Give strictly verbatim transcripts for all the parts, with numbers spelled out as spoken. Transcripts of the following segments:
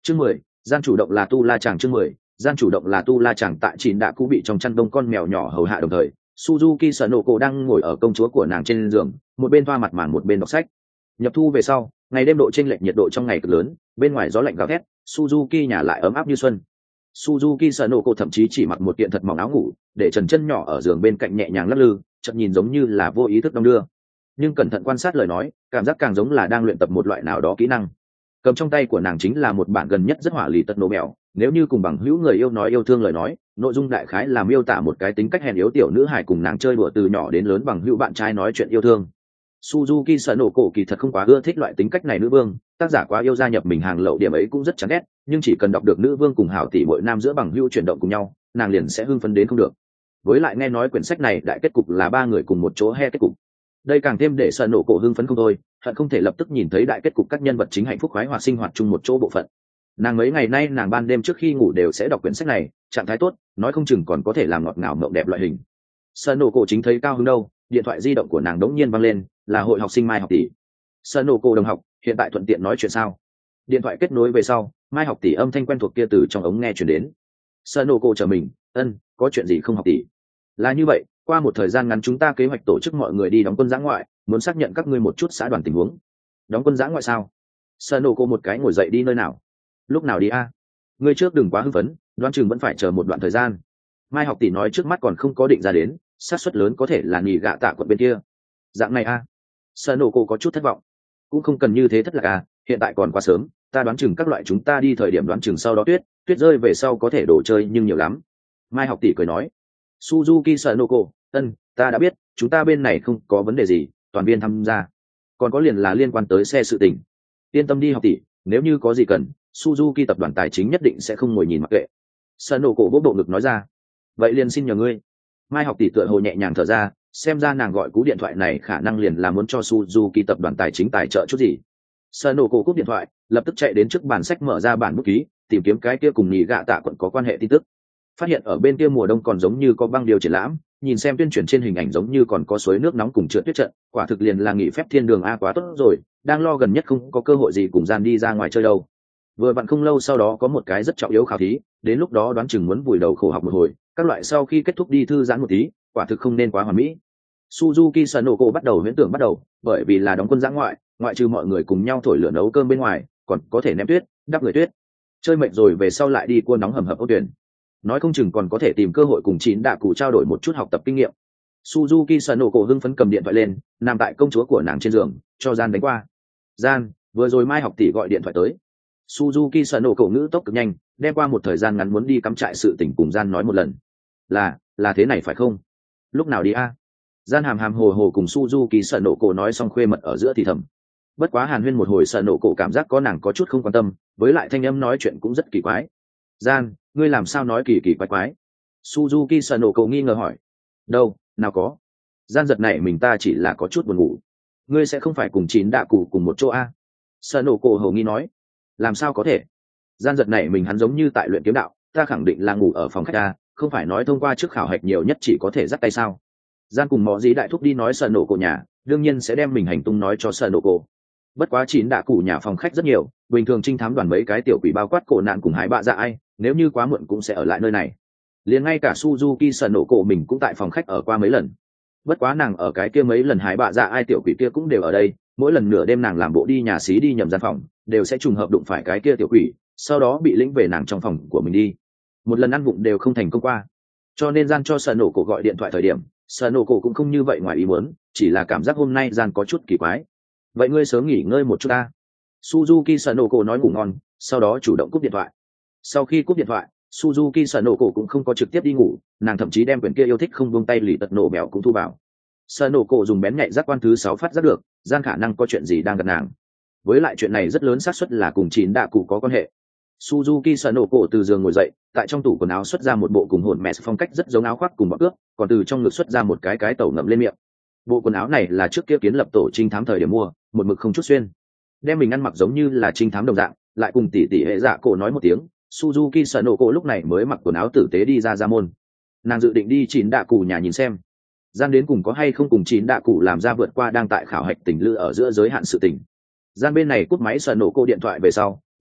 Chương mười, gian chủ động là tu la chàng. Chương mười, gian chủ động là tu la chàng. Tại chín đã cũ bị trong chăn đông con mèo nhỏ hầu hạ đồng thời, Suzuki Sanoko đang ngồi ở công chúa của nàng trên giường, một bên thoa mặt màn một bên đọc sách. Nhập thu về sau, ngày đêm độ chênh lệch nhiệt độ trong ngày cực lớn, bên ngoài gió lạnh gào thét, Suzuki nhà lại ấm áp như xuân. Suzuki Sanoko thậm chí chỉ mặc một kiện thật mỏng áo ngủ, để trần chân nhỏ ở giường bên cạnh nhẹ nhàng lắc lư, chợt nhìn giống như là vô ý thức đong đưa. Nhưng cẩn thận quan sát lời nói, cảm giác càng giống là đang luyện tập một loại nào đó kỹ năng. Cầm trong tay của nàng chính là một bản gần nhất rất hỏa lì tật nổ mèo, nếu như cùng bằng hữu người yêu nói yêu thương lời nói, nội dung đại khái là miêu tả một cái tính cách hèn yếu tiểu nữ hài cùng nàng chơi đùa từ nhỏ đến lớn bằng hữu bạn trai nói chuyện yêu thương. Suzuki Sanoko kỳ thật không quá ưa thích loại tính cách này nữ vương, tác giả quá yêu gia nhập mình hàng lậu điểm ấy cũng rất chán ghét, nhưng chỉ cần đọc được nữ vương cùng hảo tỷ muội nam giữa bằng hữu chuyển động cùng nhau, nàng liền sẽ hưng phấn đến không được. Với lại nghe nói quyển sách này đại kết cục là ba người cùng một chỗ he kết cục. Đây càng thêm để Sanoko hưng phấn không thôi, hận không thể lập tức nhìn thấy đại kết cục các nhân vật chính hạnh phúc khoái hoạt sinh hoạt chung một chỗ bộ phận. Nàng mấy ngày nay nàng ban đêm trước khi ngủ đều sẽ đọc quyển sách này, trạng thái tốt, nói không chừng còn có thể làm ngọt ngào mộng đẹp loại hình. Sanoko chính thấy cao hứng đâu, điện thoại di động của nàng đống nhiên vang lên, là hội học sinh Mai học tỷ. Sanoko đồng học, hiện tại thuận tiện nói chuyện sao? Điện thoại kết nối về sau, Mai học tỷ âm thanh quen thuộc kia từ trong ống nghe truyền đến. Sanoko chờ mình, ân, có chuyện gì không học tỷ? Là như vậy, qua một thời gian ngắn chúng ta kế hoạch tổ chức mọi người đi đóng quân giã ngoại, muốn xác nhận các ngươi một chút xã đoàn tình huống. Đóng quân giã ngoại sao? Sanoko một cái ngồi dậy đi nơi nào? Lúc nào đi a? Ngươi trước đừng quá hưng phấn, đoán chừng vẫn phải chờ một đoạn thời gian. Mai học tỷ nói trước mắt còn không có định ra đến, xác suất lớn có thể là nghỉ gạ tạ quận bên kia. Dạng này a? Sanoko có chút thất vọng. Cũng không cần như thế thất lạc à, hiện tại còn quá sớm, ta đoán chừng các loại chúng ta đi thời điểm đoán chừng sau đó tuyết, tuyết rơi về sau có thể đồ chơi nhưng nhiều lắm. Mai học tỷ cười nói. Suzuki Sanoko, ân, ta đã biết, chúng ta bên này không có vấn đề gì, toàn viên tham gia. Còn có liền là liên quan tới xe sự tình. Yên tâm đi học tỷ, nếu như có gì cần, Suzuki tập đoàn tài chính nhất định sẽ không ngồi nhìn mặc kệ. Sanoko vỗ bộ ngực nói ra. Vậy liền xin nhờ ngươi. Mai học tỷ tựa hồ nhẹ nhàng thở ra, xem ra nàng gọi cú điện thoại này khả năng liền là muốn cho Suzuki tập đoàn tài chính tài trợ chút gì. Sanoko cúp điện thoại, lập tức chạy đến trước bàn sách mở ra bản bút ký, tìm kiếm cái kia cùng nhị gạ tạ quận có quan hệ tin tức. Phát hiện ở bên kia mùa đông còn giống như có băng điều triển lãm, nhìn xem tuyên truyền trên hình ảnh giống như còn có suối nước nóng cùng trượt tuyết trận, quả thực liền là nghỉ phép thiên đường a quá tốt rồi, đang lo gần nhất không có cơ hội gì cùng gian đi ra ngoài chơi đâu. Vừa vặn không lâu sau đó có một cái rất trọng yếu khảo thí, đến lúc đó đoán chừng muốn vùi đầu khổ học một hồi, các loại sau khi kết thúc đi thư giãn một tí, quả thực không nên quá hoàn mỹ. Suzuki Sanoko bắt đầu huyễn tưởng bắt đầu, bởi vì là đóng quân giã ngoại, ngoại trừ mọi người cùng nhau thổi lửa nấu cơm bên ngoài, còn có thể ném tuyết, đắp người tuyết. Chơi mệt rồi về sau lại đi cua nóng hầm hập ô tuyển. Nói không chừng còn có thể tìm cơ hội cùng chín đạ cụ trao đổi một chút học tập kinh nghiệm. Suzuki Sanoko hưng phấn cầm điện thoại lên, nằm tại công chúa của nàng trên giường, cho gian đánh qua. Gian, vừa rồi Mai học tỷ gọi điện thoại tới. Suzuki Sanoko ngữ tốc cực nhanh, đem qua một thời gian ngắn muốn đi cắm trại sự tình cùng gian nói một lần. Là, là thế này phải không? Lúc nào đi a? Gian hàm hàm hồ hồ cùng Suzuki Sanoko nói xong khuê mật ở giữa thì thầm. Bất quá hàn huyên một hồi Sanoko cảm giác có nàng có chút không quan tâm, với lại thanh âm nói chuyện cũng rất kỳ quái. Gian, ngươi làm sao nói kỳ kỳ quái quái? Suzuki Sanoko nghi ngờ hỏi. Đâu, nào có. Gian giật này mình ta chỉ là có chút buồn ngủ. Ngươi sẽ không phải cùng chín đạ cụ cùng một chỗ a? Sanoko hầu nghi nói. Làm sao có thể? Gian giật này mình hắn giống như tại luyện kiếm đạo, ta khẳng định là ngủ ở phòng khách a, không phải nói thông qua trước khảo hạch nhiều nhất chỉ có thể dắt tay sao? Gian cùng mọ gì đại thúc đi nói Sanoko nhà, đương nhiên sẽ đem mình hành tung nói cho Sanoko. Bất quá chín đạ cụ nhà phòng khách rất nhiều, bình thường trinh thám đoàn mấy cái tiểu quỷ bao quát cổ nạn cùng hái bạ dạ ai, nếu như quá muộn cũng sẽ ở lại nơi này. Liền ngay cả Suzuki Sanoko mình cũng tại phòng khách ở qua mấy lần. Bất quá nàng ở cái kia mấy lần hái bạ dạ ai tiểu quỷ kia cũng đều ở đây, mỗi lần nửa đêm nàng làm bộ đi nhà xí đi nhầm gian phòng, đều sẽ trùng hợp đụng phải cái kia tiểu quỷ, sau đó bị lĩnh về nàng trong phòng của mình đi. Một lần ăn vụng đều không thành công qua. Cho nên gian cho Sanoko gọi điện thoại thời điểm, Sanoko cũng không như vậy ngoài ý muốn, chỉ là cảm giác hôm nay gian có chút kỳ quái. Vậy ngươi sớm nghỉ ngơi một chút ta. Suzuki Sanoko nói ngủ ngon, sau đó chủ động cúp điện thoại. Sau khi cúp điện thoại, Suzuki Sanoko cũng không có trực tiếp đi ngủ, nàng thậm chí đem quyển kia yêu thích không buông tay lì tật nổ bèo cũng thu vào. Sanoko dùng bén nhạy giác quan thứ sáu phát giác được, gian khả năng có chuyện gì đang gặp nàng. Với lại chuyện này rất lớn xác suất là cùng chín đạ cụ có quan hệ. Suzuki Sanoko từ giường ngồi dậy, tại trong tủ quần áo xuất ra một bộ cùng hồn mẹ phong cách rất giống áo khoác cùng bọc ướp, còn từ trong ngực xuất ra một cái cái tẩu ngậm lên miệng. Bộ quần áo này là trước kia kiến lập tổ trinh thám thời điểm mua, một mực không chút xuyên. Đem mình ăn mặc giống như là trinh thám đồng dạng, lại cùng tỷ tỷ hệ dạ cổ nói một tiếng, Suzuki Sanoko lúc này mới mặc quần áo tử tế đi ra ra môn. Nàng dự định đi chín đạ cụ nhà nhìn xem, gian đến cùng có hay không cùng chín đạ cụ làm ra vượt qua đang tại khảo hạch tình lữ ở giữa giới hạn sự tình. Gian bên này cúp máy Sanoko điện thoại về sau,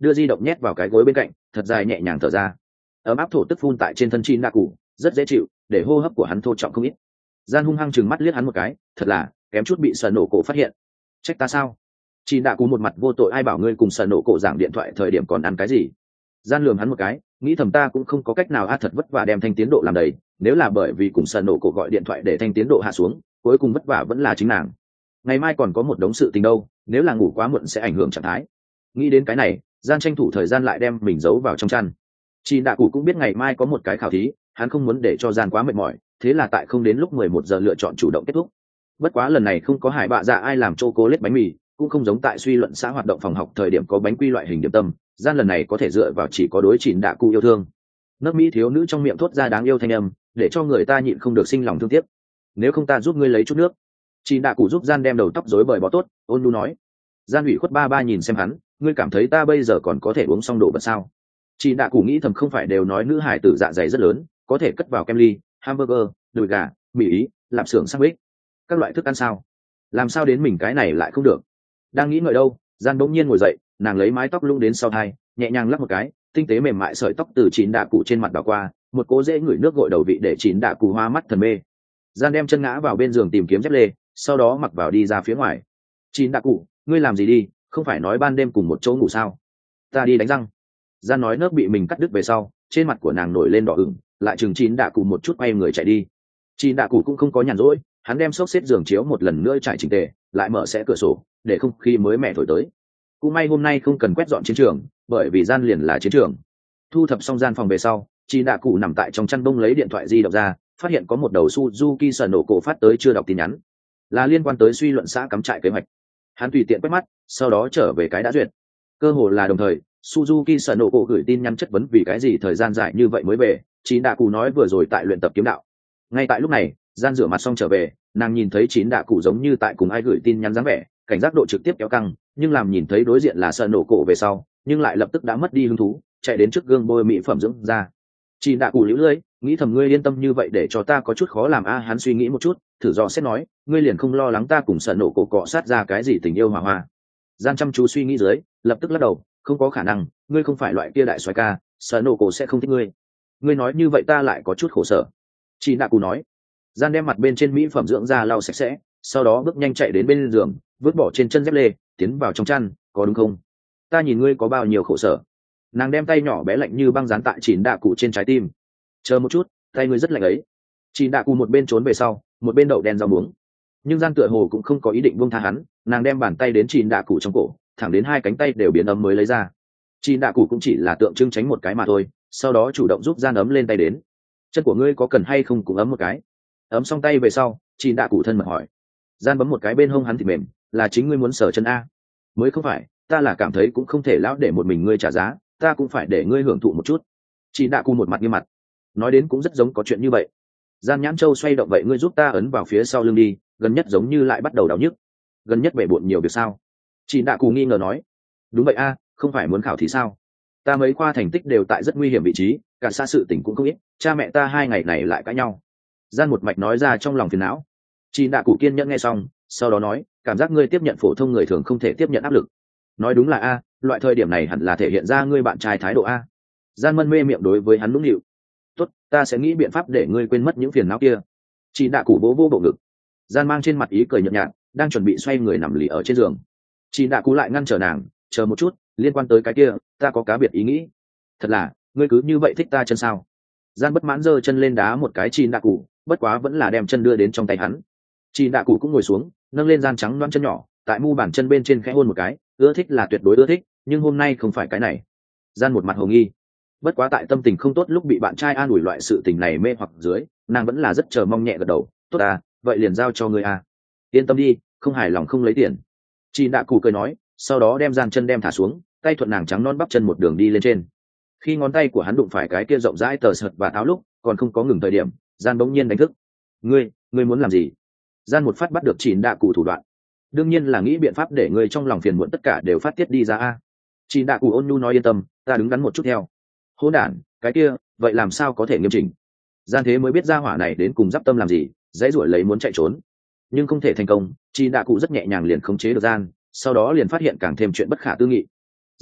đưa di động nhét vào cái gối bên cạnh, thật dài nhẹ nhàng thở ra. Ấm áp thổ tức phun tại trên thân chín đạ cụ, rất dễ chịu, để hô hấp của hắn thô trọng không ít. Gian hung hăng chừng mắt liếc hắn một cái, thật là kém chút bị sợ nổ cổ phát hiện. Trách ta sao? Chín đạ cụ một mặt vô tội, ai bảo ngươi cùng sợ nổ cổ giảng điện thoại thời điểm còn ăn cái gì? Gian lườm hắn một cái, nghĩ thầm ta cũng không có cách nào a, thật vất vả đem thanh tiến độ làm đầy, nếu là bởi vì cùng sợ nổ cổ gọi điện thoại để thanh tiến độ hạ xuống, cuối cùng vất vả vẫn là chính nàng. Ngày mai còn có một đống sự tình đâu, nếu là ngủ quá muộn sẽ ảnh hưởng trạng thái. Nghĩ đến cái này, Gian tranh thủ thời gian lại đem mình giấu vào trong chăn. Chín đạ cụ cũng biết ngày mai có một cái khảo thí, hắn không muốn để cho Gian quá mệt mỏi, thế là tại không đến lúc mười một giờ lựa chọn chủ động kết thúc. Bất quá lần này không có Hải Bạ Dạ ai làm chocolate bánh mì, cũng không giống tại suy luận xã hoạt động phòng học thời điểm có bánh quy loại hình điểm tâm, Gian lần này có thể dựa vào chỉ có đối Chín đạ cụ yêu thương. Nước Mỹ thiếu nữ trong miệng thốt ra đáng yêu thanh âm, để cho người ta nhịn không được sinh lòng thương tiếc. Nếu không ta giúp ngươi lấy chút nước. Chín đạ cụ giúp Gian đem đầu tóc rối bời bó tốt, ôn nhu nói. Gian ủy khuất ba ba nhìn xem hắn, ngươi cảm thấy ta bây giờ còn có thể uống xong đồ vật sao? Chín đạ cụ nghĩ thầm, không phải đều nói nữ hải tử dạ dày rất lớn, có thể cất vào kem ly, hamburger, đùi gà, mì ý, lạp xưởng sandwich, các loại thức ăn sao? Làm sao đến mình cái này lại không được? Đang nghĩ ngợi đâu, Gian bỗng nhiên ngồi dậy, nàng lấy mái tóc lung đến sau tai, nhẹ nhàng lắc một cái, tinh tế mềm mại sợi tóc từ Chín đạ cụ trên mặt đảo qua, một cỗ dễ ngửi nước gội đầu vị để Chín đạ cụ hoa mắt thần mê. Gian đem chân ngã vào bên giường tìm kiếm dép lê, sau đó mặc vào đi ra phía ngoài. Chín đạ cụ, ngươi làm gì đi, không phải nói ban đêm cùng một chỗ ngủ sao? Ta đi đánh răng. Gian nói nước bị mình cắt đứt về sau, trên mặt của nàng nổi lên đỏ ửng, lại chừng Chín đạ cụ một chút, quay người chạy đi. Chín đạ cụ cũng không có nhàn rỗi, hắn đem xốc xếp giường chiếu một lần nữa trải chỉnh tề, lại mở xẽ cửa sổ để không khí mới mẻ thổi tới. Cũng may hôm nay không cần quét dọn chiến trường, bởi vì Gian liền là chiến trường. Thu thập xong gian phòng về sau, Chín đạ cụ nằm tại trong chăn bông lấy điện thoại di động ra, phát hiện có một đầu Suzuki sờ nổ cổ phát tới chưa đọc tin nhắn, là liên quan tới suy luận xã cắm trại kế hoạch. Hắn tùy tiện quét mắt, sau đó trở về cái đã duyệt. Cơ hồ là đồng thời, Suzuki sờ nổ cổ gửi tin nhắn chất vấn vì cái gì thời gian dài như vậy mới về. Chín đạ cụ nói vừa rồi tại luyện tập kiếm đạo. Ngay tại lúc này, Gian rửa mặt xong trở về, nàng nhìn thấy Chín đạ cụ giống như tại cùng ai gửi tin nhắn dáng vẻ, cảnh giác độ trực tiếp kéo căng, nhưng làm nhìn thấy đối diện là sờ nổ cổ về sau, nhưng lại lập tức đã mất đi hứng thú, chạy đến trước gương bôi mỹ phẩm dưỡng da. Chín đạ cụ liễu lưỡi, nghĩ thầm ngươi yên tâm như vậy để cho ta có chút khó làm a. Hắn suy nghĩ một chút, thử dò xét nói, ngươi liền không lo lắng ta cùng sờ nổ cổ cọ sát ra cái gì tình yêu hỏa hoa? Gian chăm chú suy nghĩ dưới, lập tức lắc đầu, không có khả năng, ngươi không phải loại kia đại soái ca, sờ nổ cổ sẽ không thích ngươi. Ngươi nói như vậy ta lại có chút khổ sở. Chín đạ cụ nói. Gian đem mặt bên trên mỹ phẩm dưỡng da lau sạch sẽ, sau đó bước nhanh chạy đến bên giường, vứt bỏ trên chân dép lê, tiến vào trong chăn, có đúng không? Ta nhìn ngươi có bao nhiêu khổ sở. Nàng đem tay nhỏ bé lạnh như băng dán tại Chín đạ cụ trên trái tim. Chờ một chút, tay ngươi rất lạnh ấy. Chín đạ cụ một bên trốn về sau, một bên đậu đen rau muống. Nhưng Gian tựa hồ cũng không có ý định buông tha hắn, nàng đem bàn tay đến Chín đạ cụ trong cổ, thẳng đến hai cánh tay đều biến ấm mới lấy ra. Chín đạ cụ cũng chỉ là tượng trưng tránh một cái mà thôi, sau đó chủ động giúp Gian ấm lên tay đến. Chân của ngươi có cần hay không cũng ấm một cái. Ấm xong tay về sau, Chín đạ cụ thân mật hỏi. Gian bấm một cái bên hông hắn thì mềm, là chính ngươi muốn sờ chân a? Mới không phải, ta là cảm thấy cũng không thể lão để một mình ngươi trả giá, ta cũng phải để ngươi hưởng thụ một chút. Chín đạ cụ một mặt nghiêm mặt, nói đến cũng rất giống có chuyện như vậy. Gian nhãn châu xoay động, vậy ngươi giúp ta ấn vào phía sau lưng đi, gần nhất giống như lại bắt đầu đau nhức. Gần nhất bể bộn nhiều việc sao? Chín đạ cụ nghi ngờ nói. Đúng vậy a, không phải muốn khảo thì sao? Ta mấy khoa thành tích đều tại rất nguy hiểm vị trí, cả xa sự tình cũng không ít, cha mẹ ta hai ngày này lại cãi nhau. Gian một mạch nói ra trong lòng phiền não. Chín đạ cụ kiên nhẫn nghe xong, sau đó nói, cảm giác ngươi tiếp nhận phổ thông người thường không thể tiếp nhận áp lực. Nói đúng là a, loại thời điểm này hẳn là thể hiện ra ngươi bạn trai thái độ a. Gian mân mê miệng đối với hắn nũng nịu. Tốt, ta sẽ nghĩ biện pháp để ngươi quên mất những phiền não kia. Chín đạ cụ vỗ vỗ bộ ngực. Gian mang trên mặt ý cười nhợt nhạt, đang chuẩn bị xoay người nằm lì ở trên giường. Chín đạ cụ lại ngăn trở nàng, chờ một chút, liên quan tới cái kia, ta có cá biệt ý nghĩ. Thật là, ngươi cứ như vậy thích ta chân sao? Gian bất mãn giơ chân lên đá một cái Chín đạ cụ, bất quá vẫn là đem chân đưa đến trong tay hắn. Chín đạ cụ cũng ngồi xuống, nâng lên Gian trắng loáng chân nhỏ, tại mu bàn chân bên trên khẽ hôn một cái, ưa thích là tuyệt đối ưa thích, nhưng hôm nay không phải cái này. Gian một mặt hồ nghi. Bất quá tại tâm tình không tốt lúc bị bạn trai an ủi loại sự tình này mê hoặc dưới, nàng vẫn là rất chờ mong nhẹ gật đầu. Tốt à, vậy liền giao cho ngươi à. Yên tâm đi, không hài lòng không lấy tiền. Chín đạ cụ cười nói, sau đó đem Gian chân đem thả xuống, tay thuận nàng trắng non bắp chân một đường đi lên trên. Khi ngón tay của hắn đụng phải cái kia rộng rãi tờ sợt và áo lúc còn không có ngừng thời điểm, Gian bỗng nhiên đánh thức. Ngươi, ngươi muốn làm gì? Gian một phát bắt được Chín đạ cụ thủ đoạn. Đương nhiên là nghĩ biện pháp để ngươi trong lòng phiền muộn tất cả đều phát tiết đi ra a. Chín đạ cụ ôn nhu nói, yên tâm, ta đứng đắn một chút theo. Hỗn đản, cái kia, vậy làm sao có thể nghiêm chỉnh? Gian thế mới biết ra hỏa này đến cùng giáp tâm làm gì, dãy ruổi lấy muốn chạy trốn, nhưng không thể thành công. Chín đạ cụ rất nhẹ nhàng liền khống chế được Gian, sau đó liền phát hiện càng thêm chuyện bất khả tư nghị.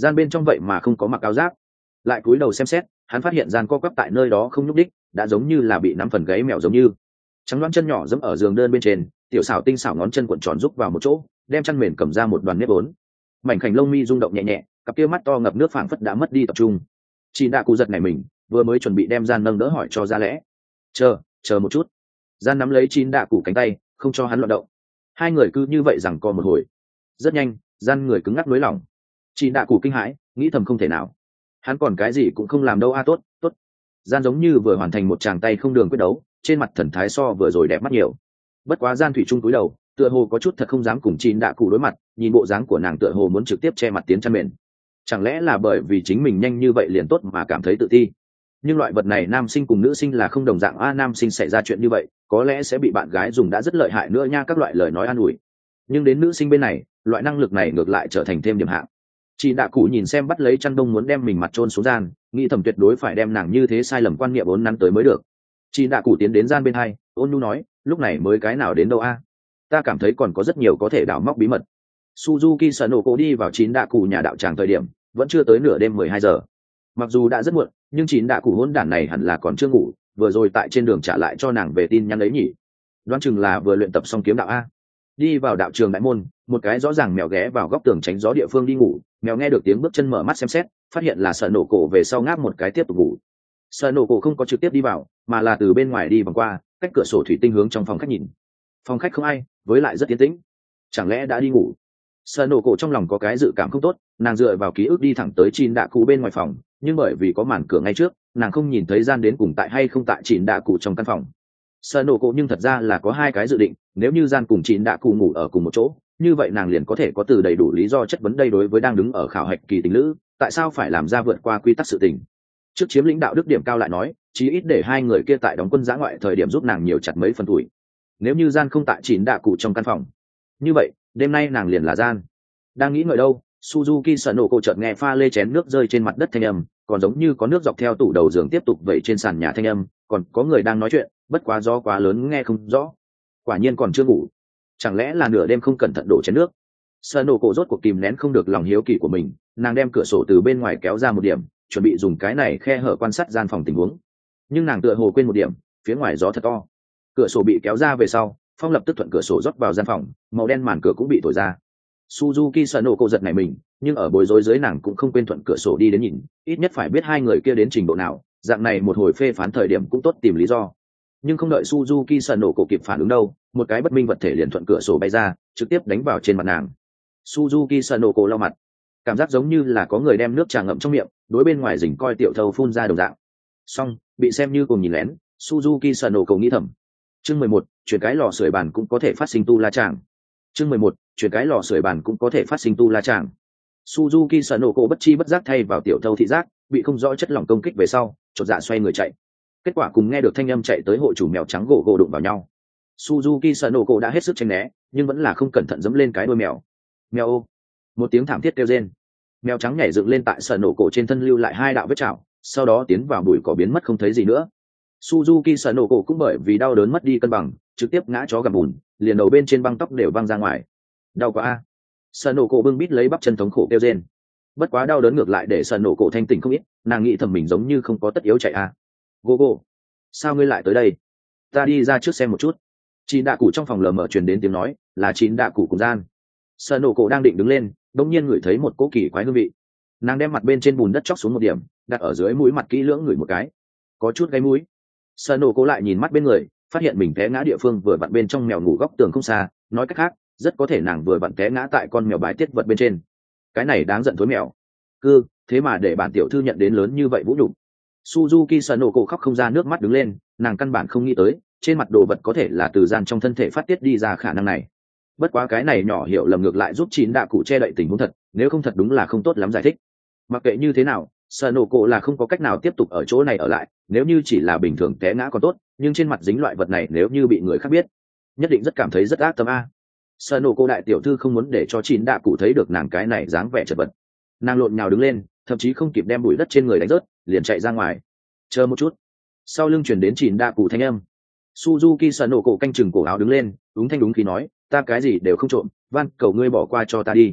Gian bên trong vậy mà không có mặc áo giáp. Lại cúi đầu xem xét, hắn phát hiện gian co quắp tại nơi đó không nhúc đích, đã giống như là bị nắm phần gáy mèo giống như. Trắng loáng chân nhỏ giẫm ở giường đơn bên trên, tiểu xảo tinh xảo ngón chân cuộn tròn rúc vào một chỗ, đem chăn mền cầm ra một đoàn nếp vốn. Mảnh khảnh lông mi rung động nhẹ nhẹ, cặp kia mắt to ngập nước phảng phất đã mất đi tập trung. Chị đã cụ giật này mình, vừa mới chuẩn bị đem gian nâng đỡ hỏi cho ra lẽ. Chờ, chờ một chút. Gian nắm lấy chín đạ cụ cánh tay, không cho hắn loạn động. Hai người cứ như vậy rằng co một hồi. Rất nhanh, gian người cứng ngắc nới lỏng. Chị đạ cụ kinh hãi, nghĩ thầm không thể nào. Hắn còn cái gì cũng không làm đâu a, tốt, tốt. Gian giống như vừa hoàn thành một tràng tay không đường quyết đấu, trên mặt thần thái so vừa rồi đẹp mắt nhiều. Bất quá gian thủy chung cúi đầu, tựa hồ có chút thật không dám cùng chín đạ cụ đối mặt, nhìn bộ dáng của nàng tựa hồ muốn trực tiếp che mặt tiến chăn mền. Chẳng lẽ là bởi vì chính mình nhanh như vậy liền tốt mà cảm thấy tự ti? Nhưng loại vật này nam sinh cùng nữ sinh là không đồng dạng a, nam sinh xảy ra chuyện như vậy có lẽ sẽ bị bạn gái dùng đã rất lợi hại nữa nha, các loại lời nói an ủi. Nhưng đến nữ sinh bên này, loại năng lực này ngược lại trở thành thêm điểm hạng. Chị đạ cụ nhìn xem bắt lấy chăn đông muốn đem mình mặt chôn xuống gian, nghĩ thầm tuyệt đối phải đem nàng như thế sai lầm quan niệm vốn nắn tới mới được. Chị đạ cụ tiến đến gian bên hai, ôn nhu nói, lúc này mới cái nào đến đâu a? Ta cảm thấy còn có rất nhiều có thể đào móc bí mật. Suzuki Sanoko đi vào chín đạ cụ nhà đạo tràng thời điểm vẫn chưa tới nửa đêm mười hai giờ. Mặc dù đã rất muộn, nhưng chín đạ cụ hỗn đản này hẳn là còn chưa ngủ, vừa rồi tại trên đường trả lại cho nàng về tin nhắn ấy nhỉ. Đoán chừng là vừa luyện tập xong kiếm đạo a. Đi vào đạo trường đại môn, một cái rõ ràng mèo ghé vào góc tường tránh gió địa phương đi ngủ, mèo nghe được tiếng bước chân mở mắt xem xét, phát hiện là sợ nổ cổ về sau ngáp một cái tiếp tục ngủ. Sợ nổ cổ không có trực tiếp đi vào, mà là từ bên ngoài đi vòng qua, cách cửa sổ thủy tinh hướng trong phòng khách nhìn. Phòng khách không ai, với lại rất yên tĩnh. Chẳng lẽ đã đi ngủ? Sợ nổ cổ trong lòng có cái dự cảm không tốt, nàng dựa vào ký ức đi thẳng tới chín đạ cụ bên ngoài phòng, nhưng bởi vì có màn cửa ngay trước, nàng không nhìn thấy gian đến cùng tại hay không tại chín đạ cụ trong căn phòng. Sợ nổ cổ nhưng thật ra là có hai cái dự định, nếu như gian cùng chín đạ cụ ngủ ở cùng một chỗ, như vậy nàng liền có thể có từ đầy đủ lý do chất vấn đây đối với đang đứng ở khảo hạch kỳ tình lữ, tại sao phải làm ra vượt qua quy tắc sự tình. Trước chiếm lĩnh đạo đức điểm cao lại nói, chí ít để hai người kia tại đóng quân giã ngoại thời điểm giúp nàng nhiều chặt mấy phần tuổi. Nếu như gian không tại chín đạ cụ trong căn phòng, như vậy đêm nay nàng liền là gian. Đang nghĩ ngợi đâu, Suzuki Sanoko chợt nghe pha lê chén nước rơi trên mặt đất thanh âm, còn giống như có nước dọc theo tủ đầu giường tiếp tục vẩy trên sàn nhà thanh âm, còn có người đang nói chuyện, bất quá gió quá lớn nghe không rõ. Quả nhiên còn chưa ngủ, chẳng lẽ là nửa đêm không cẩn thận đổ chén nước. Sanoko rốt cuộc kìm nén không được lòng hiếu kỳ của mình, nàng đem cửa sổ từ bên ngoài kéo ra một điểm, chuẩn bị dùng cái này khe hở quan sát gian phòng tình huống. Nhưng nàng tựa hồ quên một điểm, phía ngoài gió thật to. Cửa sổ bị kéo ra về sau, phong lập tức thuận cửa sổ rót vào gian phòng, màu đen màn cửa cũng bị thổi ra. Suzuki Sanoko giật nảy mình, nhưng ở bối rối dưới nàng cũng không quên thuận cửa sổ đi đến nhìn, ít nhất phải biết hai người kia đến trình độ nào, dạng này một hồi phê phán thời điểm cũng tốt tìm lý do. Nhưng không đợi Suzuki Sanoko kịp phản ứng đâu, một cái bất minh vật thể liền thuận cửa sổ bay ra, trực tiếp đánh vào trên mặt nàng. Suzuki Sanoko lau mặt, cảm giác giống như là có người đem nước trà ngậm trong miệng, đối bên ngoài rình coi tiểu thâu phun ra đồng dạng. Xong, bị xem như cùng nhìn lén, Suzuki Sanoko nghĩ thầm. Chương mười một, chuyển cái lò sưởi bàn cũng có thể phát sinh tu la chàng. Chương mười một, chuyển cái lò sưởi bàn cũng có thể phát sinh tu la chàng. Suzuki Sanoko bất chi bất giác thay vào tiểu thâu thị giác, bị không rõ chất lỏng công kích về sau, chột dạ xoay người chạy. Kết quả cùng nghe được thanh âm chạy tới hộ chủ mèo trắng gỗ gỗ đụng vào nhau. Suzuki Sanoko đã hết sức tránh né, nhưng vẫn là không cẩn thận giẫm lên cái đuôi mèo. Mèo ô! Một tiếng thảm thiết kêu rên. Mèo trắng nhảy dựng lên tại Sanoko trên thân lưu lại hai đạo vết chảo, sau đó tiến vào bụi cỏ biến mất không thấy gì nữa. Suzuki Sanoko cũng bởi vì đau đớn mất đi cân bằng, trực tiếp ngã chó gầm bùn, liền đầu bên trên băng tóc đều văng ra ngoài. Đau quá a! Sanoko bưng bít lấy bắp chân thống khổ kêu rên. Bất quá đau đớn ngược lại để Sanoko thanh tỉnh không ít, nàng nghĩ thầm mình giống như không có tất yếu chạy a. Gogo, sao ngươi lại tới đây? Ta đi ra trước xem một chút. Chín đạ cụ trong phòng lờ mờ truyền đến tiếng nói, là chín đạ cụ cùng gian. Sanoko đang định đứng lên, đột nhiên ngửi thấy một cỗ kỳ quái hương vị. Nàng đem mặt bên trên bùn đất chóc xuống một điểm, đặt ở dưới mũi mặt kỹ lưỡng ngửi một cái, có chút gáy mũi. Sanoko lại nhìn mắt bên người, phát hiện mình té ngã địa phương vừa vặn bên trong mèo ngủ góc tường không xa, nói cách khác, rất có thể nàng vừa vặn té ngã tại con mèo bái tiết vật bên trên. Cái này đáng giận thối mèo. Cư, thế mà để bản tiểu thư nhận đến lớn như vậy vũ nhục. Suzuki Sanoko khóc không ra nước mắt đứng lên, nàng căn bản không nghĩ tới, trên mặt đồ vật có thể là từ gian trong thân thể phát tiết đi ra khả năng này. Bất quá cái này nhỏ hiểu lầm ngược lại giúp chín đạ cụ che đậy tình huống thật, nếu không thật đúng là không tốt lắm giải thích. Mặc kệ như thế nào, Sanoko là không có cách nào tiếp tục ở chỗ này ở lại, nếu như chỉ là bình thường té ngã còn tốt, nhưng trên mặt dính loại vật này nếu như bị người khác biết, nhất định rất cảm thấy rất ác tâm a. Sanoko đại tiểu thư không muốn để cho chín đạ cụ thấy được nàng cái này dáng vẻ chật vật. Nàng lộn nhào đứng lên, thậm chí không kịp đem bụi đất trên người đánh rớt, liền chạy ra ngoài. Chờ một chút. Sau lưng chuyển đến chín đạ cụ thanh âm. Suzuki Sanoko canh chừng cổ áo đứng lên, đúng thanh đúng khí nói, ta cái gì đều không trộm, van cầu ngươi bỏ qua cho ta đi.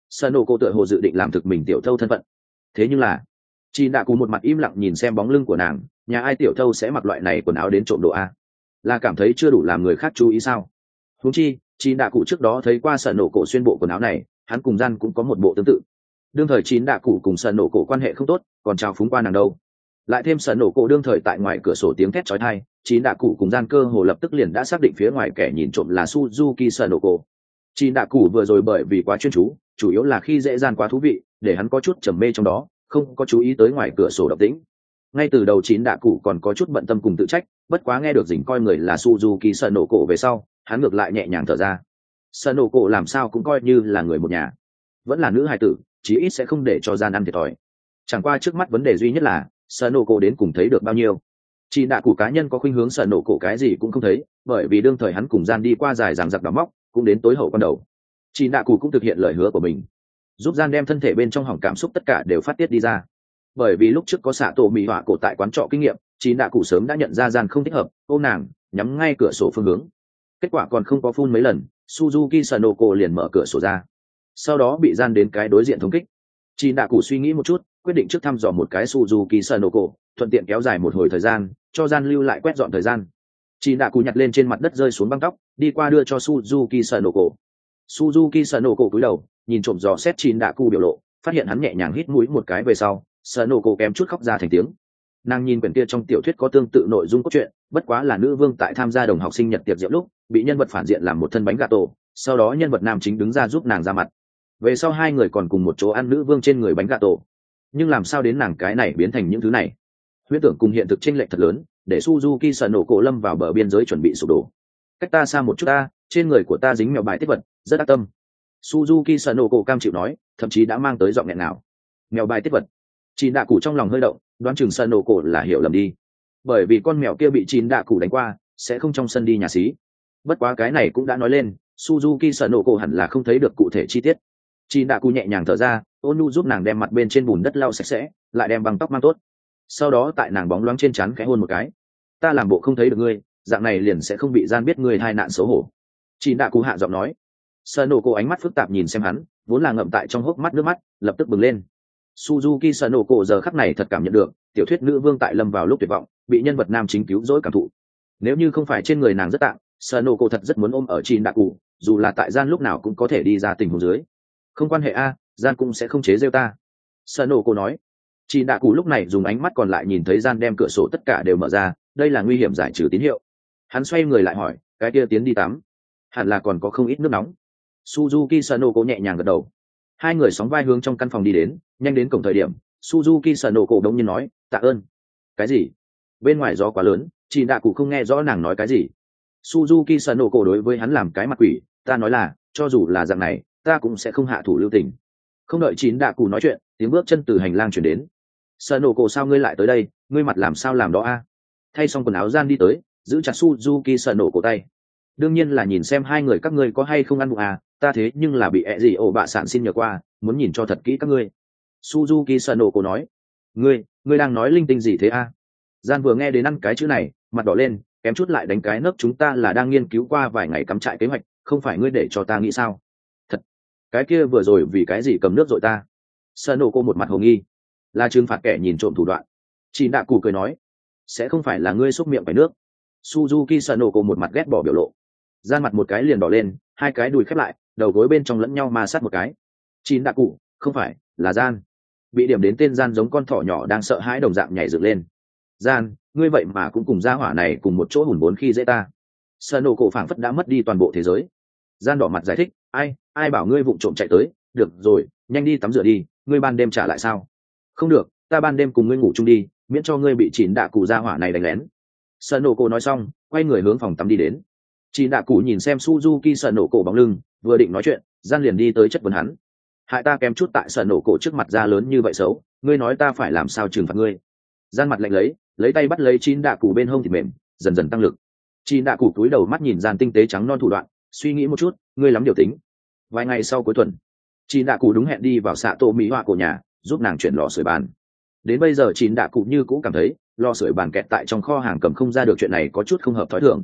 sợ nổ cổ tựa hồ dự định làm thực mình tiểu thâu thân phận. Thế nhưng là chị đã cù một mặt im lặng nhìn xem bóng lưng của nàng, nhà ai tiểu thâu sẽ mặc loại này quần áo đến trộm đồ a? Là cảm thấy chưa đủ làm người khác chú ý sao? Huống chi chị đã cụ trước đó thấy qua sợ nổ cổ xuyên bộ quần áo này, hắn cùng gian cũng có một bộ tương tự. Đương thời chín đạ cụ cùng sợ nổ cổ quan hệ không tốt, còn chào phúng qua nàng đâu. Lại thêm sợ nổ cổ đương thời tại ngoài cửa sổ tiếng thét chói tai, chín đạ cụ cùng gian cơ hồ lập tức liền đã xác định phía ngoài kẻ nhìn trộm là Suzuki sợ nổ cổ. Chín đạ cụ vừa rồi bởi vì quá chuyên chú, chủ yếu là khi dễ gian quá thú vị, để hắn có chút trầm mê trong đó, không có chú ý tới ngoài cửa sổ động tĩnh. Ngay từ đầu chín đạ cụ còn có chút bận tâm cùng tự trách, bất quá nghe được dình coi người là Suzuki sợ nổ cổ về sau, hắn ngược lại nhẹ nhàng thở ra. Sợ nổ cổ làm sao cũng coi như là người một nhà, vẫn là nữ hài tử, chí ít sẽ không để cho gian ăn thiệt thòi. Chẳng qua trước mắt vấn đề duy nhất là sợ nổ cổ đến cùng thấy được bao nhiêu. Chị đạ cụ cá nhân có khuynh hướng sợ nổ cổ cái gì cũng không thấy, bởi vì đương thời hắn cùng gian đi qua dài dằng dặc đào móc, cũng đến tối hậu con đầu. Chị đạ cụ cũng thực hiện lời hứa của mình, giúp gian đem thân thể bên trong hỏng cảm xúc tất cả đều phát tiết đi ra. Bởi vì lúc trước có xạ tổ mỹ họa cổ tại quán trọ kinh nghiệm, chị đạ cụ sớm đã nhận ra gian không thích hợp, ôm nàng nhắm ngay cửa sổ phương hướng. Kết quả còn không có phun mấy lần, Suzuki Sanoko liền mở cửa sổ ra, sau đó bị gian đến cái đối diện thống kích. Chị đạ cụ suy nghĩ một chút, quyết định trước thăm dò một cái Suzuki Sanoko, thuận tiện kéo dài một hồi thời gian, cho gian lưu lại quét dọn thời gian. Chị đạ cụ nhặt lên trên mặt đất rơi xuống băng tóc, đi qua đưa cho Suzuki Sanoko. Suzuki Sanoko cúi đầu, nhìn trộm dò xét chị đạ cụ biểu lộ, phát hiện hắn nhẹ nhàng hít mũi một cái về sau, Sanoko kém chút khóc ra thành tiếng. Nàng nhìn quyển kia trong tiểu thuyết có tương tự nội dung cốt truyện, bất quá là nữ vương tại tham gia đồng học sinh nhật tiệc rượu lúc bị nhân vật phản diện làm một thân bánh gà tổ, sau đó nhân vật nam chính đứng ra giúp nàng ra mặt. Về sau hai người còn cùng một chỗ ăn nữ vương trên người bánh gà tổ. Nhưng làm sao đến nàng cái này biến thành những thứ này? Huyễn tưởng cùng hiện thực chênh lệch thật lớn, để Suzuki Sanoko lâm vào bờ biên giới chuẩn bị sụp đổ. Cách ta xa một chút ta, trên người của ta dính mèo bài tiết vật, rất ác tâm. Suzuki Sanoko cam chịu nói, thậm chí đã mang tới giọng nghẹn nào. Mèo bài tiết vật. Chín đạ cụ trong lòng hơi động, đoán chừng Sanoko là hiểu lầm đi, bởi vì con mèo kia bị chín đạ cụ đánh qua, sẽ không trong sân đi nhà xí. Bất quá cái này cũng đã nói lên, Suzuki Sanoko hẳn là không thấy được cụ thể chi tiết. Chín đạ cụ nhẹ nhàng thở ra, Onu giúp nàng đem mặt bên trên bùn đất lau sạch sẽ, lại đem băng tóc mang tốt. Sau đó tại nàng bóng loáng trên trán khẽ hôn một cái. Ta làm bộ không thấy được ngươi, dạng này liền sẽ không bị gian biết ngươi hai nạn xấu hổ. Chín đạ cụ hạ giọng nói. Sanoko ánh mắt phức tạp nhìn xem hắn, vốn là ngậm tại trong hốc mắt nước mắt, lập tức bừng lên. Suzuki Sanoko giờ khắc này thật cảm nhận được, tiểu thuyết nữ vương tại lâm vào lúc tuyệt vọng, bị nhân vật nam chính cứu rỗi cảm thụ. Nếu như không phải trên người nàng rất tạng, Sanoko thật rất muốn ôm ở Chín đạ cụ, dù là tại gian lúc nào cũng có thể đi ra tình huống dưới. Không quan hệ a, gian cũng sẽ không chế giễu ta. Sanoko nói. Chín đạ cụ lúc này dùng ánh mắt còn lại nhìn thấy gian đem cửa sổ tất cả đều mở ra, đây là nguy hiểm giải trừ tín hiệu. Hắn xoay người lại hỏi, cái kia tiến đi tắm, hẳn là còn có không ít nước nóng. Suzuki Sanoko nhẹ nhàng gật đầu. Hai người sóng vai hướng trong căn phòng đi đến, nhanh đến cổng thời điểm, Suzuki Sanoko đống nhiên nói, tạ ơn. Cái gì? Bên ngoài gió quá lớn, chị đạ cụ không nghe rõ nàng nói cái gì. Suzuki Sanoko đối với hắn làm cái mặt quỷ, ta nói là, cho dù là dạng này, ta cũng sẽ không hạ thủ lưu tình. Không đợi chín đạ cụ nói chuyện, tiếng bước chân từ hành lang chuyển đến. Sanoko, sao ngươi lại tới đây, ngươi mặt làm sao làm đó a? Thay xong quần áo gian đi tới, giữ chặt Suzuki Sanoko tay. Đương nhiên là nhìn xem hai người các ngươi có hay không ăn bụng à, ta thế nhưng là bị ẹ gì ổ bạ sản xin nhờ qua, muốn nhìn cho thật kỹ các ngươi. Suzuki Sanoko nói. Ngươi, ngươi đang nói linh tinh gì thế a? Gian vừa nghe đến ăn cái chữ này, mặt đỏ lên, kém chút lại đánh cái nấc, chúng ta là đang nghiên cứu qua vài ngày cắm trại kế hoạch, không phải ngươi để cho ta nghĩ sao? Thật, cái kia vừa rồi vì cái gì cầm nước dội ta? Sanoko một mặt hồ nghi. Là trừng phạt kẻ nhìn trộm thủ đoạn. Chị đạ cụ cười nói. Sẽ không phải là ngươi xúc miệng phải nước. Suzuki Sanoko một mặt ghét bỏ biểu lộ. Gian mặt một cái liền đỏ lên, hai cái đùi khép lại, đầu gối bên trong lẫn nhau ma sát một cái. Chín đạ cụ, không phải, là gian. Bị điểm đến tên gian giống con thỏ nhỏ đang sợ hãi đồng dạng nhảy dựng lên. Gian, ngươi vậy mà cũng cùng gia hỏa này cùng một chỗ hùn vốn khi dễ ta. Sanoko phảng phất đã mất đi toàn bộ thế giới. Gian đỏ mặt giải thích, ai, ai bảo ngươi vụng trộm chạy tới, được rồi, nhanh đi tắm rửa đi, ngươi ban đêm trả lại sao? Không được, ta ban đêm cùng ngươi ngủ chung đi, miễn cho ngươi bị chín đạ cụ gia hỏa này đánh lén. Sanoko nói xong, quay người hướng phòng tắm đi đến. Chín đạ cụ nhìn xem Suzuki Sanoko bóng lưng, vừa định nói chuyện, gian liền đi tới chất vấn hắn. Hại ta kém chút tại Sanoko trước mặt ra lớn như vậy xấu, ngươi nói ta phải làm sao trừng phạt ngươi? Gian mặt lạnh lấy, lấy tay bắt lấy chín đạ cụ bên hông thịt mềm, dần dần tăng lực. Chín đạ cụ cúi đầu mắt nhìn gian tinh tế trắng non thủ đoạn, suy nghĩ một chút, ngươi lắm điều tính. Vài ngày sau cuối tuần, chín đạ cụ đúng hẹn đi vào xạ tổ mỹ họa của nhà, giúp nàng chuyển lò sưởi bàn. Đến bây giờ chín đạ cụ như cũng cảm thấy lò sưởi bàn kẹt tại trong kho hàng cầm không ra được, chuyện này có chút không hợp thói thường.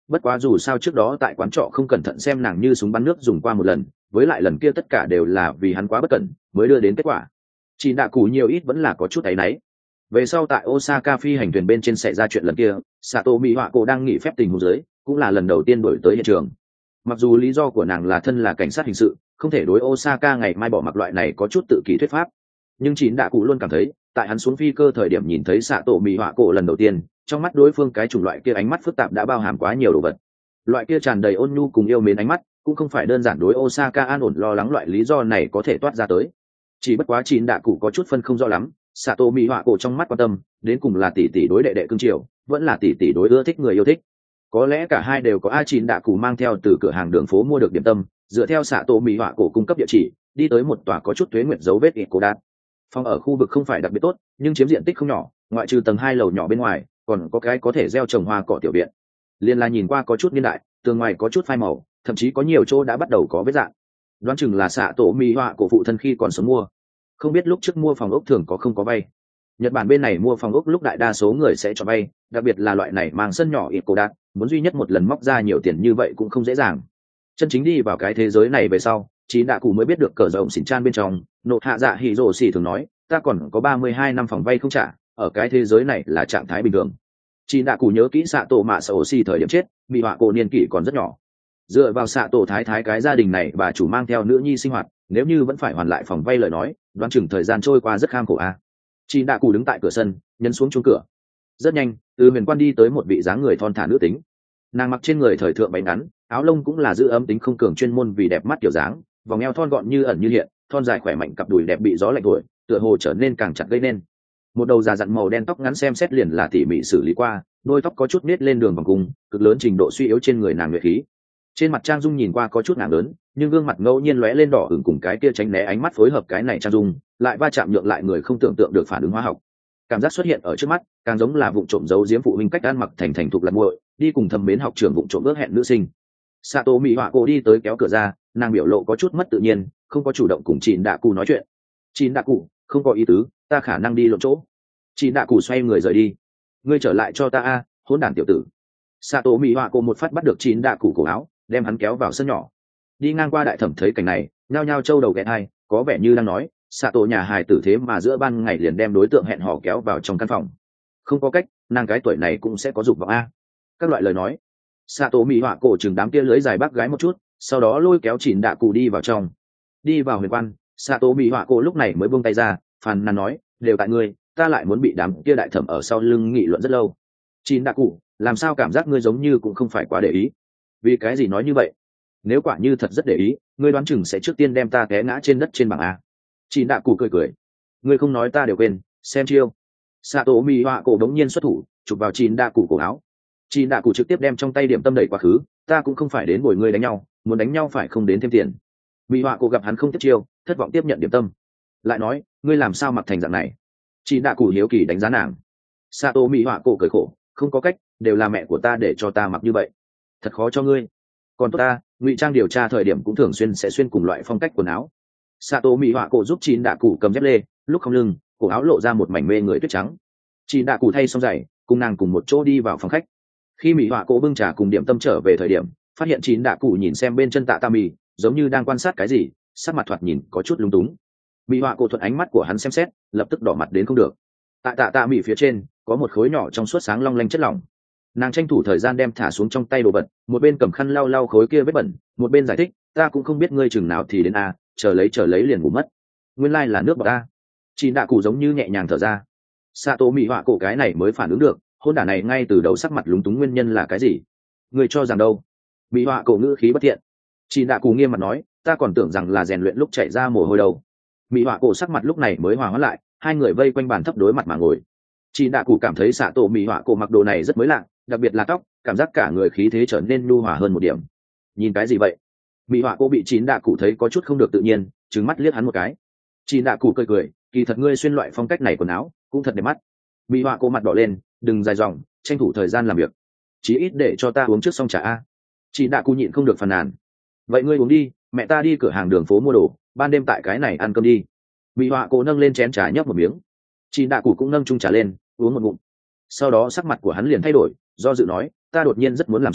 Bất quá dù sao trước đó tại quán trọ không cẩn thận xem nàng như súng bắn nước dùng qua một lần, với lại lần kia tất cả đều là vì hắn quá bất cẩn mới đưa đến kết quả. Chỉ đạ cụ nhiều ít vẫn là có chút áy náy. Về sau tại Osaka phi hành thuyền bên trên xảy ra chuyện lần kia, Sato Mỹ Họa cổ đang nghỉ phép tình huống dưới, cũng là lần đầu tiên đổi tới hiện trường. Mặc dù lý do của nàng là thân là cảnh sát hình sự, không thể đối Osaka ngày mai bỏ mặc loại này có chút tự kỷ thuyết pháp, nhưng chín đạ cụ luôn cảm thấy, tại hắn xuống phi cơ thời điểm nhìn thấy Sato Mỹ Họa cổ lần đầu tiên, trong mắt đối phương cái chủng loại kia ánh mắt phức tạp đã bao hàm quá nhiều đồ vật. Loại kia tràn đầy ôn nhu cùng yêu mến ánh mắt, cũng không phải đơn giản đối Osaka an ổn lo lắng loại lý do này có thể toát ra tới. Chỉ bất quá chín đạ cụ có chút phân không rõ lắm, Sato Mỹ Họa cổ trong mắt quan tâm, đến cùng là tỷ tỷ đối đệ đệ cưng chiều, vẫn là tỷ tỷ đối ưa thích người yêu thích. Có lẽ cả hai đều có. A chín đạ cụ mang theo từ cửa hàng đường phố mua được điểm tâm, dựa theo Sato Mỹ Họa cổ cung cấp địa chỉ, đi tới một tòa có chút tuế nguyệt dấu vết ít cổ đạt. Phòng ở khu vực không phải đặc biệt tốt, nhưng chiếm diện tích không nhỏ, ngoại trừ tầng hai lầu nhỏ bên ngoài, còn có cái có thể gieo trồng hoa cỏ tiểu viện. Liên la nhìn qua có chút niên đại, tường ngoài có chút phai màu, thậm chí có nhiều chỗ đã bắt đầu có vết rạn. Đoán chừng là Sato Mỹ Họa cổ phụ thân khi còn sống mua. Không biết lúc trước mua phòng ốc thường có không có vay. Nhật Bản bên này mua phòng ốc lúc đại đa số người sẽ cho vay, đặc biệt là loại này mang sân nhỏ ít cổ đạt, muốn duy nhất một lần móc ra nhiều tiền như vậy cũng không dễ dàng. Chân chính đi vào cái thế giới này về sau, chín đạ cụ mới biết được cờ rộng xỉn chan bên trong, nộ hạ dạ hỉ rồ xỉ thường nói, ta còn có ba mươi hai năm phòng vay không trả, ở cái thế giới này là trạng thái bình thường. Chín đạ cụ nhớ kỹ xạ tổ mạ sầu xỉ thời điểm chết, bị họa cổ niên kỷ còn rất nhỏ. Dựa vào xạ tổ thái thái cái gia đình này, bà chủ mang theo nữ nhi sinh hoạt, nếu như vẫn phải hoàn lại phòng vay lời nói, đoán chừng thời gian trôi qua rất kham khổ a. À. Chín đạ cụ đứng tại cửa sân, nhấn xuống chuông cửa. Rất nhanh, từ huyền quan đi tới một vị dáng người thon thả nữ tính. Nàng mặc trên người thời thượng váy ngắn, áo lông cũng là giữ ấm tính không cường chuyên môn vì đẹp mắt kiểu dáng, vòng eo thon gọn như ẩn như hiện, thon dài khỏe mạnh, cặp đùi đẹp bị gió lạnh thổi, tựa hồ trở nên càng chặt gây nên. Một đầu già dặn màu đen tóc ngắn xem xét liền là tỉ mỉ xử lý qua, đôi tóc có chút nết lên đường vòng cung, cực lớn trình độ suy yếu trên người nàng nhuệ khí. Trên mặt trang dung nhìn qua có chút nặng lớn, nhưng gương mặt ngẫu nhiên lóe lên đỏ ửng cùng cái kia tránh né ánh mắt phối hợp cái này trang dung, lại va chạm nhượng lại người không tưởng tượng được phản ứng hóa học. Cảm giác xuất hiện ở trước mắt, càng giống là vụ trộm giấu giếm phụ huynh cách ăn mặc thành thành thục lật muội, đi cùng thầm mến học trường vụ trộm ước hẹn nữ sinh. Sato Mỹ Họa cổ đi tới kéo cửa ra, nàng biểu lộ có chút mất tự nhiên, không có chủ động cùng Chín đạ cụ nói chuyện. Chín đạ cụ, không có ý tứ, ta khả năng đi lộn chỗ. Chín đạ cụ xoay người rời đi. Ngươi trở lại cho ta a, hỗn đản tiểu tử. Sato Mỹ Họa cổ một phát bắt được Chín đạ cụ cổ áo, đem hắn kéo vào sân nhỏ. Đi ngang qua đại thẩm thấy cảnh này, nhao nhao trâu đầu ghé hai, có vẻ như đang nói, Sato nhà hài tử thế mà giữa ban ngày liền đem đối tượng hẹn hò kéo vào trong căn phòng. Không có cách, nàng cái tuổi này cũng sẽ có dục vọng a. Các loại lời nói. Sato Mỹ Họa cổ chừng đám kia lưới dài bác gái một chút, sau đó lôi kéo Chín đạ cụ đi vào trong. Đi vào huyền quan, Sato Mỹ Họa cổ lúc này mới buông tay ra, phàn nàn nói, đều tại ngươi, ta lại muốn bị đám kia đại thẩm ở sau lưng nghị luận rất lâu. Chín đạ cụ, làm sao cảm giác ngươi giống như cũng không phải quá để ý? Vì cái gì nói như vậy? Nếu quả như thật rất để ý, ngươi đoán chừng sẽ trước tiên đem ta té ngã trên đất trên bảng a. Chín đạ cụ cười cười, ngươi không nói ta đều quên, xem chiêu. Sato Mỹ Họa cổ đống nhiên xuất thủ, chụp vào Chín đạ cụ cổ áo. Chín đạ cụ trực tiếp đem trong tay điểm tâm đẩy quá khứ, ta cũng không phải đến bồi ngươi đánh nhau, muốn đánh nhau phải không đến thêm tiền. Mỹ Họa cổ gặp hắn không tiếp chiêu, thất vọng tiếp nhận điểm tâm, lại nói, ngươi làm sao mặc thành dạng này? Chín đạ cụ hiếu kỳ đánh giá nàng. Sato Mỹ Họa cổ cười khổ, không có cách, đều là mẹ của ta để cho ta mặc như vậy, thật khó cho ngươi. Còn tốt ta, ngụy trang điều tra thời điểm cũng thường xuyên sẽ xuyên cùng loại phong cách quần áo. Sato Mỹ Họa cổ giúp Chín đạ cụ cầm dép lê, lúc không lưng, cổ áo lộ ra một mảnh mê người tuyết trắng. Chín đạ cụ thay xong giày, cùng nàng cùng một chỗ đi vào phòng khách. Khi Mỹ Họa cổ bưng trà cùng điểm tâm trở về thời điểm, phát hiện Chín đạ cụ nhìn xem bên chân tạ tạ mì, giống như đang quan sát cái gì, sắc mặt thoạt nhìn có chút lung túng. Mỹ Họa cổ thuận ánh mắt của hắn xem xét, lập tức đỏ mặt đến không được. Tại tạ tạ mì phía trên có một khối nhỏ trong suốt sáng long lanh chất lỏng. Nàng tranh thủ thời gian đem thả xuống trong tay đồ vật, một bên cầm khăn lau lau khối kia vết bẩn, một bên giải thích, ta cũng không biết ngươi chừng nào thì đến a, chờ lấy chờ lấy liền ngủ mất. Nguyên lai là nước bọt a. Chín đạ cụ giống như nhẹ nhàng thở ra. Sato Mỹ Họa cổ cái này mới phản ứng được, hôn đả này ngay từ đầu sắc mặt lúng túng nguyên nhân là cái gì? Ngươi cho rằng đâu? Mỹ Họa cổ ngữ khí bất thiện. Chín đạ cụ nghiêm mặt nói, ta còn tưởng rằng là rèn luyện lúc chạy ra mồ hôi đâu. Mỹ Họa cổ sắc mặt lúc này mới hòa hóa lại, hai người vây quanh bàn thấp đối mặt mà ngồi. Chín đạ cụ cảm thấy Sato Mỹ Họa cổ mặc đồ này rất mới lạ, đặc biệt là tóc, cảm giác cả người khí thế trở nên nhu hòa hơn một điểm. Nhìn cái gì vậy? Mỹ Họa cổ bị Chín đạ cụ thấy có chút không được tự nhiên, trừng mắt liếc hắn một cái. Chín đạ cụ cười cười, kỳ thật ngươi xuyên loại phong cách này quần áo cũng thật đẹp mắt. Mỹ Họa cổ mặt đỏ lên, đừng dài dòng, tranh thủ thời gian làm việc, chí ít để cho ta uống trước xong trà a. Chín đạ cụ nhịn không được phàn nàn. Vậy ngươi uống đi, mẹ ta đi cửa hàng đường phố mua đồ, ban đêm tại cái này ăn cơm đi. Mỹ Họa cổ nâng lên chén trà nhấp một miếng. Chín đạ cụ cũng nâng chung trà lên, uống một ngụm. Sau đó sắc mặt của hắn liền thay đổi, do dự nói, ta đột nhiên rất muốn làm sống,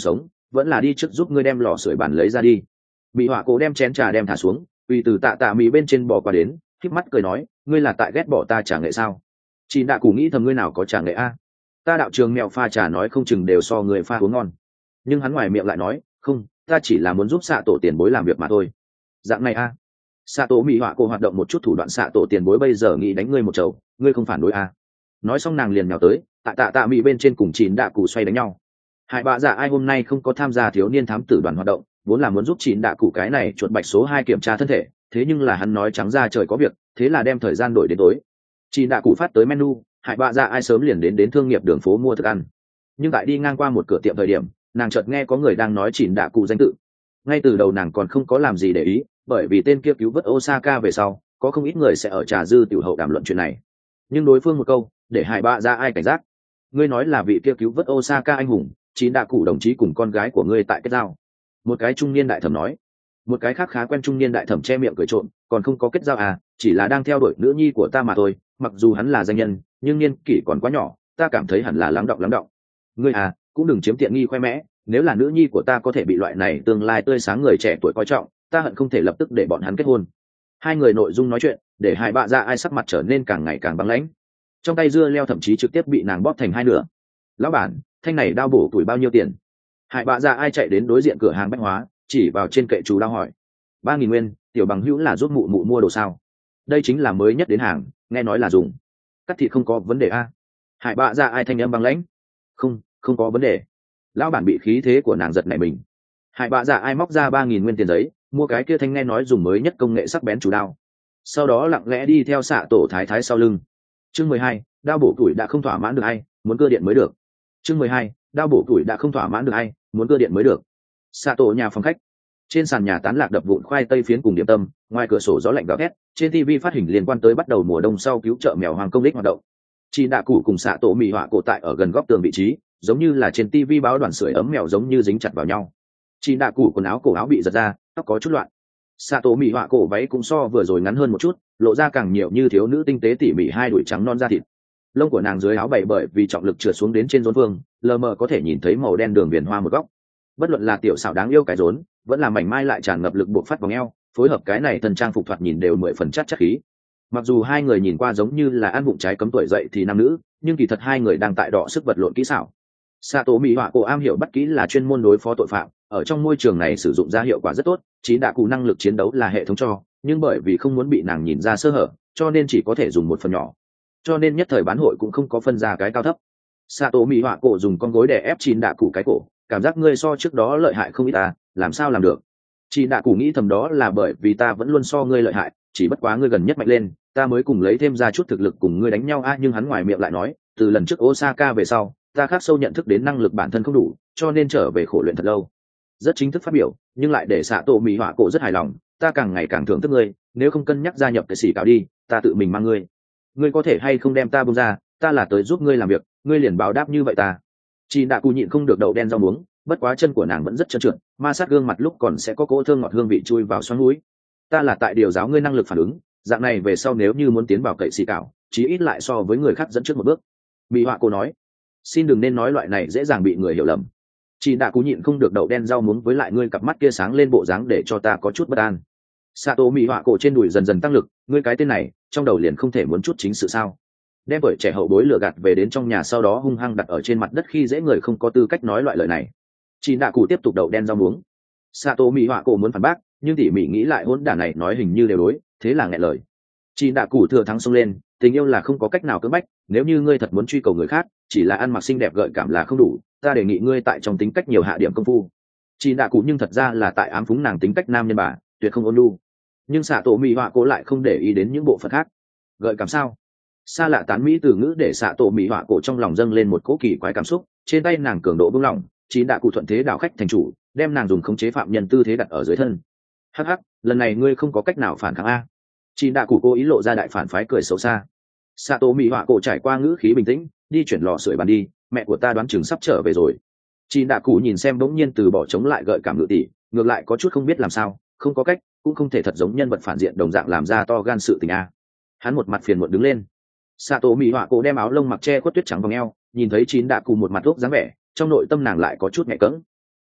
vẫn là đi trước giúp ngươi đem lò sưởi bàn lấy ra đi. Mỹ họa cổ đem chén trà đem thả xuống, vì từ tạ tạ mỹ bên trên bò qua đến, khép mắt cười nói, ngươi là tại ghét bỏ ta trà nghệ sao? Chị đã cụ nghĩ thầm ngươi nào có trà nghệ a? Ta đạo trường mèo pha trà nói không chừng đều so người pha uống ngon. Nhưng hắn ngoài miệng lại nói, không, ta chỉ là muốn giúp xạ tổ tiền bối làm việc mà thôi. Dạng này a? Xạ tổ mỹ họa cổ hoạt động một chút thủ đoạn, xạ tổ tiền bối bây giờ nghĩ đánh ngươi một chầu, ngươi không phản đối a? Nói xong nàng liền nhào tới, tạ tạ tạ mỹ bên trên cùng chín đạ cụ xoay đánh nhau. Hải bạ dạ ai hôm nay không có tham gia thiếu niên thám tử đoàn hoạt động, vốn là muốn giúp chín đạ cụ cái này chuột bạch số hai kiểm tra thân thể, thế nhưng là hắn nói trắng ra trời có việc, thế là đem thời gian đổi đến tối. Chín đạ cụ phát tới menu, hải bạ dạ ai sớm liền đến đến thương nghiệp đường phố mua thức ăn. Nhưng tại đi ngang qua một cửa tiệm thời điểm, nàng chợt nghe có người đang nói chín đạ cụ danh tự. Ngay từ đầu nàng còn không có làm gì để ý, bởi vì tên kia cứu vớt Osaka về sau, có không ít người sẽ ở trà dư tiểu hậu đàm luận chuyện này. Nhưng đối phương một câu, để hải bạ dạ ai cảnh giác. Ngươi nói là vị kia cứu vớt Osaka anh hùng, chín đạ cụ đồng chí cùng con gái của ngươi tại kết giao. Một cái trung niên đại thẩm nói. Một cái khác khá quen trung niên đại thẩm che miệng cười trộm, còn không có kết giao à, chỉ là đang theo đuổi nữ nhi của ta mà thôi, mặc dù hắn là danh nhân, nhưng niên kỷ còn quá nhỏ, ta cảm thấy hẳn là lắng động lắng động. Ngươi à, cũng đừng chiếm tiện nghi khoe mẽ, nếu là nữ nhi của ta có thể bị loại này tương lai tươi sáng người trẻ tuổi coi trọng, ta hận không thể lập tức để bọn hắn kết hôn. Hai người nội dung nói chuyện, để hai bạ dạ ai sắc mặt trở nên càng ngày càng băng lãnh. Trong tay dưa leo thậm chí trực tiếp bị nàng bóp thành hai nửa. Lão bản, thanh này đao bổ tuổi bao nhiêu tiền? Hải bạ dạ ai chạy đến đối diện cửa hàng bách hóa, chỉ vào trên kệ chú đao hỏi. Ba nghìn nguyên, tiểu bằng hữu là giúp mụ mụ mua đồ sao? Đây chính là mới nhất đến hàng, nghe nói là dùng. Cắt thịt không có vấn đề a? Hải bạ dạ ai thanh âm băng lãnh. Không, không có vấn đề. Lão bản bị khí thế của nàng giật nảy mình. Hải bạ dạ ai móc ra ba nghìn nguyên tiền giấy, mua cái kia thanh nghe nói dùng mới nhất công nghệ sắc bén chủ đao. Sau đó lặng lẽ đi theo xạ tổ thái thái sau lưng. Chương mười hai, đao bổ tuổi đã không thỏa mãn được ai, muốn cơ điện mới được. Chương mười hai, đao bổ tuổi đã không thỏa mãn được ai, muốn cơ điện mới được. Xạ tổ nhà phòng khách. Trên sàn nhà tán lạc đập vụn khoai tây phiến cùng điểm tâm, ngoài cửa sổ gió lạnh gào thét, trên ti vi phát hình liên quan tới bắt đầu mùa đông sau cứu trợ mèo hoàng công đích hoạt động. Chị đạ cụ cùng xạ tổ mì họa cổ tại ở gần góc tường vị trí, giống như là trên ti vi báo đoàn sưởi ấm mèo giống như dính chặt vào nhau. Chị đạ cụ quần áo cổ áo bị giật ra, tóc có chút loạn. Xạ tổ mì họa cổ váy cũng so vừa rồi ngắn hơn một chút, lộ ra càng nhiều như thiếu nữ tinh tế tỉ mỉ hai đùi trắng non da thịt. Lông của nàng dưới áo bày bởi vì trọng lực trượt xuống đến trên rốn vương, lờ mờ có thể nhìn thấy màu đen đường viền hoa một góc. Bất luận là tiểu xảo đáng yêu cái rốn, vẫn là mảnh mai lại tràn ngập lực buộc phát vòng eo, phối hợp cái này thần trang phục thoạt nhìn đều mười phần chắc chắc khí. Mặc dù hai người nhìn qua giống như là ăn bụng trái cấm tuổi dậy thì nam nữ, nhưng kỳ thật hai người đang tại đọ sức vật lộn kỹ xảo. Sato Mỹ Họa cổ am hiểu bắt kỹ là chuyên môn đối phó tội phạm, ở trong môi trường này sử dụng ra hiệu quả rất tốt, chí đạ cụ năng lực chiến đấu là hệ thống cho, nhưng bởi vì không muốn bị nàng nhìn ra sơ hở, cho nên chỉ có thể dùng một phần nhỏ. Cho nên nhất thời bán hội cũng không có phân ra cái cao thấp. Sato Mỹ Họa cổ dùng con gối để ép chín đạ cụ cái cổ, cảm giác ngươi so trước đó lợi hại không ít ta, làm sao làm được? Chín đạ cụ nghĩ thầm đó là bởi vì ta vẫn luôn so ngươi lợi hại, chỉ bất quá ngươi gần nhất mạnh lên, ta mới cùng lấy thêm ra chút thực lực cùng ngươi đánh nhau a. Nhưng hắn ngoài miệng lại nói, từ lần trước Osaka về sau, ta khắc sâu nhận thức đến năng lực bản thân không đủ, cho nên trở về khổ luyện thật lâu. Rất chính thức phát biểu, nhưng lại để xạ tổ Mỹ Họa cổ rất hài lòng, ta càng ngày càng thưởng thức ngươi, nếu không cân nhắc gia nhập cái xỉ cào đi, ta tự mình mang ngươi. Ngươi có thể hay không đem ta buông ra, ta là tới giúp ngươi làm việc, ngươi liền báo đáp như vậy ta. Chị đạ cụ nhịn không được đậu đen rau muống, bất quá chân của nàng vẫn rất trơn trượt, ma sát gương mặt lúc còn sẽ có cỗ thơm ngọt hương vị chui vào xoắn mũi. Ta là tại điều giáo ngươi năng lực phản ứng, dạng này về sau nếu như muốn tiến vào cậy xỉ cào, chí ít lại so với người khác dẫn trước một bước. Mỹ Họa cổ nói, xin đừng nên nói loại này dễ dàng bị người hiểu lầm. Chị đã cú nhịn không được đậu đen rau muống, với lại ngươi cặp mắt kia sáng lên bộ dáng để cho ta có chút bất an. Sato Mỹ Họa cổ trên đùi dần dần tăng lực, ngươi cái tên này trong đầu liền không thể muốn chút chính sự sao? Đem bởi trẻ hậu bối lừa gạt về đến trong nhà sau đó hung hăng đặt ở trên mặt đất khi dễ người không có tư cách nói loại lời này. Chị đã cú tiếp tục đậu đen rau muống. Sato Mỹ Họa cổ muốn phản bác, nhưng tỉ mỉ nghĩ lại hỗn đản này nói hình như đều đối, thế là nghẹn lời. Chị đã cú thừa thắng xông lên, tình yêu là không có cách nào cưỡng bách, nếu như ngươi thật muốn truy cầu người khác, chỉ là ăn mặc xinh đẹp gợi cảm là không đủ, ta đề nghị ngươi tại trong tính cách nhiều hạ điểm công phu. Chị đã cụ nhưng thật ra là tại ám phúng nàng tính cách nam nhân bà, tuyệt không ôn nhu. Nhưng xạ tổ Mỹ Họa cổ lại không để ý đến những bộ phận khác. Gợi cảm sao? Xa lạ tán mỹ từ ngữ để xạ tổ Mỹ Họa cổ trong lòng dâng lên một cỗ kỳ quái cảm xúc, trên tay nàng cường độ buông lỏng, chị đã cụ thuận thế đảo khách thành chủ, đem nàng dùng khống chế phạm nhân tư thế đặt ở dưới thân. Hắc hắc, lần này ngươi không có cách nào phản kháng a. Chị đã cụ cố ý lộ ra đại phản phái cười xấu xa. Sato Mỹ Họa cổ trải qua ngữ khí bình tĩnh, đi chuyển lò sưởi bàn đi, mẹ của ta đoán chừng sắp trở về rồi. Chị đã cụ nhìn xem bỗng nhiên từ bỏ chống lại gợi cảm ngự tỷ, ngược lại có chút không biết làm sao, không có cách, cũng không thể thật giống nhân vật phản diện đồng dạng làm ra to gan sự tình a. Hắn một mặt phiền muộn đứng lên. Sato Mỹ Họa cổ đem áo lông mặc che khuất tuyết trắng vòng eo, nhìn thấy chín đạ cụ một mặt thuốc dáng vẻ, trong nội tâm nàng lại có chút nhẹ cẫng.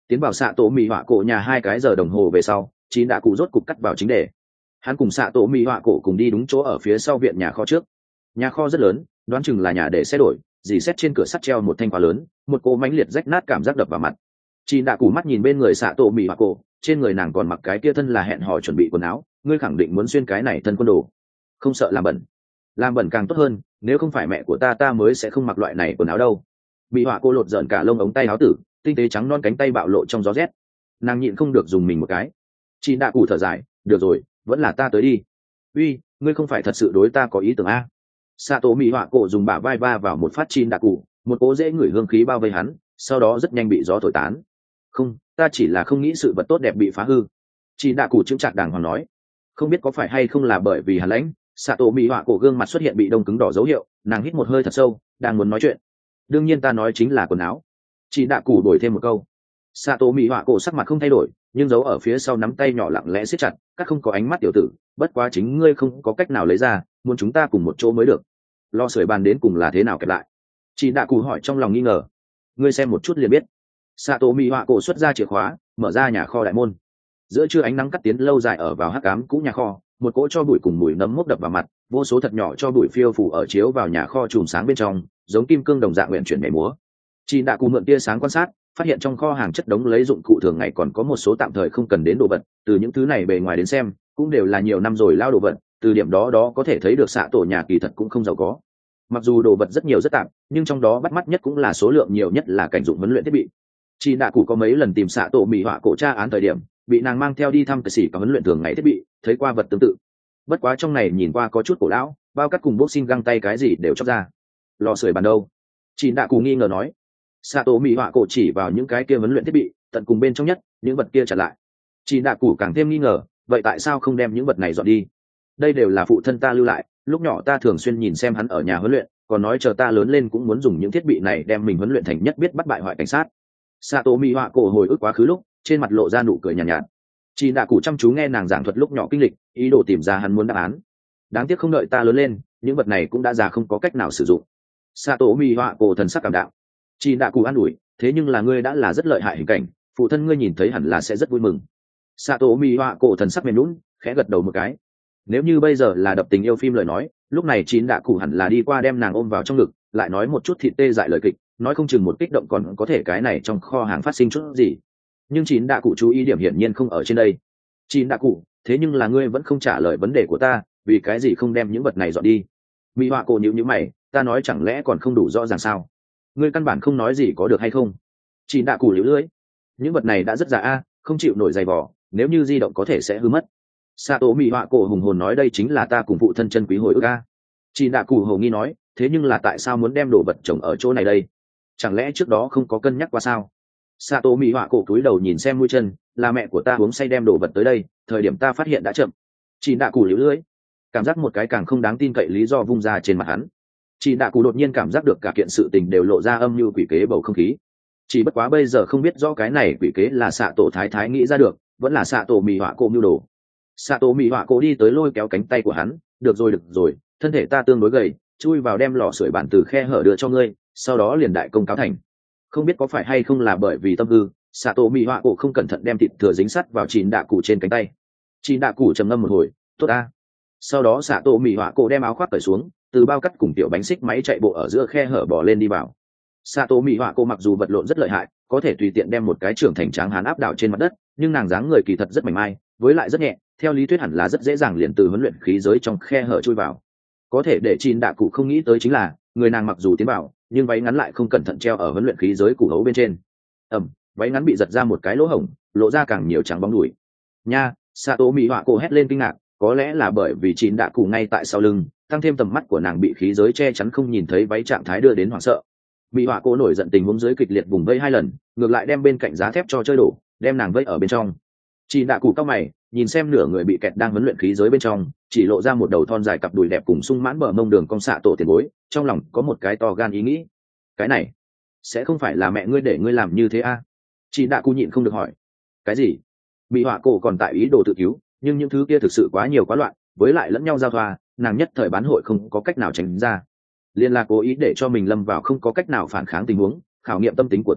Tiến vào xạ tổ mỹ họa cổ nhà hai cái giờ đồng hồ về sau, chín đã cụ rốt cục cắt vào chính đề. Hắn cùng xạ tổ mỹ họa cổ cùng đi đúng chỗ ở phía sau viện nhà kho trước. Nhà kho rất lớn, đoán chừng là nhà để xe đổi, dì xét trên cửa sắt treo một thanh khóa lớn, một cỗ mãnh liệt rách nát cảm giác đập vào mặt. Chín đã cụ mắt nhìn bên người xạ tổ mỹ họa cổ, trên người nàng còn mặc cái kia thân là hẹn hò chuẩn bị quần áo, ngươi khẳng định muốn xuyên cái này thân quân đồ, không sợ làm bẩn? Làm bẩn càng tốt hơn, nếu không phải mẹ của ta ta mới sẽ không mặc loại này quần áo đâu. Mỹ họa cô lột giận cả lông ống tay áo tử, tinh tế trắng non cánh tay bạo lộ trong gió rét. Nàng nhịn không được dùng mình một cái. Chị đã cụ thở dài, được rồi, vẫn là ta tới đi. Uy, ngươi không phải thật sự đối ta có ý tưởng a? Sato Mỹ họa cổ dùng bả vai va vào một phát chín đã cụ, một cỗ dễ ngửi hương khí bao vây hắn, sau đó rất nhanh bị gió thổi tán. Không, ta chỉ là không nghĩ sự vật tốt đẹp bị phá hư. Chị đã cụ chững chạc đàng hoàng nói. Không biết có phải hay không là bởi vì hàn lãnh, Sato Mỹ họa cổ gương mặt xuất hiện bị đông cứng đỏ dấu hiệu, nàng hít một hơi thật sâu, đang muốn nói chuyện. Đương nhiên ta nói chính là quần áo. Chị đã cụ đổi thêm một câu. Sato Mỹ họa cổ sắc mặt không thay đổi, nhưng giấu ở phía sau nắm tay nhỏ lặng lẽ siết chặt, các không có ánh mắt tiểu tử, bất quá chính ngươi không có cách nào lấy ra, muốn chúng ta cùng một chỗ mới được. Lo sưởi bàn đến cùng là thế nào kẹp lại? Chị đã cụ hỏi trong lòng nghi ngờ. Ngươi xem một chút liền biết. Sato Mỹ họa cổ xuất ra chìa khóa, mở ra nhà kho đại môn. Giữa trưa ánh nắng cắt tiến lâu dài ở vào hắc ám cũ nhà kho, một cỗ cho bụi cùng mùi nấm mốc đập vào mặt, vô số thật nhỏ cho bụi phiêu phủ ở chiếu vào nhà kho chùm sáng bên trong, giống kim cương đồng dạng nguyện chuyển nhảy múa. Chị đã cụ mượn tia sáng quan sát, phát hiện trong kho hàng chất đống lấy dụng cụ thường ngày còn có một số tạm thời không cần đến đồ vật, từ những thứ này bề ngoài đến xem cũng đều là nhiều năm rồi lao đồ vật, từ điểm đó đó có thể thấy được xạ tổ nhà kỳ thật cũng không giàu có. Mặc dù đồ vật rất nhiều rất tạm, nhưng trong đó bắt mắt nhất cũng là số lượng nhiều nhất là cảnh dụng huấn luyện thiết bị. Chị đã cụ có mấy lần tìm xạ tổ mỹ họa cổ tra án thời điểm, bị nàng mang theo đi thăm cái xỉ cả huấn luyện thường ngày thiết bị, thấy qua vật tương tự. Bất quá trong này nhìn qua có chút cổ lão, bao cắt cùng boxing găng tay cái gì đều chóc ra. Lò sưởi bàn đâu? Chị đã cụ nghi ngờ nói. Sato Mỹ họa cổ chỉ vào những cái kia huấn luyện thiết bị, tận cùng bên trong nhất, những vật kia chặn lại. Chị đã cụ càng thêm nghi ngờ, vậy tại sao không đem những vật này dọn đi? Đây đều là phụ thân ta lưu lại, lúc nhỏ ta thường xuyên nhìn xem hắn ở nhà huấn luyện, còn nói chờ ta lớn lên cũng muốn dùng những thiết bị này đem mình huấn luyện thành nhất biết bắt bại hoại cảnh sát. Sato Mỹ họa cổ hồi ức quá khứ lúc, trên mặt lộ ra nụ cười nhàn nhạt, nhạt. Chị đã cụ chăm chú nghe nàng giảng thuật lúc nhỏ kinh lịch, ý đồ tìm ra hắn muốn đáp án. Đáng tiếc không đợi ta lớn lên, những vật này cũng đã già không có cách nào sử dụng. Sato Mỹ họa cổ thần sắc cảm đạo. Chị đã cụ an ủi, thế nhưng là ngươi đã là rất lợi hại hình cảnh, phụ thân ngươi nhìn thấy hẳn là sẽ rất vui mừng. Sato Mỹ họa cổ thần sắc mềm nhũn, khẽ gật đầu một cái. Nếu như bây giờ là đập tình yêu phim lời nói, lúc này chín đã cụ hẳn là đi qua đem nàng ôm vào trong ngực, lại nói một chút thịt tê dại lời kịch, nói không chừng một kích động còn có thể cái này trong kho hàng phát sinh chút gì. Nhưng chín đã cụ chú ý điểm hiển nhiên không ở trên đây. Chín đã cụ, thế nhưng là ngươi vẫn không trả lời vấn đề của ta, vì cái gì không đem những vật này dọn đi? Mỹ họa cổ nhíu nhíu mày, ta nói chẳng lẽ còn không đủ rõ ràng sao? Ngươi căn bản không nói gì có được hay không? Chín đã cụ liễu lưỡi, những vật này đã rất già a, không chịu nổi giày vò, nếu như di động có thể sẽ hư mất. Sato Mỹ họa cổ hùng hồn nói đây chính là ta cùng phụ thân chân quý hồi ức a. Chín đã cụ hồ nghi nói, thế nhưng là tại sao muốn đem đồ vật trồng ở chỗ này đây? Chẳng lẽ trước đó không có cân nhắc qua sao? Sato Mỹ họa cổ cúi đầu nhìn xem mũi chân, là mẹ của ta uống say đem đồ vật tới đây, thời điểm ta phát hiện đã chậm. Chín đã cụ liễu lưỡi, cảm giác một cái càng không đáng tin cậy lý do vung ra trên mặt hắn. Chị đã cụ đột nhiên cảm giác được cả kiện sự tình đều lộ ra âm như quỷ kế bầu không khí. Chỉ bất quá bây giờ không biết rõ cái này quỷ kế là xạ tổ thái thái nghĩ ra được, vẫn là xạ tổ Mỹ họa cổ mưu đồ. Xạ tổ Mỹ họa cổ đi tới lôi kéo cánh tay của hắn, được rồi được rồi, thân thể ta tương đối gầy, chui vào đem lò sưởi bàn từ khe hở đưa cho ngươi, sau đó liền đại công cáo thành. Không biết có phải hay không là bởi vì tâm hư, xạ tổ Mỹ họa cổ không cẩn thận đem thịt thừa dính sắt vào chín đạ cụ trên cánh tay. Chín đạ cụ trầm ngâm một hồi, tốt a. Sau đó xạ tổ Mỹ họa cổ đem áo khoác cởi xuống, từ bao cắt cùng tiểu bánh xích máy chạy bộ ở giữa khe hở bỏ lên đi vào. Sato Mỹ họa cô mặc dù vật lộn rất lợi hại, có thể tùy tiện đem một cái trưởng thành tráng hán áp đảo trên mặt đất, nhưng nàng dáng người kỳ thật rất mảnh mai, với lại rất nhẹ, theo lý thuyết hẳn là rất dễ dàng liền từ huấn luyện khí giới trong khe hở chui vào. Có thể để chín đạ cụ không nghĩ tới chính là, người nàng mặc dù tiến vào, nhưng váy ngắn lại không cẩn thận treo ở huấn luyện khí giới củ hấu bên trên. Ầm, váy ngắn bị giật ra một cái lỗ hổng, lộ ra càng nhiều trắng bóng đùi. Nha, Sato Mỹ họa cô hét lên kinh ngạc, có lẽ là bởi vì chín đạ cụ ngay tại sau lưng, tăng thêm tầm mắt của nàng bị khí giới che chắn không nhìn thấy váy trạng thái đưa đến hoảng sợ. Mỹ họa cô nổi giận tình huống dưới kịch liệt vùng vây hai lần, ngược lại đem bên cạnh giá thép cho chơi đổ, đem nàng vây ở bên trong. Chị đạ cụ cao mày, nhìn xem nửa người bị kẹt đang huấn luyện khí giới bên trong, chỉ lộ ra một đầu thon dài cặp đùi đẹp cùng sung mãn bờ mông đường cong xạ tổ tiền bối, trong lòng có một cái to gan ý nghĩ. Cái này sẽ không phải là mẹ ngươi để ngươi làm như thế a? À? Chị đạ cụ nhịn không được hỏi. Cái gì? Mỹ họa cô còn tại ý đồ tự cứu, nhưng những thứ kia thực sự quá nhiều quá loạn, với lại lẫn nhau giao thoa, nàng nhất thời bán hội không có cách nào tránh ra, liên là cố ý để cho mình lâm vào không có cách nào phản kháng tình huống, khảo nghiệm tâm tính của ta,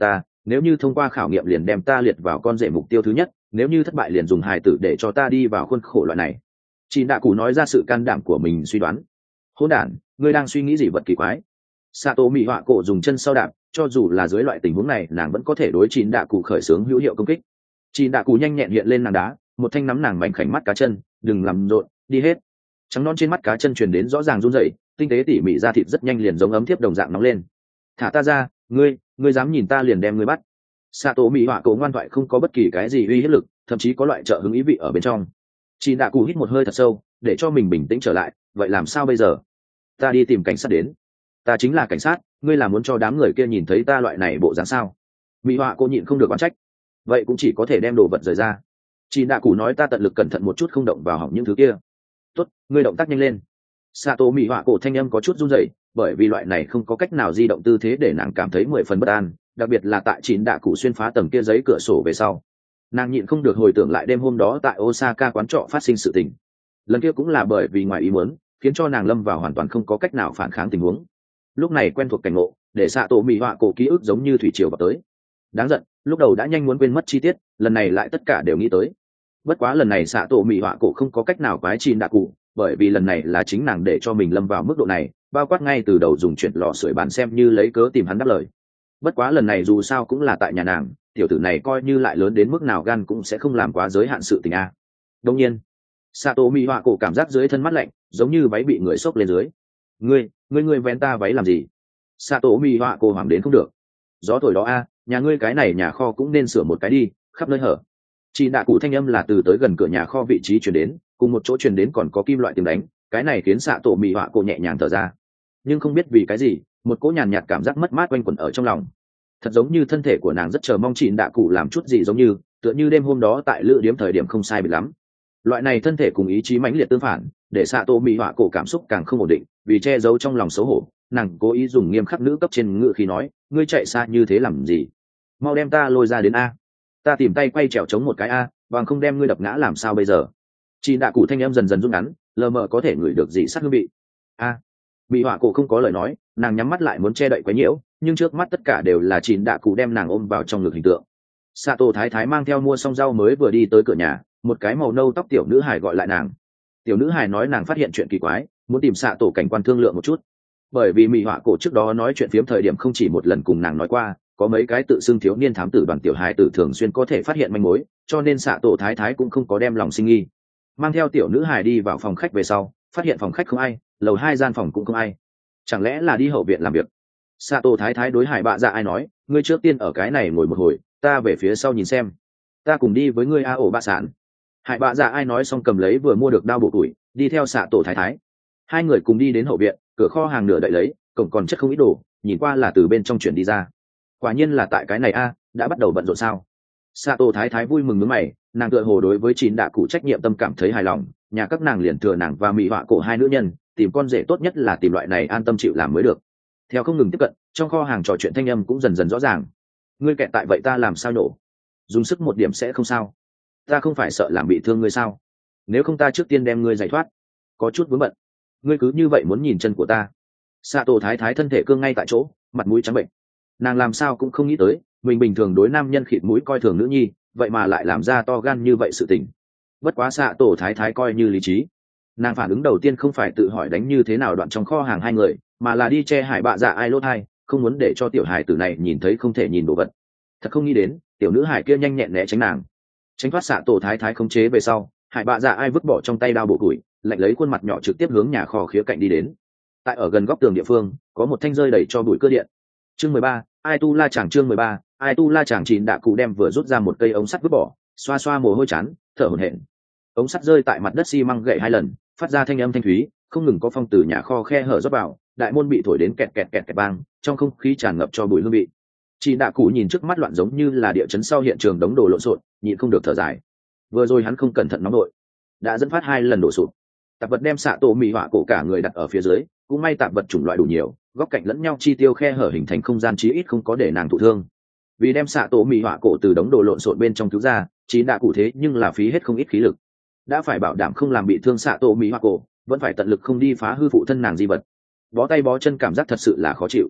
nếu như thông qua khảo nghiệm liền đem ta liệt vào con rể mục tiêu thứ nhất, nếu như thất bại liền dùng hài tử để cho ta đi vào khuôn khổ loại này. Chị Đạ Cụ nói ra sự can đảm của mình suy đoán. Hỗn đản, ngươi đang suy nghĩ gì vật kỳ quái? Sato Mị Họa Cổ dùng chân sau đạp, cho dù là dưới loại tình huống này nàng vẫn có thể đối Chị Đạ Cụ khởi xướng hữu hiệu công kích. Chị Đạ Cụ nhanh nhẹn hiện lên nàng đá, một thanh nắm nàng mảnh khảnh mắt cá chân, đừng làm rộn, đi hết. Trắng non trên mắt cá chân truyền đến rõ ràng run rẩy, tinh tế tỉ mỉ da thịt rất nhanh liền giống ấm thiếp đồng dạng nóng lên. Thả ta ra, ngươi, ngươi dám nhìn ta liền đem ngươi bắt. Sato Mị Họa Cổ ngoan thoại không có bất kỳ cái gì uy hiếp lực, thậm chí có loại trợ hứng ý vị ở bên trong. Chị Đạ Cụ hít một hơi thật sâu, để cho mình bình tĩnh trở lại. Vậy làm sao bây giờ? Ta đi tìm cảnh sát đến. Ta chính là cảnh sát, ngươi là muốn cho đám người kia nhìn thấy ta loại này bộ dáng sao? Mị Họa Cổ nhịn không được oán trách. Vậy cũng chỉ có thể đem đồ vật rời ra. Chị Đạ Cụ nói ta tận lực cẩn thận một chút không động vào hỏng những thứ kia. Tốt, ngươi động tác nhanh lên. Sato Mị Họa Cổ thanh âm có chút run rẩy, bởi vì loại này không có cách nào di động tư thế để nàng cảm thấy mười phần bất an, đặc biệt là tại Chị Đạ Cụ xuyên phá tầng kia giấy cửa sổ về sau. Nàng nhịn không được hồi tưởng lại đêm hôm đó tại Osaka quán trọ phát sinh sự tình. Lần kia cũng là bởi vì ngoài ý muốn, khiến cho nàng lâm vào hoàn toàn không có cách nào phản kháng tình huống. Lúc này quen thuộc cảnh ngộ, để Sato Mị Họa Cổ ký ức giống như thủy triều vào tới. Đáng giận, lúc đầu đã nhanh muốn quên mất chi tiết, lần này lại tất cả đều nghĩ tới. Bất quá lần này Sato Mị Họa Cổ không có cách nào quái Chị Đạ Cụ, bởi vì lần này là chính nàng để cho mình lâm vào mức độ này, bao quát ngay từ đầu dùng chuyện lò sưởi bàn xem như lấy cớ tìm hắn đáp lời. Bất quá lần này dù sao cũng là tại nhà nàng, tiểu tử này coi như lại lớn đến mức nào gan cũng sẽ không làm quá giới hạn sự tình a. Đương nhiên, Sato Mị Họa Cổ cảm giác dưới thân mắt lạnh, giống như váy bị người xốc lên dưới. Ngươi, ngươi ngươi vén ta váy làm gì? Sato Mị Họa Cổ hoảng đến không được. Gió thổi đó a, nhà ngươi cái này nhà kho cũng nên sửa một cái đi, khắp nơi hở. Chị Đạ Cụ thanh âm là từ tới gần cửa nhà kho vị trí truyền đến, cùng một chỗ truyền đến còn có kim loại tiếng đánh, cái này khiến Sato Mị Họa Cổ nhẹ nhàng thở ra. Nhưng không biết vì cái gì, một cỗ nhàn nhạt cảm giác mất mát quanh quẩn ở trong lòng. Thật giống như thân thể của nàng rất chờ mong Chị Đạ Cụ làm chút gì giống như, tựa như đêm hôm đó tại lữ điếm thời điểm không sai biệt lắm. Loại này thân thể cùng ý chí mãnh liệt tương phản, để Sato Mị Họa Cổ cảm xúc càng không ổn định, vì che giấu trong lòng xấu hổ, nàng cố ý dùng nghiêm khắc nữ cấp trên ngữ khí nói, ngươi chạy xa như thế làm gì? Mau đem ta lôi ra đến a. Ta tìm tay quay trèo chống một cái a, bằng không đem ngươi đập ngã làm sao bây giờ? Chị Đạ Cụ thanh em dần dần rung ngắn, lờ mờ có thể ngửi được dị sắc hương vị. A. Mị Họa Cổ không có lời nói, nàng nhắm mắt lại muốn che đậy quấy nhiễu, nhưng trước mắt tất cả đều là Chị Đạ Cụ đem nàng ôm vào trong ngực hình tượng. Sato thái thái mang theo mua xong rau mới vừa đi tới cửa nhà, một cái màu nâu tóc tiểu nữ hài gọi lại nàng. Tiểu nữ hài nói nàng phát hiện chuyện kỳ quái, muốn tìm Sato cảnh quan thương lượng một chút. Bởi vì Mị Họa Cổ trước đó nói chuyện phiếm thời điểm không chỉ một lần cùng nàng nói qua, có mấy cái tự xưng thiếu niên thám tử đoàn tiểu hài tử thường xuyên có thể phát hiện manh mối, cho nên Sato thái thái cũng không có đem lòng sinh nghi. Mang theo tiểu nữ hài đi vào phòng khách về sau, phát hiện phòng khách không ai, lầu hai gian phòng cũng không ai. Chẳng lẽ là đi hậu viện làm việc? Sato thái thái đối Hải Bạ Dạ Ai nói, ngươi trước tiên ở cái này ngồi một hồi, ta về phía sau nhìn xem. Ta cùng đi với ngươi a ổ bạ sản. Hải Bạ Dạ Ai nói xong cầm lấy vừa mua được đao bổ tuổi, đi theo Sato thái thái. Hai người cùng đi đến hậu viện, cửa kho hàng nửa đậy lấy, cổng còn chất không ít đồ, nhìn qua là từ bên trong chuyển đi ra. Quả nhiên là tại cái này a, đã bắt đầu bận rộn sao? Sato thái thái vui mừng nhướng mày, nàng tựa hồ đối với Chín Đạ Cụ trách nhiệm tâm cảm thấy hài lòng, nhà các nàng liền thừa nàng và Mị Họa Cổ hai nữ nhân, tìm con rể tốt nhất là tìm loại này an tâm chịu làm mới được. Theo không ngừng tiếp cận, trong kho hàng trò chuyện thanh âm cũng dần dần rõ ràng. Ngươi kẹt tại vậy ta làm sao nổ? Dùng sức một điểm sẽ không sao. Ta không phải sợ làm bị thương ngươi sao? Nếu không ta trước tiên đem ngươi giải thoát. Có chút vướng bận. Ngươi cứ như vậy muốn nhìn chân của ta? Sato thái thái thân thể cương ngay tại chỗ, mặt mũi trắng bệnh. Nàng làm sao cũng không nghĩ tới, mình bình thường đối nam nhân khịt mũi coi thường nữ nhi, vậy mà lại làm ra to gan như vậy sự tình. Bất quá Sato thái thái coi như lý trí. Nàng phản ứng đầu tiên không phải tự hỏi đánh như thế nào đoạn trong kho hàng hai người, mà là đi che Hải Bạ Dạ Ai lốt hai, không muốn để cho tiểu hài tử này nhìn thấy không thể nhìn đồ vật. Thật không nghĩ đến, tiểu nữ hải kia nhanh nhẹn né tránh nàng, tránh thoát xạ tổ thái thái khống chế về sau, Hải Bạ Dạ Ai vứt bỏ trong tay đao bộ củi, lạnh lấy khuôn mặt nhỏ trực tiếp hướng nhà kho khía cạnh đi đến. Tại ở gần góc tường địa phương, có một thanh rơi đầy cho bụi cơ điện. Chương mười ba, Ai tu la chàng chương mười ba, Ai tu la chàng Chín Đạ Cụ đem vừa rút ra một cây ống sắt vứt bỏ, xoa xoa mồ hôi chán, thở hổn hển. Ống sắt rơi tại mặt đất xi măng gậy hai lần, phát ra thanh âm thanh thúy, không ngừng có phong từ nhà kho khe hở rót vào, đại môn bị thổi đến kẹt kẹt kẹt kẹt bang, trong không khí tràn ngập cho bụi hương vị. Chị Đạ Cụ nhìn trước mắt loạn giống như là địa chấn sau hiện trường đống đồ lộn xộn, nhịn không được thở dài. Vừa rồi hắn không cẩn thận nóng đội, đã dẫn phát hai lần đổ sụp. Tạp vật đem xạ tổ Mị Họa Cổ cả người đặt ở phía dưới, cũng may tạp vật chủng loại đủ nhiều, góc cạnh lẫn nhau chi tiêu khe hở hình thành không gian chí ít không có để nàng thụ thương. Vì đem xạ tổ Mị Họa Cổ từ đống đồ lộn xộn bên trong cứu ra, Chị Đạ Cụ thế nhưng là phí hết không ít khí lực. Đã phải bảo đảm không làm bị thương xạ tổ Mị Họa Cổ, vẫn phải tận lực không đi phá hư phụ thân nàng di vật. Bó tay bó chân cảm giác thật sự là khó chịu.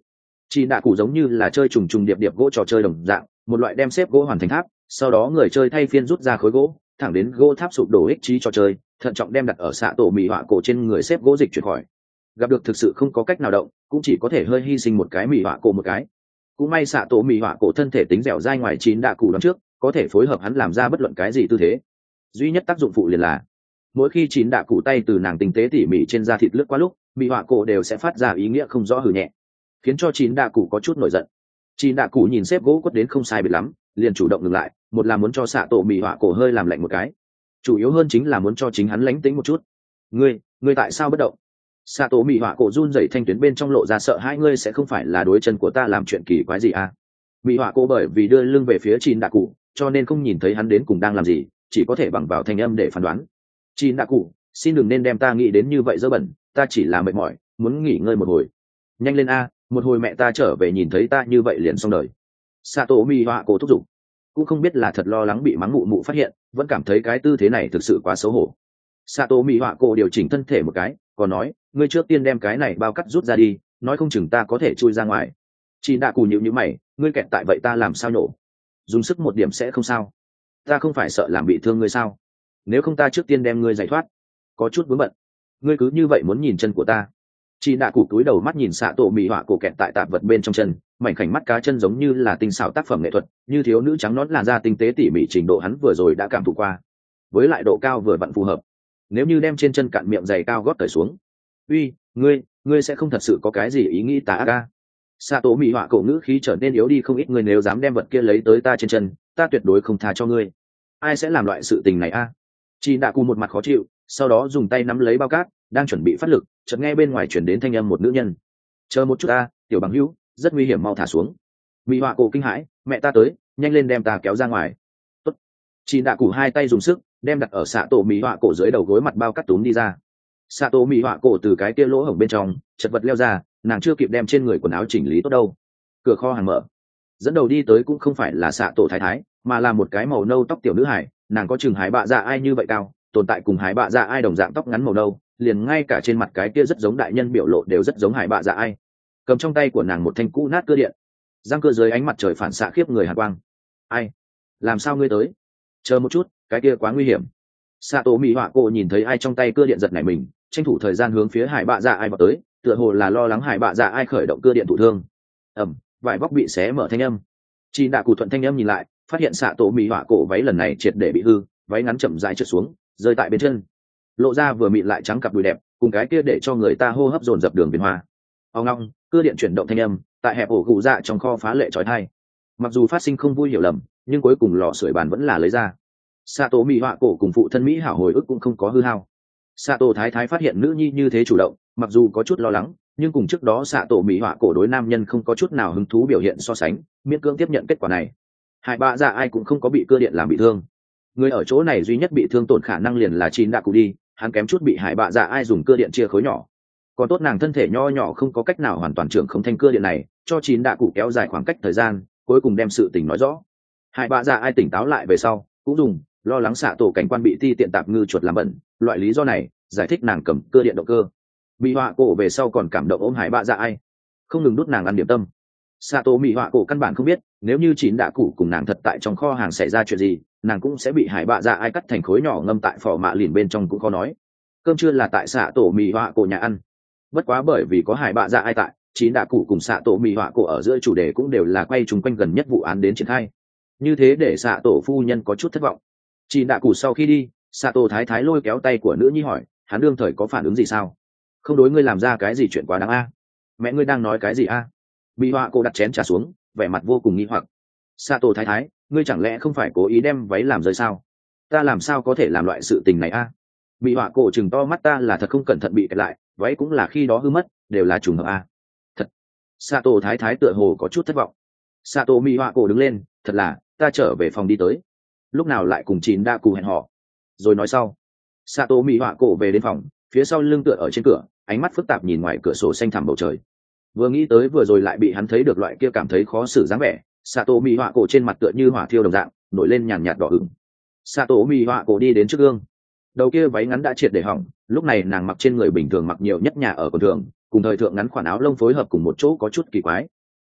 Chị đạ cụ giống như là chơi trùng trùng điệp điệp gỗ trò chơi đồng dạng, một loại đem xếp gỗ hoàn thành tháp, sau đó người chơi thay phiên rút ra khối gỗ, thẳng đến gỗ tháp sụp đổ ích trí trò chơi, thận trọng đem đặt ở xạ tổ mì họa cổ trên người xếp gỗ dịch chuyển khỏi. Gặp được thực sự không có cách nào động, cũng chỉ có thể hơi hy sinh một cái mì họa cổ một cái. Cũng may xạ tổ mì họa cổ thân thể tính dẻo dai ngoài chín đạ cụ đón trước, có thể phối hợp hắn làm ra bất luận cái gì tư thế. Duy nhất tác dụng phụ liền là mỗi khi chín đạ cụ tay từ nàng tinh tế tỉ mỉ trên da thịt lướt qua lúc, mì họa cổ đều sẽ phát ra ý nghĩa không rõ hừ nhẹ, khiến cho chín đạ cụ có chút nổi giận. Chín đạ cụ nhìn xếp gỗ quất đến không sai biệt lắm, liền chủ động ngừng lại, một là muốn cho xạ tổ mì họa cổ hơi làm lạnh một cái, chủ yếu hơn chính là muốn cho chính hắn lánh tính một chút. Ngươi, ngươi tại sao bất động? Xạ tổ mì họa cổ run rẩy thanh tuyến bên trong lộ ra sợ hai, ngươi sẽ không phải là đối chân của ta làm chuyện kỳ quái gì à? Mì họa cổ bởi vì đưa lưng về phía chín đạ cụ, cho nên không nhìn thấy hắn đến cùng đang làm gì, chỉ có thể bằng vào thanh âm để phán đoán. Chín đạ cụ, xin đừng nên đem ta nghĩ đến như vậy dơ bẩn, ta chỉ là mệt mỏi, muốn nghỉ ngơi một hồi. Nhanh lên a, một hồi mẹ ta trở về nhìn thấy ta như vậy liền xong đời. Sato mi họa cổ thúc giục, cũng không biết là thật lo lắng bị mắng mụ mụ phát hiện, vẫn cảm thấy cái tư thế này thực sự quá xấu hổ. Sato mi họa cổ điều chỉnh thân thể một cái, còn nói, ngươi trước tiên đem cái này bao cắt rút ra đi, nói không chừng ta có thể chui ra ngoài. Chị đã cù nhịu nhíu mày, ngươi kẹt tại vậy ta làm sao nhổ? Dùng sức một điểm sẽ không sao. Ta không phải sợ làm bị thương ngươi sao? Nếu không ta trước tiên đem ngươi giải thoát. Có chút vướng bận. Ngươi cứ như vậy muốn nhìn chân của ta? Chị đã cù túi đầu mắt nhìn xạ tổ mì họa cổ kẹt tại tạp vật bên trong chân, mảnh khảnh mắt cá chân giống như là tinh xảo tác phẩm nghệ thuật, như thiếu nữ trắng nõn làn da tinh tế tỉ mỉ trình độ hắn vừa rồi đã cảm thụ qua, với lại độ cao vừa vặn phù hợp. Nếu như đem trên chân cạn miệng giày cao gót cởi xuống, uy, ngươi, ngươi sẽ không thật sự có cái gì ý nghĩ tà ác à? Xạ tổ mì họa cổ ngữ khí trở nên yếu đi không ít, người nếu dám đem vật kia lấy tới ta trên chân, ta tuyệt đối không tha cho ngươi. Ai sẽ làm loại sự tình này a? À? Chị đã cù một mặt khó chịu, sau đó dùng tay nắm lấy bao cát, đang chuẩn bị phát lực, chợt nghe bên ngoài chuyển đến thanh âm một nữ nhân. Chờ một chút ta, tiểu bằng hữu, rất nguy hiểm, mau thả xuống. Mỹ họa cổ kinh hãi, mẹ ta tới, nhanh lên đem ta kéo ra ngoài. Tốt. Chị đã cù hai tay dùng sức, đem đặt ở xạ tổ mỹ họa cổ dưới đầu gối mặt bao cát túm đi ra. Xạ tổ mỹ họa cổ từ cái kia lỗ hổng bên trong chật vật leo ra, nàng chưa kịp đem trên người quần áo chỉnh lý tốt đâu. Cửa kho hàng mở, dẫn đầu đi tới cũng không phải là xạ tổ thái thái, mà là một cái màu nâu tóc tiểu nữ hải, nàng có chừng hái bạ dạ ai như vậy cao, tồn tại cùng hái bạ dạ ai đồng dạng tóc ngắn màu nâu, liền ngay cả trên mặt cái kia rất giống đại nhân biểu lộ đều rất giống hải bạ dạ ai. Cầm trong tay của nàng một thanh cũ nát cưa điện, răng cưa dưới ánh mặt trời phản xạ khiếp người hàn quang. Ai? Làm sao ngươi tới? Chờ một chút, cái kia quá nguy hiểm. Sato mỹ họa cổ nhìn thấy ai trong tay cưa điện giật nảy mình, tranh thủ thời gian hướng phía hải bạ dạ ai vào tới, tựa hồ là lo lắng hải bạ dạ ai khởi động cưa điện thụ thương. Ẩm, vải vóc bị xé mở thanh âm. Chị đã cụ thuận thanh âm nhìn lại, phát hiện Sato mỹ họa cổ váy lần này triệt để bị hư, váy ngắn chậm rãi trượt xuống, rơi tại bên chân, lộ ra vừa mịn lại trắng cặp đùi đẹp, cùng cái kia để cho người ta hô hấp dồn dập đường viền hoa. Ông long, cưa điện chuyển động thanh âm, tại hẹp ổ gù dạ trong kho phá lệ chói tai. Mặc dù phát sinh không vui hiểu lầm, nhưng cuối cùng lò sưởi bàn vẫn là lấy ra. Sato mỹ họa cổ cùng phụ thân mỹ hảo hồi ức cũng không có hư hao. Sato thái thái phát hiện nữ nhi như thế chủ động, mặc dù có chút lo lắng, nhưng cùng trước đó Sato mỹ họa cổ đối nam nhân không có chút nào hứng thú biểu hiện so sánh, miễn cưỡng tiếp nhận kết quả này. Hải bạ dạ ai cũng không có bị cưa điện làm bị thương. Người ở chỗ này duy nhất bị thương tổn khả năng liền là chín đạ cụ đi, hắn kém chút bị hải bạ dạ ai dùng cưa điện chia khối nhỏ. Còn tốt nàng thân thể nho nhỏ không có cách nào hoàn toàn trưởng không thanh cưa điện này, cho chín đạ cụ kéo dài khoảng cách thời gian, cuối cùng đem sự tình nói rõ. Hải bạ dạ ai tỉnh táo lại về sau, cũng dùng lo lắng xạ tổ cảnh quan bị ti tiện tạp ngư chuột làm bẩn, loại lý do này giải thích nàng cầm cưa điện động cơ. Mỹ họa cổ về sau còn cảm động ôm hải bạ dạ ai, không ngừng đút nàng ăn điểm tâm. Sato mỹ họa cổ căn bản không biết, nếu như chín đạ cụ cùng nàng thật tại trong kho hàng xảy ra chuyện gì, nàng cũng sẽ bị hải bạ dạ ai cắt thành khối nhỏ ngâm tại phò mạ lìn bên trong cũng khó nói. Cơm trưa là tại xạ tổ mỹ họa cổ nhà ăn, bất quá bởi vì có hải bạ dạ ai tại, chín đạ cụ cùng xạ tổ mỹ họa cổ ở giữa chủ đề cũng đều là quay chung quanh gần nhất vụ án đến triển khai, như thế để xạ tổ phu nhân có chút thất vọng. Chín đạ cụ sau khi đi, xạ tổ thái thái lôi kéo tay của nữ nhi hỏi, hắn đương thời có phản ứng gì sao? Không đối ngươi làm ra cái gì chuyện quá đáng a? Mẹ ngươi đang nói cái gì a? Mỹ họa cổ đặt chén trà xuống, vẻ mặt vô cùng nghi hoặc. Sato thái thái, ngươi chẳng lẽ không phải cố ý đem váy làm rơi sao? Ta làm sao có thể làm loại sự tình này a? Mỹ họa cổ chừng to mắt, ta là thật không cẩn thận bị kẹt lại, váy cũng là khi đó hư mất, đều là trùng hợp a. Thật. Sato thái thái tựa hồ có chút thất vọng. Sato Mỹ họa cổ đứng lên, thật là, ta trở về phòng đi tới. Lúc nào lại cùng chín đa cù hẹn hò. Rồi nói sau. Sato Mỹ họa cổ về đến phòng, phía sau lưng tựa ở trên cửa, ánh mắt phức tạp nhìn ngoài cửa sổ xanh thẳm bầu trời. Vừa nghĩ tới vừa rồi lại bị hắn thấy được loại kia cảm thấy khó xử dáng vẻ, Sato mỹ họa cổ trên mặt tựa như hỏa thiêu đồng dạng nổi lên nhàn nhạt đỏ ửng. Sato mỹ họa cổ đi đến trước gương, đầu kia váy ngắn đã triệt để hỏng, lúc này nàng mặc trên người bình thường mặc nhiều nhất nhà ở còn thường, cùng thời thượng ngắn khoản áo lông phối hợp cùng một chỗ có chút kỳ quái.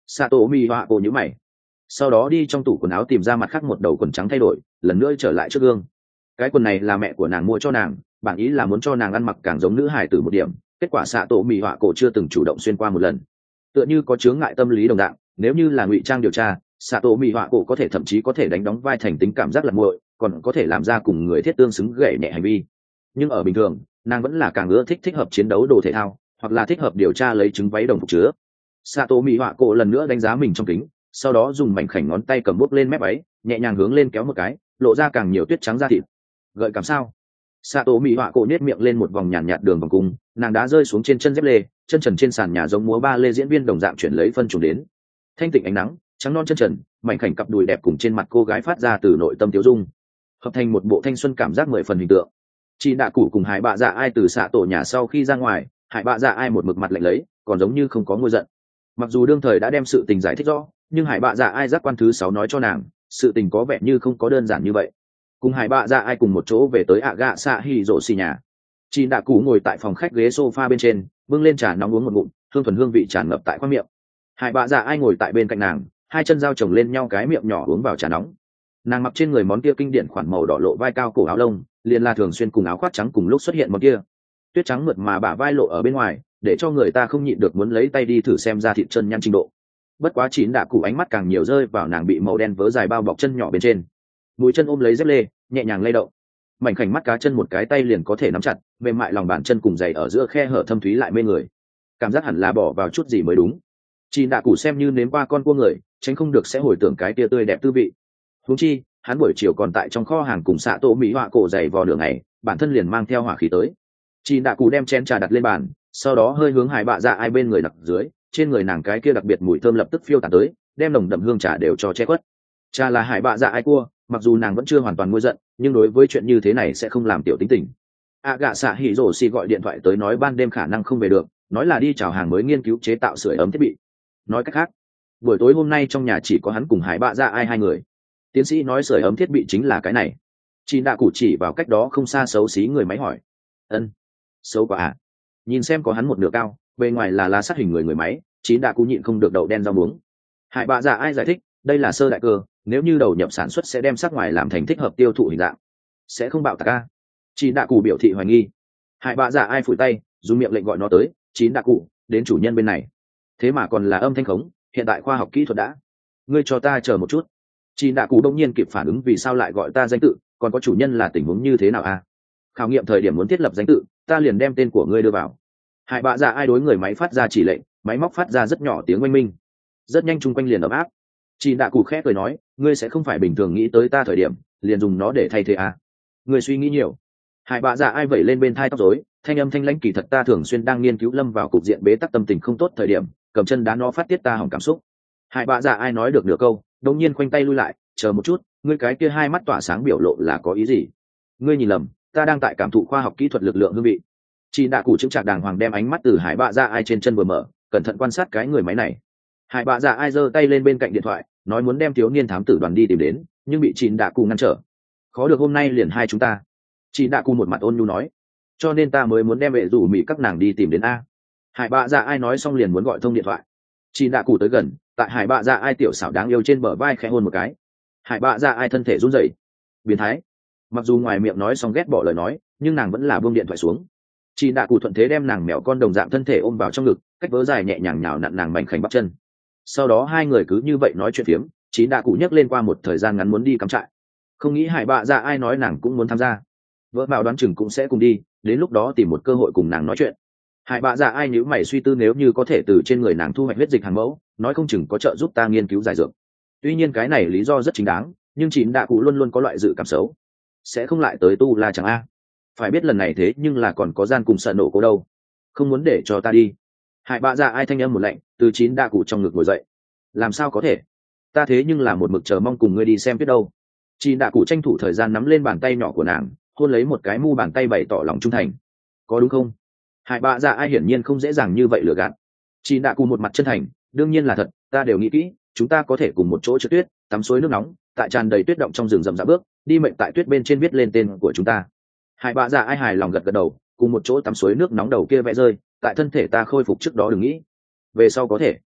Sato mi họa cổ nhíu mày, sau đó đi trong tủ quần áo tìm ra mặt khác một đầu quần trắng thay đổi, lần nữa trở lại trước gương. Cái quần này là mẹ của nàng mua cho nàng, bản ý là muốn cho nàng ăn mặc càng giống nữ hài tử một điểm, kết quả Sato mi họa cổ chưa từng chủ động xuyên qua một lần, tựa như có chướng ngại tâm lý đồng dạng. Nếu như là ngụy trang điều tra, Sato mi họa cổ có thể thậm chí có thể đánh đóng vai thành tính cảm giác là muội, còn có thể làm ra cùng người thiết tương xứng gậy nhẹ hành vi. Nhưng ở bình thường, nàng vẫn là càng ưa thích thích hợp chiến đấu đồ thể thao, hoặc là thích hợp điều tra lấy trứng váy đồng phục chứa. Sato mi họa cổ lần nữa đánh giá mình trong kính, sau đó dùng mảnh khảnh ngón tay cầm bút lên mép váy, nhẹ nhàng hướng lên kéo một cái, lộ ra càng nhiều tuyết trắng da thịt. Gợi cảm sao? Sato mi họa cổ nhếch miệng lên một vòng nhàn nhạt đường vòng cung, nàng đá rơi xuống trên chân dép lê, chân trần trên sàn nhà giống múa ba lê diễn viên đồng dạng chuyển lấy phân trùng đến. Thanh tịnh ánh nắng, trắng non chân trần, mảnh khảnh cặp đùi đẹp cùng trên mặt cô gái phát ra từ nội tâm tiêu dung, hợp thành một bộ thanh xuân cảm giác mười phần hình tượng. Chị Đạ Cụ cùng Hải Bạ Dạ Ai từ xạ tổ nhà sau khi ra ngoài, Hải Bạ Dạ Ai một mực mặt lạnh lấy, còn giống như không có ngôi giận. Mặc dù đương thời đã đem sự tình giải thích rõ, nhưng Hải Bạ Dạ Ai giác quan thứ sáu nói cho nàng, sự tình có vẻ như không có đơn giản như vậy. Cùng Hải Bạ Dạ Ai cùng một chỗ về tới ạ gạ xạ hỉ rổ xì nhà. Chị Đạ Cụ ngồi tại phòng khách ghế sofa bên trên, bưng lên trà nóng uống một ngụm, hương thuần hương vị tràn ngập tại khoang miệng. Hải Bạ Dạ Ai ngồi tại bên cạnh nàng, hai chân giao chồng lên nhau, cái miệng nhỏ uống vào trà nóng. Nàng mặc trên người món kia kinh điển khoản màu đỏ lộ vai cao cổ áo lông, liền là thường xuyên cùng áo khoác trắng cùng lúc xuất hiện món kia. Tuyết trắng mượt mà bả vai lộ ở bên ngoài, để cho người ta không nhịn được muốn lấy tay đi thử xem ra thịt chân nhăn trình độ. Bất quá Chín Đạ Cụ ánh mắt càng nhiều rơi vào nàng bị màu đen vớ dài bao bọc chân nhỏ bên trên. Mũi chân ôm lấy dép lê, nhẹ nhàng lay động. Mảnh khảnh mắt cá chân một cái tay liền có thể nắm chặt, mềm mại lòng bàn chân cùng giày ở giữa khe hở thâm thúy lại mê người. Cảm giác hẳn là bỏ vào chút gì mới đúng. Chín Đạ Cụ xem như nếm qua con cua người, tránh không được sẽ hồi tưởng cái tia tươi đẹp tư vị. Huống chi, hắn buổi chiều còn tại trong kho hàng cùng xạ tổ mỹ họa cổ giày vò đường này, bản thân liền mang theo hỏa khí tới. Chín Đạ Cụ đem chén trà đặt lên bàn, sau đó hơi hướng Hải Bạ Dạ Ai bên người đặt dưới, trên người nàng cái kia đặc biệt mùi thơm lập tức phiêu tán tới, đem nồng đậm hương trà đều cho che khuất. Trà là Hải Bạ Dạ Ai cua, mặc dù nàng vẫn chưa hoàn toàn nguôi giận, nhưng đối với chuyện như thế này sẽ không làm tiểu tính tình. A gạ xạ hỉ rổ xì gọi điện thoại tới nói ban đêm khả năng không về được, nói là đi chào hàng mới nghiên cứu chế tạo sưởi ấm thiết bị. Nói cách khác, buổi tối hôm nay trong nhà chỉ có hắn cùng Hải Bạ Dạ Ai hai người. Tiến sĩ nói sưởi ấm thiết bị chính là cái này. Chị Đạ Cụ chỉ vào cách đó không xa xấu xí người máy hỏi. Ân, xấu quá à? Nhìn xem có hắn một nửa cao, bề ngoài là lá sát hình người người máy, Chị Đạ Cụ nhịn không được đậu đen rau muống. Hải Bạ Dạ Ai giải thích, đây là sơ đại cơ, nếu như đầu nhập sản xuất sẽ đem sắc ngoài làm thành thích hợp tiêu thụ hình dạng, sẽ không bạo tạc a. Chị Đạ Cụ biểu thị hoài nghi. Hải Bạ Dạ Ai phủi tay, dùng miệng lệnh gọi nó tới. Chín Đạ Cụ, đến chủ nhân bên này. Thế mà còn là âm thanh khống, hiện tại khoa học kỹ thuật đã. Ngươi cho ta chờ một chút. Chị Đạ Cụ đông nhiên kịp phản ứng vì sao lại gọi ta danh tự, còn có chủ nhân là tình huống như thế nào a? Khảo nghiệm thời điểm muốn thiết lập danh tự, ta liền đem tên của ngươi đưa vào. Hải Bạ Dạ Ai đối người máy phát ra chỉ lệnh, máy móc phát ra rất nhỏ tiếng oanh minh. Rất nhanh chung quanh liền ấm áp. Chị Đạ Cụ khẽ cười nói, ngươi sẽ không phải bình thường nghĩ tới ta thời điểm, liền dùng nó để thay thế à? Ngươi suy nghĩ nhiều. Hải Bạ Dạ Ai vẩy lên bên thai tóc rối, thanh âm thanh lãnh, kỳ thật ta thường xuyên đang nghiên cứu lâm vào cục diện bế tắc tâm tình không tốt thời điểm, cầm chân đá nó phát tiết ta hỏng cảm xúc. Hải Bạ Dạ Ai nói được nửa câu, đột nhiên khoanh tay lui lại, chờ một chút, ngươi cái kia hai mắt tỏa sáng biểu lộ là có ý gì? Ngươi nhìn lầm, ta đang tại cảm thụ khoa học kỹ thuật lực lượng hương vị. Chị Đạ Cụ chứng trạc đàng hoàng đem ánh mắt từ Hải Bạ Dạ Ai trên chân vừa mở, cẩn thận quan sát cái người máy này. Hải Bạ Dạ Ai giơ tay lên bên cạnh điện thoại, nói muốn đem thiếu niên thám tử đoàn đi tìm đến, nhưng bị chị Đạ Cụ ngăn trở. Khó được hôm nay liền hai chúng ta. Chị Đạ Cụ một mặt ôn nhu nói, cho nên ta mới muốn đem vệ rủ mỹ các nàng đi tìm đến a. Hải Bạ Dạ Ai nói xong liền muốn gọi thông điện thoại. Chị Đạ Cụ tới gần, tại Hải Bạ Dạ Ai tiểu xảo đáng yêu trên bờ vai khẽ hôn một cái. Hải Bạ Dạ Ai thân thể run rẩy. Biến thái. Mặc dù ngoài miệng nói xong ghét bỏ lời nói, nhưng nàng vẫn là buông điện thoại xuống. Chị Đạ Cụ thuận thế đem nàng mèo con đồng dạng thân thể ôm vào trong ngực, cách vớ dài nhẹ nhàng nhào nặn nàng mảnh khảnh bắp chân. Sau đó hai người cứ như vậy nói chuyện phiếm. Chị Đạ Cụ nhắc lên qua một thời gian ngắn muốn đi cắm trại, không nghĩ Hải Bạ Dạ Ai nói nàng cũng muốn tham gia, vợ bảo đoán chừng cũng sẽ cùng đi, đến lúc đó tìm một cơ hội cùng nàng nói chuyện. Hải Bạ Dạ Ai nhíu mày suy tư, nếu như có thể từ trên người nàng thu hoạch huyết dịch hàng mẫu, nói không chừng có trợ giúp ta nghiên cứu giải dược. Tuy nhiên cái này lý do rất chính đáng, nhưng Chín Đạ Cụ luôn luôn có loại dự cảm xấu, sẽ không lại tới tu la chẳng a. Phải biết lần này thế nhưng là còn có gian cùng sợ nổ cố đâu, không muốn để cho ta đi. Hải Bạ Dạ Ai thanh âm một lạnh, từ Chín Đạ Cụ trong ngực ngồi dậy. Làm sao có thể, ta thế nhưng là một mực chờ mong cùng ngươi đi xem biết đâu. Chín Đạ Cụ tranh thủ thời gian nắm lên bàn tay nhỏ của nàng, hôn lấy một cái mu bàn tay bày tỏ lòng trung thành. Có đúng không? Hải Bạ Dạ Ai hiển nhiên không dễ dàng như vậy lừa gạt. Chín Đạ Cụ một mặt chân thành, đương nhiên là thật, ta đều nghĩ kỹ, chúng ta có thể cùng một chỗ trượt tuyết, tắm suối nước nóng, tại tràn đầy tuyết động trong rừng rậm rạp bước, đi mệnh tại tuyết bên trên viết lên tên của chúng ta. Hải Bạ Dạ Ai hài lòng gật gật đầu, cùng một chỗ tắm suối nước nóng đầu kia vẽ rơi, tại thân thể ta khôi phục trước đó đừng nghĩ, về sau có thể.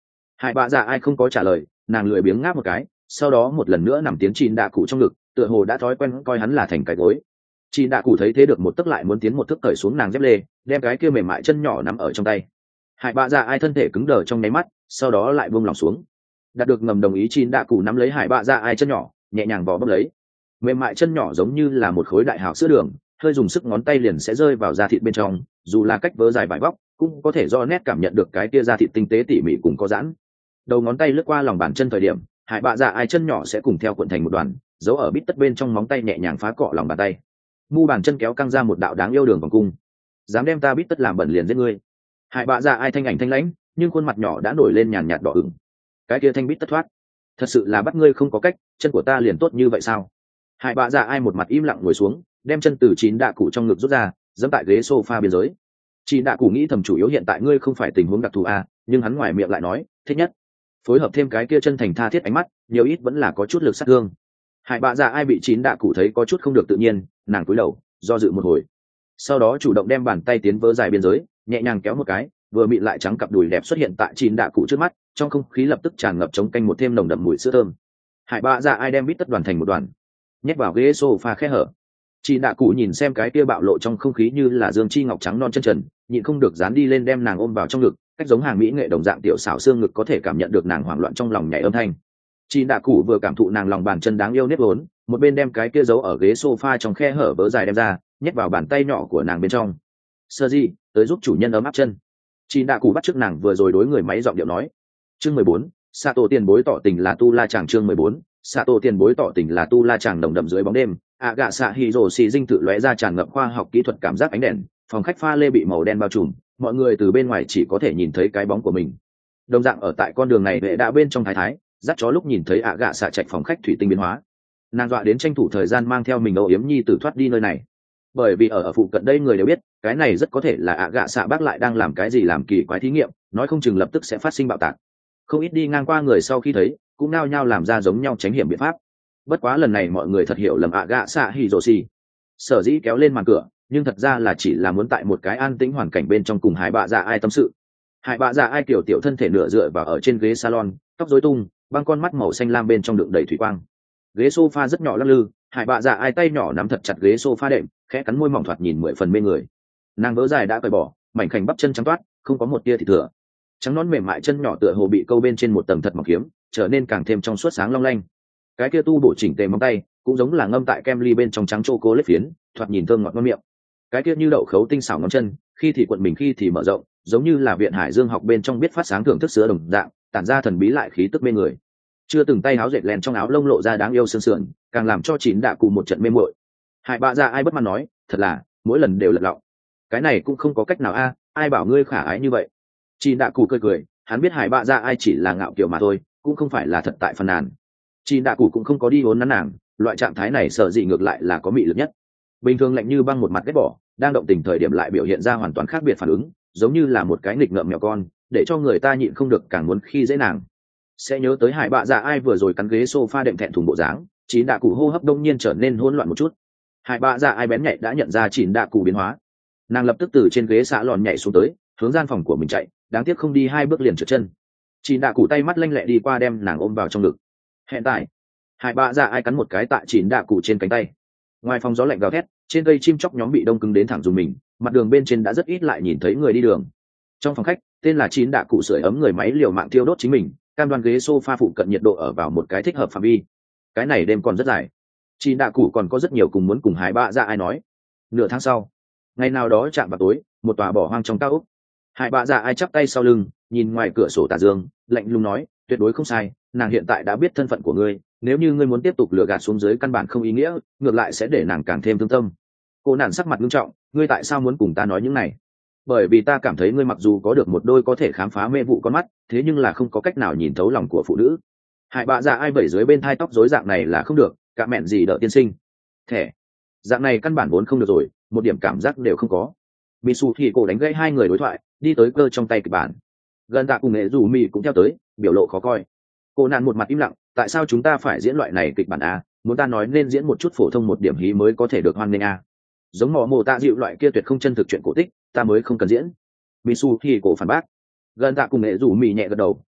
Hải bạ dạ ai không có trả lời, nàng lười biếng ngáp một cái, sau đó một lần nữa nằm tiến chín đạ cụ trong ngực, tựa hồ đã thói quen coi hắn là thành cái gối. Chín đạ cụ thấy thế được một tức lại muốn tiến một thước cởi xuống nàng dép lê, đem cái kia mềm mại chân nhỏ nắm ở trong tay. Hải bạ dạ ai thân thể cứng đờ trong nháy mắt, sau đó lại buông lòng xuống. Đạt được ngầm đồng ý, chín đạ cụ nắm lấy hải bạ dạ ai chân nhỏ, nhẹ nhàng vò bóp lấy. Mềm mại chân nhỏ giống như là một khối đại hào sữa đường, hơi dùng sức ngón tay liền sẽ rơi vào da thịt bên trong, dù là cách vớ dài vải vóc cũng có thể do nét cảm nhận được cái kia da thịt tinh tế tỉ mỉ cùng có giãn. Đầu ngón tay lướt qua lòng bàn chân thời điểm, hải bạ dạ ai chân nhỏ sẽ cùng theo cuộn thành một đoàn, giấu ở bít tất bên trong móng tay nhẹ nhàng phá cọ lòng bàn tay. Mu bàn chân kéo căng ra một đạo đáng yêu đường vòng cung. Dám đem ta bít tất làm bẩn liền giết ngươi. Hải bạ dạ ai thanh ảnh thanh lãnh, nhưng khuôn mặt nhỏ đã nổi lên nhàn nhạt đỏ ửng. Cái kia thanh bít tất thoát, thật sự là bắt ngươi không có cách, chân của ta liền tốt như vậy sao? Hải bạ dạ ai một mặt im lặng ngồi xuống, đem chân từ chín đạ cụ trong ngực rút ra, giẫm tại ghế sofa biên giới. Chín đạ cụ nghĩ thầm chủ yếu hiện tại ngươi không phải tình huống đặc thù a, nhưng hắn ngoài miệng lại nói thích nhất, phối hợp thêm cái kia chân thành tha thiết ánh mắt, nhiều ít vẫn là có chút lực sát thương. Hải bạ dạ ai bị chín đạ cụ thấy có chút không được tự nhiên, nàng cúi đầu do dự một hồi, sau đó chủ động đem bàn tay tiến vớ dài biên giới, nhẹ nhàng kéo một cái, vừa mịn lại trắng cặp đùi đẹp xuất hiện tại chín đạ cụ trước mắt, trong không khí lập tức tràn ngập chống canh một thêm nồng đậm mùi sữa thơm. Hải bạ dạ ai đem bít tất đoàn thành một đoàn, nhét vào ghế sofa khe hở. Chị đạ cụ nhìn xem cái kia bạo lộ trong không khí như là dương chi ngọc trắng non chân trần, nhịn không được dán đi lên đem nàng ôm vào trong ngực, cách giống hàng mỹ nghệ đồng dạng tiểu xảo xương ngực có thể cảm nhận được nàng hoảng loạn trong lòng nhảy âm thanh. Chị đạ cụ vừa cảm thụ nàng lòng bàn chân đáng yêu nếp vốn, một bên đem cái kia giấu ở ghế sofa trong khe hở vớ dài đem ra, nhét vào bàn tay nhỏ của nàng bên trong. Sơ di, tới giúp chủ nhân ấm áp chân. Chị đạ cụ bắt chước nàng vừa rồi đối người máy giọng điệu nói. Chương mười bốn, Sato tiền bối tỏ tình là tu la chàng. Chương mười bốn, Sato tiền bối tỏ tình là tu la chàng. Đồng đậm dưới bóng đêm, ạ gạ xạ hì rồ xì dinh tự lóe ra tràn ngập khoa học kỹ thuật cảm giác ánh đèn, phòng khách pha lê bị màu đen bao trùm, mọi người từ bên ngoài chỉ có thể nhìn thấy cái bóng của mình. Đồng dạng ở tại con đường này vệ đã bên trong thái thái dắt chó lúc nhìn thấy ạ gạ xạ chạy phòng khách thủy tinh biến hóa, nàng dọa đến tranh thủ thời gian mang theo mình âu yếm nhi tử thoát đi nơi này, bởi vì ở ở phụ cận đây người đều biết cái này rất có thể là ạ gạ xạ bác lại đang làm cái gì làm kỳ quái thí nghiệm, nói không chừng lập tức sẽ phát sinh bạo tạc. Không ít đi ngang qua người sau khi thấy cũng nao nhao làm ra giống nhau tránh hiểm biện pháp. Bất quá lần này mọi người thật hiểu lầm ạ gạ xạ hì rồ xì, sở dĩ kéo lên màn cửa nhưng thật ra là chỉ là muốn tại một cái an tĩnh hoàn cảnh bên trong cùng hải bạ dạ ai tâm sự. Hải bạ dạ ai kiểu tiểu thân thể nửa dựa vào ở trên ghế salon, tóc rối tung, băng con mắt màu xanh lam bên trong đựng đầy thủy quang. Ghế sofa rất nhỏ lắc lư, hải bạ dạ ai tay nhỏ nắm thật chặt ghế sofa đệm, khẽ cắn môi mỏng thoạt nhìn mười phần mê người. Nàng vớ dài đã cởi bỏ, mảnh khảnh bắp chân trắng toát, không có một tia thịt thừa, trắng nón mềm mại chân nhỏ tựa hồ bị câu bên trên một tầng thật mỏng kiếm, trở nên càng thêm trong suốt sáng long lanh. Cái kia tu bổ chỉnh tề móng tay cũng giống là ngâm tại kem ly bên trong trắng choco lết phiến, thoạt nhìn thơm ngọt ngon miệng. Cái kia như đậu khấu tinh xảo ngón chân, khi thì cuộn mình khi thì mở rộng, giống như là viện hải dương học bên trong biết phát sáng thưởng thức sữa đồng dạng, tản ra thần bí lại khí tức mê người. Chưa từng tay áo dệt len trong áo lông lộ ra đáng yêu sương sườn, càng làm cho chín đạ cụ một trận mê muội. Hải bạ dạ ai bất mãn nói, thật là mỗi lần đều lật lọng, cái này cũng không có cách nào a, ai bảo ngươi khả ái như vậy. Chín đạ cụ cười cười, hắn biết hải bạ dạ ai chỉ là ngạo kiểu mà thôi, cũng không phải là thật tại phàn nàn. Chín đạ cụ cũng không có đi vốn nắn nàng, loại trạng thái này sợ gì ngược lại là có mị lực nhất. Bình thường lạnh như băng một mặt ghét bỏ, đang động tình thời điểm lại biểu hiện ra hoàn toàn khác biệt phản ứng, giống như là một cái nghịch ngợm mèo con, để cho người ta nhịn không được càng muốn khi dễ nàng. Sẽ nhớ tới hải bạ dạ ai vừa rồi cắn ghế sofa đệm thẹn thùng bộ dáng, chín đạ cụ hô hấp đông nhiên trở nên hỗn loạn một chút. Hải bạ dạ ai bén nhạy đã nhận ra chín đạ cụ biến hóa, nàng lập tức từ trên ghế xạ lòn nhảy xuống tới, hướng gian phòng của mình chạy, đáng tiếc không đi hai bước liền trượt chân. Chín đạ cụ tay mắt lanh lẹ đi qua đem nàng ôm vào trong ngực. Hiện tại hải bạ dạ ai cắn một cái tại chín đạ cụ trên cánh tay. Ngoài phòng gió lạnh gào thét, trên cây chim chóc nhóm bị đông cứng đến thẳng dùng mình, mặt đường bên trên đã rất ít lại nhìn thấy người đi đường. Trong phòng khách, tên là chín đạ cụ sưởi ấm người máy liều mạng thiêu đốt chính mình, cam đoan ghế sofa phụ cận nhiệt độ ở vào một cái thích hợp phạm vi. Cái này đêm còn rất dài, chín đạ cụ còn có rất nhiều cùng muốn cùng hải bạ dạ ai nói. Nửa tháng sau, ngày nào đó chạm vào tối, một tòa bỏ hoang trong cao ốc, hải bạ dạ ai chắp tay sau lưng, nhìn ngoài cửa sổ tà dương, lạnh lùng nói, tuyệt đối không sai, nàng hiện tại đã biết thân phận của ngươi, nếu như ngươi muốn tiếp tục lừa gạt xuống dưới căn bản không ý nghĩa, ngược lại sẽ để nàng càng thêm thương tâm. Cô nạn sắc mặt nghiêm trọng, ngươi tại sao muốn cùng ta nói những này? Bởi vì ta cảm thấy ngươi mặc dù có được một đôi có thể khám phá mê vụ con mắt, thế nhưng là không có cách nào nhìn thấu lòng của phụ nữ. Hải bạ dạ ai vẩy dưới bên thai tóc rối dạng này là không được, cả mẹn gì đỡ tiên sinh. Thẻ, dạng này căn bản vốn không được rồi, một điểm cảm giác đều không có. Mitsu thì cổ đánh gãy hai người đối thoại, đi tới cơ trong tay kịch bản. Gần tạ cùng nghệ dù mì cũng theo tới, biểu lộ khó coi. Cô nạn một mặt im lặng, tại sao chúng ta phải diễn loại này kịch bản a? Muốn ta nói nên diễn một chút phổ thông một điểm hí mới có thể được hoan nghênh a. Giống mỏ mồ tạ dịu loại kia tuyệt không chân thực chuyện cổ tích, ta mới không cần diễn. Mitsu thì cổ phản bác. Gần tạ cùng nghệ rủ mì nhẹ gật đầu,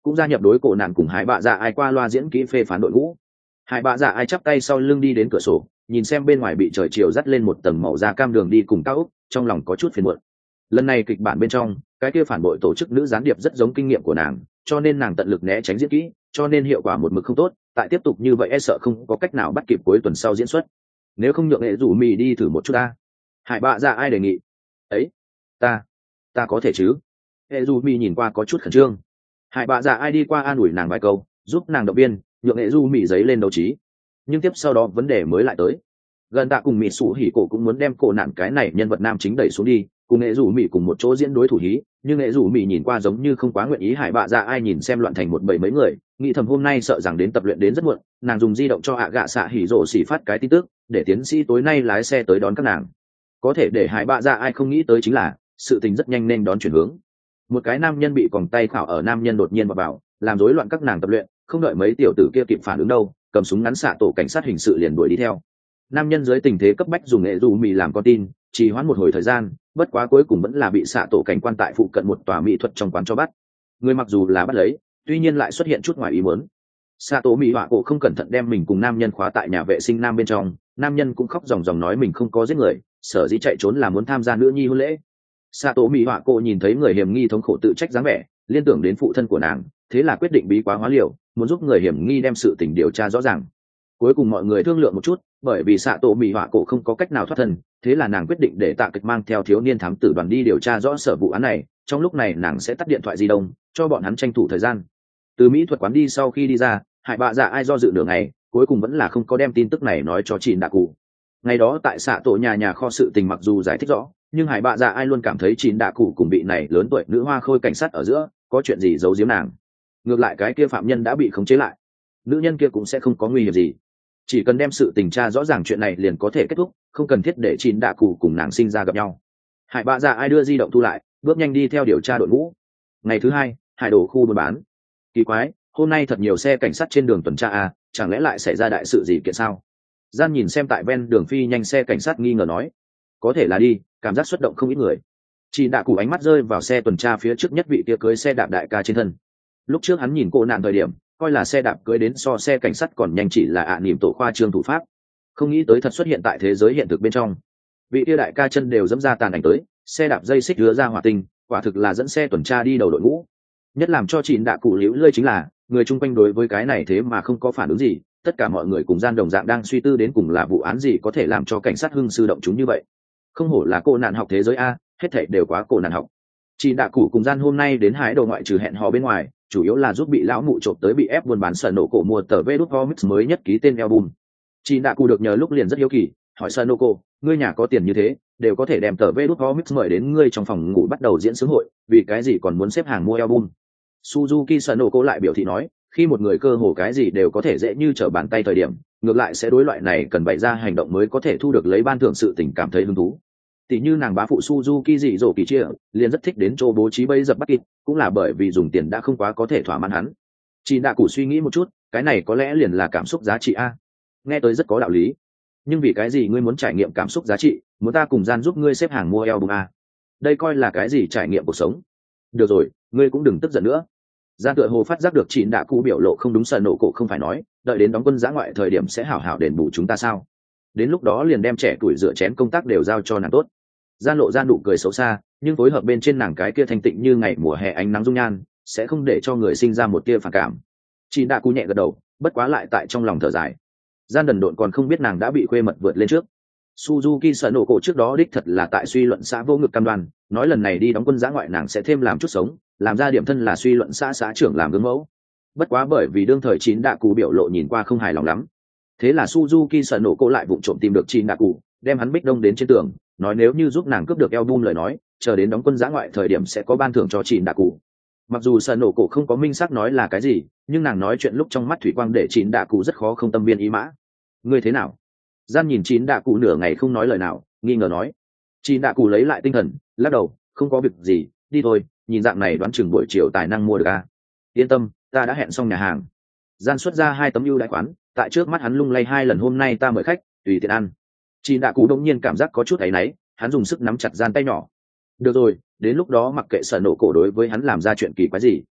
cũng gia nhập đối cổ nạn cùng hải bạ dạ ai qua loa diễn kỹ phê phán đội ngũ. Hải bạ dạ ai chắp tay sau lưng đi đến cửa sổ, nhìn xem bên ngoài bị trời chiều dắt lên một tầng màu da cam đường đi cùng cao ốc, trong lòng có chút phiền muộn. Lần này kịch bản bên trong, cái kia phản bội tổ chức nữ gián điệp rất giống kinh nghiệm của nàng, cho nên nàng tận lực né tránh diễn kỹ, cho nên hiệu quả một mực không tốt. Tại tiếp tục như vậy e sợ không có cách nào bắt kịp cuối tuần sau diễn xuất. Nếu không nhượng hệ rủ mì đi thử một chút ta. Hải bạ dạ ai đề nghị. Ấy, ta, ta có thể chứ? Hệ rủ mì nhìn qua có chút khẩn trương. Hải bạ dạ ai đi qua an ủi nàng vài câu, giúp nàng động viên, nhượng hệ rủ mì giấy lên đấu trí. Nhưng tiếp sau đó vấn đề mới lại tới. Gần tạ cùng mỹ sủ hỉ cổ cũng muốn đem cổ nạn cái này nhân vật nam chính đẩy xuống đi, cùng nghệ rủ mỹ cùng một chỗ diễn đối thủ hí, nhưng nghệ rủ mỹ nhìn qua giống như không quá nguyện ý. Hải bạ dạ ai nhìn xem loạn thành một bầy mấy người, nghĩ thầm hôm nay sợ rằng đến tập luyện đến rất muộn. Nàng dùng di động cho ạ gạ xạ hỉ rổ xỉ phát cái tin tức, để tiến sĩ tối nay lái xe tới đón các nàng. Có thể để hải bạ dạ ai không nghĩ tới chính là sự tình rất nhanh nên đón chuyển hướng. Một cái nam nhân bị còng tay khảo ở nam nhân đột nhiên vào bảo, làm rối loạn các nàng tập luyện, không đợi mấy tiểu tử kia kịp phản ứng đâu, cầm súng ngắn xạ tổ cảnh sát hình sự liền đuổi đi theo. Nam nhân dưới tình thế cấp bách dùng nghệ dù mì làm con tin, trì hoãn một hồi thời gian, bất quá cuối cùng vẫn là bị xạ tổ cảnh quan tại phụ cận một tòa mỹ thuật trong quán cho bắt. Người mặc dù là bắt lấy, tuy nhiên lại xuất hiện chút ngoài ý muốn. Xạ tổ mỹ họa cổ không cẩn thận đem mình cùng nam nhân khóa tại nhà vệ sinh nam bên trong, nam nhân cũng khóc ròng ròng nói mình không có giết người, sở dĩ chạy trốn là muốn tham gia nữ nhi hôn lễ. Xạ tổ mỹ họa cổ nhìn thấy người hiểm nghi thống khổ tự trách dáng vẻ, liên tưởng đến phụ thân của nàng, thế là quyết định bí quá hóa liều, muốn giúp người hiểm nghi đem sự tình điều tra rõ ràng. Cuối cùng mọi người thương lượng một chút, bởi vì xạ tổ mỹ họa cổ không có cách nào thoát thân, thế là nàng quyết định để tạ kịch mang theo thiếu niên thám tử đoàn đi điều tra rõ sở vụ án này. Trong lúc này nàng sẽ tắt điện thoại di động cho bọn hắn tranh thủ thời gian. Từ mỹ thuật quán đi sau khi đi ra, hải bạ dạ ai do dự nửa ngày, cuối cùng vẫn là không có đem tin tức này nói cho chị đạ cụ. Ngày đó tại xạ tổ nhà nhà kho sự tình mặc dù giải thích rõ, nhưng hải bạ dạ ai luôn cảm thấy chị đạ cụ cùng bị này lớn tuổi nữ hoa khôi cảnh sát ở giữa có chuyện gì giấu giếm nàng. Ngược lại cái kia phạm nhân đã bị khống chế lại, nữ nhân kia cũng sẽ không có nguy hiểm gì, chỉ cần đem sự tình tra rõ ràng chuyện này liền có thể kết thúc, không cần thiết để chín đạ cụ cùng nàng sinh ra gặp nhau. Hải bạ dạ ai đưa di động thu lại, bước nhanh đi theo điều tra đội ngũ. Ngày thứ hai, hải đổ khu buôn bán. Kỳ quái, hôm nay thật nhiều xe cảnh sát trên đường tuần tra à, chẳng lẽ lại xảy ra đại sự gì kiện sao? Gian nhìn xem tại ven đường phi nhanh xe cảnh sát nghi ngờ nói, có thể là đi, cảm giác xuất động không ít người. Chín đạ cụ ánh mắt rơi vào xe tuần tra phía trước nhất vị kia cưới xe đạp đại ca trên thân. Lúc trước hắn nhìn cô nạn thời điểm, coi là xe đạp cưới đến so xe cảnh sát còn nhanh, chỉ là ạ à niềm tổ khoa trương thủ pháp, không nghĩ tới thật xuất hiện tại thế giới hiện thực bên trong. Vị kia đại ca chân đều dẫm ra tàn ảnh tới, xe đạp dây xích đưa ra hỏa tinh, quả thực là dẫn xe tuần tra đi đầu đội ngũ. Nhất làm cho chị đạ cụ liễu lơi chính là người chung quanh đối với cái này thế mà không có phản ứng gì, tất cả mọi người cùng gian đồng dạng đang suy tư đến cùng là vụ án gì có thể làm cho cảnh sát hưng sư động chúng như vậy. Không hổ là cô nạn học thế giới a, hết thảy đều quá cô nạn học. Chị đạ cụ cùng gian hôm nay đến hái đồ ngoại trừ hẹn hò bên ngoài, chủ yếu là giúp bị lão mụ trộm tới bị ép buôn bán sở nổ cổ mua tờ vê đút comics mới nhất ký tên album. Chị đạ cụ được nhờ lúc liền rất hiếu kỳ, hỏi sở nổ cổ, ngươi nhà có tiền như thế, đều có thể đem tờ vê đút comics mời đến ngươi trong phòng ngủ bắt đầu diễn sướng hội, vì cái gì còn muốn xếp hàng mua album? Suzuki sở nổ cổ lại biểu thị nói, khi một người cơ hồ cái gì đều có thể dễ như trở bàn tay thời điểm, ngược lại sẽ đối loại này cần bày ra hành động mới có thể thu được lấy ban thưởng sự tình cảm thấy hứng thú. Tỷ như nàng bá phụ Suzuki dị dỗ kỳ chia, liền rất thích đến chỗ bố trí bẫy dập bắt kịp, cũng là bởi vì dùng tiền đã không quá có thể thỏa mãn hắn. Chị đạ cụ suy nghĩ một chút, cái này có lẽ liền là cảm xúc giá trị a. Nghe tới rất có đạo lý. Nhưng vì cái gì ngươi muốn trải nghiệm cảm xúc giá trị, muốn ta cùng gian giúp ngươi xếp hàng mua album a? Đây coi là cái gì trải nghiệm cuộc sống? Được rồi, ngươi cũng đừng tức giận nữa. Gian tựa hồ phát giác được chị đạ cụ biểu lộ không đúng, sợ nổ cổ không phải nói, đợi đến đóng quân giã ngoại thời điểm sẽ hảo hảo đền bù chúng ta sao? Đến lúc đó liền đem trẻ tuổi rửa chén công tác đều giao cho nàng tốt. Gian lộ ra nụ cười xấu xa, nhưng phối hợp bên trên nàng cái kia thanh tịnh như ngày mùa hè ánh nắng dung nhan, sẽ không để cho người sinh ra một tia phản cảm. Chị đã cú nhẹ gật đầu, bất quá lại tại trong lòng thở dài. Gian đần độn còn không biết nàng đã bị khuê mật vượt lên trước. Suzuki sợ nổ cổ trước đó đích thật là tại suy luận xã vô ngực cam đoan, nói lần này đi đóng quân giã ngoại nàng sẽ thêm làm chút sống, làm ra điểm thân là suy luận xã xã trưởng làm gương mẫu. Bất quá bởi vì đương thời chín đạ cú biểu lộ nhìn qua không hài lòng lắm, thế là Suzuki sợ nổ cổ lại vụng trộm tìm được chín đạ cú, đem hắn bích đông đến trên tường, nói nếu như giúp nàng cướp được album lời nói, chờ đến đóng quân giã ngoại thời điểm sẽ có ban thưởng cho chín đạ cụ. Mặc dù sợ nổ cổ không có minh xác nói là cái gì, nhưng nàng nói chuyện lúc trong mắt thủy quang để chín đạ cụ rất khó không tâm viên ý mã. Ngươi thế nào? Gian nhìn chín đạ cụ nửa ngày không nói lời nào, nghi ngờ nói. Chín đạ cụ lấy lại tinh thần, lắc đầu, không có việc gì, đi thôi, nhìn dạng này đoán chừng buổi chiều tài năng mua được a. Yên tâm, ta đã hẹn xong nhà hàng. Gian xuất ra hai tấm ưu đãi quán, tại trước mắt hắn lung lay hai lần, hôm nay ta mời khách, tùy tiện ăn. Chín đạ cụ đông nhiên cảm giác có chút áy náy, hắn dùng sức nắm chặt gian tay nhỏ. Được rồi, đến lúc đó mặc kệ sợ nổ cổ đối với hắn làm ra chuyện kỳ quái gì,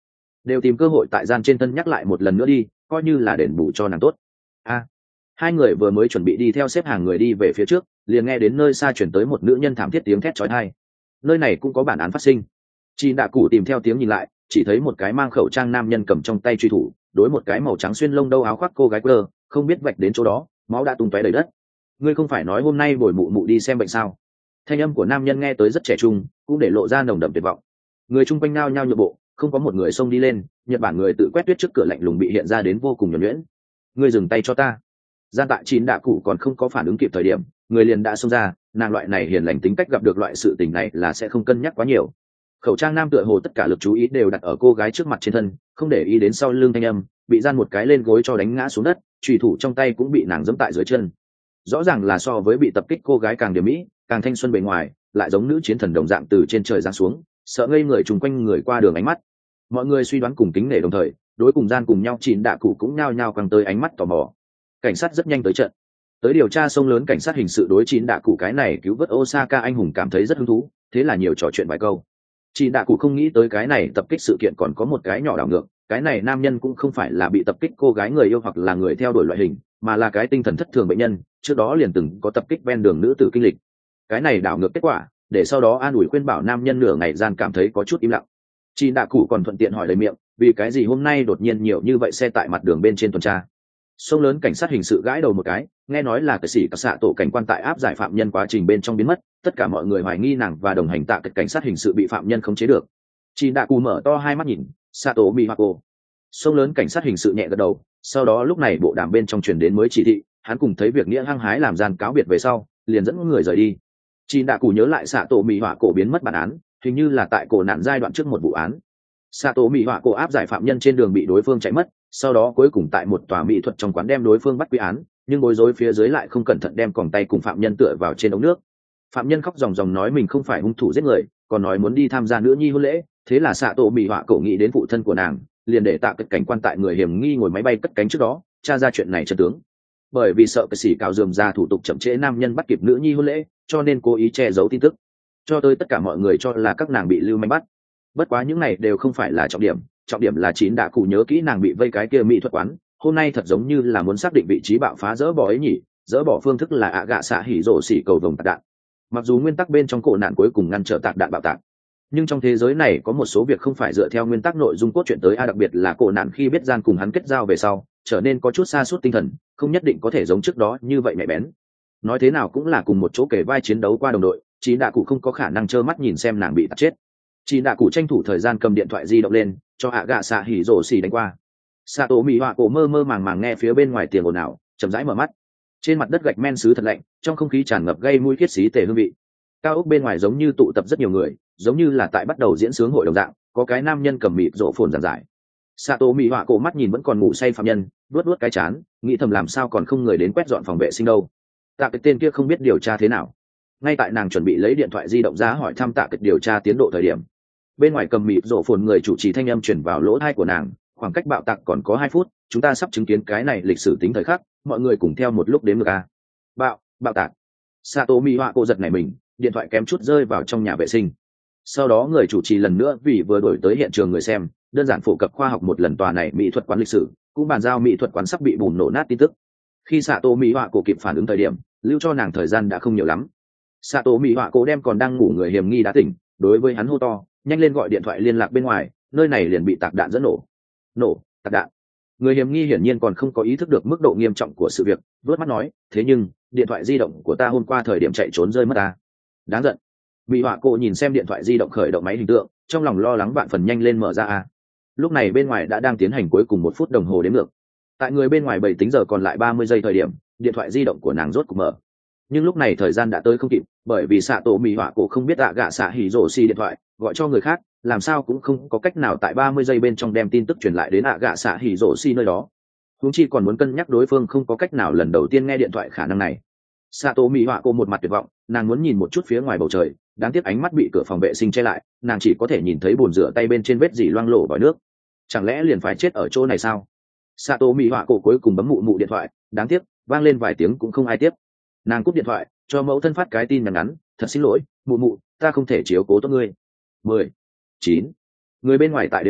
đều tìm cơ hội tại gian trên thân nhắc lại một lần nữa đi, coi như là đền bù cho nàng tốt. A, hai người vừa mới chuẩn bị đi theo xếp hàng người đi về phía trước, liền nghe đến nơi xa chuyển tới một nữ nhân thảm thiết tiếng thét chói tai. Nơi này cũng có bản án phát sinh. Chị Đạ Cụ tìm theo tiếng nhìn lại, chỉ thấy một cái mang khẩu trang nam nhân cầm trong tay truy thủ, đối một cái màu trắng xuyên lông đâu áo khoác cô gái quơ, không biết vạch đến chỗ đó, máu đã tung tóe đầy đất. Ngươi không phải nói hôm nay bồi mụ mụ đi xem bệnh sao? Thanh âm của nam nhân nghe tới rất trẻ trung, cũng để lộ ra nồng đậm tuyệt vọng. Người chung quanh nao nhao nhượng bộ, không có một người xông đi lên. Nhật Bản người tự quét tuyết trước cửa lạnh lùng bị hiện ra đến vô cùng nhuần nhuyễn. Ngươi dừng tay cho ta. Gian tại chín Đạ Cụ còn không có phản ứng kịp thời điểm, người liền đã xông ra. Nàng loại này hiền lành tính cách gặp được loại sự tình này là sẽ không cân nhắc quá nhiều. Khẩu trang nam tựa hồ tất cả lực chú ý đều đặt ở cô gái trước mặt trên thân, không để ý đến sau lưng thanh âm, bị gian một cái lên gối cho đánh ngã xuống đất, chùy thủ trong tay cũng bị nàng giẫm tại dưới chân. Rõ ràng là so với bị tập kích cô gái càng điểm mỹ, càng thanh xuân bề ngoài, lại giống nữ chiến thần đồng dạng từ trên trời giáng xuống, sợ ngây người chung quanh người qua đường ánh mắt. Mọi người suy đoán cùng kính nể đồng thời, đối cùng gian cùng nhau chín Đạ Cụ cũng nhao nhao quăng tới ánh mắt tò mò. Cảnh sát rất nhanh tới trận, tới điều tra sông lớn cảnh sát hình sự đối chín Đạ Cụ cái này cứu vớt Osaka anh hùng cảm thấy rất hứng thú, thế là nhiều trò chuyện vài câu. Chị Đạ Cụ không nghĩ tới cái này tập kích sự kiện còn có một cái nhỏ đảo ngược, cái này nam nhân cũng không phải là bị tập kích cô gái người yêu hoặc là người theo đuổi loại hình, mà là cái tinh thần thất thường bệnh nhân, trước đó liền từng có tập kích ven đường nữ tử kinh lịch. Cái này đảo ngược kết quả, để sau đó an ủi khuyên bảo nam nhân nửa ngày gian cảm thấy có chút im lặng. Chị Đạ Cụ còn thuận tiện hỏi lời miệng, vì cái gì hôm nay đột nhiên nhiều như vậy xe tại mặt đường bên trên tuần tra. Sông lớn cảnh sát hình sự gãi đầu một cái, nghe nói là cái sĩ cả xạ tổ cảnh quan tại áp giải phạm nhân quá trình bên trong biến mất, tất cả mọi người hoài nghi nàng và đồng hành tạ cái cảnh sát hình sự bị phạm nhân khống chế được. Chị Đạ Cụ mở to hai mắt nhìn, Sato Miyako. Sông lớn cảnh sát hình sự nhẹ gật đầu, sau đó lúc này bộ đàm bên trong truyền đến mới chỉ thị, hắn cùng thấy việc nghĩa hăng hái làm gian cáo biệt về sau, liền dẫn người rời đi. Chị Đạ Cụ nhớ lại Sato Miyako biến mất bản án, hình như là tại cổ nạn giai đoạn trước một vụ án. Sato Miyako áp giải phạm nhân trên đường bị đối phương chạy mất, sau đó cuối cùng tại một tòa mỹ thuật trong quán đem đối phương bắt quy án, nhưng bối rối phía dưới lại không cẩn thận đem còng tay cùng phạm nhân tựa vào trên ống nước. Phạm nhân khóc ròng ròng nói mình không phải hung thủ giết người, còn nói muốn đi tham gia nữ nhi hôn lễ, thế là xạ tổ bị họa cổ nghĩ đến phụ thân của nàng, liền để tạ cất cảnh quan tại người hiểm nghi ngồi máy bay cất cánh trước đó tra ra chuyện này chân tướng. Bởi vì sợ cái xỉ cào dườm ra thủ tục chậm trễ nam nhân bắt kịp nữ nhi hôn lễ, cho nên cố ý che giấu tin tức, cho tới tất cả mọi người cho là các nàng bị lưu manh bắt. Bất quá những này đều không phải là trọng điểm, trọng điểm là chín Đạ Cụ nhớ kỹ nàng bị vây cái kia mỹ thuật quán, hôm nay thật giống như là muốn xác định vị trí bạo phá dỡ bỏ ấy nhỉ. Dỡ bỏ phương thức là ạ gạ xạ hỉ rổ xỉ cầu vồng tạc đạn. Mặc dù nguyên tắc bên trong cổ nạn cuối cùng ngăn trở tạc đạn bạo tạc, nhưng trong thế giới này có một số việc không phải dựa theo nguyên tắc nội dung cốt truyện tới a, đặc biệt là cổ nạn khi biết gian cùng hắn kết giao về sau trở nên có chút xa suốt tinh thần, không nhất định có thể giống trước đó như vậy nhạy bén. Nói thế nào cũng là cùng một chỗ kể vai chiến đấu qua đồng đội, Chín Đạ Cụ không có khả năng trơ mắt nhìn xem nàng bị tạt chết. Chín Đạ Cụ tranh thủ thời gian cầm điện thoại di động lên cho ạ gạ xạ hỉ rổ xỉ đánh qua. Sato Mị Họa cổ mơ mơ màng màng nghe phía bên ngoài tiếng ồn ào, chậm rãi mở mắt. Trên mặt đất gạch men sứ thật lạnh, trong không khí tràn ngập gây mũi khiết xí tề hương vị. Cao ốc bên ngoài giống như tụ tập rất nhiều người, giống như là tại bắt đầu diễn sướng hội đồng dạng, có cái nam nhân cầm mịt rộ phồn giảng giải. Sato Mị Họa cổ mắt nhìn vẫn còn ngủ say phạm nhân, luốt luốt cái chán, nghĩ thầm làm sao còn không người đến quét dọn phòng vệ sinh đâu. Tạ cái tên kia không biết điều tra thế nào. Ngay tại nàng chuẩn bị lấy điện thoại di động ra hỏi thăm Tạ cái điều tra tiến độ thời điểm, bên ngoài cầm mịt rộ phồn người chủ trì thanh âm truyền vào lỗ tai của nàng, khoảng cách bạo tạc còn có hai phút, chúng ta sắp chứng kiến cái này lịch sử tính thời khắc, mọi người cùng theo một lúc đếm ngược a. Bạo, bạo tạc. Sato Mị Họa cổ giật nảy mình, điện thoại kém chút rơi vào trong nhà vệ sinh. Sau đó người chủ trì lần nữa vì vừa đổi tới hiện trường người xem, đơn giản phổ cập khoa học một lần tòa này mỹ thuật quán lịch sử, cũng bàn giao mỹ thuật quán sắp bị bùn nổ nát tin tức. Khi Sato Mị Họa cổ kịp phản ứng thời điểm, lưu cho nàng thời gian đã không nhiều lắm. Sato Mị Họa cổ đem còn đang ngủ người hiểm nghi đã tỉnh, đối với hắn hô to, nhanh lên gọi điện thoại liên lạc bên ngoài, nơi này liền bị tạc đạn dẫn nổ. Nổ, tạc đạn. Người hiểm nghi hiển nhiên còn không có ý thức được mức độ nghiêm trọng của sự việc, vớt mắt nói, thế nhưng điện thoại di động của ta hôm qua thời điểm chạy trốn rơi mất ta. Đáng giận. Mị Họa cổ nhìn xem điện thoại di động khởi động máy hình tượng, trong lòng lo lắng vạn phần, nhanh lên mở ra a. Lúc này bên ngoài đã đang tiến hành cuối cùng một phút đồng hồ đếm ngược. Tại người bên ngoài bảy tính giờ còn lại ba mươi giây thời điểm, điện thoại di động của nàng rốt cục mở. Nhưng lúc này thời gian đã tới không kịp, bởi vì xạ tổ Mị Họa cổ không biết ạ gạ xạ hỉ rổ xì điện thoại gọi cho người khác, làm sao cũng không có cách nào tại ba mươi giây bên trong đem tin tức truyền lại đến ạ gạ xạ hỉ rổ xì nơi đó. Huống chi còn muốn cân nhắc đối phương không có cách nào lần đầu tiên nghe điện thoại khả năng này. Sato Mị Họa cổ một mặt tuyệt vọng, nàng muốn nhìn một chút phía ngoài bầu trời, đáng tiếc ánh mắt bị cửa phòng vệ sinh che lại, nàng chỉ có thể nhìn thấy bồn rửa tay bên trên vết dỉ loang lổ vòi nước. Chẳng lẽ liền phải chết ở chỗ này sao? Sato Mị Họa cổ cuối cùng bấm mụ mụ điện thoại, đáng tiếc vang lên vài tiếng cũng không ai tiếp. Nàng cúp điện thoại, cho mẫu thân phát cái tin nhắn ngắn, thật xin lỗi, mụ mụ, ta không thể chiếu cố tốt ngươi. Mười, chín, người bên ngoài tại đến ngược,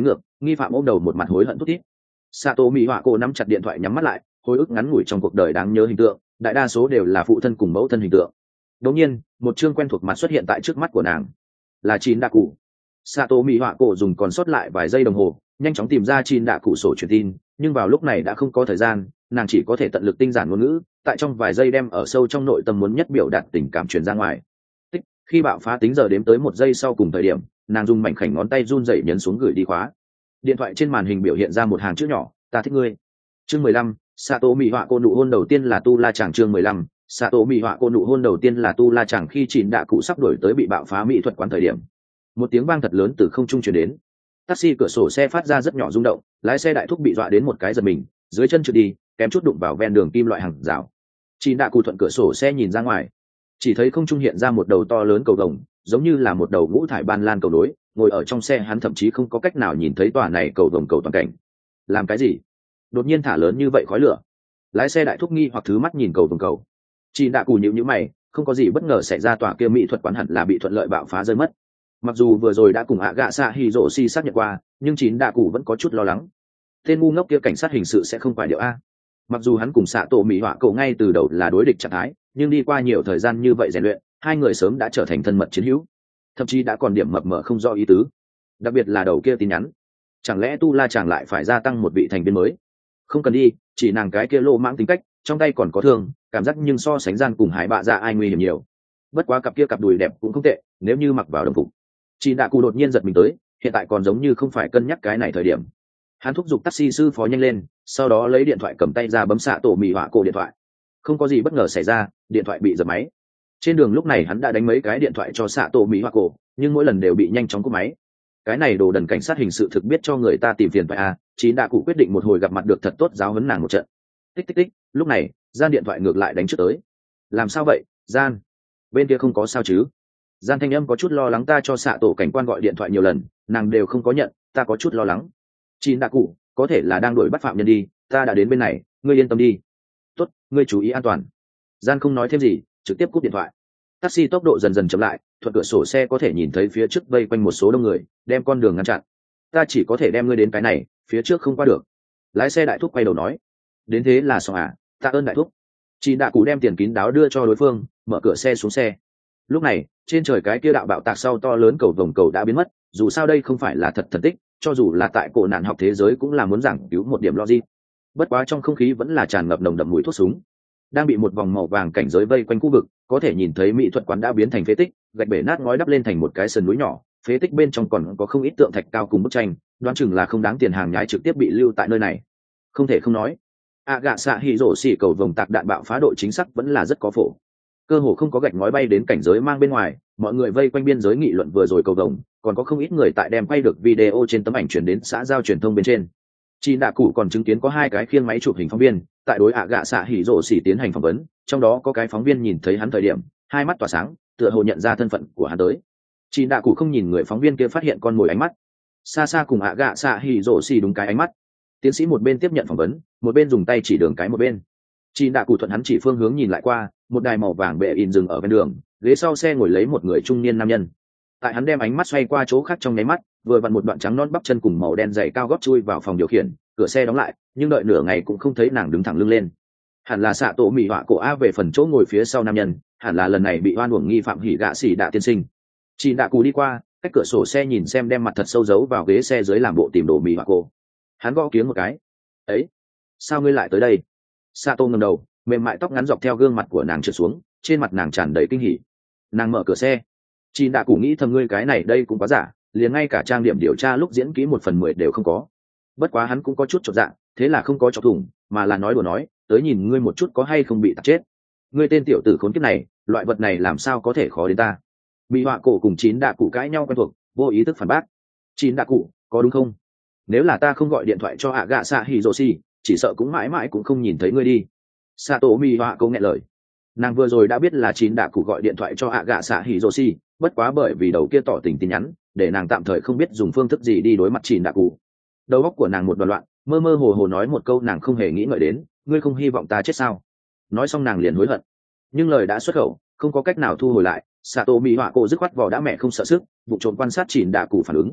nghi phạm ôm đầu một mặt hối hận thút thít. Sato mỹ họa cổ nắm chặt điện thoại nhắm mắt lại, hồi ức ngắn ngủi trong cuộc đời đáng nhớ hình tượng, đại đa số đều là phụ thân cùng mẫu thân hình tượng. Đột nhiên, một chương quen thuộc mặt xuất hiện tại trước mắt của nàng, là Chín Đạ Cụ. Sato mỹ họa cổ dùng còn sót lại vài giây đồng hồ, nhanh chóng tìm ra Chín Đạ Cụ sổ truyền tin, nhưng vào lúc này đã không có thời gian, nàng chỉ có thể tận lực tinh giản ngôn ngữ, tại trong vài giây đem ở sâu trong nội tâm muốn nhất biểu đạt tình cảm truyền ra ngoài. Tích, khi bạo phá tính giờ đếm tới một giây sau cùng thời điểm, nàng dùng mảnh khảnh ngón tay run rẩy nhấn xuống gửi đi khóa. Điện thoại trên màn hình biểu hiện ra một hàng chữ nhỏ, ta thích ngươi. Chương mười lăm, Sato mỹ họa cô nụ hôn đầu tiên là tu la chàng. Chương mười lăm, Sato mỹ họa cô nụ hôn đầu tiên là tu la chàng. Khi Chín Đạ Cụ sắp đổi tới bị bạo phá mỹ thuật quán thời điểm, một tiếng vang thật lớn từ không trung truyền đến. Taxi cửa sổ xe phát ra rất nhỏ rung động, lái xe đại thúc bị dọa đến một cái giật mình, dưới chân trượt đi, kém chút đụng vào ven đường kim loại hàng rào. Chín Đạ Cụ thuận cửa sổ xe nhìn ra ngoài, chỉ thấy không trung hiện ra một đầu to lớn cầu vồng, giống như là một đầu ngũ thải ban lan cầu nối. Ngồi ở trong xe hắn thậm chí không có cách nào nhìn thấy tòa này cầu vồng cầu toàn cảnh. Làm cái gì? Đột nhiên thả lớn như vậy khói lửa. Lái xe đại thúc nghi hoặc thứ mắt nhìn cầu vồng cầu. Chín Đạ Cụ nhíu nhíu mày, không có gì bất ngờ xảy ra, tòa kia mỹ thuật quán hẳn là bị thuận lợi bạo phá rơi mất. Mặc dù vừa rồi đã cùng ạ gạ xạ hỉ rổ xi xác nhận qua, nhưng Chín Đạ Cụ vẫn có chút lo lắng. Tên ngu ngốc kia cảnh sát hình sự sẽ không phải điệu a. Mặc dù hắn cùng xạ tổ mỹ họa cậu ngay từ đầu là đối địch trạng thái, nhưng đi qua nhiều thời gian như vậy rèn luyện, hai người sớm đã trở thành thân mật chiến hữu, thậm chí đã còn điểm mập mờ không rõ ý tứ. Đặc biệt là đầu kia tin nhắn, chẳng lẽ tu la chàng lại phải gia tăng một vị thành viên mới? Không cần đi, chỉ nàng cái kia lô mãng tính cách, trong tay còn có thương, cảm giác nhưng so sánh gian cùng hải bạ dạ ai nguy hiểm nhiều. Bất quá cặp kia cặp đùi đẹp cũng không tệ, nếu như mặc vào đồng phục. Chín Đạ Cụ đột nhiên giật mình tới, hiện tại còn giống như không phải cân nhắc cái này thời điểm. Hắn thúc giục taxi sư phó nhanh lên, sau đó lấy điện thoại cầm tay ra bấm xạ tổ mỹ họa cổ điện thoại. Không có gì bất ngờ xảy ra, điện thoại bị giật máy. Trên đường lúc này hắn đã đánh mấy cái điện thoại cho xạ tổ mỹ họa cổ, nhưng mỗi lần đều bị nhanh chóng cúp máy. Cái này đồ đần cảnh sát hình sự thực biết cho người ta tìm phiền phải à? Chín Đạ Cụ quyết định một hồi gặp mặt được thật tốt giáo huấn nàng một trận. Tích tích tích, lúc này Gian điện thoại ngược lại đánh trước tới. Làm sao vậy, Gian? Bên kia không có sao chứ? Gian thanh âm có chút lo lắng, ta cho xạ tổ cảnh quan gọi điện thoại nhiều lần, nàng đều không có nhận, ta có chút lo lắng. Chín Đạ Cụ, có thể là đang đuổi bắt phạm nhân đi, ta đã đến bên này, ngươi yên tâm đi. Tốt, ngươi chú ý an toàn. Gian không nói thêm gì, trực tiếp cúp điện thoại. Taxi tốc độ dần dần chậm lại, thuận cửa sổ xe có thể nhìn thấy phía trước vây quanh một số đông người, đem con đường ngăn chặn. Ta chỉ có thể đem ngươi đến cái này, phía trước không qua được. Lái xe đại thúc quay đầu nói. Đến thế là xong à? Tạ ơn đại thúc. Chín Đạ Cụ đem tiền kín đáo đưa cho đối phương, mở cửa xe xuống xe. Lúc này trên trời cái kia đạo bạo tạc sau to lớn cầu vồng cầu đã biến mất, dù sao đây không phải là thật thần tích, cho dù là tại cổ nạn học thế giới cũng là muốn giảng cứu một điểm logic. Bất quá trong không khí vẫn là tràn ngập nồng đậm mùi thuốc súng. Đang bị một vòng màu vàng cảnh giới vây quanh khu vực, có thể nhìn thấy mỹ thuật quán đã biến thành phế tích, gạch bể nát ngói đắp lên thành một cái sườn núi nhỏ, phế tích bên trong còn có không ít tượng thạch cao cùng bức tranh, đoán chừng là không đáng tiền hàng nhái trực tiếp bị lưu tại nơi này. Không thể không nói, ạ gạ xạ hỉ rổ xỉ cầu vồng tạc đạn bạo phá độ chính xác vẫn là rất có phổ. Cơ hồ không có gạch ngói bay đến cảnh giới mang bên ngoài, mọi người vây quanh biên giới nghị luận vừa rồi cầu vồng, còn có không ít người tại đem quay được video trên tấm ảnh chuyển đến xã giao truyền thông bên trên. Chín Đạ Cụ còn chứng kiến có hai cái khiêng máy chụp hình phóng viên tại đối ạ gạ xạ hỉ rổ xỉ tiến hành phỏng vấn, trong đó có cái phóng viên nhìn thấy hắn thời điểm hai mắt tỏa sáng, tựa hồ nhận ra thân phận của hắn tới. Chín Đạ Cụ không nhìn người phóng viên kia, phát hiện con mồi ánh mắt xa xa cùng ạ gạ xạ hỉ rổ xỉ đúng cái ánh mắt. Tiến sĩ một bên tiếp nhận phỏng vấn, một bên dùng tay chỉ đường cái một bên. Chín Đạ Cụ thuận hắn chỉ phương hướng nhìn lại qua, một đài màu vàng bệ in dừng ở bên đường, ghế sau xe ngồi lấy một người trung niên nam nhân. Tại hắn đem ánh mắt xoay qua chỗ khác trong nháy mắt, vừa vặn một đoạn trắng non bắp chân cùng màu đen dày cao gót chui vào phòng điều khiển, cửa xe đóng lại, nhưng đợi nửa ngày cũng không thấy nàng đứng thẳng lưng lên. Hẳn là xạ tổ mỹ họa cổ a. Về phần chỗ ngồi phía sau nam nhân, hẳn là lần này bị oan uổng nghi phạm hỉ gạ xỉ đạ tiên sinh. Chín Đạ Cụ đi qua, cách cửa sổ xe nhìn xem, đem mặt thật sâu giấu vào ghế xe dưới làm bộ tìm đồ mỹ họa cổ. Hắn gõ kiếng một cái. Ấy, sao ngươi lại tới đây? Xạ tổ ngẩng đầu, mềm mại tóc ngắn dọc theo gương mặt của nàng trượt xuống, trên mặt nàng tràn đầy kinh hỉ. Nàng mở cửa xe. Chín Đạ Cụ nghĩ thầm, ngươi cái này đây cũng quá giả, liền ngay cả trang điểm điều tra lúc diễn kỹ một phần mười đều không có. Bất quá hắn cũng có chút chột dạ, thế là không có chọc thủng, mà là nói đùa nói, tới nhìn ngươi một chút có hay không bị tạt chết. Ngươi tên tiểu tử khốn kiếp này, loại vật này làm sao có thể khó đến ta? Bị họa cổ cùng Chín Đạ Cụ cãi nhau quen thuộc, vô ý thức phản bác. Chín Đạ Cụ, có đúng không? Nếu là ta không gọi điện thoại cho ạ gạ xạ hỉ rổ xỉ, chỉ sợ cũng mãi mãi cũng không nhìn thấy ngươi đi. Sato mi họa cổ nghẹn lời. Nàng vừa rồi đã biết là Chín Đạ Cụ gọi điện thoại cho ạ gạ xạ hỉ rổ xỉ, bất quá bởi vì đầu kia tỏ tình tin nhắn, để nàng tạm thời không biết dùng phương thức gì đi đối mặt Chín Đạ Cụ. Đầu óc của nàng một đoàn loạn, mơ mơ hồ hồ nói một câu nàng không hề nghĩ ngợi đến, ngươi không hy vọng ta chết sao? Nói xong nàng liền hối hận, nhưng lời đã xuất khẩu, không có cách nào thu hồi lại. Sato mỹ họa cổ dứt khoát vỏ đã mẹ không sợ sức, vụ trộm quan sát Chín Đạ Cụ phản ứng.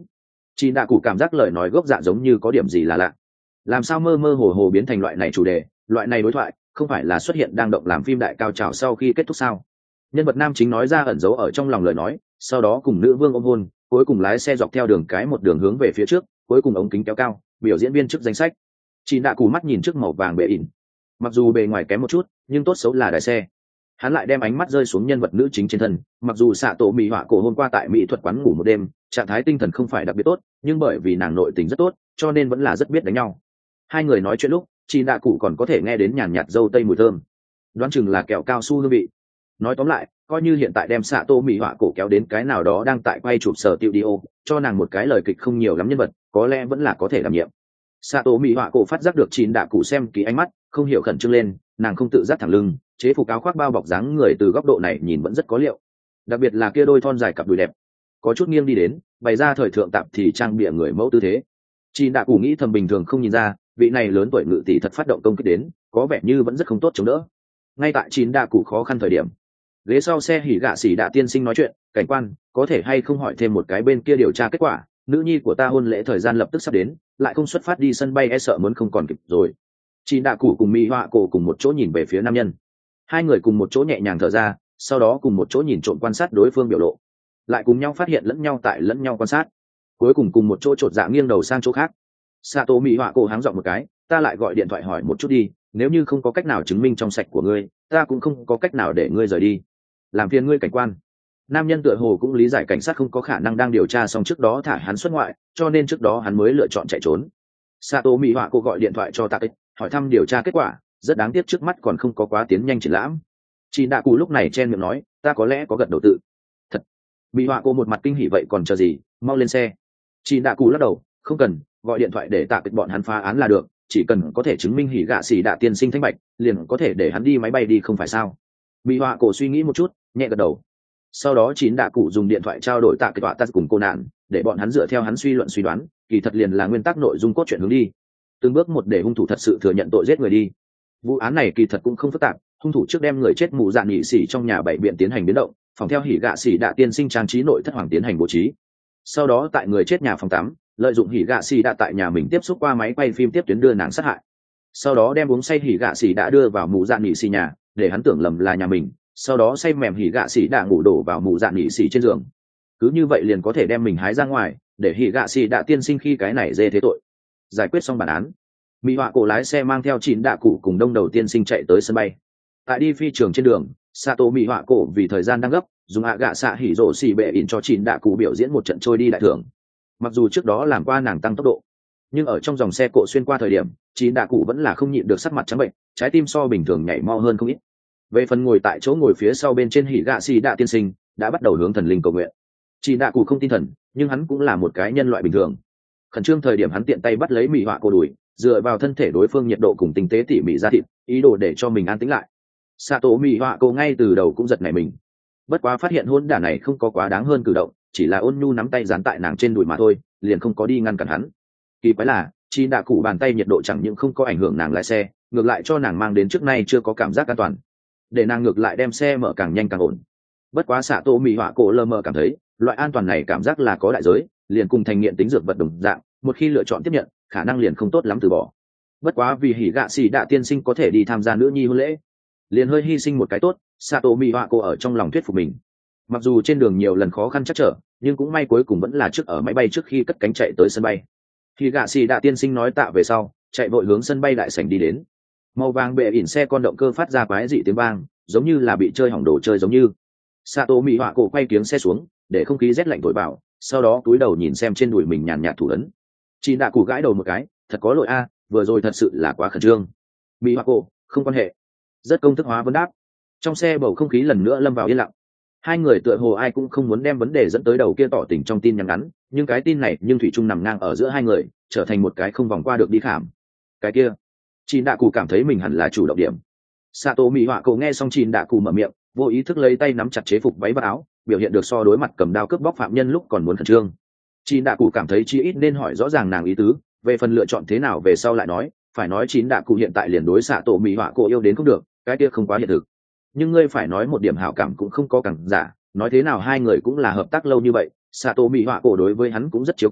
Chị đạ cụ cảm giác lời nói gốc dạ giống như có điểm gì là lạ. Làm sao mơ mơ hồ hồ biến thành loại này chủ đề, loại này đối thoại không phải là xuất hiện đang động làm phim đại cao trào sau khi kết thúc sao? Nhân vật nam chính nói ra ẩn giấu ở trong lòng lời nói, sau đó cùng nữ vương ôm hôn, cuối cùng lái xe dọc theo đường cái một đường hướng về phía trước, cuối cùng ống kính kéo cao, biểu diễn viên chức danh sách. Chị đạ cụ mắt nhìn trước màu vàng bệ ỉn, mặc dù bề ngoài kém một chút nhưng tốt xấu là đại xe. Hắn lại đem ánh mắt rơi xuống nhân vật nữ chính trên thân, mặc dù xạ tổ mỹ họa cổ hôm qua tại mỹ thuật quán ngủ một đêm, trạng thái tinh thần không phải đặc biệt tốt, nhưng bởi vì nàng nội tình rất tốt cho nên vẫn là rất biết đánh nhau. Hai người nói chuyện lúc chị đạ cụ còn có thể nghe đến nhàn nhạt dâu tây mùi thơm, đoán chừng là kẹo cao su hương vị. Nói tóm lại, coi như hiện tại đem xạ tô mỹ họa cổ kéo đến cái nào đó đang tại quay chụp sở tiêu đi ô, cho nàng một cái lời kịch không nhiều lắm nhân vật, có lẽ vẫn là có thể đảm nhiệm. Xạ tô mỹ họa cổ phát giác được chín đạ cụ xem kỹ ánh mắt, không hiểu khẩn trương lên, nàng không tự giác thẳng lưng, chế phục áo khoác bao bọc dáng người từ góc độ này nhìn vẫn rất có liệu, đặc biệt là kia đôi thon dài cặp đùi đẹp, có chút nghiêng đi đến, bày ra thời thượng tạm thì trang bịa người mẫu tư thế. Chín đạ cụ nghĩ thầm bình thường không nhìn ra, vị này lớn tuổi ngự tỷ thật phát động công kích đến, có vẻ như vẫn rất không tốt chống đỡ. Ngay tại chín đạ cụ khó khăn thời điểm, ghế sau xe hỉ gạ xỉ đạ tiên sinh nói chuyện, cảnh quan có thể hay không hỏi thêm một cái bên kia điều tra kết quả, nữ nhi của ta hôn lễ thời gian lập tức sắp đến, lại không xuất phát đi sân bay e sợ muốn không còn kịp rồi. Chín đạ cụ cùng mỹ họa cổ cùng một chỗ nhìn về phía nam nhân, hai người cùng một chỗ nhẹ nhàng thở ra, sau đó cùng một chỗ nhìn trộm quan sát đối phương biểu lộ, lại cùng nhau phát hiện lẫn nhau tại lẫn nhau quan sát, cuối cùng cùng một chỗ chột dạ nghiêng đầu sang chỗ khác. Sato mỹ họa cổ háng giọng một cái, ta lại gọi điện thoại hỏi một chút đi, nếu như không có cách nào chứng minh trong sạch của ngươi, ta cũng không có cách nào để ngươi rời đi. Làm phiền ngươi cảnh quan. Nam nhân tựa hồ cũng lý giải cảnh sát không có khả năng đang điều tra xong trước đó thả hắn xuất ngoại, cho nên trước đó hắn mới lựa chọn chạy trốn. Sato mỹ họa cổ gọi điện thoại cho Takei, hỏi thăm điều tra kết quả, rất đáng tiếc trước mắt còn không có quá tiến nhanh triển lãm. Chị đạ cụ lúc này chen miệng nói, ta có lẽ có gật đầu tự. Thật. Mỹ họa cổ một mặt kinh hỉ, vậy còn chờ gì, mau lên xe. Chị đạ cụ lắc đầu, không cần, gọi điện thoại để Takei bọn hắn phá án là được, chỉ cần có thể chứng minh hỉ gạ xỉ đạ tiên sinh thanh bạch, liền có thể để hắn đi máy bay đi không phải sao? Mỹ họa cổ suy nghĩ một chút, nhẹ gật đầu. Sau đó chín đạ cụ dùng điện thoại trao đổi tạ kết quả ta cùng cô nạn, để bọn hắn dựa theo hắn suy luận suy đoán, kỳ thật liền là nguyên tắc nội dung cốt truyện hướng đi, từng bước một để hung thủ thật sự thừa nhận tội giết người đi. Vụ án này kỳ thật cũng không phức tạp, hung thủ trước đem người chết mù dạn nhị xỉ trong nhà bảy biện tiến hành biến động, phòng theo hỉ gạ xỉ đạ tiên sinh trang trí nội thất hoàng tiến hành bố trí. Sau đó tại người chết nhà phòng tắm, lợi dụng hỉ gạ xỉ đạ tại nhà mình tiếp xúc qua máy quay phim tiếp tuyến đưa nàng sát hại. Sau đó đem uống say hỉ gạ xỉ đã đưa vào mù dạn nhị xỉ nhà, để hắn tưởng lầm là nhà mình, sau đó say mềm hỉ gạ xỉ đã ngủ đổ vào mù dạn nhị xỉ trên giường. Cứ như vậy liền có thể đem mình hái ra ngoài, để hỉ gạ xỉ đã tiên sinh khi cái này dê thế tội. Giải quyết xong bản án, mỹ họa cổ lái xe mang theo chín đạ cụ cùng đông đầu tiên sinh chạy tới sân bay. Tại đi phi trường trên đường, Sato mỹ họa cổ vì thời gian đang gấp, dùng ạ gạ xạ hỉ rổ xỉ bệ ỉn cho chín đạ cụ biểu diễn một trận trôi đi đại thưởng. Mặc dù trước đó làm qua nàng tăng tốc độ, nhưng ở trong dòng xe cộ xuyên qua thời điểm, chín đạ cụ vẫn là không nhịn được sắc mặt trắng bệnh, trái tim so bình thường nhảy mo hơn không ít. Về phần ngồi tại chỗ ngồi phía sau bên trên hỉ gạ xỉ đạ tiên sinh đã bắt đầu hướng thần linh cầu nguyện. Chín đạ cụ không tin thần, nhưng hắn cũng là một cái nhân loại bình thường. Khẩn trương thời điểm hắn tiện tay bắt lấy mỹ họa cổ đùi, dựa vào thân thể đối phương nhiệt độ cùng tinh tế tỉ mỉ ra thịt, ý đồ để cho mình an tĩnh lại. Sato mỹ họa cổ ngay từ đầu cũng giật nảy mình, bất quá phát hiện hôn đả này không có quá đáng hơn cử động, chỉ là ôn nhu nắm tay dán tại nàng trên đùi mà thôi, liền không có đi ngăn cản hắn. Kỳ quái là chín đạ cụ bàn tay nhiệt độ chẳng những không có ảnh hưởng nàng lái xe, ngược lại cho nàng mang đến trước nay chưa có cảm giác an toàn, để nàng ngược lại đem xe mở càng nhanh càng ổn. Bất quá Sato mỹ họa cổ lờ mờ cảm thấy loại an toàn này cảm giác là có đại giới, liền cùng thành nghiện tính dược vật đồng dạng, một khi lựa chọn tiếp nhận, khả năng liền không tốt lắm từ bỏ. Bất quá vì hỉ gạ xỉ đạ tiên sinh có thể đi tham gia nữ nhi hôn lễ, liền hơi hy sinh một cái tốt. Sato mỹ họa cổ ở trong lòng thuyết phục mình, mặc dù trên đường nhiều lần khó khăn chắc trở, nhưng cũng may cuối cùng vẫn là trước ở máy bay trước khi cất cánh chạy tới sân bay. Hỉ gạ xỉ đạ tiên sinh nói tạ về sau, chạy vội hướng sân bay đại sảnh đi đến. Màu vàng bệ ỉn xe con động cơ phát ra quái dị tiếng vang, giống như là bị chơi hỏng đồ chơi giống như. Sato mỹ họa cổ quay kiếng xe xuống, để không khí rét lạnh thổi vào, sau đó cúi đầu nhìn xem trên đùi mình nhàn nhạt thủ ấn. Chị đạ cụ gãi đầu một cái, thật có lỗi a, vừa rồi thật sự là quá khẩn trương. Mỹ họa cổ, không quan hệ. Rất công thức hóa vấn đáp. Trong xe bầu không khí lần nữa lâm vào yên lặng. Hai người tựa hồ ai cũng không muốn đem vấn đề dẫn tới đầu kia tỏ tình trong tin nhắn ngắn, nhưng cái tin này nhưng thủy chung nằm ngang ở giữa hai người, trở thành một cái không vòng qua được đi khảm. Cái kia, chị đạ cụ cảm thấy mình hẳn là chủ động điểm. Sato mỹ họa cổ nghe xong chị đạ cụ mở miệng, vô ý thức lấy tay nắm chặt chế phục váy và áo, biểu hiện được so đối mặt cầm đao cướp bóc phạm nhân lúc còn muốn khẩn trương. Chị đạ cụ cảm thấy chi ít nên hỏi rõ ràng nàng ý tứ, về phần lựa chọn thế nào về sau lại nói, phải nói chín đạ cụ hiện tại liền đối xạ tổ mỹ họa cổ yêu đến không được, cái kia không quá hiện thực. Nhưng ngươi phải nói một điểm hảo cảm cũng không có càng giả, nói thế nào hai người cũng là hợp tác lâu như vậy, xạ tổ mỹ họa cổ đối với hắn cũng rất chiếu cố,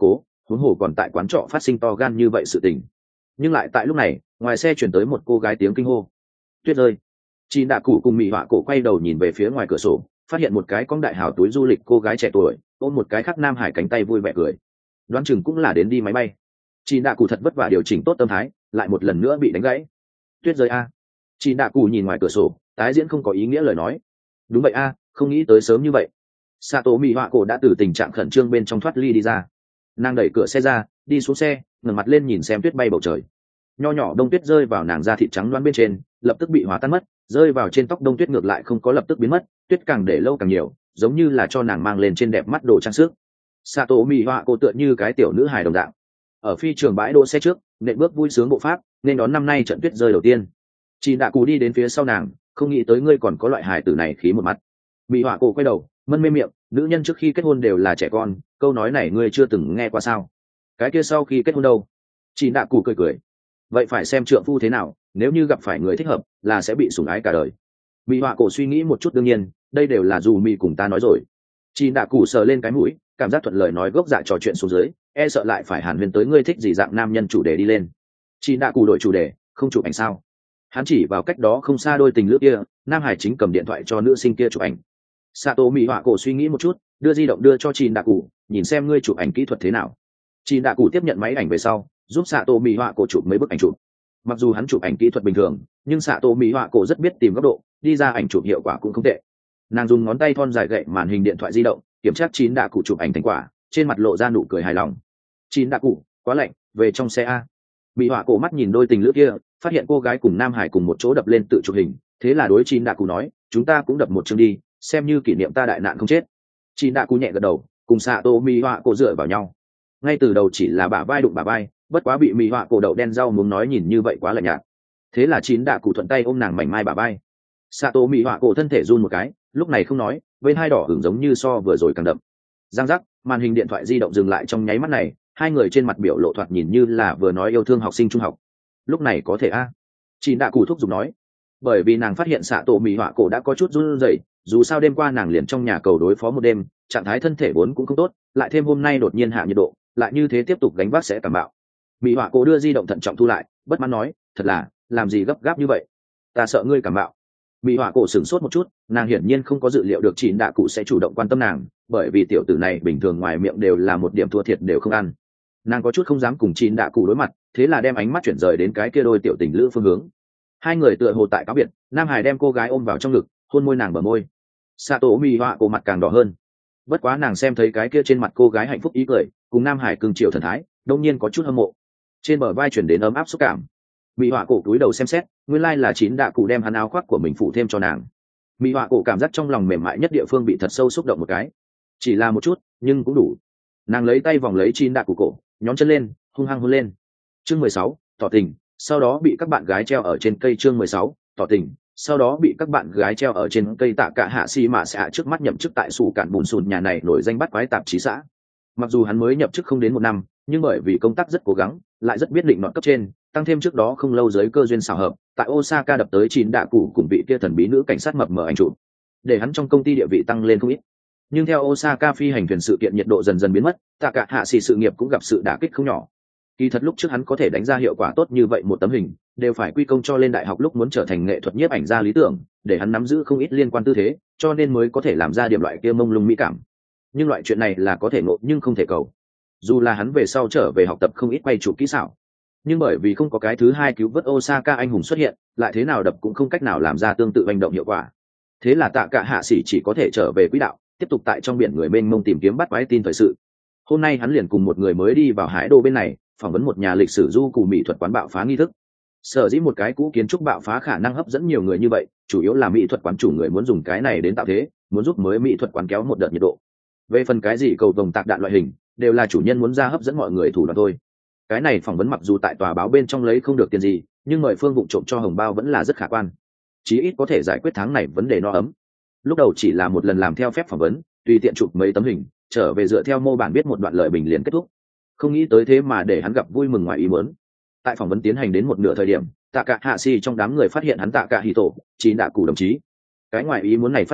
huống hồ còn tại quán trọ phát sinh to gan như vậy sự tình. Nhưng lại tại lúc này ngoài xe chuyển tới một cô gái tiếng kinh hô: tuyết rơi. Chị Đạ Cụ cùng Mị Họa Cổ quay đầu nhìn về phía ngoài cửa sổ, phát hiện một cái con đại hào túi du lịch cô gái trẻ tuổi ôm một cái khác Nam Hải cánh tay vui vẻ cười, đoán chừng cũng là đến đi máy bay. Chị Đạ Cụ thật vất vả điều chỉnh tốt tâm thái, lại một lần nữa bị đánh gãy. Tuyết rơi a. Chị Đạ Cụ nhìn ngoài cửa sổ, tái diễn không có ý nghĩa lời nói. Đúng vậy a, không nghĩ tới sớm như vậy. Sato Mị Họa Cổ đã từ tình trạng khẩn trương bên trong thoát ly đi ra, nàng đẩy cửa xe ra, đi xuống xe, ngẩng mặt lên nhìn xem tuyết bay bầu trời. Nho nhỏ đông tuyết rơi vào nàng da thịt trắng loáng bên trên, lập tức bị hòa tan mất, rơi vào trên tóc đông tuyết ngược lại không có lập tức biến mất, tuyết càng để lâu càng nhiều, giống như là cho nàng mang lên trên đẹp mắt đồ trang sức. Sato Mị Họa Cổ tựa như cái tiểu nữ hài đồng dạng, ở phi trường bãi đỗ xe trước, nện bước vui sướng bộ pháp, nên đón năm nay trận tuyết rơi đầu tiên. Chị Đạ Cụ đi đến phía sau nàng, không nghĩ tới ngươi còn có loại hài tử này khí một mặt. Mị Họa Cổ quay đầu, mân mê miệng, nữ nhân trước khi kết hôn đều là trẻ con, câu nói này ngươi chưa từng nghe qua sao? Cái kia sau khi kết hôn đâu? Chị Đạ Cụ cười cười, vậy phải xem trượng phu thế nào, nếu như gặp phải người thích hợp là sẽ bị sủng ái cả đời. Mị Họa Cổ suy nghĩ một chút, đương nhiên đây đều là dù Mị cùng ta nói rồi. Chị Đạ Cụ sờ lên cái mũi, cảm giác thuận lời nói gốc dạ trò chuyện xuống dưới, e sợ lại phải hàn huyên tới ngươi thích gì dạng nam nhân chủ đề đi lên. Chị Đạ Cụ đổi chủ đề, không chụp ảnh sao? Hắn chỉ vào cách đó không xa đôi tình lữ kia, Nam Hải chính cầm điện thoại cho nữ sinh kia chụp ảnh. Sato Mị Họa Cổ suy nghĩ một chút, đưa di động đưa cho Chị Đạ Cụ, nhìn xem ngươi chụp ảnh kỹ thuật thế nào. Chị Đạ Cụ tiếp nhận máy ảnh về sau, giúp Sato Mị Họa Cổ chụp mấy bức ảnh chụp. Mặc dù hắn chụp ảnh kỹ thuật bình thường, nhưng Sato Mị Họa Cổ rất biết tìm góc độ, đi ra ảnh chụp hiệu quả cũng không tệ. Nàng dùng ngón tay thon dài gậy màn hình điện thoại di động, kiểm tra Chị Đạ Cụ chụp ảnh thành quả, trên mặt lộ ra nụ cười hài lòng. Chị Đạ Cụ, quá lạnh, về trong xe a. Mị Họa Cổ mắt nhìn đôi tình lữ kia, phát hiện cô gái cùng Nam Hải cùng một chỗ đập lên tự chụp hình, thế là đối Chị Đạ Cụ nói, chúng ta cũng đập một chương đi, xem như kỷ niệm ta đại nạn không chết. Chị Đạ Cụ nhẹ gật đầu, cùng Sato Mị Họa Cổ dựa vào nhau. Ngay từ đầu chỉ là bả vai đụng bả vai, bất quá bị Mị Họa Cổ đậu đen rau muốn nói nhìn như vậy quá lạnh nhạt, thế là Chị Đạ Cụ thuận tay ôm nàng mảnh mai bả vai. Sato Mị Họa Cổ thân thể run một cái, lúc này không nói, bên hai đỏ hửng giống như so vừa rồi càng đậm. Giang giác, màn hình điện thoại di động dừng lại trong nháy mắt này, hai người trên mặt biểu lộ thoạt nhìn như là vừa nói yêu thương học sinh trung học. Lúc này có thể a? À? Chị Đạ Cụ thúc giục nói, bởi vì nàng phát hiện Sato Mị Họa Cổ đã có chút run rẩy, dù sao đêm qua nàng liền trong nhà cầu đối phó một đêm, trạng thái thân thể vốn cũng không tốt, lại thêm hôm nay đột nhiên hạ nhiệt độ, lại như thế tiếp tục gánh vác sẽ cảm bạo. Mị Họa Cổ đưa di động thận trọng thu lại, bất mãn nói, thật là, làm gì gấp gáp như vậy? Ta sợ ngươi cảm bạo. Mị Họa Cổ sửng sốt một chút, nàng hiển nhiên không có dự liệu được Chị Đạ Cụ sẽ chủ động quan tâm nàng, bởi vì tiểu tử này bình thường ngoài miệng đều là một điểm thua thiệt đều không ăn. Nàng có chút không dám cùng Chị Đạ Cụ đối mặt, thế là đem ánh mắt chuyển rời đến cái kia đôi tiểu tình lữ phương hướng. Hai người tựa hồ tại cáo biệt, Nam Hải đem cô gái ôm vào trong ngực, hôn môi nàng bờ môi. Sato Mị Họa Cổ mặt càng đỏ hơn. Bất quá nàng xem thấy cái kia trên mặt cô gái hạnh phúc ý cười, cùng Nam Hải cưng chiều thần thái, đương nhiên có chút hâm mộ. Trên bờ vai chuyển đến ấm áp xúc cảm. Mị Họa Cổ cúi đầu xem xét, nguyên lai là Chị Đạ Cụ đem hắn áo khoác của mình phủ thêm cho nàng. Mị Họa Cổ cảm giác trong lòng mềm mại nhất địa phương bị thật sâu xúc động một cái, chỉ là một chút nhưng cũng đủ. Nàng lấy tay vòng lấy Chị Đạ Cụ cổ, nhón chân lên, hung hăng hôn lên. Chương mười sáu, tỏ tình, sau đó bị các bạn gái treo ở trên cây. Chương mười sáu, tỏ tình, sau đó bị các bạn gái treo ở trên cây. Tạ Cả Hạ Xi Mạ Xạ trước mắt nhậm chức tại sủ cạn bùn sùn nhà này nổi danh bắt quái tạp chí xã. Mặc dù hắn mới nhập chức không đến một năm, nhưng bởi vì công tác rất cố gắng, lại rất biết định nọt cấp trên, tăng thêm trước đó không lâu giới cơ duyên xảo hợp, tại Osaka đập tới Chị Đạ Cụ cùng vị kia thần bí nữ cảnh sát mập mờ ảnh chụp, để hắn trong công ty địa vị tăng lên không ít. Nhưng theo Osaka phi hành thuyền sự kiện nhiệt độ dần dần biến mất, Tạ Cả Hạ Xỉ sự nghiệp cũng gặp sự đả kích không nhỏ. Kỳ thật lúc trước hắn có thể đánh ra hiệu quả tốt như vậy một tấm hình, đều phải quy công cho lên đại học lúc muốn trở thành nghệ thuật nhiếp ảnh gia lý tưởng, để hắn nắm giữ không ít liên quan tư thế, cho nên mới có thể làm ra điểm loại kia mông lung mỹ cảm. Nhưng loại chuyện này là có thể nộp nhưng không thể cầu. Dù là hắn về sau trở về học tập không ít quay chụp kỹ xảo, nhưng bởi vì không có cái thứ hai cứu vớt Osaka anh hùng xuất hiện, lại thế nào đập cũng không cách nào làm ra tương tự hành động hiệu quả. Thế là Tạ Cả Hạ Xỉ chỉ có thể trở về quỹ đạo, tiếp tục tại trong biển người mênh mông tìm kiếm bắt quái tin thời sự. Hôm nay hắn liền cùng một người mới đi vào Hải Đô bên này, phỏng vấn một nhà lịch sử du cù mỹ thuật quán bạo phá nghi thức. Sở dĩ một cái cũ kiến trúc bạo phá khả năng hấp dẫn nhiều người như vậy, chủ yếu là mỹ thuật quán chủ người muốn dùng cái này đến tạo thế, muốn giúp mới mỹ thuật quán kéo một đợt nhiệt độ. Về phần cái gì cầu vồng tạc đạn loại hình, đều là chủ nhân muốn ra hấp dẫn mọi người thủ đoạn thôi. Cái này phỏng vấn mặc dù tại tòa báo bên trong lấy không được tiền gì, nhưng mời phương vụng trộm cho hồng bao vẫn là rất khả quan, chí ít có thể giải quyết tháng này vấn đề no ấm. Lúc đầu chỉ là một lần làm theo phép phỏng vấn, tùy tiện chụp mấy tấm hình, trở về dựa theo mô bản viết một đoạn lời bình liền kết thúc. Không nghĩ tới thế mà để hắn gặp vui mừng ngoài ý muốn. Tại phỏng vấn tiến hành đến một nửa thời điểm, Tạ Cả Hạ Xỉ trong đám người phát hiện hắn Tạ Cả Hỉ Tổ, Chị Đạ Cụ đồng chí. Cái ngoài ý muốn này phát hiện,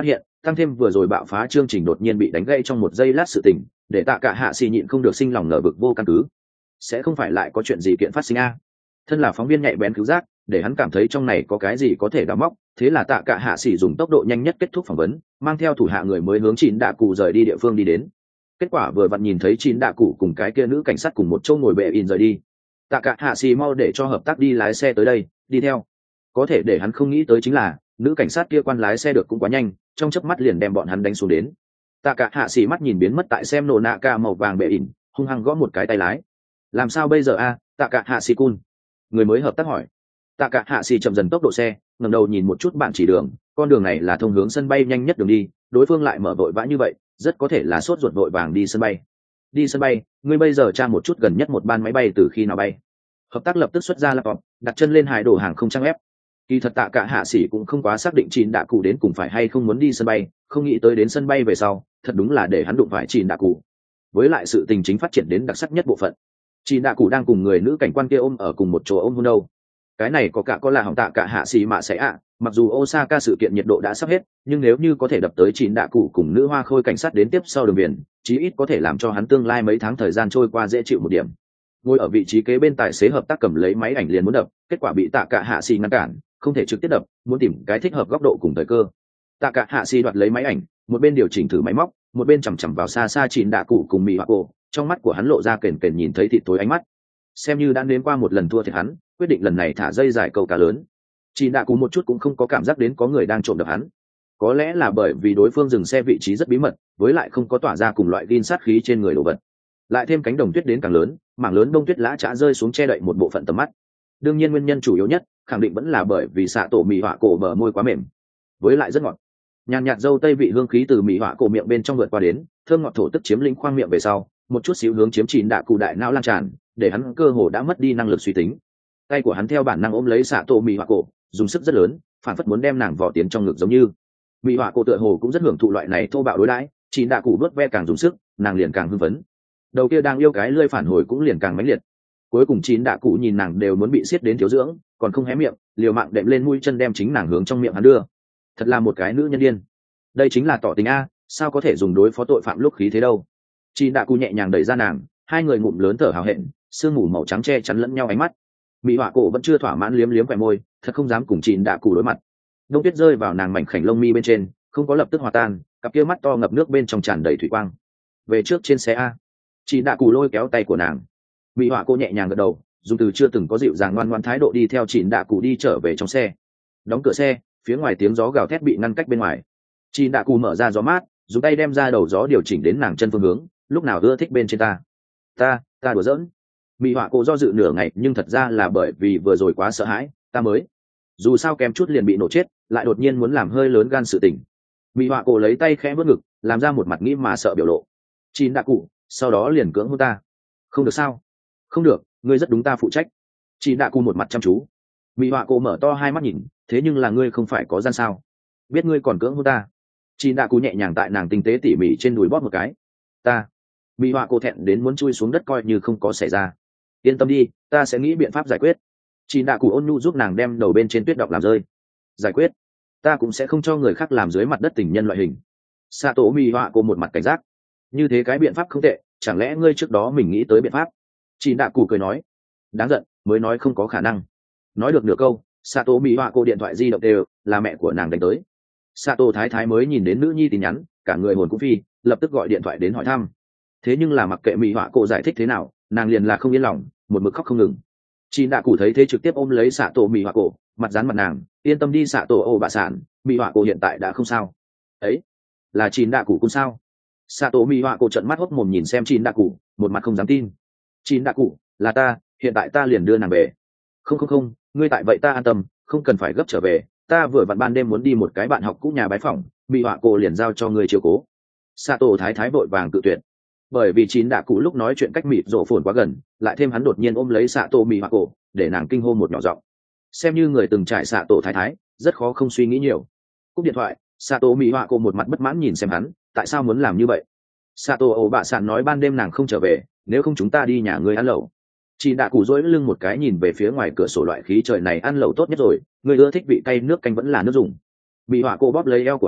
tăng thêm vừa rồi bạo phá chương trình đột nhiên bị đánh gãy trong một giây lát sự tình, để tạ cả hạ xì nhịn không được sinh lòng ngờ vực vô căn cứ. Sẽ không phải lại có chuyện gì kiện phát sinh a? Thân là phóng viên nhạy bén cứu giác, để hắn cảm thấy trong này có cái gì có thể đào móc, thế là tạ cả hạ xì dùng tốc độ nhanh nhất kết thúc phỏng vấn, mang theo thủ hạ người mới hướng chín đạ cụ rời đi địa phương đi đến. Kết quả vừa vặn nhìn thấy chín đạ cụ cùng cái kia nữ cảnh sát cùng một chỗ ngồi bệ in rời đi. Tạ cả hạ xì mau để cho hợp tác đi lái xe tới đây, đi theo. Có thể để hắn không nghĩ tới chính là nữ cảnh sát kia quan lái xe được cũng quá nhanh, trong chớp mắt liền đem bọn hắn đánh xuống đến. Tạ cả hạ xì mắt nhìn biến mất tại xem nổ nạ ca màu vàng bệ in, hung hăng gõ một cái tay lái. Làm sao bây giờ a? Tạ cả hạ xì cun. Người mới hợp tác hỏi. Tạ cả hạ xì chậm dần tốc độ xe, ngẩng đầu nhìn một chút bạn chỉ đường, con đường này là thông hướng sân bay nhanh nhất đường đi, đối phương lại mở vội vã như vậy, rất có thể là sốt ruột vội vàng đi sân bay. Đi sân bay, ngươi bây giờ tra một chút gần nhất một ban máy bay từ khi nào bay. Hợp tác lập tức xuất ra laptop, đặt chân lên hải đồ hàng không trang ép. Kỳ thật Tạ cả hạ sĩ cũng không quá xác định Chín Đạ Cụ đến cùng phải hay không muốn đi sân bay, không nghĩ tới đến sân bay về sau, thật đúng là để hắn đụng phải Chín Đạ Cụ. Với lại sự tình chính phát triển đến đặc sắc nhất bộ phận. Chín Đạ Cụ đang cùng người nữ cảnh quan kia ôm ở cùng một chỗ ôm hôn đâu. Cái này có cả có là hỏng Tạ cả hạ sĩ mà sẽ ạ, mặc dù Osaka sự kiện nhiệt độ đã sắp hết, nhưng nếu như có thể đập tới Chín Đạ Cụ cùng nữ hoa khôi cảnh sát đến tiếp sau đường biển, chí ít có thể làm cho hắn tương lai mấy tháng thời gian trôi qua dễ chịu một điểm. Ngồi ở vị trí kế bên tài xế hợp tác cầm lấy máy ảnh liền muốn đập, kết quả bị Tạ cả hạ sĩ ngăn cản, không thể trực tiếp đập, muốn tìm cái thích hợp góc độ cùng thời cơ. Tạ cả hạ sĩ đoạt lấy máy ảnh, một bên điều chỉnh thử máy móc, một bên chằm chằm vào xa xa Chín Đạ Cụ cùng Mỹ Hoa Cổ, trong mắt của hắn lộ ra kền kền nhìn thấy thịt tối ánh mắt. Xem như đã nếm qua một lần thua thiệt hắn, quyết định lần này thả dây dài câu cá lớn. Chín Đạ Cụ một chút cũng không có cảm giác đến có người đang trộm đập hắn. Có lẽ là bởi vì đối phương dừng xe vị trí rất bí mật, với lại không có tỏa ra cùng loại gin sát khí trên người đồ vật. Lại thêm cánh đồng tuyết đến càng lớn, mảng lớn đông tuyết lã chã rơi xuống che đậy một bộ phận tầm mắt. Đương nhiên nguyên nhân chủ yếu nhất, khẳng định vẫn là bởi vì xạ tổ Mỹ Hoa Cổ bờ môi quá mềm, với lại rất ngọt. Nhàn nhạt dâu tây vị hương khí từ Mỹ Hoa Cổ miệng bên trong vượt qua đến, thơm ngọt thổ tức chiếm lĩnh khoang miệng về sau, một chút xíu hướng chiếm Chín Đạ Cụ đại não lan tràn, để hắn cơ hồ đã mất đi năng lực suy tính. Tay của hắn theo bản năng ôm lấy xạ tổ Mỹ Hoa Cổ, dùng sức rất lớn, phản phất muốn đem nàng vò tiến trong ngực giống như. Mỹ Hoa Cổ tựa hồ cũng rất hưởng thụ loại này thô bạo đối đãi, Chín Đạ Cụ vớt ve càng dùng sức, nàng liền càng hưng phấn. Đầu kia đang yêu cái lưỡi phản hồi cũng liền càng mãnh liệt. Cuối cùng Chín Đạ Cụ nhìn nàng đều muốn bị siết đến thiếu dưỡng, còn không hé miệng, liều mạng đệm lên mũi chân đem chính nàng hướng trong miệng hắn đưa. Thật là một cái nữ nhân điên. Đây chính là tỏ tình a, sao có thể dùng đối phó tội phạm lúc khí thế đâu. Chín Đạ Cụ nhẹ nhàng đẩy ra nàng, hai người ngụm lớn thở hào hẹn, sương mù màu trắng che chắn lẫn nhau ánh mắt. Mỹ Hoa Cổ vẫn chưa thỏa mãn liếm liếm vẻ môi, thật không dám cùng Chín Đạ Cụ đối mặt. Đông tuyết rơi vào nàng mảnh khảnh lông mi bên trên, không có lập tức hòa tan, cặp kia mắt to ngập nước bên trong tràn đầy thủy quang. Về trước trên xe a. Chín Đạ Cụ lôi kéo tay của nàng. Mỹ Hoa Cổ nhẹ nhàng gật đầu, dùng từ chưa từng có dịu dàng ngoan ngoãn thái độ đi theo Chín Đạ Cụ đi trở về trong xe. Đóng cửa xe, phía ngoài tiếng gió gào thét bị ngăn cách bên ngoài. Chín Đạ Cụ mở ra gió mát, dùng tay đem ra đầu gió điều chỉnh đến nàng chân phương hướng, lúc nào ưa thích bên trên ta. Ta, ta đùa giỡn. Mỹ Hoa Cổ do dự nửa ngày, nhưng thật ra là bởi vì vừa rồi quá sợ hãi, ta mới. Dù sao kém chút liền bị nổ chết, lại đột nhiên muốn làm hơi lớn gan sự tình. Mỹ Hoa Cổ lấy tay khẽ vớt ngực, làm ra một mặt nghĩ mà sợ biểu lộ. Chín Đạ Cụ, sau đó liền cưỡng hôn ta. Không được sao? Không được, ngươi rất đúng ta phụ trách. Chín Đạ Cụ một mặt chăm chú. Mỹ Hoa Cổ mở to hai mắt nhìn, thế nhưng là ngươi không phải có gian sao? Biết ngươi còn cưỡng hôn ta. Chín Đạ Cụ nhẹ nhàng tại nàng tinh tế tỉ mỉ trên đùi bóp một cái. Ta. Mỹ Hoa Cổ thẹn đến muốn chui xuống đất coi như không có xảy ra. Yên tâm đi, ta sẽ nghĩ biện pháp giải quyết. Chín Đạ Cụ ôn nhu giúp nàng đem đầu bên trên tuyết đọng làm rơi. Giải quyết? Ta cũng sẽ không cho người khác làm dưới mặt đất tình nhân loại hình. Sato Mỹ Hoa Cổ một mặt cảnh giác. Như thế cái biện pháp không tệ, chẳng lẽ ngươi trước đó mình nghĩ tới biện pháp? Chín Đạ Cụ cười nói. Đáng giận, mới nói không có khả năng. Nói được nửa câu, Sato Mỹ Hoa Cổ điện thoại di động đều là mẹ của nàng đánh tới. Sato thái thái mới nhìn đến nữ nhi tin nhắn, cả người hồn cũng phi, lập tức gọi điện thoại đến hỏi thăm. Thế nhưng là mặc kệ Mỹ Hoa Cổ giải thích thế nào, nàng liền là không yên lòng, một mực khóc không ngừng. Chín Đạ Cụ thấy thế trực tiếp ôm lấy Sato Mỹ Hoa Cổ, mặt dán mặt nàng, yên tâm đi Sato ô bà sản, Mỹ Hoa Cổ hiện tại đã không sao. Ấy, là Chín Đạ Cụ cũng sao? Sato Mỹ Hoa Cổ trợn mắt hốc mồm nhìn xem Chín Đạ Cụ, một mặt không dám tin. Chín Đạ Cụ, là ta, hiện tại ta liền đưa nàng về. Không không không, ngươi tại vậy ta an tâm, không cần phải gấp trở về, ta vừa vặn ban đêm muốn đi một cái bạn học cũ nhà bái phỏng, Mỹ Hoa Cổ liền giao cho ngươi chiếu cố. Sato thái thái vội vàng cự tuyệt. Bởi vì Chín Đạ Cụ lúc nói chuyện cách mịt rổ phồn quá gần, lại thêm hắn đột nhiên ôm lấy Sato Mỹ Hoa Cổ, để nàng kinh hô một nhỏ giọng. Xem như người từng trải Sato thái thái, rất khó không suy nghĩ nhiều. Cúp điện thoại, Sato Mỹ Hoa Cổ một mặt bất mãn nhìn xem hắn, tại sao muốn làm như vậy? Sato ồ bạ sản nói ban đêm nàng không trở về, nếu không chúng ta đi nhà ngươi ăn lẩu. Chín Đạ Cụ dỗi lưng một cái nhìn về phía ngoài cửa sổ, loại khí trời này ăn lẩu tốt nhất rồi, người ưa thích vị cay nước canh vẫn là nước dùng. Mỹ Hoa Cổ bóp lấy eo của hắn,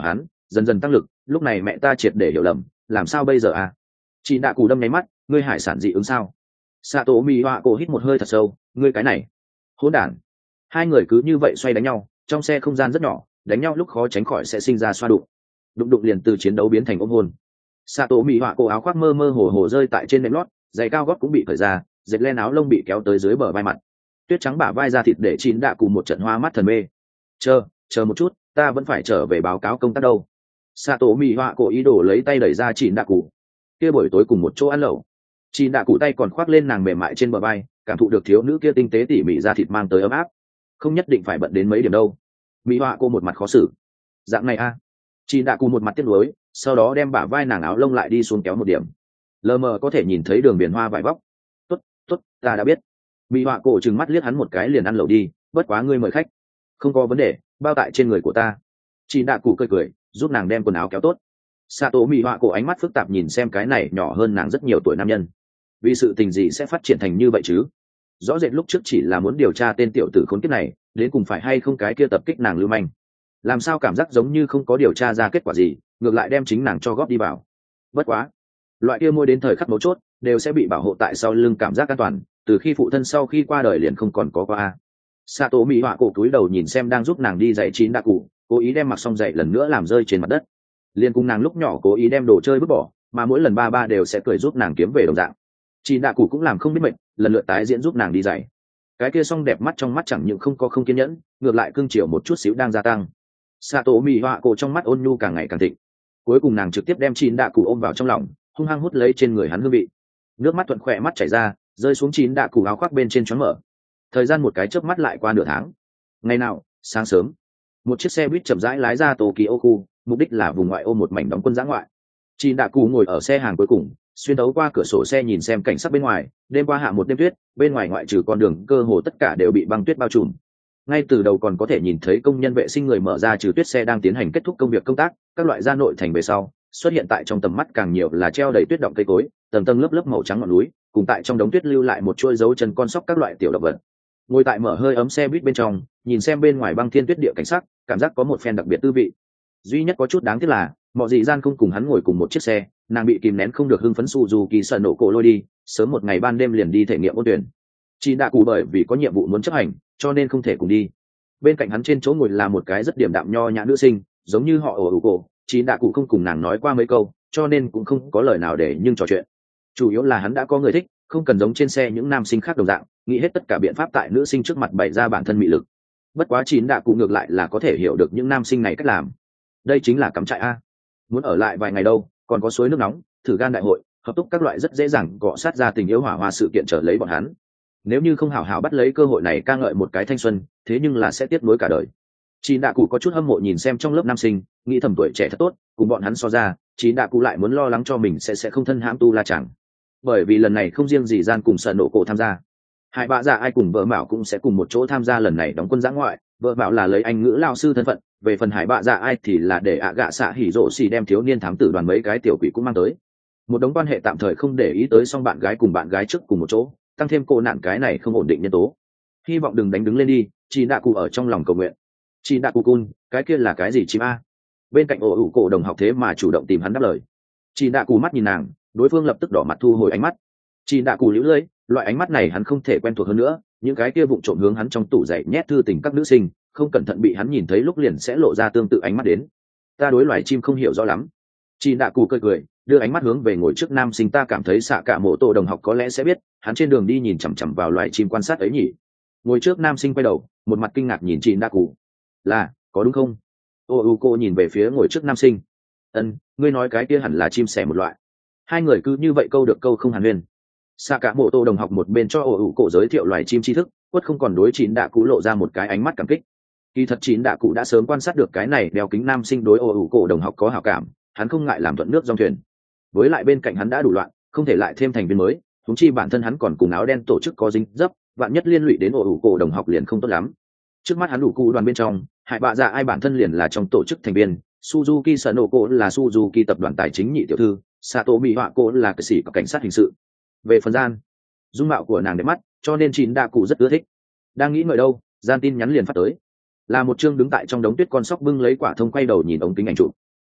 dần dần tăng lực, lúc này mẹ ta triệt để hiểu lầm, làm sao bây giờ à? Chị đạ cụ đâm nháy mắt, ngươi hải sản dị ứng sao? Sato Mi Họa cổ hít một hơi thật sâu, ngươi cái này hỗn đản. Hai người cứ như vậy xoay đánh nhau, trong xe không gian rất nhỏ, đánh nhau lúc khó tránh khỏi sẽ sinh ra xoa đụng. Đụng đụng liền từ chiến đấu biến thành ôm hôn. Sato Mi Họa cổ áo khoác mơ mơ hồ hồ rơi tại trên nệm lót, giày cao gót cũng bị cởi ra, dệt len áo lông bị kéo tới dưới bờ vai mặt. Tuyết trắng bả vai ra thịt để chín đạ cụ một trận hoa mắt thần mê. Chờ, chờ một chút, ta vẫn phải trở về báo cáo công tác đâu. Sato Mi Họa cổ ý đồ lấy tay đẩy ra chín đạ cụ. Kia buổi tối cùng một chỗ ăn lẩu. Chín đạ cụ tay còn khoác lên nàng mềm mại trên bờ vai, cảm thụ được thiếu nữ kia tinh tế tỉ mỉ ra thịt mang tới ấm áp. Không nhất định phải bận đến mấy điểm đâu. Mỹ Họa cô một mặt khó xử. Dạng này a. À. Chín đạ cụ một mặt tiếc nuối, sau đó đem bả vai nàng áo lông lại đi xuống kéo một điểm. Lờ mờ có thể nhìn thấy đường biển hoa vải vóc. Tốt, tốt, ta đã biết. Mỹ Họa cổ trừng mắt liếc hắn một cái liền ăn lẩu đi, bất quá ngươi mời khách. Không có vấn đề, bao tại trên người của ta. Chín đạ cụ cười cười, giúp nàng đem quần áo kéo tốt. Sato Mỹ Họa cổ ánh mắt phức tạp nhìn xem cái này nhỏ hơn nàng rất nhiều tuổi nam nhân. Vì sự tình gì sẽ phát triển thành như vậy chứ? Rõ rệt lúc trước chỉ là muốn điều tra tên tiểu tử khốn kiếp này, đến cùng phải hay không cái kia tập kích nàng lưu manh. Làm sao cảm giác giống như không có điều tra ra kết quả gì, ngược lại đem chính nàng cho góp đi vào. Bất quá, loại kia môi đến thời khắc mấu chốt đều sẽ bị bảo hộ tại sau lưng cảm giác an toàn, từ khi phụ thân sau khi qua đời liền không còn có qua. Sato Mỹ Họa cổ túi đầu nhìn xem đang giúp nàng đi giày chín đạ cụ, cố ý đem mặc xong giày lần nữa làm rơi trên mặt đất. Liên cùng nàng lúc nhỏ cố ý đem đồ chơi vứt bỏ, mà mỗi lần ba ba đều sẽ cười giúp nàng kiếm về đồng dạng. Chín đạ cụ cũng làm không biết mệnh, lần lượt tái diễn giúp nàng đi giày. Cái kia song đẹp mắt trong mắt chẳng những không có không kiên nhẫn, ngược lại cương chiều một chút xíu đang gia tăng. Sato Mỹ Họa cổ trong mắt ôn nhu càng ngày càng thịnh. Cuối cùng nàng trực tiếp đem chín đạ cụ ôm vào trong lòng, hung hăng hút lấy trên người hắn hương vị. Nước mắt thuận khỏe mắt chảy ra, rơi xuống chín đạ cụ áo khoác bên trên choáng mở. Thời gian một cái chớp mắt lại qua nửa tháng. Ngày nào, sáng sớm, một chiếc xe buýt chậm rãi lái ra Tokyo khu, mục đích là vùng ngoại ô một mảnh đóng quân dã ngoại. Chín đạ cụ ngồi ở xe hàng cuối cùng, xuyên thấu qua cửa sổ xe nhìn xem cảnh sắc bên ngoài. Đêm qua hạ một đêm tuyết, bên ngoài ngoại trừ con đường cơ hồ tất cả đều bị băng tuyết bao trùm. Ngay từ đầu còn có thể nhìn thấy công nhân vệ sinh người mở ra trừ tuyết xe đang tiến hành kết thúc công việc công tác, các loại gia nội thành về sau xuất hiện tại trong tầm mắt càng nhiều là treo đầy tuyết động cây cối, tầng tầng lớp lớp màu trắng ngọn núi, cùng tại trong đống tuyết lưu lại một chuỗi dấu chân con sóc các loại tiểu động vật. Ngồi tại mở hơi ấm xe buýt bên trong, nhìn xem bên ngoài băng thiên tuyết địa cảnh sắc, cảm giác có một phen đặc biệt tư vị. Duy nhất có chút đáng tiếc là mọi dị gian không cùng hắn ngồi cùng một chiếc xe, nàng bị kìm nén không được hưng phấn Suzuki sợ nổ cổ lôi đi, sớm một ngày ban đêm liền đi thể nghiệm ôn tuyển. Chị đã cụ bởi vì có nhiệm vụ muốn chấp hành, cho nên không thể cùng đi. Bên cạnh hắn trên chỗ ngồi là một cái rất điểm đạm nho nhã nữ sinh, giống như họ ổ ủ cổ. Chị đã cụ không cùng nàng nói qua mấy câu, cho nên cũng không có lời nào để nhưng trò chuyện. Chủ yếu là hắn đã có người thích, không cần giống trên xe những nam sinh khác đồng dạng, nghĩ hết tất cả biện pháp tại nữ sinh trước mặt bày ra bản thân mị lực. Bất quá chín đạ cụ ngược lại là có thể hiểu được những nam sinh này cách làm. Đây chính là cắm trại a. Muốn ở lại vài ngày đâu, còn có suối nước nóng, thử gan đại hội, hợp túc các loại rất dễ dàng cọ sát ra tình yêu hỏa hoa sự kiện trở lấy bọn hắn. Nếu như không hảo hảo bắt lấy cơ hội này ca ngợi một cái thanh xuân, thế nhưng là sẽ tiếc nuối cả đời. Chín đạ cụ có chút hâm mộ nhìn xem trong lớp nam sinh, nghĩ thầm tuổi trẻ thật tốt, cùng bọn hắn so ra, chín đạ cụ lại muốn lo lắng cho mình sẽ sẽ không thân hãm tu la chẳng. Bởi vì lần này không riêng gì gian cùng sợ nổ cổ tham gia, hai bạ dạ ai cùng vợ bảo cũng sẽ cùng một chỗ tham gia lần này đóng quân giã ngoại. Vợ bảo là lấy anh ngữ lao sư thân phận, về phần hải bạ dạ ai thì là để ạ gạ xạ hỉ rộ xì đem thiếu niên thám tử đoàn mấy cái tiểu quỷ cũng mang tới. Một đống quan hệ tạm thời không để ý tới, xong bạn gái cùng bạn gái trước cùng một chỗ, tăng thêm cô nạn cái này không ổn định nhân tố. Hy vọng đừng đánh đứng lên đi. Chị đạ cụ ở trong lòng cầu nguyện. Chị đạ cụ cun, cái kia là cái gì chim a? Bên cạnh ổ ủ cổ đồng học thế mà chủ động tìm hắn đáp lời. Chị đạ cụ mắt nhìn nàng, đối phương lập tức đỏ mặt thu hồi ánh mắt. Chị đạ cụ liễu lưỡi, loại ánh mắt này hắn không thể quen thuộc hơn nữa, những cái kia vụng trộm hướng hắn trong tủ giày nhét thư tình các nữ sinh, không cẩn thận bị hắn nhìn thấy lúc liền sẽ lộ ra tương tự ánh mắt đến. Ta đối loài chim không hiểu rõ lắm. Chị đạ cụ cười cười, đưa ánh mắt hướng về ngồi trước nam sinh. Ta cảm thấy xạ cả mộ tổ đồng học có lẽ sẽ biết, hắn trên đường đi nhìn chằm chằm vào loài chim quan sát ấy nhỉ. Ngồi trước nam sinh quay đầu, một mặt kinh ngạc nhìn chị đạ cụ. Là, có đúng không? Ô u cô nhìn về phía ngồi trước nam sinh. Ân, ngươi nói cái kia hẳn là chim sẻ một loại. Hai người cứ như vậy câu được câu không hàn huyên. Xạ cả mộ tổ đồng học một bên cho ổ ủ cổ giới thiệu loài chim tri thức, quất không còn đối chín đạ cụ lộ ra một cái ánh mắt cảm kích. Kỳ thật chín đạ cụ đã sớm quan sát được cái này đeo kính nam sinh đối ổ ủ cổ đồng học có hảo cảm, hắn không ngại làm thuận nước dòng thuyền. Với lại bên cạnh hắn đã đủ loạn, không thể lại thêm thành viên mới, thúng chi bản thân hắn còn cùng áo đen tổ chức có dính dấp, vạn nhất liên lụy đến ổ ủ cổ đồng học liền không tốt lắm. Trước mắt hắn đủ cụ đoàn bên trong, hại bạ dạ ai bản thân liền là trong tổ chức thành viên, Suzuki Sanoko là Suzuki tập đoàn tài chính nhị tiểu thư, Sato Mỹ Họa cô là cử sĩ cảnh sát hình sự. Về phần gian, dung mạo của nàng đẹp mắt, cho nên chín đạ cụ rất ưa thích. Đang nghĩ ngợi đâu, gian tin nhắn liền phát tới, là một chương đứng tại trong đống tuyết con sóc bưng lấy quả thông quay đầu nhìn ống kính ảnh chụp.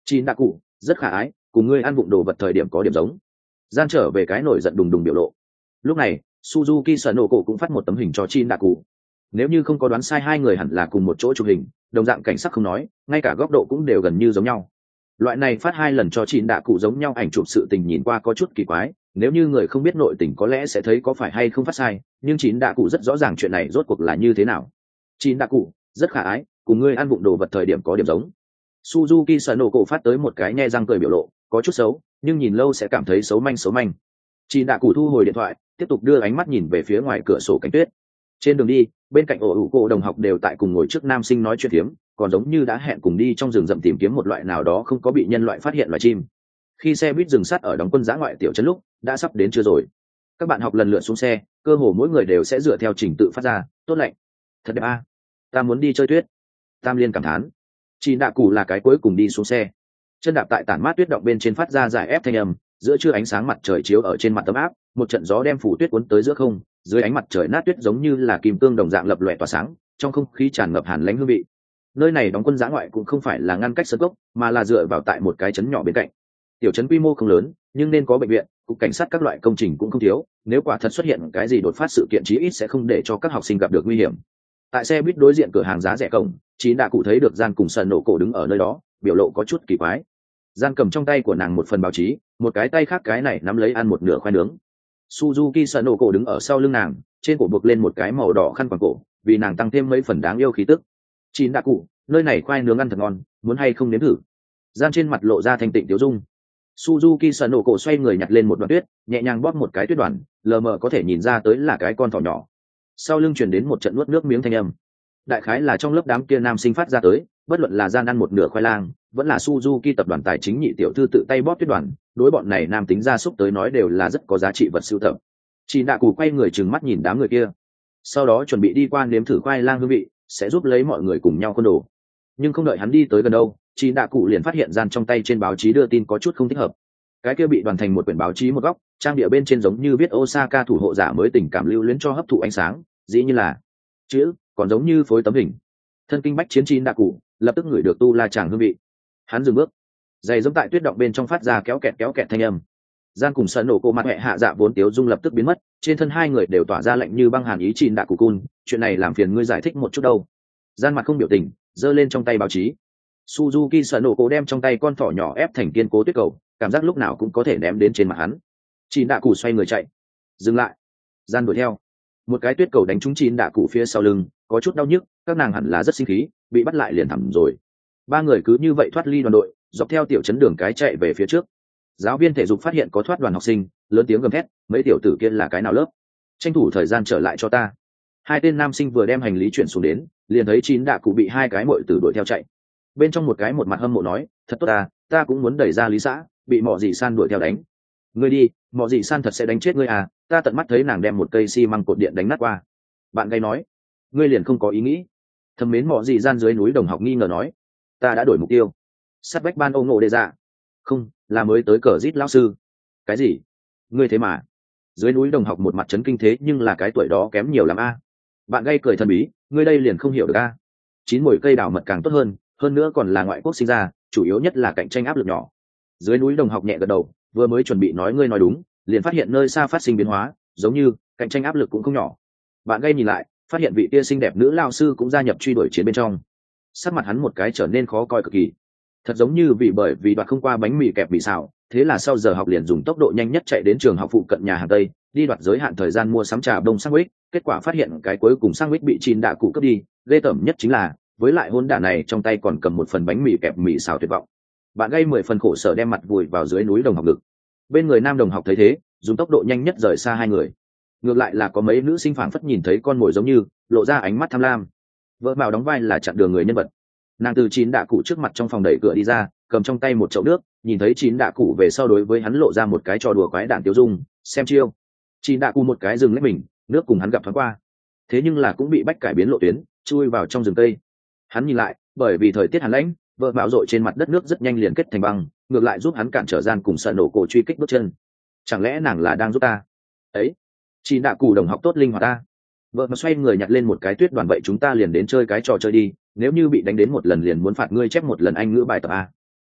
Chín đã cụ rất khả ái, cùng ngươi ăn vụng đồ vật thời điểm có điểm giống. Gian trở về cái nổi giận đùng đùng biểu lộ. Lúc này Suzuki Sanoko cũng phát một tấm hình cho Chín đã cụ. Nếu như không có đoán sai, hai người hẳn là cùng một chỗ chụp hình, đồng dạng cảnh sắc không nói, ngay cả góc độ cũng đều gần như giống nhau. Loại này phát hai lần cho Chín đã cụ giống nhau ảnh chụp sự tình nhìn qua có chút kỳ quái, nếu như người không biết nội tình có lẽ sẽ thấy có phải hay không phát sai, nhưng Chín đã cụ rất rõ ràng chuyện này rốt cuộc là như thế nào. Chín đã cụ rất khả ái, cùng ngươi ăn vụng đồ vật thời điểm có điểm giống. Suzuki Sanoko phát tới một cái nhe răng cười biểu lộ, có chút xấu, nhưng nhìn lâu sẽ cảm thấy xấu manh xấu manh. Chín đã cụ thu hồi điện thoại, tiếp tục đưa ánh mắt nhìn về phía ngoài cửa sổ cánh tuyết. Trên đường đi, bên cạnh ổ ủ cô đồng học đều tại cùng ngồi trước nam sinh nói chuyện phiếm, còn giống như đã hẹn cùng đi trong rừng rậm tìm kiếm một loại nào đó không có bị nhân loại phát hiện loài chim. Khi xe buýt dừng sát ở đóng quân giã ngoại tiểu trấn lúc đã sắp đến chưa rồi, các bạn học lần lượt xuống xe, cơ hồ mỗi người đều sẽ dựa theo trình tự phát ra tốt lạnh, thật đẹp a, ta muốn đi chơi tuyết. Tam liên cảm thán. Chị đạ cù là cái cuối cùng đi xuống xe, chân đạp tại tản mát tuyết động bên trên phát ra giải ép thanh âm, giữa trưa ánh sáng mặt trời chiếu ở trên mặt tấm áp, một trận gió đem phủ tuyết cuốn tới giữa không, dưới ánh mặt trời nát tuyết giống như là kim cương đồng dạng lập lòe tỏa sáng, trong không khí tràn ngập hàn lãnh hương vị. Nơi này đóng quân giã ngoại cũng không phải là ngăn cách sân gốc, mà là dựa vào tại một cái trấn nhỏ bên cạnh. Tiểu trấn quy mô không lớn, nhưng nên có bệnh viện, cục cảnh sát, các loại công trình cũng không thiếu, nếu quả thật xuất hiện cái gì đột phát sự kiện chí ít sẽ không để cho các học sinh gặp được nguy hiểm. Tại xe buýt đối diện cửa hàng giá rẻ cổng, Chín đã cụ thấy được Gian cùng Sần nổ cổ đứng ở nơi đó, biểu lộ có chút kỳ quái. Gian cầm trong tay của nàng một phần báo chí, một cái tay khác cái này nắm lấy ăn một nửa khoai nướng. Suzuki Sanoko đứng ở sau lưng nàng, trên cổ buộc lên một cái màu đỏ khăn quàng cổ, vì nàng tăng thêm mấy phần đáng yêu khí tức. Chín đã cụ, nơi này khoai nướng ăn thật ngon, muốn hay không nếm thử? Gian trên mặt lộ ra thanh tịnh tiếu dung. Suzuki Sanoko xoay người nhặt lên một đoạn tuyết, nhẹ nhàng bóp một cái tuyết đoàn, lờ mờ có thể nhìn ra tới là cái con thỏ nhỏ. Sau lưng truyền đến một trận nuốt nước miếng thanh âm. Đại khái là trong lớp đám kia nam sinh phát ra tới, bất luận là Gian ăn một nửa khoai lang, vẫn là Suzuki tập đoàn tài chính nhị tiểu thư tự tay bóp tuyết đoàn, đối bọn này nam tính gia súc tới nói đều là rất có giá trị vật sưu tập. Chị đạ cù quay người trừng mắt nhìn đám người kia, sau đó chuẩn bị đi qua nếm thử khoai lang hương vị, sẽ giúp lấy mọi người cùng nhau côn đồ. Nhưng không đợi hắn đi tới gần đâu, chị đạ cụ liền phát hiện Gian trong tay trên báo chí đưa tin có chút không thích hợp. Cái kia bị đoàn thành một quyển báo chí một góc, trang địa bên trên giống như viết Osaka thủ hộ giả mới tình cảm lưu luyến cho hấp thụ ánh sáng, dĩ như là chữ, còn giống như phối tấm hình. Thân kinh bách chiến chín đạ cụ lập tức ngửi được tu la chàng hương vị, hắn dừng bước, giày giống tại tuyết động bên trong phát ra kéo kẹt kéo kẹt thanh âm. Gian cùng Sân nổ cô mặt mẹ hạ dạ vốn tiếu dung lập tức biến mất, trên thân hai người đều tỏa ra lạnh như băng hàn ý. Chín đạ cụ cun, chuyện này làm phiền ngươi giải thích một chút đâu. Gian mặt không biểu tình, giơ lên trong tay báo chí. Suzuki Sân nổ cô đem trong tay con thỏ nhỏ ép thành kiên cố tuyết cầu, cảm giác lúc nào cũng có thể ném đến trên mặt hắn. Chín đạ cụ xoay người chạy, dừng lại. Gian đuổi theo, một cái tuyết cầu đánh trúng Chín đạ cụ phía sau lưng, có chút đau nhức, các nàng hẳn là rất sinh khí, bị bắt lại liền thẳm rồi. Ba người cứ như vậy thoát ly đoàn đội, dọc theo tiểu trấn đường cái chạy về phía trước. Giáo viên thể dục phát hiện có thoát đoàn học sinh, lớn tiếng gầm thét, mấy tiểu tử kia là cái nào lớp, tranh thủ thời gian trở lại cho ta. Hai tên nam sinh vừa đem hành lý chuyển xuống đến, liền thấy Chín đạ cụ bị hai cái muội tử đuổi theo chạy. Bên trong một cái một mặt hâm mộ nói, thật tốt ta, ta cũng muốn đẩy ra lý xã, bị mọ dì san đuổi theo đánh. Ngươi đi, mọ dì san thật sẽ đánh chết ngươi à, ta tận mắt thấy nàng đem một cây xi măng cột điện đánh nát qua. Bạn gay nói, ngươi liền không có ý nghĩ. Thầm mến mọ dì gian dưới núi đồng học nghi ngờ nói, ta đã đổi mục tiêu. Sát vách ban ô ngộ đề ra. Không, là mới tới cờ rít lão sư. Cái gì? Ngươi thế mà? Dưới núi đồng học một mặt chấn kinh thế nhưng là cái tuổi đó kém nhiều lắm a. Bạn gay cười thần bí, ngươi đây liền không hiểu được a. Chín mồi cây đào mật càng tốt hơn, hơn nữa còn là ngoại quốc sinh ra, chủ yếu nhất là cạnh tranh áp lực nhỏ. Dưới núi đồng học nhẹ gật đầu, vừa mới chuẩn bị nói ngươi nói đúng, liền phát hiện nơi xa phát sinh biến hóa, giống như cạnh tranh áp lực cũng không nhỏ. Bạn gay nhìn lại, phát hiện vị tia xinh đẹp nữ lao sư cũng gia nhập truy đuổi chiến bên trong. Sắc mặt hắn một cái trở nên khó coi cực kỳ, thật giống như vì bởi vì đoạt không qua bánh mì kẹp bị xào, thế là sau giờ học liền dùng tốc độ nhanh nhất chạy đến trường học phụ cận nhà hàng Tây, đi đoạt giới hạn thời gian mua sắm trà đông sandwich, kết quả phát hiện cái cuối cùng sandwich bị Chín đạ cụ cướp đi, ghê tởm nhất chính là, với lại hôn đả này trong tay còn cầm một phần bánh mì kẹp mì xào tuyệt vọng. Bạn gây mười phần khổ sở đem mặt vùi vào dưới núi đồng học ngực. Bên người nam đồng học thấy thế, dùng tốc độ nhanh nhất rời xa hai người. Ngược lại là có mấy nữ sinh phảng phất nhìn thấy con mồi giống như, lộ ra ánh mắt tham lam. Vợ Mạo đóng vai là chặn đường người nhân vật. Nàng từ Chín đạ cụ trước mặt trong phòng đẩy cửa đi ra, cầm trong tay một chậu nước, nhìn thấy Chín đạ cụ về sau đối với hắn lộ ra một cái trò đùa quái đản tiêu dung, xem chiêu. Chín đạ cụ một cái dừng lấy mình, nước cùng hắn gặp thoáng qua, thế nhưng là cũng bị bách cải biến lộ tuyến, chui vào trong rừng cây. Hắn nhìn lại, bởi vì thời tiết hàn lãnh, vợ Mạo rội trên mặt đất nước rất nhanh liền kết thành băng, ngược lại giúp hắn cản trở Gian cùng Sợ nổ cổ truy kích bước chân. Chẳng lẽ nàng là đang giúp ta? Ấy, Chín đạ cụ đồng học tốt linh hoạt ta. Vợ mà xoay người nhặt lên một cái tuyết đoàn, vậy chúng ta liền đến chơi cái trò chơi đi, nếu như bị đánh đến một lần liền muốn phạt ngươi chép một lần Anh ngữ bài tập a.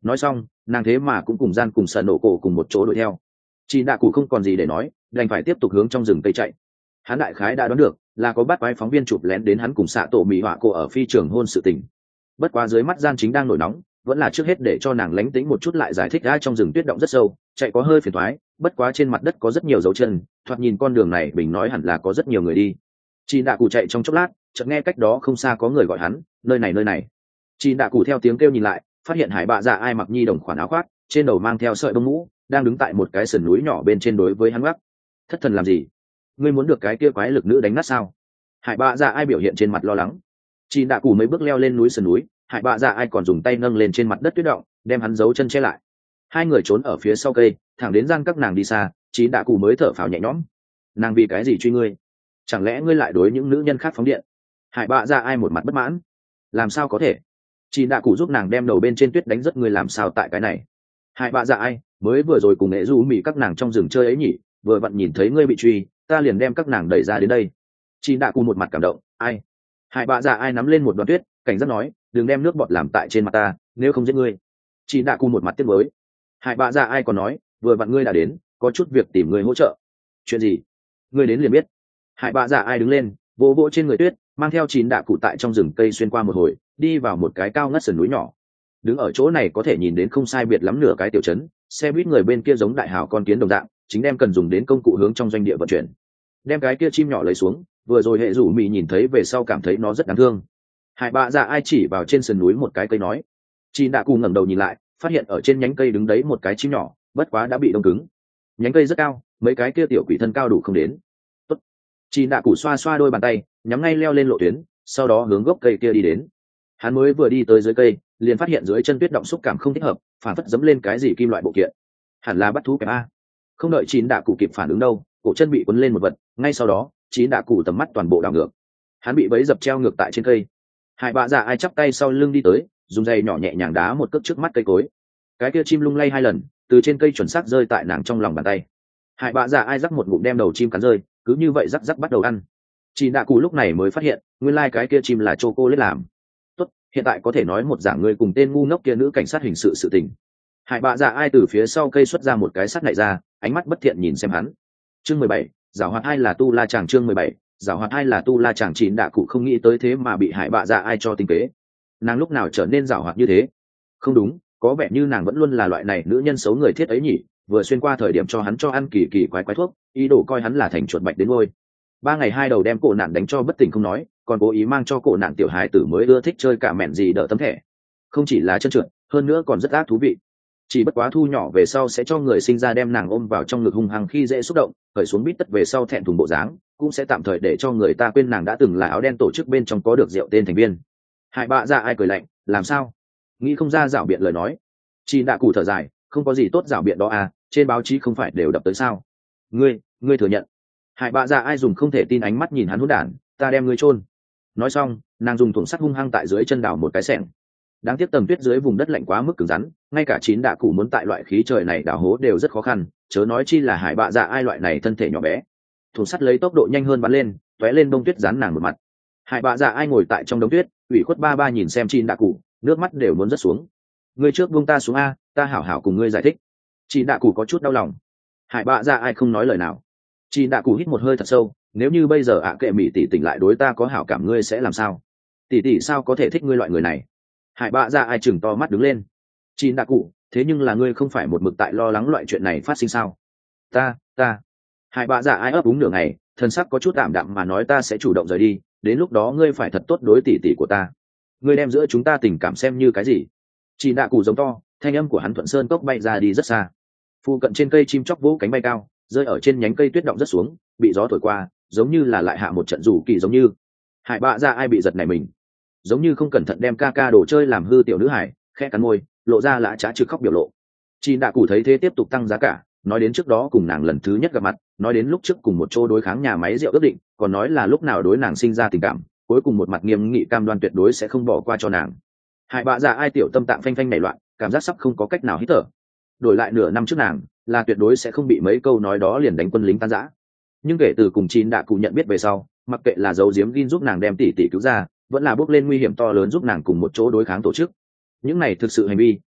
nói xong nàng thế mà cũng cùng gian cùng sợ nổ cổ cùng một chỗ đuổi theo. Chị đạ cụ không còn gì để nói, đành phải tiếp tục hướng trong rừng cây chạy. Hắn đại khái đã đoán được là có bắt quái phóng viên chụp lén đến hắn cùng xạ tổ mỹ họa cổ ở phi trường hôn sự tình. Bất quá dưới mắt gian chính đang nổi nóng, vẫn là trước hết để cho nàng lánh tính một chút lại giải thích ra trong rừng tuyết động rất sâu, chạy có hơi phiền toái, bất quá trên mặt đất có rất nhiều dấu chân, thoạt nhìn con đường này bình nói hẳn là có rất nhiều người đi. Chị đạ cụ chạy trong chốc lát, chợt nghe cách đó không xa có người gọi hắn, nơi này nơi này. Chị đạ cụ theo tiếng kêu nhìn lại, phát hiện hải bạ dạ ai mặc nhi đồng khoản áo khoác, trên đầu mang theo sợi bông mũ, đang đứng tại một cái sườn núi nhỏ bên trên đối với hắn gác. Thất thần làm gì? Ngươi muốn được cái kia quái lực nữ đánh nát sao? Hải bạ dạ ai biểu hiện trên mặt lo lắng. Chị đạ cụ mấy bước leo lên núi sườn núi, hải bạ dạ ai còn dùng tay nâng lên trên mặt đất tuyết động, đem hắn giấu chân che lại. Hai người trốn ở phía sau cây, thẳng đến gian các nàng đi xa, chị đạ cụ mới thở phào nhẹ nhõm. Nàng vì cái gì truy ngươi? Chẳng lẽ ngươi lại đối những nữ nhân khác phóng điện? Hải bạ dạ ai một mặt bất mãn. Làm sao có thể? Chị đạ cụ giúp nàng đem đầu bên trên tuyết đánh rất ngươi làm sao tại cái này? Hải bạ dạ ai mới vừa rồi cùng nghệ du mì các nàng trong rừng chơi ấy nhỉ, vừa vặn nhìn thấy ngươi bị truy, ta liền đem các nàng đẩy ra đến đây. Chị đạ cụ một mặt cảm động. Ai? Hải bạ dạ ai nắm lên một đoạn tuyết, cảnh giác nói, đừng đem nước bọt làm tại trên mặt ta, nếu không giết ngươi. Chị đạ cụ một mặt tiếc mới. Hải bạ dạ ai còn nói, vừa vặn ngươi đã đến, có chút việc tìm ngươi hỗ trợ. Chuyện gì? Ngươi đến liền biết. Hải bạ dạ ai đứng lên, vỗ vỗ trên người tuyết, mang theo chín đạ cụ tại trong rừng cây xuyên qua một hồi, đi vào một cái cao ngất sườn núi nhỏ. Đứng ở chỗ này có thể nhìn đến không sai biệt lắm nửa cái tiểu trấn, xe buýt người bên kia giống đại hào con kiến đồng dạng, chính đem cần dùng đến công cụ hướng trong doanh địa vận chuyển. Đem cái kia chim nhỏ lấy xuống, vừa rồi hệ rủ mị nhìn thấy về sau cảm thấy nó rất đáng thương. Hải bạ dạ ai chỉ vào trên sườn núi một cái cây nói. Chín đạ cụ ngẩng đầu nhìn lại, phát hiện ở trên nhánh cây đứng đấy một cái chim nhỏ, bất quá đã bị đông cứng. Nhánh cây rất cao, mấy cái kia tiểu quỷ thân cao đủ không đến. Tốt. Chín đạ cụ xoa xoa đôi bàn tay, nhắm ngay leo lên lộ tuyến, sau đó hướng gốc cây kia đi đến. Hắn mới vừa đi tới dưới cây, liền phát hiện dưới chân tuyết động xúc cảm không thích hợp, phản phất dẫm lên cái gì kim loại bộ kiện. Hẳn là bắt thú kẹp a. Không đợi chín đạ cụ kịp phản ứng đâu, cổ chân bị quấn lên một vật, ngay sau đó chín đạ cụ tầm mắt toàn bộ đảo ngược. Hắn bị bẫy dập treo ngược tại trên cây. Hải bạ dạ ai chắp tay sau lưng đi tới, dùng giày nhỏ nhẹ nhàng đá một cước trước mắt cây cối. Cái kia chim lung lay hai lần, từ trên cây chuẩn xác rơi tại nàng trong lòng bàn tay. Hải bạ dạ ai rắc một ngụm đem đầu chim cắn rơi, cứ như vậy rắc rắc bắt đầu ăn. Chín đạ cụ lúc này mới phát hiện, nguyên lai cái kia chim là chocolate làm. Tốt, hiện tại có thể nói một giảng người cùng tên ngu ngốc kia nữ cảnh sát hình sự sự tình. Hải bạ dạ ai từ phía sau cây xuất ra một cái sắt nại ra, ánh mắt bất thiện nhìn xem hắn. Chương mười bảy, giảo hoạt hai là tu la chàng. Chương mười bảy, giảo hoạt hai là tu la chàng. Chín đạ cụ không nghĩ tới thế mà bị hải bạ dạ ai cho tinh kế. Nàng lúc nào trở nên giảo hoạt như thế? Không đúng, có vẻ như nàng vẫn luôn là loại này nữ nhân xấu người thiết ấy nhỉ, vừa xuyên qua thời điểm cho hắn cho ăn kỳ kỳ quái quái thuốc, ý đồ coi hắn là thành chuột bạch đến ngôi. Ba ngày hai đầu đem cổ nạn đánh cho bất tỉnh không nói, còn cố ý mang cho cổ nạn tiểu hài tử mới ưa thích chơi cả mẹn gì đỡ tấm thẻ. Không chỉ là chân trượt, hơn nữa còn rất ác thú vị. Chỉ bất quá thu nhỏ về sau sẽ cho người sinh ra đem nàng ôm vào trong ngực hung hăng khi dễ xúc động, khởi xuống bít tất về sau thẹn thùng bộ dáng, cũng sẽ tạm thời để cho người ta quên nàng đã từng là áo đen tổ chức bên trong có được rượu tên thành viên. Hải bạ dạ ai cười lạnh, làm sao? Nghĩ không ra dạo biện lời nói. Chị đạ cụ thở dài, không có gì tốt dạo biện đó à, trên báo chí không phải đều đập tới sao? Ngươi, ngươi thừa nhận. Hải bạ dạ ai dùng không thể tin ánh mắt nhìn hắn hỗn đản, ta đem ngươi chôn. Nói xong, nàng dùng thùng sắt hung hăng tại dưới chân đào một cái xẻng. Đáng tiếc tầng tuyết dưới vùng đất lạnh quá mức cứng rắn, ngay cả chín đạ cụ muốn tại loại khí trời này đào hố đều rất khó khăn, chớ nói chi là hải bạ dạ ai loại này thân thể nhỏ bé. Thùng sắt lấy tốc độ nhanh hơn bắn lên, tóe lên bông tuyết dán nàng một mặt. Hải bạ dạ ai ngồi tại trong đống tuyết, ủy khuất ba ba nhìn xem chín đạ cụ, nước mắt đều muốn rớt xuống. Ngươi trước buông ta xuống a, ta hảo hảo cùng ngươi giải thích. Chín đạ cụ có chút đau lòng. Hải bạ dạ ai không nói lời nào. Chín đạ cụ hít một hơi thật sâu, nếu như bây giờ ạ kệ mỹ tỷ tỉnh lại đối ta có hảo cảm ngươi sẽ làm sao? Tỷ tỷ sao có thể thích ngươi loại người này? Hải bạ dạ ai chừng to mắt đứng lên. Chín đạ cụ, thế nhưng là ngươi không phải một mực tại lo lắng loại chuyện này phát sinh sao? Ta, ta. Hải bạ dạ ai ấp úng nửa ngày, thân sắc có chút tạm đạm mà nói ta sẽ chủ động rời đi, đến lúc đó ngươi phải thật tốt đối tỷ tỷ của ta. Ngươi đem giữa chúng ta tình cảm xem như cái gì? Chín đạ cụ giống to, thanh âm của hắn thuận sơn cốc bay ra đi rất xa. Phu cận trên cây chim chóc vỗ cánh bay cao, rơi ở trên nhánh cây tuyết động rất xuống, bị gió thổi qua, giống như là lại hạ một trận rủ kỳ giống như. Hải bạ dạ ai bị giật này mình, giống như không cẩn thận đem ca ca đồ chơi làm hư tiểu nữ hải, khẽ cắn môi, lộ ra lã trá trực khóc biểu lộ. Chín đạ cụ thấy thế tiếp tục tăng giá cả, nói đến trước đó cùng nàng lần thứ nhất gặp mặt, nói đến lúc trước cùng một chỗ đối kháng nhà máy rượu ước định, còn nói là lúc nào đối nàng sinh ra tình cảm, cuối cùng một mặt nghiêm nghị cam đoan tuyệt đối sẽ không bỏ qua cho nàng. Hải bạ dạ ai tiểu tâm tạng phanh phanh nảy loạn, cảm giác sắp không có cách nào hít thở. Đổi lại nửa năm trước nàng, là tuyệt đối sẽ không bị mấy câu nói đó liền đánh quân lính tan rã. Nhưng kể từ cùng chín đạ cụ nhận biết về sau, mặc kệ là giấu giếm gin giúp nàng đem tỷ tỷ cứu ra, vẫn là bước lên nguy hiểm to lớn giúp nàng cùng một chỗ đối kháng tổ chức. Những này thực sự hành vi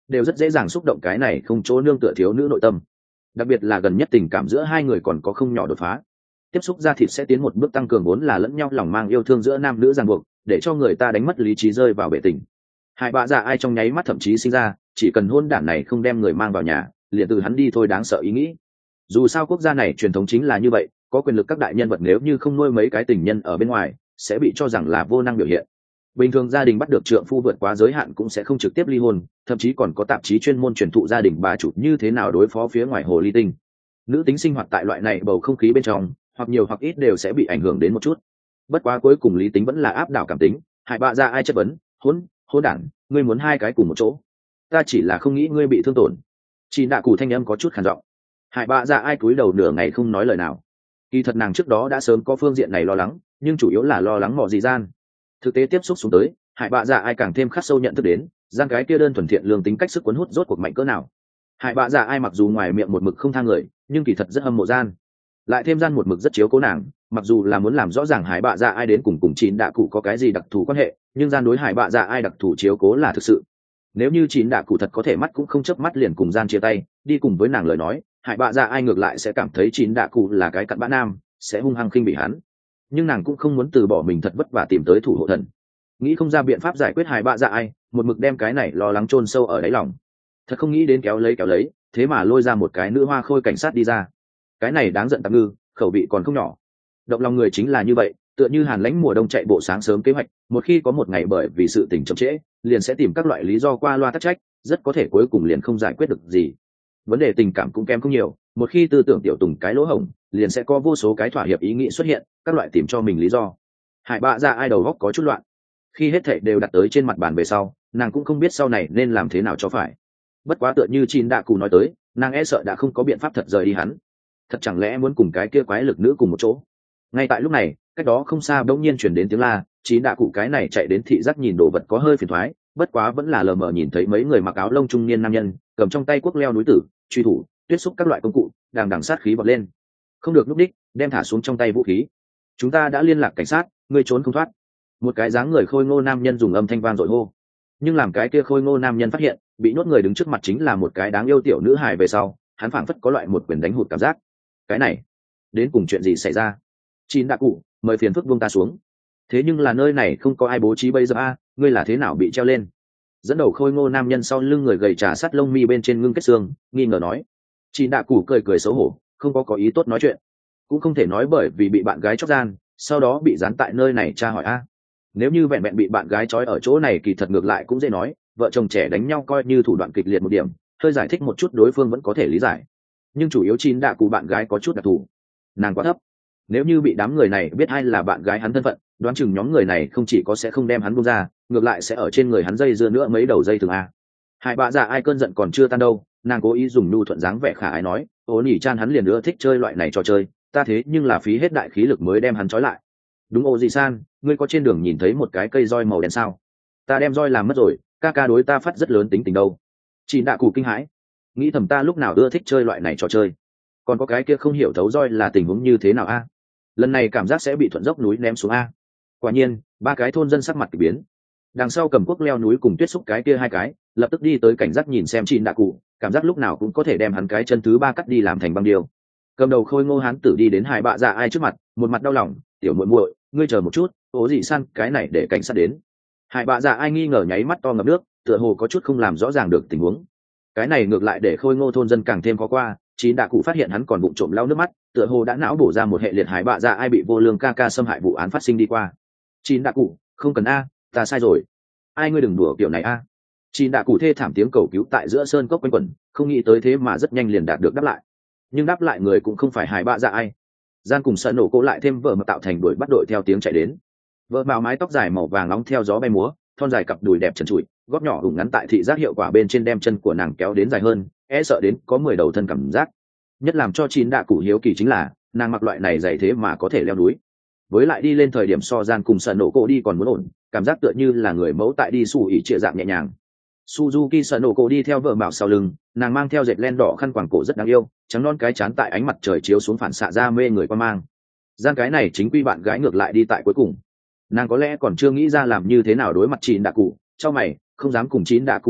đều rất dễ dàng xúc động cái này không chỗ nương tựa thiếu nữ nội tâm. Đặc biệt là gần nhất tình cảm giữa hai người còn có không nhỏ đột phá, tiếp xúc da thịt sẽ tiến một bước tăng cường vốn là lẫn nhau lòng mang yêu thương giữa nam nữ ràng buộc, để cho người ta đánh mất lý trí rơi vào bể tình. Hai bạ dạ ai trong nháy mắt thậm chí sinh ra chỉ cần hôn đản này không đem người mang vào nhà liền từ hắn đi thôi đáng sợ ý nghĩ. Dù sao quốc gia này truyền thống chính là như vậy, có quyền lực các đại nhân vật nếu như không nuôi mấy cái tình nhân ở bên ngoài sẽ bị cho rằng là vô năng biểu hiện. Bình thường gia đình bắt được trượng phu vượt quá giới hạn cũng sẽ không trực tiếp ly hôn, thậm chí còn có tạp chí chuyên môn truyền thụ gia đình bà chủ như thế nào đối phó phía ngoài hồ ly tinh. Nữ tính sinh hoạt tại loại này bầu không khí bên trong hoặc nhiều hoặc ít đều sẽ bị ảnh hưởng đến một chút. Bất quá cuối cùng lý tính vẫn là áp đảo cảm tính. Hải bạ ra ai chất vấn, hôn hôn đản, ngươi muốn hai cái cùng một chỗ, ta chỉ là không nghĩ ngươi bị thương tổn. Chị đạ cụ thanh âm có chút khàn giọng. Hải bạ ra ai cúi đầu nửa ngày không nói lời nào. Kỳ thật nàng trước đó đã sớm có phương diện này lo lắng, nhưng chủ yếu là lo lắng mọ gì gian. Thực tế tiếp xúc xuống tới, Hải bạ dạ ai càng thêm khắc sâu nhận thức đến gian cái kia đơn thuần thiện lương tính cách sức cuốn hút rốt cuộc mạnh cỡ nào. Hải bạ dạ ai mặc dù ngoài miệng một mực không tha người, nhưng kỳ thật rất hâm mộ gian, lại thêm gian một mực rất chiếu cố nàng. Mặc dù là muốn làm rõ ràng Hải bạ dạ ai đến cùng cùng chín đạ cụ có cái gì đặc thù quan hệ, nhưng gian đối Hải bạ dạ ai đặc thù chiếu cố là thực sự. Nếu như chín đạ cụ thật có thể mắt cũng không chớp mắt liền cùng gian chia tay đi cùng với nàng lời nói, Hải bạ dạ ai ngược lại sẽ cảm thấy chín đạ cụ là cái cặn bã nam, sẽ hung hăng khinh bỉ hắn. Nhưng nàng cũng không muốn từ bỏ mình thật vất vả tìm tới thủ hộ thần, nghĩ không ra biện pháp giải quyết Hải bạ dạ ai, một mực đem cái này lo lắng chôn sâu ở đáy lòng. Thật không nghĩ đến kéo lấy kéo lấy thế mà lôi ra một cái nữ hoa khôi cảnh sát đi ra. Cái này đáng giận tạm ngư, khẩu vị còn không nhỏ. Động lòng người chính là như vậy, tựa như Hàn Lãnh mùa đông chạy bộ sáng sớm kế hoạch, một khi có một ngày bởi vì sự tình chậm trễ liền sẽ tìm các loại lý do qua loa tắc trách, rất có thể cuối cùng liền không giải quyết được gì. Vấn đề tình cảm cũng kém không nhiều, một khi tư tưởng tiểu tùng cái lỗ hổng liền sẽ có vô số cái thỏa hiệp ý nghĩ xuất hiện, các loại tìm cho mình lý do. Hải bạ dạ ai đầu góc có chút loạn. Khi hết thảy đều đặt tới trên mặt bàn về sau, nàng cũng không biết sau này nên làm thế nào cho phải. Bất quá tựa như chín đạ cụ nói tới, nàng e sợ đã không có biện pháp thật rời đi hắn. Thật chẳng lẽ muốn cùng cái kia quái lực nữ cùng một chỗ? Ngay tại lúc này, cách đó không xa bỗng nhiên chuyển đến tiếng la. Chín đạ cụ cái này chạy đến thị giác nhìn đồ vật có hơi phiền thoái, bất quá vẫn là lờ mờ nhìn thấy mấy người mặc áo lông trung niên nam nhân cầm trong tay cuốc leo núi tử, truy thủ, tuyết xúc các loại công cụ, đang đằng sát khí vọt lên. Không được lúc đích, đem thả xuống trong tay vũ khí. Chúng ta đã liên lạc cảnh sát, ngươi trốn không thoát. Một cái dáng người khôi ngô nam nhân dùng âm thanh vang dội hô. Nhưng làm cái kia khôi ngô nam nhân phát hiện bị nhốt người đứng trước mặt chính là một cái đáng yêu tiểu nữ hài về sau, hắn phảng phất có loại một quyền đánh hụt cảm giác. Cái này đến cùng chuyện gì xảy ra? Chín đạ cụ, mời phiền phức buông ta xuống. Thế nhưng là nơi này không có ai bố trí bây giờ a, ngươi là thế nào bị treo lên? Dẫn đầu khôi ngô nam nhân sau lưng người gầy trà sắt lông mi bên trên ngưng kết xương, nghi ngờ nói. Chín đạ cụ cười cười xấu hổ, không có có ý tốt nói chuyện, cũng không thể nói bởi vì bị bạn gái chót gian, sau đó bị dán tại nơi này tra hỏi a. Nếu như vẹn vẹn bị bạn gái trói ở chỗ này kỳ thật ngược lại cũng dễ nói, vợ chồng trẻ đánh nhau coi như thủ đoạn kịch liệt một điểm, hơi giải thích một chút đối phương vẫn có thể lý giải. Nhưng chủ yếu chín đạ cụ bạn gái có chút đặc thù, nàng quá thấp. Nếu như bị đám người này biết ai là bạn gái hắn thân phận, đoán chừng nhóm người này không chỉ có sẽ không đem hắn buông ra, ngược lại sẽ ở trên người hắn dây dưa nữa mấy đầu dây thường a. Hải bạ dạ ai cơn giận còn chưa tan đâu, nàng cố ý dùng nhu thuận dáng vẻ khả ái nói, ố nỉ chan hắn liền nữa thích chơi loại này trò chơi, ta thế nhưng là phí hết đại khí lực mới đem hắn trói lại. Đúng ô gì san, ngươi có trên đường nhìn thấy một cái cây roi màu đen sao? Ta đem roi làm mất rồi, ca ca đối ta phát rất lớn tính tình đâu. Chị đạ cụ kinh hãi, nghĩ thầm ta lúc nào ưa thích chơi loại này trò chơi, còn có cái kia không hiểu thấu roi là tình huống như thế nào a? Lần này cảm giác sẽ bị thuận dốc núi ném xuống a. Quả nhiên, ba cái thôn dân sắc mặt kỳ biến. Đằng sau cầm cuốc leo núi cùng tuyết xúc cái kia hai cái, lập tức đi tới cảnh giác nhìn xem chị đạ cụ, cảm giác lúc nào cũng có thể đem hắn cái chân thứ ba cắt đi làm thành băng điêu. Cầm đầu khôi ngô hán tử đi đến Hải bạ dạ ai trước mặt, một mặt đau lòng, tiểu muội muội, ngươi chờ một chút, ố gì san, cái này để cảnh sát đến. Hải bạ dạ ai nghi ngờ nháy mắt to ngập nước, tựa hồ có chút không làm rõ ràng được tình huống. Cái này ngược lại để khôi ngô thôn dân càng thêm khó qua. Chín đạ cụ phát hiện hắn còn bụng trộm lau nước mắt, tựa hồ đã não bổ ra một hệ liệt Hải bạ dạ ai bị vô lương ca ca xâm hại vụ án phát sinh đi qua. Chín đạ cụ, không cần a, ta sai rồi, ai ngươi đừng đùa kiểu này a. Chín đạ cụ thê thảm tiếng cầu cứu tại giữa sơn cốc quanh quẩn, không nghĩ tới thế mà rất nhanh liền đạt được đáp lại. Nhưng đáp lại người cũng không phải Hải bạ dạ ai. Gian cùng sợ nổ cố lại thêm vợ mà tạo thành đuổi bắt đội theo tiếng chạy đến. Vợ màu mái tóc dài màu vàng nóng theo gió bay múa, thon dài cặp đùi đẹp trần trụi, gót nhỏ ủng ngắn tại thị giác hiệu quả bên trên đem chân của nàng kéo đến dài hơn, e sợ đến có mười đầu thân cảm giác. Nhất làm cho chín đạ cụ hiếu kỳ chính là nàng mặc loại này dày thế mà có thể leo núi, với lại đi lên thời điểm so gian cùng sợ nổ cố đi còn muốn ổn, cảm giác tựa như là người mẫu tại đi xù ỉ trịa dạng nhẹ nhàng. Suzuki sợ nổ cố đi theo vợ mạo sau lưng, nàng mang theo dệt len đỏ khăn quàng cổ rất đáng yêu, trắng non cái chán tại ánh mặt trời chiếu xuống phản xạ ra mê người qua mang. Gian cái này chính quy bạn gái ngược lại đi tại cuối cùng, nàng có lẽ còn chưa nghĩ ra làm như thế nào đối mặt chín đạ cụ, cho mày không dám cùng chín đạ cụ đối mặt,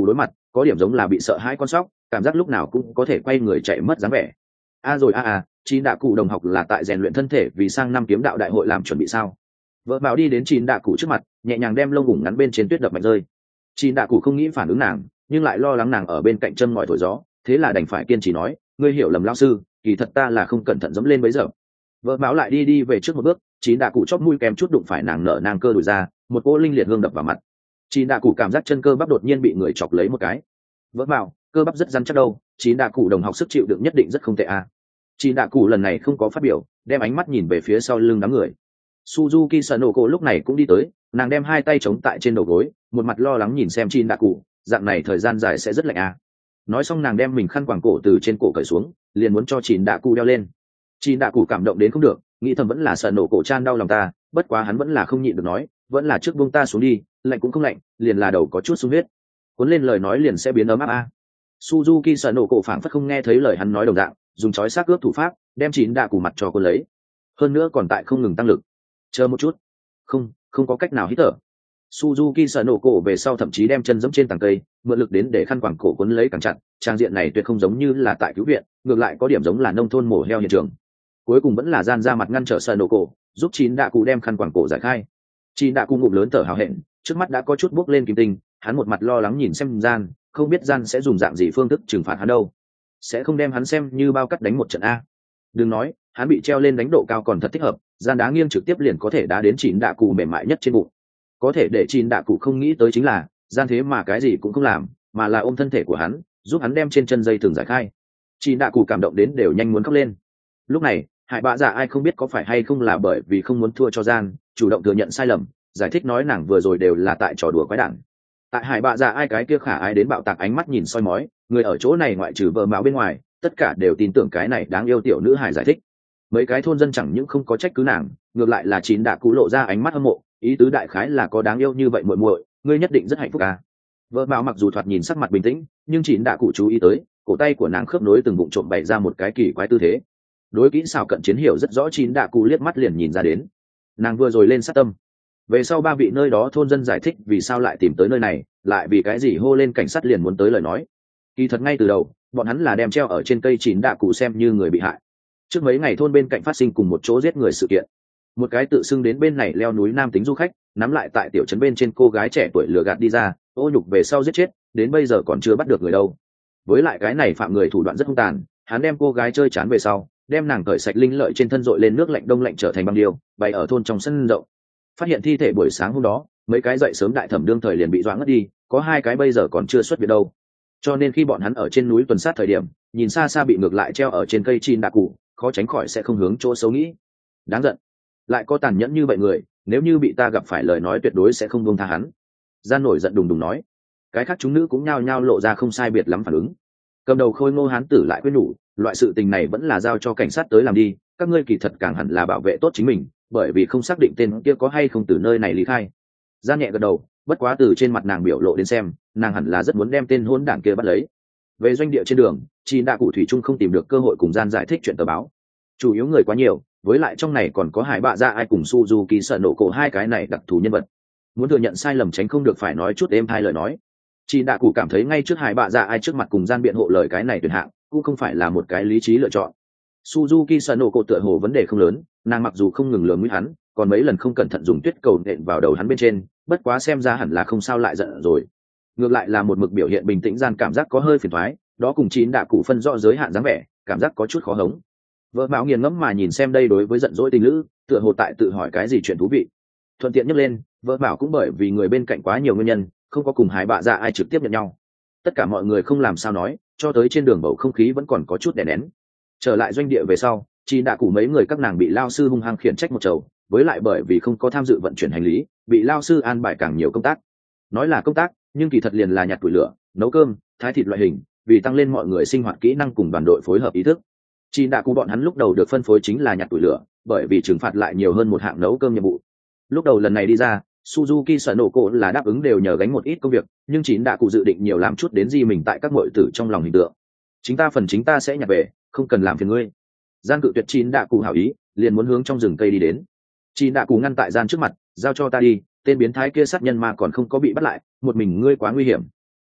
có điểm giống là bị sợ hãi con sóc, cảm giác lúc nào cũng có thể quay người chạy mất dáng vẻ. A rồi a à chín đạ cụ đồng học là tại rèn luyện thân thể vì sang năm kiếm đạo đại hội làm chuẩn bị sao? Vợ bảo đi đến chín đạ cụ trước mặt, nhẹ nhàng đem lông ủng ngắn bên trên tuyết đập mạnh rơi. Chín đạ cụ không nghĩ phản ứng nàng, nhưng lại lo lắng nàng ở bên cạnh châm ngòi thổi gió, thế là đành phải kiên trì nói, ngươi hiểu lầm lão sư, kỳ thật ta là không cẩn thận dẫm lên bấy giờ. Vợ báo lại đi đi về trước một bước, chín đạ cụ chóp mũi kèm chút đụng phải nàng nở nang cơ đùi ra, một cỗ linh liệt hương đập vào mặt. Chín đạ cụ cảm giác chân cơ bắp đột nhiên bị người chọc lấy một cái. Vợ bảo, cơ bắp rất rắn chắc đâu, chín đạ cụ đồng học sức chịu đựng nhất định rất không tệ à. Chín đạ cụ lần này không có phát biểu, đem ánh mắt nhìn về phía sau lưng đám người. Suzuki Sanoko lúc này cũng đi tới, nàng đem hai tay chống tại trên đầu gối, một mặt lo lắng nhìn xem Chín đạ cụ, dạng này thời gian dài sẽ rất lạnh à. Nói xong nàng đem mình khăn quàng cổ từ trên cổ cởi xuống, liền muốn cho Chín đạ cụ đeo lên. Chín đạ cụ cảm động đến không được, nghĩ thầm vẫn là sợ nổ cổ chan đau lòng ta, bất quá hắn vẫn là không nhịn được nói, vẫn là trước buông ta xuống đi, lạnh cũng không lạnh, liền là đầu có chút sung huyết. Cuốn lên lời nói liền sẽ biến ấm áp a. À. Suzuki sợ nổ cổ phảng phất không nghe thấy lời hắn nói đồng dạng, dùng chói xác cướp thủ pháp, đem Chín đạ cụ mặt cho cô lấy. Hơn nữa còn tại không ngừng tăng lực. Chờ một chút. Không, không có cách nào hít thở. Suzuki sợ nổ cổ về sau thậm chí đem chân giẫm trên tảng cây, mượn lực đến để khăn quàng cổ cuốn lấy càng chặt, trang diện này tuyệt không giống như là tại cứu viện, ngược lại có điểm giống là nông thôn mổ heo hiện trường. Cuối cùng vẫn là gian ra mặt ngăn trở sợ nổ cổ, giúp Chín đạ cụ đem khăn quàng cổ giải khai. Chín đạ cụ ngụm lớn thở hào hẹn, trước mắt đã có chút bốc lên kim tinh, hắn một mặt lo lắng nhìn xem gian, không biết gian sẽ dùng dạng gì phương thức trừng phạt hắn đâu, sẽ không đem hắn xem như bao cắt đánh một trận a. Đừng nói, hắn bị treo lên đánh độ cao còn thật thích hợp, gian đá nghiêng trực tiếp liền có thể đá đến Chín đạ cụ mềm mại nhất trên bụng. Có thể để Chín đạ cụ không nghĩ tới chính là gian thế mà cái gì cũng không làm, mà là ôm thân thể của hắn, giúp hắn đem trên chân dây thừng giải khai. Chín đạ cụ cảm động đến đều nhanh muốn khóc lên. Lúc này Hải Bạ Dạ ai không biết có phải hay không là bởi vì không muốn thua cho gian, chủ động thừa nhận sai lầm, giải thích nói nàng vừa rồi đều là tại trò đùa quái đản. Tại Hải Bạ Dạ ai cái kia khả ai đến bạo tạc ánh mắt nhìn soi mói, người ở chỗ này ngoại trừ vợ máu bên ngoài, tất cả đều tin tưởng cái này đáng yêu tiểu nữ hài giải thích. Mấy cái thôn dân chẳng những không có trách cứ nàng, ngược lại là Chín đạ cụ lộ ra ánh mắt hâm mộ, ý tứ đại khái là có đáng yêu như vậy muội muội, ngươi nhất định rất hạnh phúc à. Vợ máu mặc dù thoạt nhìn sắc mặt bình tĩnh, nhưng Chín đạ cụ chú ý tới, cổ tay của nàng khớp nối từng bụng trộm bày ra một cái kỳ quái tư thế. Đối kỹ xảo cận chiến hiểu rất rõ, Chín đạ cụ liếc mắt liền nhìn ra đến, nàng vừa rồi lên sát tâm. Về sau ba vị nơi đó thôn dân giải thích vì sao lại tìm tới nơi này, lại vì cái gì hô lên cảnh sát liền muốn tới lời nói. Kỳ thật ngay từ đầu bọn hắn là đem treo ở trên cây Chín đạ cụ xem như người bị hại. Trước mấy ngày thôn bên cạnh phát sinh cùng một chỗ giết người sự kiện, một cái tự xưng đến bên này leo núi nam tính du khách nắm lại tại tiểu trấn bên trên cô gái trẻ tuổi lừa gạt đi ra, ô nhục về sau giết chết, đến bây giờ còn chưa bắt được người đâu. Với lại cái này phạm người thủ đoạn rất hung tàn, hắn đem cô gái chơi chán về sau, đem nàng cởi sạch linh lợi trên thân dội lên nước lạnh đông lạnh trở thành băng điêu, bày ở thôn trong sân rộng. Phát hiện thi thể buổi sáng hôm đó, mấy cái dậy sớm đại thẩm đương thời liền bị doãn ngất đi, có hai cái bây giờ còn chưa xuất viện đâu. Cho nên khi bọn hắn ở trên núi tuần sát thời điểm, nhìn xa xa bị ngược lại treo ở trên cây Chín đạ cụ, khó tránh khỏi sẽ không hướng chỗ xấu nghĩ. Đáng giận, lại có tàn nhẫn như vậy người, nếu như bị ta gặp phải lời nói tuyệt đối sẽ không buông tha hắn. Gian nổi giận đùng đùng nói. Cái khác chúng nữ cũng nhao nhao lộ ra không sai biệt lắm phản ứng. Cầm đầu khôi ngô hán tử lại quyết nhủ, loại sự tình này vẫn là giao cho cảnh sát tới làm đi, các ngươi kỳ thật càng hẳn là bảo vệ tốt chính mình, bởi vì không xác định tên kia có hay không từ nơi này lý khai. Gian nhẹ gật đầu, bất quá từ trên mặt nàng biểu lộ đến xem, nàng hẳn là rất muốn đem tên hỗn đản kia bắt lấy. Về doanh địa trên đường, Chín đạ cụ thủy chung không tìm được cơ hội cùng Gian giải thích chuyện tờ báo. Chủ yếu người quá nhiều, với lại trong này còn có Hải Bạ Dạ ai cùng Suzuki sợ nổ cổ hai cái này đặc thù nhân vật. Muốn thừa nhận sai lầm tránh không được phải nói chút êm hai lời nói. Chín đạ cụ cảm thấy ngay trước Hải Bạ Dạ ai trước mặt cùng Gian biện hộ lời cái này tuyệt hạng, cũng không phải là một cái lý trí lựa chọn. Suzuki sợ nổ cổ tựa hồ vấn đề không lớn, nàng mặc dù không ngừng lừa mũi hắn, còn mấy lần không cẩn thận dùng tuyết cầu nện vào đầu hắn bên trên, bất quá xem ra hẳn là không sao lại giận rồi. Ngược lại là một mực biểu hiện bình tĩnh Gian cảm giác có hơi phiền toái, đó cùng Chín đạ cụ phân rõ giới hạn dáng vẻ, cảm giác có chút khó hống. Vợ Mạo nghiền ngẫm mà nhìn xem đây đối với giận dỗi tình lữ, tựa hồ tại tự hỏi cái gì chuyện thú vị. Thuận tiện nhắc lên, vợ Bảo cũng bởi vì người bên cạnh quá nhiều nguyên nhân, không có cùng Hải Bạ Dạ ai trực tiếp nhận nhau. Tất cả mọi người không làm sao nói, cho tới trên đường bầu không khí vẫn còn có chút đè nén. Trở lại doanh địa về sau, Chín đạ cụ mấy người các nàng bị lao sư hung hăng khiển trách một chầu, với lại bởi vì không có tham dự vận chuyển hành lý, bị lao sư an bài càng nhiều công tác. Nói là công tác, nhưng kỳ thật liền là nhặt củi lửa, nấu cơm, thái thịt loại hình, vì tăng lên mọi người sinh hoạt kỹ năng cùng đoàn đội phối hợp ý thức. Chín đạ cụ bọn hắn lúc đầu được phân phối chính là nhặt củi lửa, bởi vì trừng phạt lại nhiều hơn một hạng nấu cơm nhiệm vụ. Lúc đầu lần này đi ra, Suzuki sợ nổ cổ là đáp ứng đều nhờ gánh một ít công việc, nhưng Chín đạ cụ dự định nhiều làm chút đến gì mình tại các muội tử trong lòng hình tượng. Chính ta phần chính ta sẽ nhặt về, không cần làm phiền ngươi. Gian cự tuyệt Chín đạ cụ hảo ý, liền muốn hướng trong rừng cây đi đến. Chín đạ cụ ngăn tại Gian trước mặt, giao cho ta đi, tên biến thái kia sát nhân mà còn không có bị bắt lại, một mình ngươi quá nguy hiểm.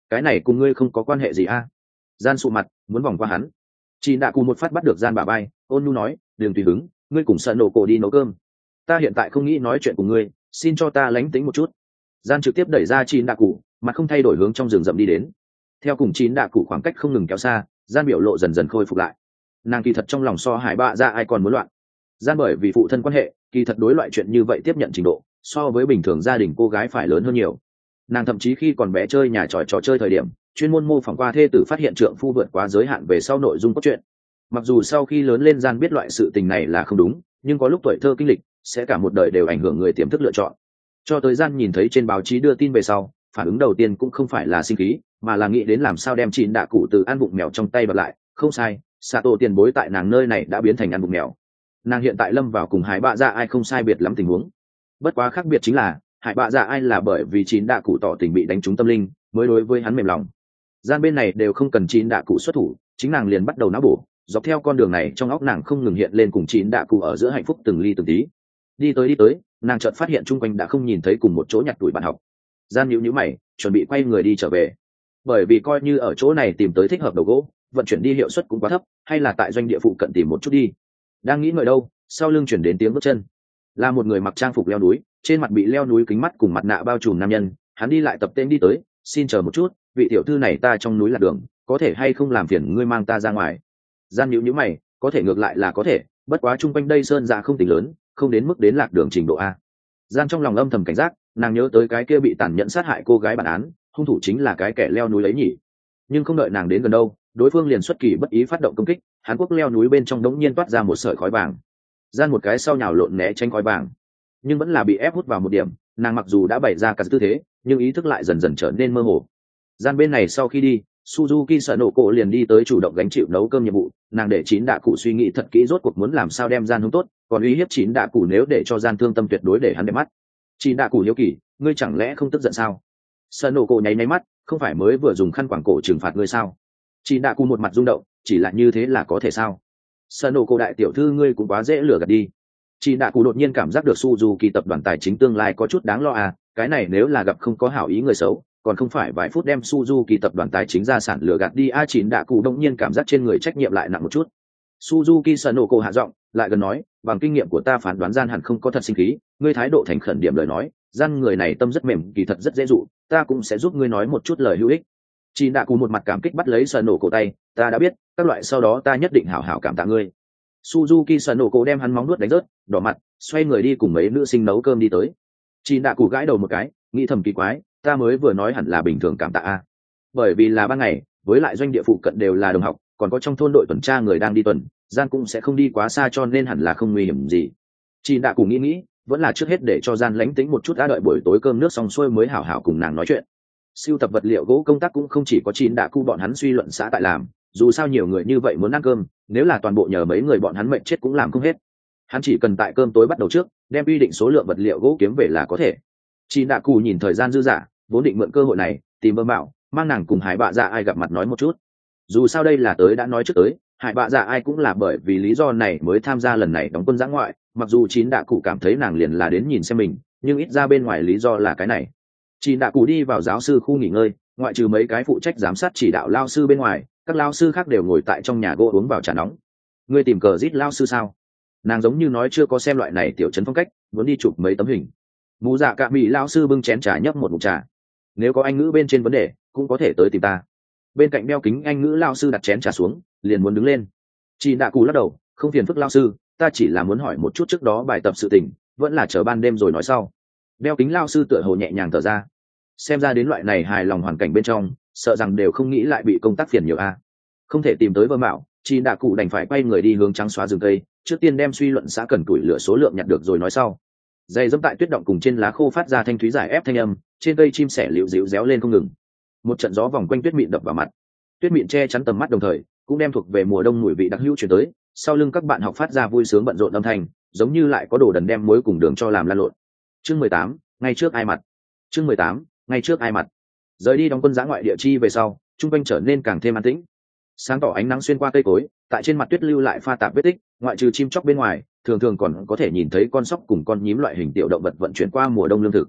cái này cùng ngươi không có quan hệ gì a? Gian sụ mặt muốn vòng qua hắn. Chị đã cùng một phát bắt được gian bà bay, ôn nhu nói, đừng tùy hứng, ngươi cùng sợ nổ cổ đi nấu cơm. Ta hiện tại không nghĩ nói chuyện cùng ngươi, xin cho ta lánh tính một chút. Gian trực tiếp đẩy ra chín đạ cụ, mặt không thay đổi hướng trong rừng rậm đi đến. Theo cùng chín đạ cụ khoảng cách không ngừng kéo xa, gian biểu lộ dần dần khôi phục lại. Nàng kỳ thật trong lòng so hải bạ ra ai còn muốn loạn. Gian bởi vì phụ thân quan hệ, kỳ thật đối loại chuyện như vậy tiếp nhận trình độ so với bình thường gia đình cô gái phải lớn hơn nhiều. Nàng thậm chí khi còn bé chơi nhà trò trò chơi thời điểm, chuyên môn mô phỏng qua thê tử phát hiện trượng phu vượt quá giới hạn về sau nội dung cốt truyện. Mặc dù sau khi lớn lên gian biết loại sự tình này là không đúng, nhưng có lúc tuổi thơ kinh lịch sẽ cả một đời đều ảnh hưởng người tiềm thức lựa chọn. Cho tới gian nhìn thấy trên báo chí đưa tin về sau, phản ứng đầu tiên cũng không phải là sinh khí, mà là nghĩ đến làm sao đem chín đạ cụ từ ăn bụng mèo trong tay bật lại. Không sai, Sato tiền bối tại nàng nơi này đã biến thành ăn bụng mèo. Nàng hiện tại lâm vào cùng hải bạ dạ ai không sai biệt lắm tình huống. Bất quá khác biệt chính là hải bạ dạ ai là bởi vì chín đạ cụ tỏ tình bị đánh trúng tâm linh mới đối với hắn mềm lòng. Gian bên này đều không cần chín đạ cụ xuất thủ, chính nàng liền bắt đầu não bổ, dọc theo con đường này trong óc nàng không ngừng hiện lên cùng chín đạ cụ ở giữa hạnh phúc từng ly từng tí. Đi tới đi tới, nàng chợt phát hiện chung quanh đã không nhìn thấy cùng một chỗ nhặt tuổi bạn học. Gian nhíu nhíu mày, chuẩn bị quay người đi trở về. Bởi vì coi như ở chỗ này tìm tới thích hợp đầu gỗ, vận chuyển đi hiệu suất cũng quá thấp, hay là tại doanh địa phụ cận tìm một chút đi. Đang nghĩ ngợi đâu, sau lưng chuyển đến tiếng bước chân. Là một người mặc trang phục leo núi, trên mặt bị leo núi kính mắt cùng mặt nạ bao trùm nam nhân. Hắn đi lại tập tên đi tới, xin chờ một chút, vị tiểu thư này ta trong núi lạc đường, có thể hay không làm phiền ngươi mang ta ra ngoài. Gian nhíu nhíu mày, có thể ngược lại là có thể, bất quá chung quanh đây sơn dạ không tính lớn, không đến mức đến lạc đường trình độ a. Gian trong lòng âm thầm cảnh giác, nàng nhớ tới cái kia bị tàn nhẫn sát hại cô gái bản án, hung thủ chính là cái kẻ leo núi ấy nhỉ. Nhưng không đợi nàng đến gần đâu, đối phương liền xuất kỳ bất ý phát động công kích. Hàn Quốc leo núi bên trong đống nhiên toát ra một sợi khói vàng. Gian một cái sau nhào lộn né tránh khói vàng, nhưng vẫn là bị ép hút vào một điểm. Nàng mặc dù đã bày ra cả tư thế, nhưng ý thức lại dần dần trở nên mơ hồ. Gian bên này sau khi đi, Suzuki sợ nổ cổ liền đi tới chủ động gánh chịu nấu cơm nhiệm vụ. Nàng để chín đạ cụ suy nghĩ thật kỹ rốt cuộc muốn làm sao đem Gian hướng tốt, còn uy hiếp chín đạ cụ nếu để cho Gian thương tâm tuyệt đối để hắn đẹp mắt. Chín đạ cụ hiếu kỳ, ngươi chẳng lẽ không tức giận sao? Sợ nổ cổ nháy nháy mắt, không phải mới vừa dùng khăn quàng cổ trừng phạt ngươi sao? Chín đạ cụ một mặt rung động, chỉ là như thế là có thể sao? Sợ nổ cổ đại tiểu thư ngươi cũng quá dễ lừa gạt đi. Chín đạ cụ đột nhiên cảm giác được Suzuki tập đoàn tài chính tương lai có chút đáng lo à, cái này nếu là gặp không có hảo ý người xấu, còn không phải vài phút đem Suzuki tập đoàn tài chính gia sản lừa gạt đi a. Chín đạ cụ đông nhiên cảm giác trên người trách nhiệm lại nặng một chút. Suzuki sợ nổ cổ hạ giọng, lại gần nói, bằng kinh nghiệm của ta phán đoán Gian hẳn không có thật sinh khí, ngươi thái độ thành khẩn điểm lời nói, Gian người này tâm rất mềm, kỳ thật rất dễ dụ, ta cũng sẽ giúp ngươi nói một chút lời hữu ích. Chín đạ cụ một mặt cảm kích bắt lấy sợ nổ cổ tay, ta đã biết, các loại sau đó ta nhất định hảo hảo cảm tạ ngươi. Suzuki sợ nổ cổ đem hắn móng nuốt đánh rớt, đỏ mặt, xoay người đi cùng mấy nữ sinh nấu cơm đi tới. Chín đạ cụ gãi đầu một cái, nghĩ thầm kỳ quái, ta mới vừa nói hẳn là bình thường cảm tạ a. Bởi vì là ban ngày, với lại doanh địa phụ cận đều là đồng học, còn có trong thôn đội tuần tra người đang đi tuần, Gian cũng sẽ không đi quá xa cho nên hẳn là không nguy hiểm gì. Chín đạ cụ nghĩ nghĩ, vẫn là trước hết để cho Gian lánh tính một chút đã đợi buổi tối cơm nước xong xuôi mới hảo hảo cùng nàng nói chuyện. Siêu tập vật liệu gỗ công tác cũng không chỉ có chín đạ cụ bọn hắn suy luận xã tại làm, dù sao nhiều người như vậy muốn ăn cơm, nếu là toàn bộ nhờ mấy người bọn hắn mệnh chết cũng làm không hết. Hắn chỉ cần tại cơm tối bắt đầu trước, đem quy định số lượng vật liệu gỗ kiếm về là có thể. Chín đạ cụ nhìn thời gian dư dả, vốn định mượn cơ hội này tìm Bơ Mạo, mang nàng cùng Hải Bạ Dạ ai gặp mặt nói một chút. Dù sao đây là tới đã nói trước tới, Hải Bạ Dạ ai cũng là bởi vì lý do này mới tham gia lần này đóng quân dã ngoại, mặc dù chín đạ cụ cảm thấy nàng liền là đến nhìn xem mình, nhưng ít ra bên ngoài lý do là cái này. Chín đạ cụ đi vào giáo sư khu nghỉ ngơi, ngoại trừ mấy cái phụ trách giám sát chỉ đạo lao sư bên ngoài, các lao sư khác đều ngồi tại trong nhà gỗ uống vào trà nóng. Ngươi tìm cờ rít lao sư sao? Nàng giống như nói chưa có xem loại này tiểu trấn phong cách, muốn đi chụp mấy tấm hình. Mù dạ cả bị lao sư bưng chén trà nhấp một ngụm trà. Nếu có anh ngữ bên trên vấn đề, cũng có thể tới tìm ta. Bên cạnh đeo kính anh ngữ lao sư đặt chén trà xuống, liền muốn đứng lên. Chị đạ cù lắc đầu, không phiền phức lao sư, ta chỉ là muốn hỏi một chút trước đó bài tập sự tình, vẫn là chờ ban đêm rồi nói sau. Đeo kính lao sư tựa hồ nhẹ nhàng thở ra. Xem ra đến loại này hài lòng hoàn cảnh bên trong, sợ rằng đều không nghĩ lại bị công tác phiền nhiều a. Không thể tìm tới Bơ Mạo, chị đạ cụ đành phải quay người đi hướng trắng xóa rừng cây, trước tiên đem suy luận xã cần tuổi lửa số lượng nhặt được rồi nói sau. Dây dẫm tại tuyết động cùng trên lá khô phát ra thanh thúy giải ép thanh âm, trên cây chim sẻ liễu díu réo lên không ngừng. Một trận gió vòng quanh tuyết mịn đập vào mặt, tuyết mịn che chắn tầm mắt đồng thời cũng đem thuộc về mùa đông mùi vị đặc hữu chuyển tới. Sau lưng các bạn học phát ra vui sướng bận rộn âm thanh, giống như lại có đồ đần đem muối cùng đường cho làm lan lộn. Chương mười tám, ngay trước ai mặt. Chương mười tám, ngay trước ai mặt. Rời đi đóng quân giã ngoại địa chi về sau, trung quanh trở nên càng thêm an tĩnh. Sáng tỏ ánh nắng xuyên qua cây cối, tại trên mặt tuyết lưu lại pha tạp vết tích, ngoại trừ chim chóc bên ngoài, thường thường còn có thể nhìn thấy con sóc cùng con nhím loại hình tiểu động vật vận chuyển qua mùa đông lương thực.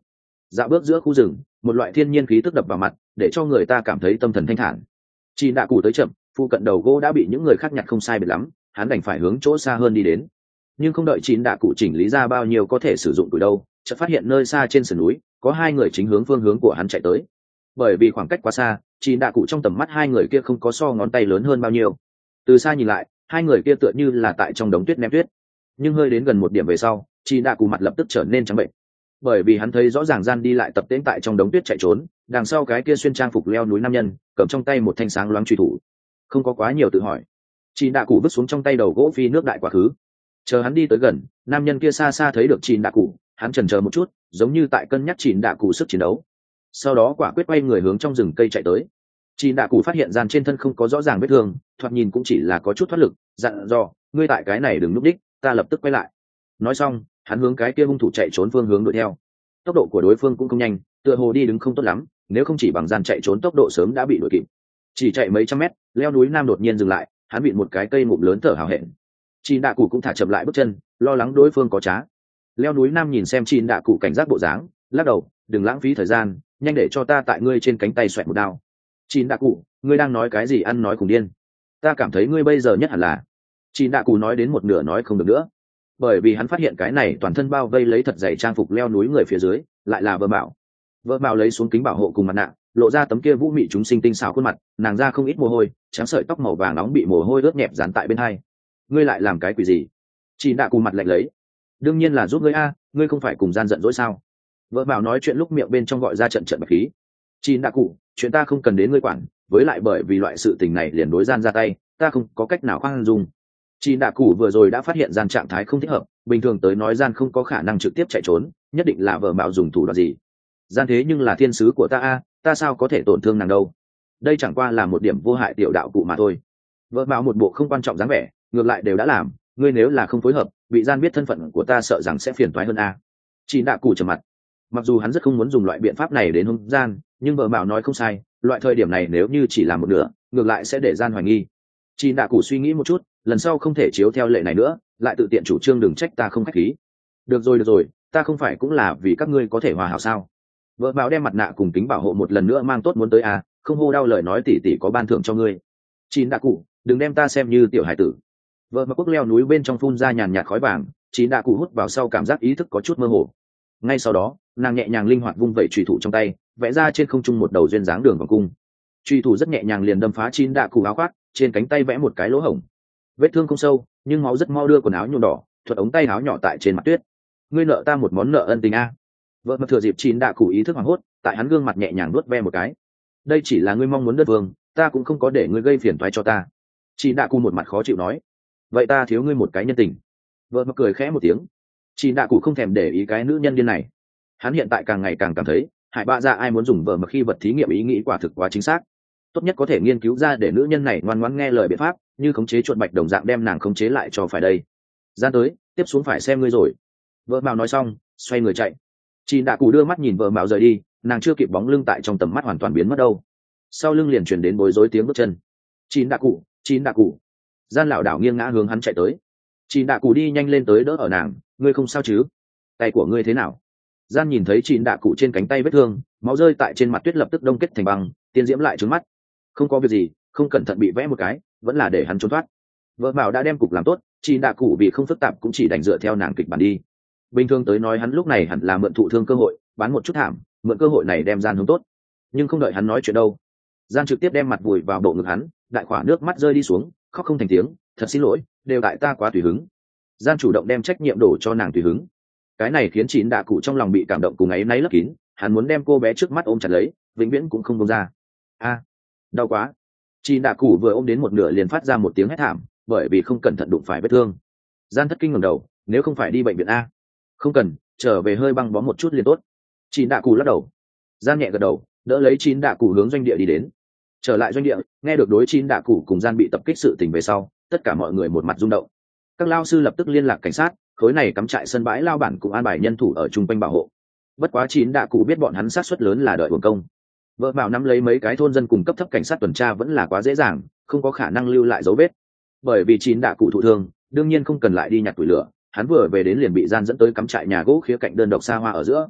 dạo bước giữa khu rừng, một loại thiên nhiên khí tức đập vào mặt, để cho người ta cảm thấy tâm thần thanh thản. Chị đạ cụ tới chậm, phụ cận đầu gỗ đã bị những người khác nhặt không sai biệt lắm, hắn đành phải hướng chỗ xa hơn đi đến. Nhưng không đợi chín đạ cụ chỉnh lý ra bao nhiêu có thể sử dụng tuổi đâu, chợt phát hiện nơi xa trên sườn núi có hai người chính hướng phương hướng của hắn chạy tới. Bởi vì khoảng cách quá xa, chín đạ cụ trong tầm mắt hai người kia không có so ngón tay lớn hơn bao nhiêu. Từ xa nhìn lại, hai người kia tựa như là tại trong đống tuyết ném tuyết. Nhưng hơi đến gần một điểm về sau, chín đạ cụ mặt lập tức trở nên trắng bệnh, bởi vì hắn thấy rõ ràng gian đi lại tập tễnh tại trong đống tuyết chạy trốn, đằng sau cái kia xuyên trang phục leo núi nam nhân cầm trong tay một thanh sáng loáng truy thủ. Không có quá nhiều tự hỏi, chín đạ cụ vứt xuống trong tay đầu gỗ phi nước đại quá khứ. Chờ hắn đi tới gần, nam nhân kia xa xa thấy được chín đạ cụ, hắn chần chờ một chút, giống như tại cân nhắc chín đạ cụ sức chiến đấu. Sau đó quả quyết quay người hướng trong rừng cây chạy tới. Chín đạ cụ phát hiện gian trên thân không có rõ ràng vết thương, thoạt nhìn cũng chỉ là có chút thoát lực, dặn dò, ngươi tại cái này đừng núp đích, ta lập tức quay lại. Nói xong, hắn hướng cái kia hung thủ chạy trốn phương hướng đuổi theo. Tốc độ của đối phương cũng không nhanh, tựa hồ đi đứng không tốt lắm, nếu không chỉ bằng gian chạy trốn tốc độ sớm đã bị đuổi kịp. Chỉ chạy mấy trăm mét, leo núi nam đột nhiên dừng lại, hắn bị một cái cây ngụm lớn thở hào hẹn. Chín đạ cụ cũng thả chậm lại bước chân, lo lắng đối phương có trá. Leo núi nam nhìn xem Chín đạ cụ cảnh giác bộ dáng, lắc đầu, đừng lãng phí thời gian, nhanh để cho ta tại ngươi trên cánh tay xoẹt một đao. Chín đạ cụ, ngươi đang nói cái gì ăn nói cùng điên? Ta cảm thấy ngươi bây giờ nhất hẳn là. Chín đạ cụ nói đến một nửa nói không được nữa, bởi vì hắn phát hiện cái này toàn thân bao vây lấy thật dày trang phục leo núi người phía dưới lại là vợ mạo. Vợ mạo lấy xuống kính bảo hộ cùng mặt nạ, lộ ra tấm kia vũ mị chúng sinh tinh xảo khuôn mặt, nàng ra không ít mồ hôi, trắng sợi tóc màu vàng nóng bị mồ hôi ướt nhẹp dán tại bên hai. Ngươi lại làm cái quỷ gì? Chị đạ cù mặt lạnh lấy. Đương nhiên là giúp ngươi a, ngươi không phải cùng gian giận dỗi sao? Vợ mạo nói chuyện lúc miệng bên trong gọi ra trận trận bạch khí. Chị đạ cù, chuyện ta không cần đến ngươi quản, với lại bởi vì loại sự tình này liền đối gian ra tay, ta không có cách nào khoan dung. Chị đạ cụ vừa rồi đã phát hiện gian trạng thái không thích hợp, bình thường tới nói gian không có khả năng trực tiếp chạy trốn, nhất định là vợ mạo dùng thủ đoạn gì. Gian thế nhưng là thiên sứ của ta a, ta sao có thể tổn thương nàng đâu? Đây chẳng qua là một điểm vô hại tiểu đạo cụ mà thôi. Vợ mạo một bộ không quan trọng dáng vẻ, ngược lại đều đã làm, ngươi nếu là không phối hợp, bị gian biết thân phận của ta sợ rằng sẽ phiền toái hơn a. Chị đạ cụ trầm mặt. Mặc dù hắn rất không muốn dùng loại biện pháp này đến hung gian, nhưng vợ mạo nói không sai, loại thời điểm này nếu như chỉ làm một nửa, ngược lại sẽ để gian hoài nghi. Chị đạ cụ suy nghĩ một chút, lần sau không thể chiếu theo lệ này nữa, lại tự tiện chủ trương đừng trách ta không khách khí. Được rồi được rồi, ta không phải cũng là vì các ngươi có thể hòa hảo sao? Vợ bảo đem mặt nạ cùng kính bảo hộ một lần nữa mang tốt muốn tới à, không hô đau lời nói tỉ tỉ có ban thưởng cho ngươi. Chín đạ cụ, đừng đem ta xem như tiểu hải tử. Vợ mà quốc leo núi bên trong phun ra nhàn nhạt khói vàng, chín đạ cụ hút vào sau cảm giác ý thức có chút mơ hồ. Ngay sau đó, nàng nhẹ nhàng linh hoạt vung vẩy chùy thủ trong tay, vẽ ra trên không trung một đầu duyên dáng đường vòng cung. Chùy thủ rất nhẹ nhàng liền đâm phá chín đạ cụ áo khoác, trên cánh tay vẽ một cái lỗ hổng. Vết thương không sâu, nhưng máu rất mau đưa quần áo nhuộm đỏ, thuật ống tay áo nhỏ tại trên mặt tuyết. Ngươi nợ ta một món nợ ân tình a. Vợ mà thừa dịp chín đạ cụ ý thức hoảng hốt, tại hắn gương mặt nhẹ nhàng nuốt ve một cái. Đây chỉ là ngươi mong muốn đất vương, ta cũng không có để ngươi gây phiền toái cho ta. Chín đạ cụ một mặt khó chịu nói. Vậy ta thiếu ngươi một cái nhân tình. Vợ mà cười khẽ một tiếng. Chín đạ cụ không thèm để ý cái nữ nhân điên này. Hắn hiện tại càng ngày càng cảm thấy, hải bạ ra ai muốn dùng vợ mà khi vật thí nghiệm ý nghĩ quả thực quá chính xác. Tốt nhất có thể nghiên cứu ra để nữ nhân này ngoan ngoãn nghe lời biện pháp, như khống chế chuột bạch đồng dạng đem nàng khống chế lại cho phải đây. Gian tới, tiếp xuống phải xem ngươi rồi. Vợ mạo nói xong, xoay người chạy. Chị đạ cụ đưa mắt nhìn vợ mạo rời đi, nàng chưa kịp bóng lưng tại trong tầm mắt hoàn toàn biến mất đâu. Sau lưng liền truyền đến bối rối tiếng bước chân. Chị đạ cụ, chị đạ cụ. Gian lảo đảo nghiêng ngã hướng hắn chạy tới. Chị đạ cụ đi nhanh lên tới đỡ ở nàng, ngươi không sao chứ? Tay của ngươi thế nào? Gian nhìn thấy chị đạ cụ trên cánh tay vết thương, máu rơi tại trên mặt tuyết lập tức đông kết thành băng, tiên diễm lại trướng mắt. Không có việc gì, không cẩn thận bị vẽ một cái, vẫn là để hắn trốn thoát. Vợ bảo đã đem cục làm tốt, chị đạ cụ vì không phức tạp cũng chỉ đành dựa theo nàng kịch bản đi. Bình thường tới nói hắn lúc này hẳn là mượn thụ thương cơ hội, bán một chút thảm, mượn cơ hội này đem gian hướng tốt. Nhưng không đợi hắn nói chuyện đâu, gian trực tiếp đem mặt vùi vào bộ ngực hắn, đại khỏa nước mắt rơi đi xuống, khóc không thành tiếng, thật xin lỗi, đều tại ta quá tùy hứng. Gian chủ động đem trách nhiệm đổ cho nàng tùy hứng. Cái này khiến chị đạ cụ trong lòng bị cảm động cùng ấy náy lấp kín, hắn muốn đem cô bé trước mắt ôm chặt lấy, vĩnh viễn cũng không buông ra. A, đau quá. Chị đạ cụ vừa ôm đến một nửa liền phát ra một tiếng hét thảm, bởi vì không cẩn thận đụng phải vết thương. Gian thất kinh ngẩng đầu, nếu không phải đi bệnh viện a. Không cần, trở về hơi băng bó một chút liền tốt. Chị đạ cụ lắc đầu. Gian nhẹ gật đầu, đỡ lấy chín đạ cụ hướng doanh địa đi đến. Trở lại doanh địa, nghe được đối chín đạ cụ cùng gian bị tập kích sự tình về sau, tất cả mọi người một mặt rung động. Các lao sư lập tức liên lạc cảnh sát, khối này cắm trại sân bãi lao bản cũng an bài nhân thủ ở chung quanh bảo hộ. Bất quá chín đạ cụ biết bọn hắn sát suất lớn là đợi uổng công. Vợ bảo nắm lấy mấy cái thôn dân cùng cấp thấp cảnh sát tuần tra vẫn là quá dễ dàng, không có khả năng lưu lại dấu vết. Bởi vì chín đạ cụ thụ thương, đương nhiên không cần lại đi nhặt củi lửa, hắn vừa về đến liền bị gian dẫn tới cắm trại nhà gỗ khía cạnh đơn độc xa hoa ở giữa.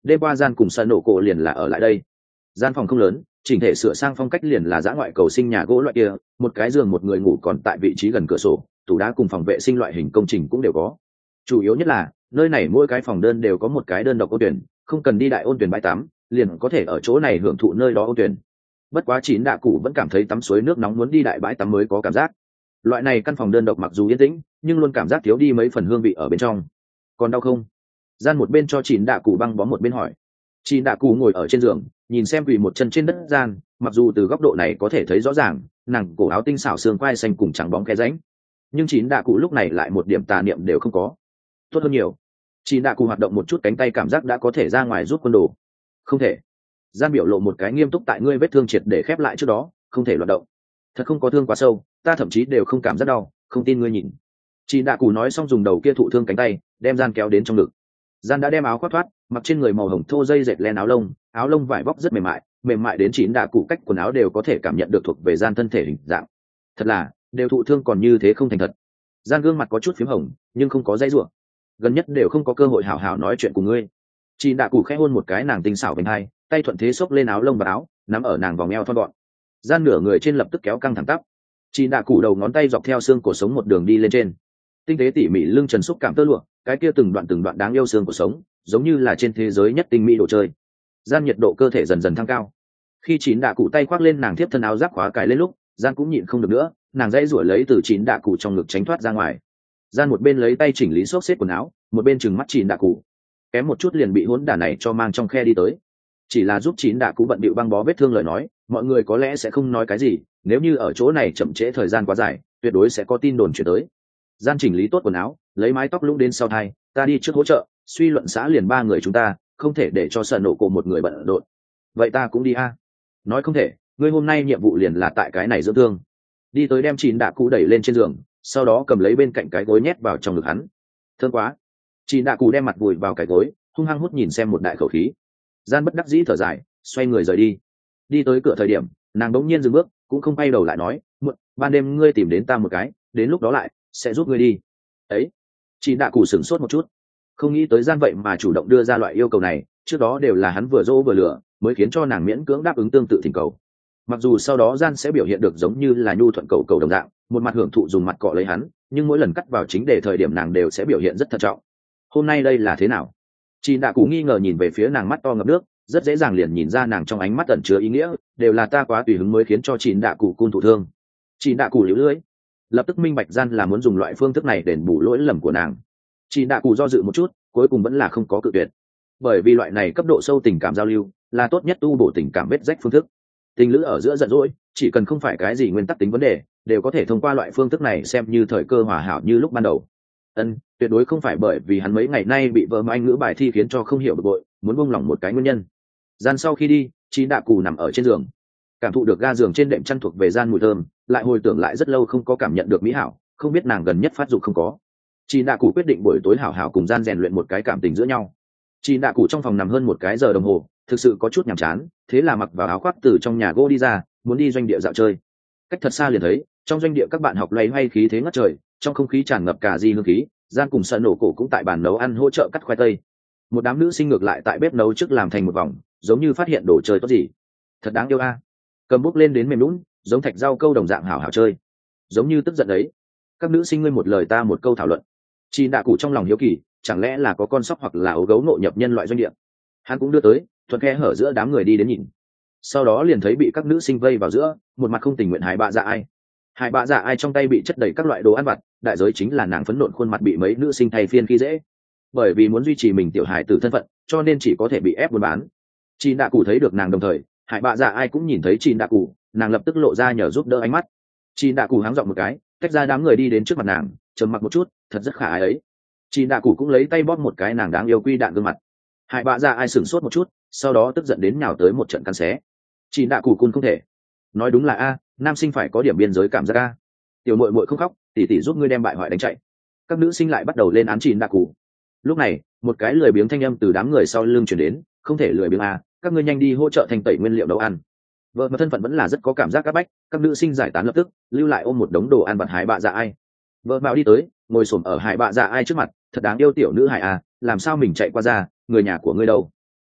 đêm qua gian cùng sân nổ cổ liền là ở lại đây. Gian phòng không lớn, chỉnh thể sửa sang phong cách liền là dã ngoại cầu sinh nhà gỗ loại kia, một cái giường một người ngủ còn tại vị trí gần cửa sổ, tủ đá cùng phòng vệ sinh loại hình công trình cũng đều có. Chủ yếu nhất là nơi này mỗi cái phòng đơn đều có một cái đơn độc ôn tuyển, không cần đi đại ôn tuyển bãi tắm, liền có thể ở chỗ này hưởng thụ nơi đó ôn tuyển. Bất quá chín đạ cụ vẫn cảm thấy tắm suối nước nóng muốn đi đại bãi tắm mới có cảm giác. Loại này căn phòng đơn độc mặc dù yên tĩnh, nhưng luôn cảm giác thiếu đi mấy phần hương vị ở bên trong. Còn đau không? Gian một bên cho chín đạ cụ băng bó một bên hỏi. Chín đạ cụ ngồi ở trên giường, nhìn xem quỳ một chân trên đất gian, mặc dù từ góc độ này có thể thấy rõ ràng, nàng cổ áo tinh xảo xương quai xanh cùng trắng bóng khe rãnh, nhưng chín đạ cụ lúc này lại một điểm tà niệm đều không có. Tốt hơn nhiều. Chín đạ cụ hoạt động một chút cánh tay, cảm giác đã có thể ra ngoài rút quân đồ. Không thể. Gian biểu lộ một cái nghiêm túc, tại ngươi vết thương triệt để khép lại trước đó không thể loạt động. Thật không có thương quá sâu, ta thậm chí đều không cảm giác đau, không tin ngươi nhìn. Chín đạ cụ nói xong dùng đầu kia thụ thương cánh tay đem gian kéo đến trong ngực. Gian đã đem áo khoác thoát, mặc trên người màu hồng thô dây dệt len áo lông, áo lông vải vóc rất mềm mại, mềm mại đến chín đạ cụ cách quần áo đều có thể cảm nhận được thuộc về gian thân thể hình dạng. Thật là, đều thụ thương còn như thế không thành thật. Gian gương mặt có chút phím hồng, nhưng không có dây rủa. Gần nhất đều không có cơ hội hảo hảo nói chuyện cùng ngươi. Chín đạ cụ khẽ hôn một cái nàng tinh xảo bên hai, tay thuận thế xốc lên áo lông và áo, nắm ở nàng vòng eo thon gọn. Gian nửa người trên lập tức kéo căng thẳng tắp. Chín đạ cụ đầu ngón tay dọc theo xương cổ sống một đường đi lên trên, tinh tế tỉ mỉ lưng trần xúc cảm tơ lụa, cái kia từng đoạn từng đoạn đáng yêu xương của sống, giống như là trên thế giới nhất tinh mỹ đồ chơi. Gian nhiệt độ cơ thể dần dần thăng cao. Khi chín đạ cụ tay khoác lên nàng tiếp thân áo giáp khóa cài lên lúc, Gian cũng nhịn không được nữa, nàng dãy rủi lấy từ chín đạ cụ trong ngực tránh thoát ra ngoài. Gian một bên lấy tay chỉnh lý xốc xếp quần áo, một bên trừng mắt chín đạ cụ, kém một chút liền bị hỗn đản này cho mang trong khe đi tới. Chỉ là giúp chín đạ cụ bận bịu băng bó vết thương lời nói, mọi người có lẽ sẽ không nói cái gì, nếu như ở chỗ này chậm trễ thời gian quá dài, tuyệt đối sẽ có tin đồn chuyển tới. Gian chỉnh lý tốt quần áo, lấy mái tóc lũng đến sau thai, ta đi trước hỗ trợ, suy luận xã liền ba người chúng ta, không thể để cho sợ nổ cổ một người bận rộn. Vậy ta cũng đi a. Nói không thể, ngươi hôm nay nhiệm vụ liền là tại cái này dưỡng thương. Đi tới đem chín đạ cụ đẩy lên trên giường, sau đó cầm lấy bên cạnh cái gối nhét vào trong ngực hắn. Thương quá. Chín đạ cụ đem mặt vùi vào cái gối, hung hăng hút nhìn xem một đại khẩu khí. Gian bất đắc dĩ thở dài, xoay người rời đi. Đi tới cửa thời điểm, nàng đống nhiên dừng bước, cũng không quay đầu lại nói, muộn, ban đêm ngươi tìm đến ta một cái, đến lúc đó lại sẽ giúp ngươi đi. Ấy. Chín đạ cụ sửng sốt một chút, không nghĩ tới Gian vậy mà chủ động đưa ra loại yêu cầu này, trước đó đều là hắn vừa dỗ vừa lừa, mới khiến cho nàng miễn cưỡng đáp ứng tương tự thỉnh cầu. Mặc dù sau đó Gian sẽ biểu hiện được giống như là nhu thuận cầu cầu đồng dạng, một mặt hưởng thụ dùng mặt cọ lấy hắn, nhưng mỗi lần cắt vào chính đề thời điểm nàng đều sẽ biểu hiện rất thận trọng. Hôm nay đây là thế nào? Chín đạ cụ nghi ngờ nhìn về phía nàng, mắt to ngập nước, rất dễ dàng liền nhìn ra nàng trong ánh mắt ẩn chứa ý nghĩa, đều là ta quá tùy hứng mới khiến cho chín đạ cụ cun thụ thương. Chín đạ cụ liễu lưỡi, lập tức minh bạch Gian là muốn dùng loại phương thức này đền bù lỗi lầm của nàng. Chín đạ cụ do dự một chút, cuối cùng vẫn là không có cự tuyệt, bởi vì loại này cấp độ sâu tình cảm giao lưu là tốt nhất tu bổ tình cảm vết rách phương thức. Tình lữ ở giữa giận dỗi, chỉ cần không phải cái gì nguyên tắc tính vấn đề, đều có thể thông qua loại phương thức này xem như thời cơ hòa hảo như lúc ban đầu. Ân, tuyệt đối không phải bởi vì hắn mấy ngày nay bị vợ anh ngữ bài thi khiến cho không hiểu bực bội, muốn buông lỏng một cái nguyên nhân. Gian sau khi đi, Chín đạ cụ nằm ở trên giường, cảm thụ được ga giường trên đệm chăn thuộc về Gian mùi thơm, lại hồi tưởng lại rất lâu không có cảm nhận được mỹ hảo, không biết nàng gần nhất phát dục không có. Chín đạ cụ quyết định buổi tối hảo hảo cùng Gian rèn luyện một cái cảm tình giữa nhau. Chín đạ cụ trong phòng nằm hơn một cái giờ đồng hồ, thực sự có chút nhàm chán, thế là mặc vào áo khoác từ trong nhà gỗ đi ra, muốn đi doanh địa dạo chơi. Cách thật xa liền thấy, trong doanh địa các bạn học loay hoay khí thế ngất trời, trong không khí tràn ngập cả di hương khí. Gian cùng sợ nổ cổ cũng tại bàn nấu ăn hỗ trợ cắt khoai tây. Một đám nữ sinh ngược lại tại bếp nấu trước làm thành một vòng, giống như phát hiện đồ chơi tốt gì. Thật đáng yêu a. Cầm bút lên đến mềm lún, giống thạch rau câu đồng dạng hảo hảo chơi. Giống như tức giận đấy. Các nữ sinh ngươi một lời ta một câu thảo luận. Chín đạ cụ trong lòng hiếu kỳ, chẳng lẽ là có con sóc hoặc là ấu gấu nội nhập nhân loại doanh địa. Hắn cũng đưa tới, thuận khe hở giữa đám người đi đến nhìn. Sau đó liền thấy bị các nữ sinh vây vào giữa, một mặt không tình nguyện Hải Bạ Dạ Ai. Hải Bạ Dạ Ai trong tay bị chất đầy các loại đồ ăn vặt, đại giới chính là nàng phấn nộn khuôn mặt bị mấy nữ sinh thay phiên khi dễ. Bởi vì muốn duy trì mình tiểu hài tử thân phận, cho nên chỉ có thể bị ép buôn bán. Chín đạ cụ thấy được nàng đồng thời, Hải Bạ Dạ Ai cũng nhìn thấy Chín đạ cụ, nàng lập tức lộ ra nhờ giúp đỡ ánh mắt. Chín đạ cụ háng giọng một cái, tách ra đám người đi đến trước mặt nàng, trầm mặc một chút, thật rất khả ái ấy. Chín đạ cụ cũng lấy tay bóp một cái nàng đáng yêu quy đạn gương mặt. Hải Bạ Dạ Ai sửng sốt một chút, sau đó tức giận đến nhào tới một trận cắn xé. Chín đạ cụ cun không thể. Nói đúng là a, nam sinh phải có điểm biên giới cảm giác a. Tiểu muội muội không khóc, tỷ tỷ giúp ngươi đem bại hoại đánh chạy. Các nữ sinh lại bắt đầu lên án Chín đạ cụ. Lúc này, một cái lười biếng thanh âm từ đám người sau lưng truyền đến, không thể lười biếng a, các ngươi nhanh đi hỗ trợ thành tẩy nguyên liệu nấu ăn. Vợ mà thân phận vẫn là rất có cảm giác áp bách, các nữ sinh giải tán lập tức, lưu lại ôm một đống đồ ăn vặt Hải Bạ Dạ Ai. Vợ Mạo đi tới, ngồi xổm ở Hải Bạ Dạ Ai trước mặt, thật đáng yêu tiểu nữ hải a, làm sao mình chạy qua ra, người nhà của ngươi đâu?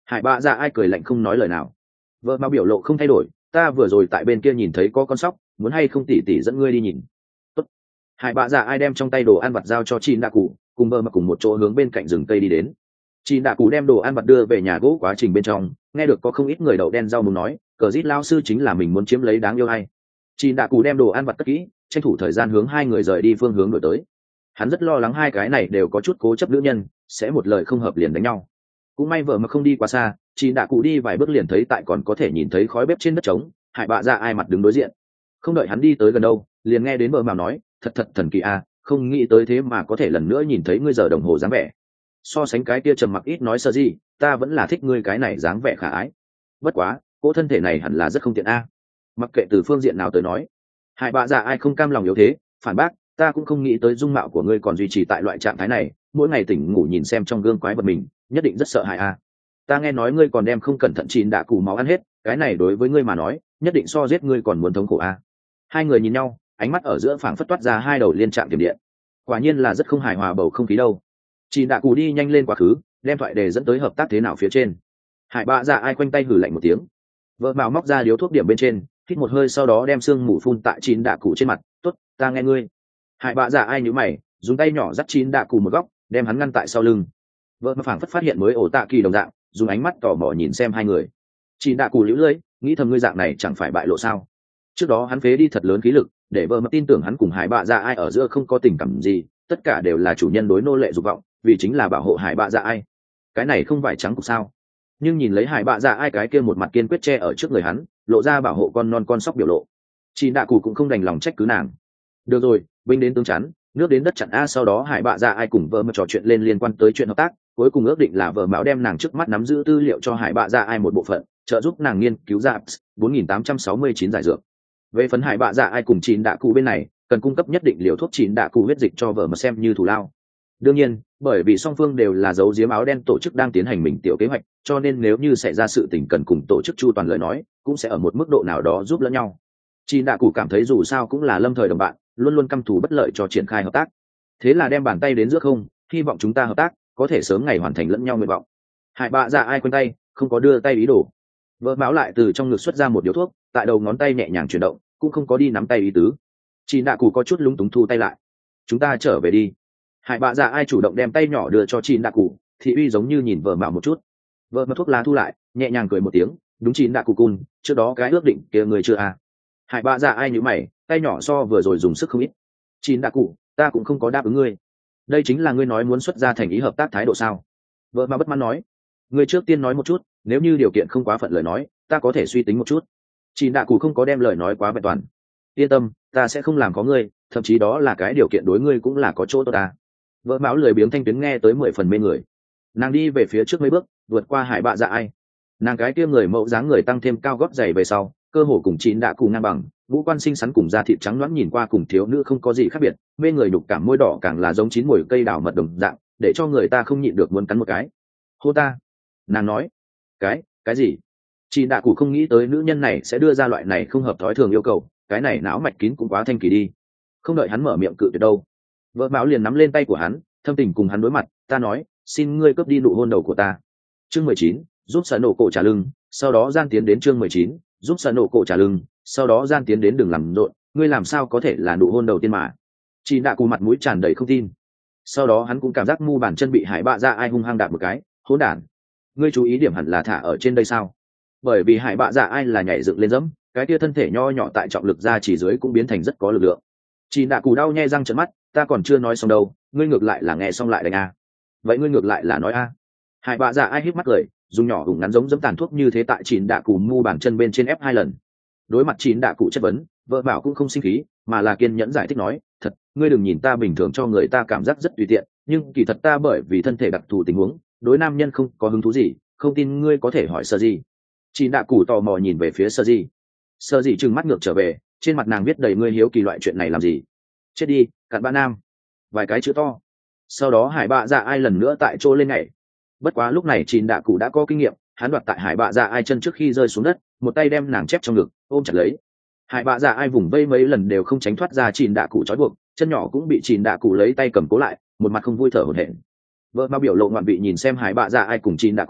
Hải bạ dạ ai cười lạnh không nói lời nào. Vợ mà biểu lộ không thay đổi, ta vừa rồi tại bên kia nhìn thấy có con sóc, muốn hay không tỉ tỉ dẫn ngươi đi nhìn. Tốt. Hải bạ dạ ai đem trong tay đồ ăn vặt giao cho chị đạ cụ, cùng bơ mà cùng một chỗ hướng bên cạnh rừng cây đi đến. Chị đạ cụ đem đồ ăn vặt đưa về nhà gỗ, quá trình bên trong nghe được có không ít người đậu đen rau muốn nói cờ rít lao sư chính là mình muốn chiếm lấy đáng yêu hay. Chị đạ cụ đem đồ ăn vặt cất kỹ, tranh thủ thời gian hướng hai người rời đi phương hướng đổi tới. Hắn rất lo lắng hai cái này đều có chút cố chấp nữ nhân sẽ một lời không hợp liền đánh nhau. Cũng may vợ mà không đi quá xa, chị đạ cụ đi vài bước liền thấy tại còn có thể nhìn thấy khói bếp trên đất trống, Hải bạ dạ ai mặt đứng đối diện. Không đợi hắn đi tới gần đâu, liền nghe đến vợ mào nói, thật thật thần kỳ a, không nghĩ tới thế mà có thể lần nữa nhìn thấy ngươi giờ đồng hồ dáng vẻ. So sánh cái kia trầm mặc ít nói sơ gì, ta vẫn là thích ngươi cái này dáng vẻ khả ái. Bất quá, cỗ thân thể này hẳn là rất không tiện a. Mặc kệ từ phương diện nào tới nói, Hải bạ dạ ai không cam lòng yếu thế, phản bác, ta cũng không nghĩ tới dung mạo của ngươi còn duy trì tại loại trạng thái này, mỗi ngày tỉnh ngủ nhìn xem trong gương quái vật mình, nhất định rất sợ hãi a. Ta nghe nói ngươi còn đem không cẩn thận chín đạ cù máu ăn hết, cái này đối với ngươi mà nói nhất định so giết ngươi còn muốn thống khổ a. Hai người nhìn nhau, ánh mắt ở giữa phảng phất toát ra hai đầu liên trạng tiềm điện, quả nhiên là rất không hài hòa bầu không khí đâu. Chín đạ cù đi nhanh lên quá khứ, đem thoại đề dẫn tới hợp tác thế nào phía trên. Hải bạ dạ ai quanh tay hử lạnh một tiếng, vợ mạo móc ra điếu thuốc điểm bên trên, hít một hơi sau đó đem xương mù phun tại chín đạ cù trên mặt. Tốt, ta nghe ngươi. Hải bạ dạ ai nhíu mày, dùng tay nhỏ dắt chín đạ cù một góc, đem hắn ngăn tại sau lưng. Vợ mà phảng phất phát hiện mới ổ tạ kỳ đồng dạng, dùng ánh mắt tò mò nhìn xem hai người. Chín đạ cù liễu lưỡi, nghĩ thầm ngươi dạng này chẳng phải bại lộ sao? Trước đó hắn phế đi thật lớn khí lực để vợ mà tin tưởng hắn cùng Hải bạ dạ ai ở giữa không có tình cảm gì, tất cả đều là chủ nhân đối nô lệ dục vọng, vì chính là bảo hộ Hải bạ dạ ai. Cái này không phải trắng cục sao? Nhưng nhìn lấy Hải bạ dạ ai cái kia một mặt kiên quyết che ở trước người hắn, lộ ra bảo hộ con non con sóc biểu lộ. Chín đạ cù cũng không đành lòng trách cứ nàng. Được rồi, binh đến tướng chắn, nước đến đất chặn a. Sau đó Hải bạ dạ ai cùng vợ mà trò chuyện lên liên quan tới chuyện hợp tác, cuối cùng ước định là vợ mão đem nàng trước mắt nắm giữ tư liệu cho Hải bạ dạ ai một bộ phận, trợ giúp nàng nghiên cứu ra bốn nghìn tám trăm sáu mươi chín giải dược. Về phần Hải bạ dạ ai cùng chín đạ cụ bên này, cần cung cấp nhất định liều thuốc chín đạ cụ huyết dịch cho vợ mà xem như thù lao. Đương nhiên, bởi vì song phương đều là dấu diếm áo đen tổ chức đang tiến hành mình tiểu kế hoạch, cho nên nếu như xảy ra sự tình cần cùng tổ chức chu toàn lời nói, cũng sẽ ở một mức độ nào đó giúp lẫn nhau. Chín đạ cụ cảm thấy dù sao cũng là lâm thời đồng bạn, luôn luôn căm thù bất lợi cho triển khai hợp tác, thế là đem bàn tay đến giữa không, hy vọng chúng ta hợp tác có thể sớm ngày hoàn thành lẫn nhau nguyện vọng. Hải bạ dạ ai quanh tay, không có đưa tay ý đồ. Vợ báo lại từ trong ngực xuất ra một điếu thuốc, tại đầu ngón tay nhẹ nhàng chuyển động, cũng không có đi nắm tay ý tứ. Chín đạ cụ có chút lúng túng thu tay lại. Chúng ta trở về đi. Hải bạ dạ ai chủ động đem tay nhỏ đưa cho chín đạ cụ, thị uy giống như nhìn vợ mạo một chút. Vợ mà thuốc lá thu lại, nhẹ nhàng cười một tiếng, đúng chín đạ cụ cun, trước đó cái ước định kia người chưa à? Hải bạ dạ ai nhíu mày, tay nhỏ so vừa rồi dùng sức không ít. Chín đạ cụ, ta cũng không có đáp ứng ngươi. Đây chính là ngươi nói muốn xuất ra thành ý hợp tác thái độ sao? Vợ mà bất mãn nói. Ngươi trước tiên nói một chút, nếu như điều kiện không quá phận lời nói, ta có thể suy tính một chút. Chín đạ cụ không có đem lời nói quá vẹn toàn. Yên tâm, ta sẽ không làm có ngươi, thậm chí đó là cái điều kiện đối ngươi cũng là có chỗ tốt ta. Vợ máu lười biếng thanh tuyến nghe tới mười phần mê người. Nàng đi về phía trước mấy bước, vượt qua Hải bạ dạ ai. Nàng cái kia người mẫu dáng người tăng thêm cao gót giày về sau, cơ hồ cùng chín đạ cụ ngang bằng, ngũ quan xinh xắn cùng da thịt trắng loãng nhìn qua cùng thiếu nữ không có gì khác biệt, mê người nhục cảm môi đỏ càng là giống chín mùi cây đào mật đồng dạng, để cho người ta không nhịn được muốn cắn một cái. Hô ta. Nàng nói. Cái, cái gì? Chín đạ cụ không nghĩ tới nữ nhân này sẽ đưa ra loại này không hợp thói thường yêu cầu, cái này não mạch kín cũng quá thanh kỳ đi. Không đợi hắn mở miệng cự tuyệt đâu, vợ mão liền nắm lên tay của hắn, thâm tình cùng hắn đối mặt, ta nói, xin ngươi cướp đi nụ hôn đầu của ta. Chương mười chín, giúp sợ nổ cổ trả lưng, sau đó gian tiến đến chương mười chín, giúp sợ nổ cổ trả lưng, sau đó gian tiến đến đừng làm rộn, ngươi làm sao có thể là nụ hôn đầu tiên mà? Chị đạ cụ mặt mũi tràn đầy không tin. Sau đó hắn cũng cảm giác mu bàn chân bị Hải bạ dạ ai hung hăng đạp một cái, hỗn đản. Ngươi chú ý điểm hẳn là thả ở trên đây sao? Bởi vì Hải bạ dạ ai là nhảy dựng lên dẫm, cái kia thân thể nho nhỏ tại trọng lực ra chỉ dưới cũng biến thành rất có lực lượng. Chị đạ cụ đau nhe răng trợn mắt, ta còn chưa nói xong đâu, ngươi ngược lại là nghe xong lại đánh a. Vậy ngươi ngược lại là nói a. Hải bạ dạ ai híp mắt cười, dùng nhỏ ủng ngắn giống dẫm tàn thuốc như thế tại chín đạ cụ mu bàn chân bên trên ép hai lần. Đối mặt chín đạ cụ chất vấn, vợ bảo cũng không sinh khí, mà là kiên nhẫn giải thích nói, thật, ngươi đừng nhìn ta bình thường cho người ta cảm giác rất tùy tiện, nhưng kỳ thật ta bởi vì thân thể đặc thù tình huống, đối nam nhân không có hứng thú gì, không tin ngươi có thể hỏi sơ gì. Chín đạ cụ tò mò nhìn về phía sơ gì. Sơ gì trừng mắt ngược trở về, trên mặt nàng viết đầy ngươi hiếu kỳ loại chuyện này làm gì? Chết đi, cặn bã nam. Vài cái chữ to. Sau đó Hải bạ dạ ai lần nữa tại chỗ lên nhảy. Bất quá lúc này chín đạ cụ đã có kinh nghiệm, hắn đoạt tại Hải bạ dạ ai chân trước khi rơi xuống đất, một tay đem nàng chép trong ngực, ôm chặt lấy. Hải bạ dạ ai vùng vây mấy lần đều không tránh thoát ra chín đạ cụ trói buộc, chân nhỏ cũng bị chín đạ cụ lấy tay cầm cố lại, một mặt không vui thở hổn hển. Vợ ma biểu lộ ngoạn vị nhìn xem Hải bạ dạ ai cùng chín đạ cụ,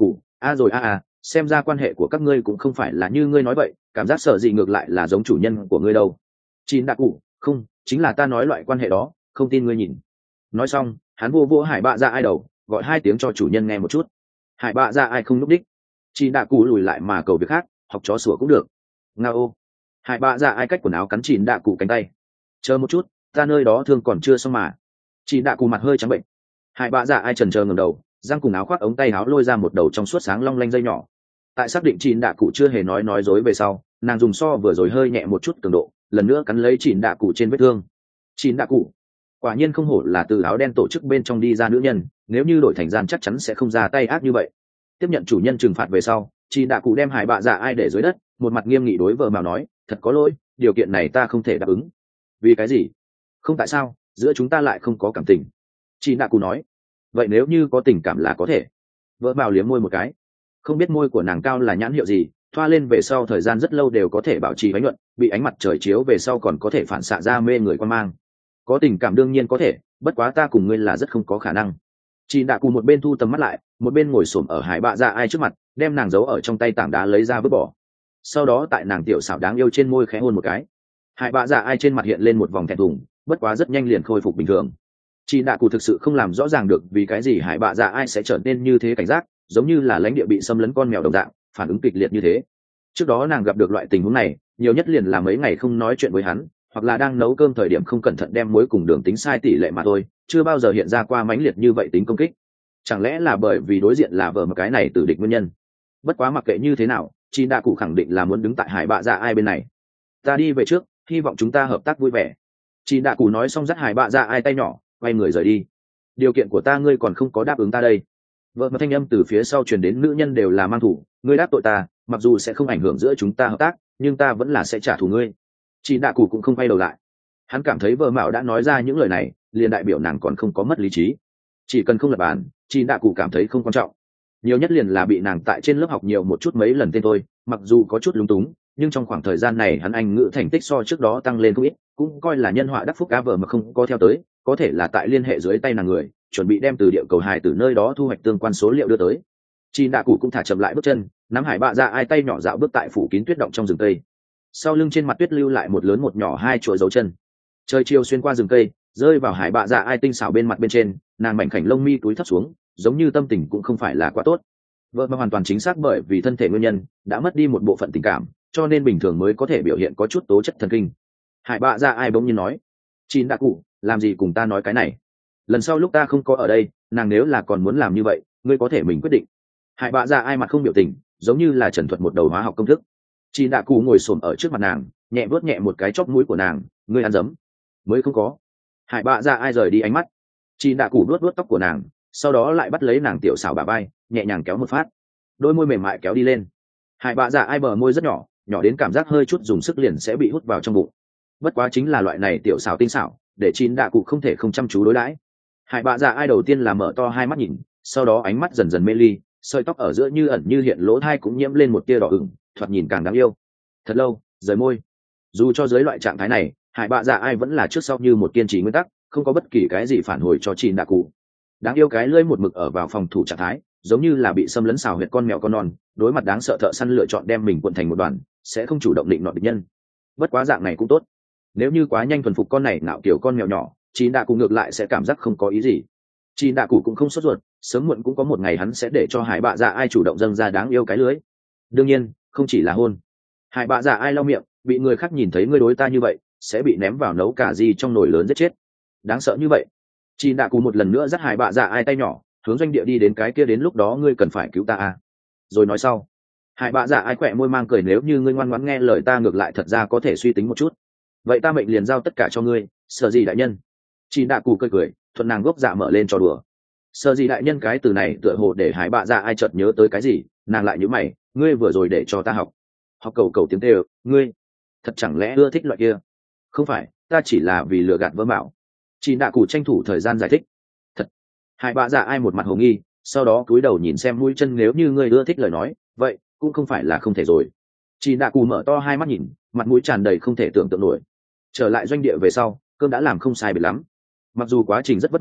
a rồi a à xem ra quan hệ của các ngươi cũng không phải là như ngươi nói vậy, cảm giác sợ gì ngược lại là giống chủ nhân của ngươi đâu. Chín đạ cụ, không, chính là ta nói loại quan hệ đó, không tin ngươi nhìn. Nói xong hắn vô vô hải bạ dạ ai đầu, gọi hai tiếng cho chủ nhân nghe một chút. Hải bạ dạ ai không núp đích. Chín đạ cụ lùi lại mà cầu việc khác, học chó sủa cũng được. Nga ô. Hải bạ dạ ai cách quần áo cắn chín đạ cụ cánh tay. Chờ một chút, ta nơi đó thương còn chưa xong mà. Chín đạ cụ mặt hơi trắng bệnh. Hải bạ dạ ai chần chờ ngẩng đầu, răng cùng áo khoác ống tay áo lôi ra một đầu trong suốt sáng long lanh dây nhỏ. Tại xác định chín đạ cụ chưa hề nói nói dối về sau, nàng dùng so vừa rồi hơi nhẹ một chút cường độ, lần nữa cắn lấy chín đạ cụ trên vết thương. Chín đạ cụ, quả nhiên không hổ là từ áo đen tổ chức bên trong đi ra nữ nhân, nếu như đổi thành gian chắc chắn sẽ không ra tay ác như vậy. Tiếp nhận chủ nhân trừng phạt về sau, chín đạ cụ đem hải bạ dạ ai để dưới đất, một mặt nghiêm nghị đối vợ mào nói, thật có lỗi, điều kiện này ta không thể đáp ứng. Vì cái gì? Không tại sao, giữa chúng ta lại không có cảm tình. Chín đạ cụ nói, vậy nếu như có tình cảm là có thể. Vợ mào liếm môi một cái, không biết môi của nàng cao là nhãn hiệu gì, thoa lên về sau thời gian rất lâu đều có thể bảo trì ánh nhuận, bị ánh mặt trời chiếu về sau còn có thể phản xạ ra mê người quan mang. Có tình cảm đương nhiên có thể, bất quá ta cùng ngươi là rất không có khả năng. Chị đã cùng một bên thu tầm mắt lại, một bên ngồi xổm ở hải bạ dạ ai trước mặt, đem nàng giấu ở trong tay tảng đá lấy ra vứt bỏ. Sau đó tại nàng tiểu xảo đáng yêu trên môi khẽ hôn một cái. Hải bạ dạ ai trên mặt hiện lên một vòng thẹn thùng, bất quá rất nhanh liền khôi phục bình thường. Chị đã cụ thực sự không làm rõ ràng được vì cái gì hải bạ dạ ai sẽ trở nên như thế cảnh giác, giống như là lãnh địa bị xâm lấn con mèo đồng dạng, phản ứng kịch liệt như thế. Trước đó nàng gặp được loại tình huống này, nhiều nhất liền là mấy ngày không nói chuyện với hắn, hoặc là đang nấu cơm thời điểm không cẩn thận đem muối cùng đường tính sai tỷ lệ mà thôi, chưa bao giờ hiện ra qua mãnh liệt như vậy tính công kích. Chẳng lẽ là bởi vì đối diện là vợ một cái này từ địch nguyên nhân? Bất quá mặc kệ như thế nào, chị đã cụ khẳng định là muốn đứng tại hải bạ dạ ai bên này. Ta đi về trước, hy vọng chúng ta hợp tác vui vẻ. Chị đã cụ nói xong dắt hải bạ dạ ai tay nhỏ, quay người rời đi. Điều kiện của ta ngươi còn không có đáp ứng ta đây. Vợ mà thanh âm từ phía sau truyền đến, nữ nhân đều là mang thủ, ngươi đáp tội ta, mặc dù sẽ không ảnh hưởng giữa chúng ta hợp tác, nhưng ta vẫn là sẽ trả thù ngươi. Chị đạ cụ cũng không quay đầu lại, hắn cảm thấy vợ mạo đã nói ra những lời này liền đại biểu nàng còn không có mất lý trí. Chỉ cần không lập bàn, chị đạ cụ cảm thấy không quan trọng, nhiều nhất liền là bị nàng tại trên lớp học nhiều một chút mấy lần tên thôi, mặc dù có chút lúng túng, nhưng trong khoảng thời gian này hắn anh ngữ thành tích so trước đó tăng lên không ít, cũng coi là nhân họa đắc phúc. Cá vợ mà không có theo tới, có thể là tại liên hệ dưới tay nàng người chuẩn bị đem từ địa cầu hài từ nơi đó thu hoạch tương quan số liệu đưa tới. Chị đạ cụ cũng thả chậm lại bước chân, nắm hải bạ dạ ai tay nhỏ dạo bước tại phủ kín tuyết động trong rừng cây, sau lưng trên mặt tuyết lưu lại một lớn một nhỏ hai chuỗi dấu chân. Trời chiều xuyên qua rừng cây, rơi vào hải bạ dạ ai tinh xảo bên mặt bên trên, nàng mảnh khảnh lông mi túi thấp xuống, giống như tâm tình cũng không phải là quá tốt. Vợ mà hoàn toàn chính xác bởi vì thân thể nguyên nhân đã mất đi một bộ phận tình cảm, cho nên bình thường mới có thể biểu hiện có chút tố chất thần kinh. Hải bạ dạ ai bỗng nhiên nói, chín đạ cụ, làm gì cùng ta nói cái này, lần sau lúc ta không có ở đây, nàng nếu là còn muốn làm như vậy, ngươi có thể mình quyết định. Hải bạ dạ ai mặt không biểu tình, giống như là trần thuật một đầu hóa học công thức. Chị đạ cụ ngồi xổm ở trước mặt nàng, nhẹ vuốt nhẹ một cái chóp mũi của nàng, ngươi ăn dấm mới không có. Hải bạ dạ ai rời đi ánh mắt. Chị đạ cụ vuốt vuốt tóc của nàng, sau đó lại bắt lấy nàng tiểu xảo bả vai, nhẹ nhàng kéo một phát, đôi môi mềm mại kéo đi lên. Hải bạ dạ ai bờ môi rất nhỏ, nhỏ đến cảm giác hơi chút dùng sức liền sẽ bị hút vào trong bụng. Bất quá chính là loại này tiểu xảo tinh xảo, để chị đạ cụ không thể không chăm chú đối đãi. Hải bạ dạ ai đầu tiên là mở to hai mắt nhìn, sau đó ánh mắt dần dần mê ly, sợi tóc ở giữa như ẩn như hiện, lỗ thai cũng nhiễm lên một tia đỏ ửng, thoạt nhìn càng đáng yêu. Thật lâu rời môi. Dù cho dưới loại trạng thái này, hải bạ dạ ai vẫn là trước sau như một kiên trì nguyên tắc, không có bất kỳ cái gì phản hồi cho chị đạ cụ. Đáng yêu cái lưỡi một mực ở vào phòng thủ trạng thái, giống như là bị xâm lấn xào huyệt con mèo con non, đối mặt đáng sợ thợ săn lựa chọn đem mình cuộn thành một đoàn, sẽ không chủ động định nọt địch nhân. Bất quá dạng này cũng tốt, nếu như quá nhanh thuần phục con này nạo kiểu con mèo nhỏ, chị đạ cụ ngược lại sẽ cảm giác không có ý gì. Chị đạ cụ cũng không sốt ruột, sớm muộn cũng có một ngày hắn sẽ để cho hải bạ dạ ai chủ động dâng ra đáng yêu cái lưới. Đương nhiên không chỉ là hôn. Hải bạ dạ ai lau miệng, bị người khác nhìn thấy ngươi đối ta như vậy sẽ bị ném vào nấu cà ri trong nồi lớn giết chết, đáng sợ như vậy. Chị đạ cụ một lần nữa dắt hải bạ dạ ai tay nhỏ, hướng doanh địa đi đến, cái kia đến lúc đó ngươi cần phải cứu ta à. Rồi nói sau. Hải bạ dạ ai khỏe môi mang cười, nếu như ngươi ngoan ngoãn nghe lời ta, ngược lại thật ra có thể suy tính một chút, vậy ta mệnh liền giao tất cả cho ngươi, sợ gì đại nhân. Chị đạ cụ cười cười, thuận nàng gốc dạ mở lên trò đùa. Sợ gì đại nhân cái từ này tựa hồ để hải bạ dạ ai chợt nhớ tới cái gì, nàng lại nhíu mày, ngươi vừa rồi để cho ta học học cầu cầu tiếng tê ơ, ngươi thật chẳng lẽ ưa thích loại kia? Không phải, ta chỉ là vì lừa gạt vỡ mạo. Chị đạ cụ tranh thủ thời gian giải thích. Thật. Hải bạ dạ ai một mặt hồ nghi, sau đó cúi đầu nhìn xem mũi chân, nếu như ngươi ưa thích lời nói, vậy cũng không phải là không thể rồi. Chị đạ cụ mở to hai mắt nhìn, mặt mũi tràn đầy không thể tưởng tượng nổi. Trở lại doanh địa về sau, cơm đã làm không sai biệt lắm. Mặc dù quá trình rất vất vả,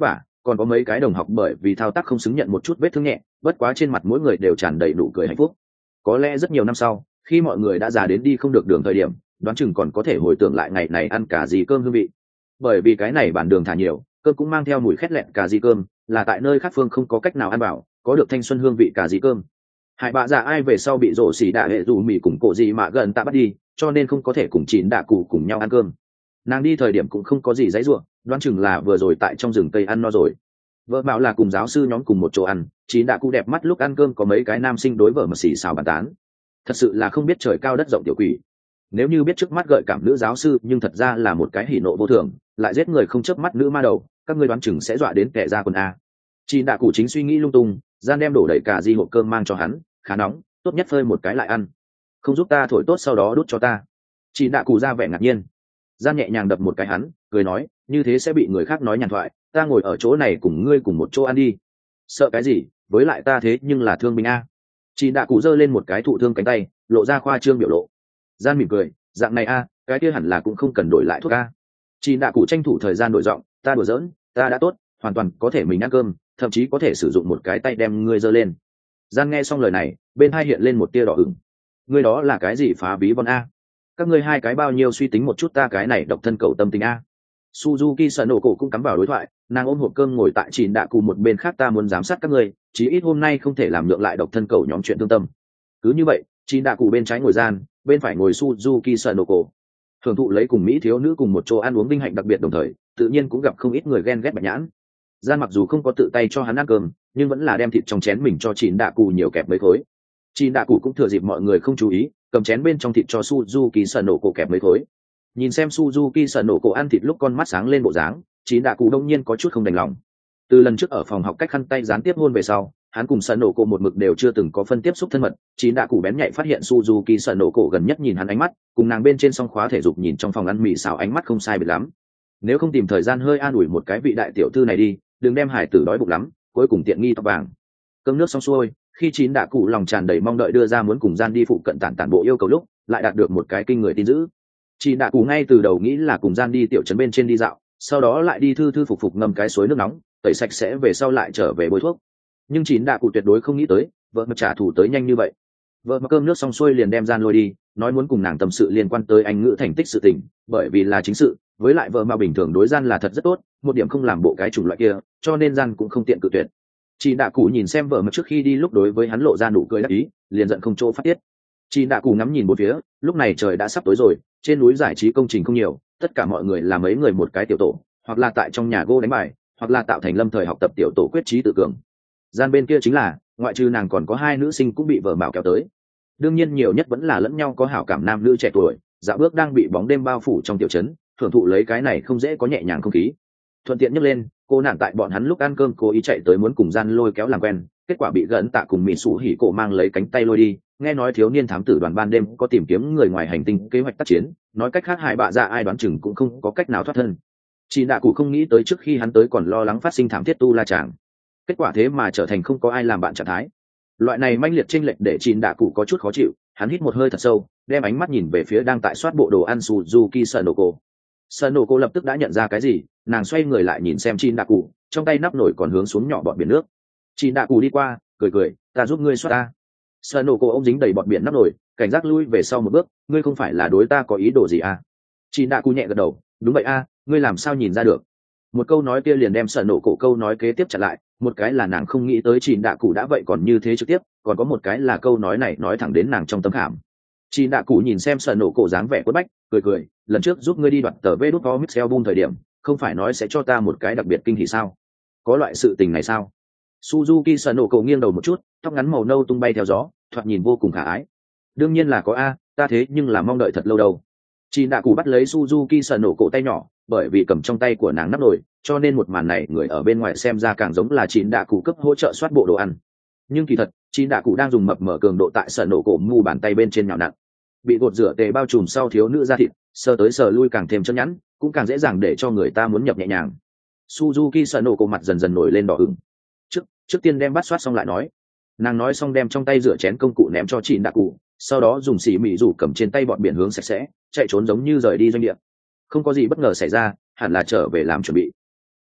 còn có mấy cái đồng học bởi vì thao tác không xứng nhận một chút vết thương nhẹ, bất quá trên mặt mỗi người đều tràn đầy nụ cười hạnh phúc. Có lẽ rất nhiều năm sau, khi mọi người đã già đến đi không được đường thời điểm, đoán chừng còn có thể hồi tưởng lại ngày này ăn cả gì cơm hương vị. Bởi vì cái này bản đường thả nhiều, cơm cũng mang theo mùi khét lẹn cả gì cơm, là tại nơi khác phương không có cách nào ăn bảo, có được thanh xuân hương vị cả gì cơm. Hải bạ dạ ai về sau bị rổ xỉ đạ hệ dù mì cùng cổ gì mà gần tạ bắt đi, cho nên không có thể cùng chín đạ cụ cùng nhau ăn cơm. Nàng đi thời điểm cũng không có gì dãy ruộng, đoán chừng là vừa rồi tại trong rừng cây ăn no rồi. Vợ bảo là cùng giáo sư nhóm cùng một chỗ ăn, chín đạ cụ đẹp mắt lúc ăn cơm có mấy cái nam sinh đối vợ mà xì xào bàn tán. Thật sự là không biết trời cao đất rộng tiểu quỷ. Nếu như biết trước mắt gợi cảm nữ giáo sư nhưng thật ra là một cái hỉ nộ vô thường, lại giết người không chớp mắt nữ ma đầu, các ngươi đoán chừng sẽ dọa đến kẻ ra quần a. Chín đạ cụ chính suy nghĩ lung tung, gian đem đổ đầy cả di hộp cơm mang cho hắn, khá nóng, tốt nhất phơi một cái lại ăn. Không giúp ta thổi tốt sau đó đút cho ta. Chín đạ cụ ra vẻ ngạc nhiên. Gian nhẹ nhàng đập một cái hắn, cười nói, như thế sẽ bị người khác nói nhàn thoại, ta ngồi ở chỗ này cùng ngươi cùng một chỗ ăn đi. Sợ cái gì, với lại ta thế nhưng là thương binh a. Chín đạ cụ giơ lên một cái thụ thương cánh tay, lộ ra khoa trương biểu lộ. Gian mỉm cười, dạng này a, cái kia hẳn là cũng không cần đổi lại thuốc a. Chín đạ cụ tranh thủ thời gian đổi giọng, ta đùa giỡn, ta đã tốt, hoàn toàn có thể mình ăn cơm, thậm chí có thể sử dụng một cái tay đem ngươi giơ lên. Gian nghe xong lời này, bên hai hiện lên một tia đỏ ửng. Ngươi đó là cái gì phá ví von a? Các ngươi hai cái bao nhiêu suy tính một chút ta cái này độc thân cầu tâm tình a. Suzuki Sanoko cũng cắm vào đối thoại, nàng ôm hộp cơm ngồi tại chín đạ cụ một bên khác, ta muốn giám sát các ngươi, chí ít hôm nay không thể làm nhượng lại độc thân cầu nhóm chuyện thương tâm. Cứ như vậy, chín đạ cụ bên trái ngồi Gian, bên phải ngồi Suzuki Sanoko. Hưởng thụ lấy cùng mỹ thiếu nữ cùng một chỗ ăn uống vinh hạnh đặc biệt, đồng thời tự nhiên cũng gặp không ít người ghen ghét bạch nhãn. Gian mặc dù không có tự tay cho hắn ăn cơm, nhưng vẫn là đem thịt trong chén mình cho chín đạ cụ nhiều kẹp mấy khối. Chín đạ cụ cũng thừa dịp mọi người không chú ý, cầm chén bên trong thịt cho Suzuki Sanoko kẹp mấy khối. Nhìn xem Suzuki Sanoko ăn thịt lúc con mắt sáng lên bộ dáng, chín đạ cụ đông nhiên có chút không đành lòng. Từ lần trước ở phòng học cách khăn tay gián tiếp hôn về sau, hắn cùng Sanoko một mực đều chưa từng có phân tiếp xúc thân mật. Chín đạ cụ bén nhạy phát hiện Suzuki Sanoko gần nhất nhìn hắn ánh mắt, cùng nàng bên trên song khóa thể dục nhìn trong phòng ăn mì xào ánh mắt không sai biệt lắm. Nếu không tìm thời gian hơi an ủi một cái vị đại tiểu thư này đi, đừng đem hải tử đói bụng lắm, cuối cùng tiện nghi tóc vàng. Cơm nước xong xuôi, khi chín đạ cụ lòng tràn đầy mong đợi đưa ra muốn cùng Gian đi phụ cận tản tản bộ yêu cầu lúc, lại đạt được một cái kinh người tin dữ. Chín đạ cụ ngay từ đầu nghĩ là cùng Gian đi tiểu trấn bên trên đi dạo, sau đó lại đi thư thư phục phục ngâm cái suối nước nóng, tẩy sạch sẽ về sau lại trở về bôi thuốc. Nhưng chín đạ cụ tuyệt đối không nghĩ tới, vợ mà trả thù tới nhanh như vậy. Vợ mà cơm nước xong xuôi liền đem Gian lôi đi, nói muốn cùng nàng tâm sự liên quan tới Anh ngữ thành tích sự tình, bởi vì là chính sự, với lại vợ mà bình thường đối Gian là thật rất tốt, một điểm không làm bộ cái chủng loại kia, cho nên Gian cũng không tiện cự tuyệt. Chị đạ cụ nhìn xem vợ mà trước khi đi lúc đối với hắn lộ ra nụ cười đắc ý, liền giận không chỗ phát tiết. Chị đạ cụ ngắm nhìn bốn phía, lúc này trời đã sắp tối rồi, trên núi giải trí công trình không nhiều, tất cả mọi người là mấy người một cái tiểu tổ, hoặc là tại trong nhà gô đánh bài, hoặc là tạo thành lâm thời học tập tiểu tổ quyết trí tự cường. Gian bên kia chính là, ngoại trừ nàng còn có hai nữ sinh cũng bị vợ mạo kéo tới. Đương nhiên nhiều nhất vẫn là lẫn nhau có hảo cảm nam nữ trẻ tuổi, dạo bước đang bị bóng đêm bao phủ trong tiểu trấn, thưởng thụ lấy cái này không dễ có nhẹ nhàng không khí. Thuận tiện nhấc lên, cô nàng tại bọn hắn lúc ăn cơm cố ý chạy tới muốn cùng Gian lôi kéo làm quen, kết quả bị Gẫn Tạ cùng Mị Sủ Hỉ cổ mang lấy cánh tay lôi đi. Nghe nói thiếu niên thám tử đoàn ban đêm có tìm kiếm người ngoài hành tinh kế hoạch tác chiến, nói cách khác Hải bạ dạ ai đoán chừng cũng không có cách nào thoát thân. Chị đạ cụ không nghĩ tới trước khi hắn tới còn lo lắng phát sinh thảm thiết tu la chàng, kết quả thế mà trở thành không có ai làm bạn trạng thái. Loại này manh liệt chênh lệch để chị đạ cụ có chút khó chịu, hắn hít một hơi thật sâu, đem ánh mắt nhìn về phía đang tại soát bộ đồ ăn Suzuki Sanoko. Sanoko lập tức đã nhận ra cái gì, nàng xoay người lại nhìn xem Chin Đạ Cụ, trong tay nắp nổi còn hướng xuống nhỏ bọt biển nước. Chin Đạ Cụ đi qua, cười cười, ta giúp ngươi xoát ta. Sanoko ôm dính đầy bọt biển nắp nổi, cảnh giác lui về sau một bước, ngươi không phải là đối ta có ý đồ gì à? Chin Đạ Cụ nhẹ gật đầu, đúng vậy a, à, ngươi làm sao nhìn ra được? Một câu nói kia liền đem Sanoko câu nói kế tiếp chặn lại, một cái là nàng không nghĩ tới Chin Đạ Cụ đã vậy còn như thế trực tiếp, còn có một cái là câu nói này nói thẳng đến nàng trong tấm khảm. Chin Đạ Cụ nhìn xem Sanoko dáng vẻ quất bách, cười cười, lần trước giúp ngươi đi đoạt tờ Vđ Comics album thời điểm, không phải nói sẽ cho ta một cái đặc biệt kinh hỉ sao? Có loại sự tình này sao? Suzuki Sanoko nghiêng đầu một chút, tóc ngắn màu nâu tung bay theo gió, thoạt nhìn vô cùng khả ái. Đương nhiên là có a, ta thế nhưng là mong đợi thật lâu đâu. Chin Đạ Cụ bắt lấy Suzuki Sanoko tay nhỏ, bởi vì cầm trong tay của nàng nắp nồi, cho nên một màn này người ở bên ngoài xem ra càng giống là Chin Đạ Cụ cấp hỗ trợ soát bộ đồ ăn. Nhưng kỳ thật, Chin Đạ Cụ đang dùng mập mở cường độ tại Sanoko mu bàn tay bên trên nhào nặn. Bị gột rửa tề bao trùm sau thiếu nữ da thịt, sờ tới sờ lui càng thêm chân nhẵn, cũng càng dễ dàng để cho người ta muốn nhập nhẹ nhàng. Suzuki Sanoko mặt dần dần nổi lên đỏ ửng. Trước, trước tiên đem bát soát xong lại nói. Nàng nói xong đem trong tay rửa chén công cụ ném cho Chin Đạ Cụ, sau đó dùng xỉ mị rủ cầm trên tay bọn biển hướng sạch sẽ, chạy trốn giống như rời đi doanh địa. Không có gì bất ngờ xảy ra, hẳn là trở về làm chuẩn bị.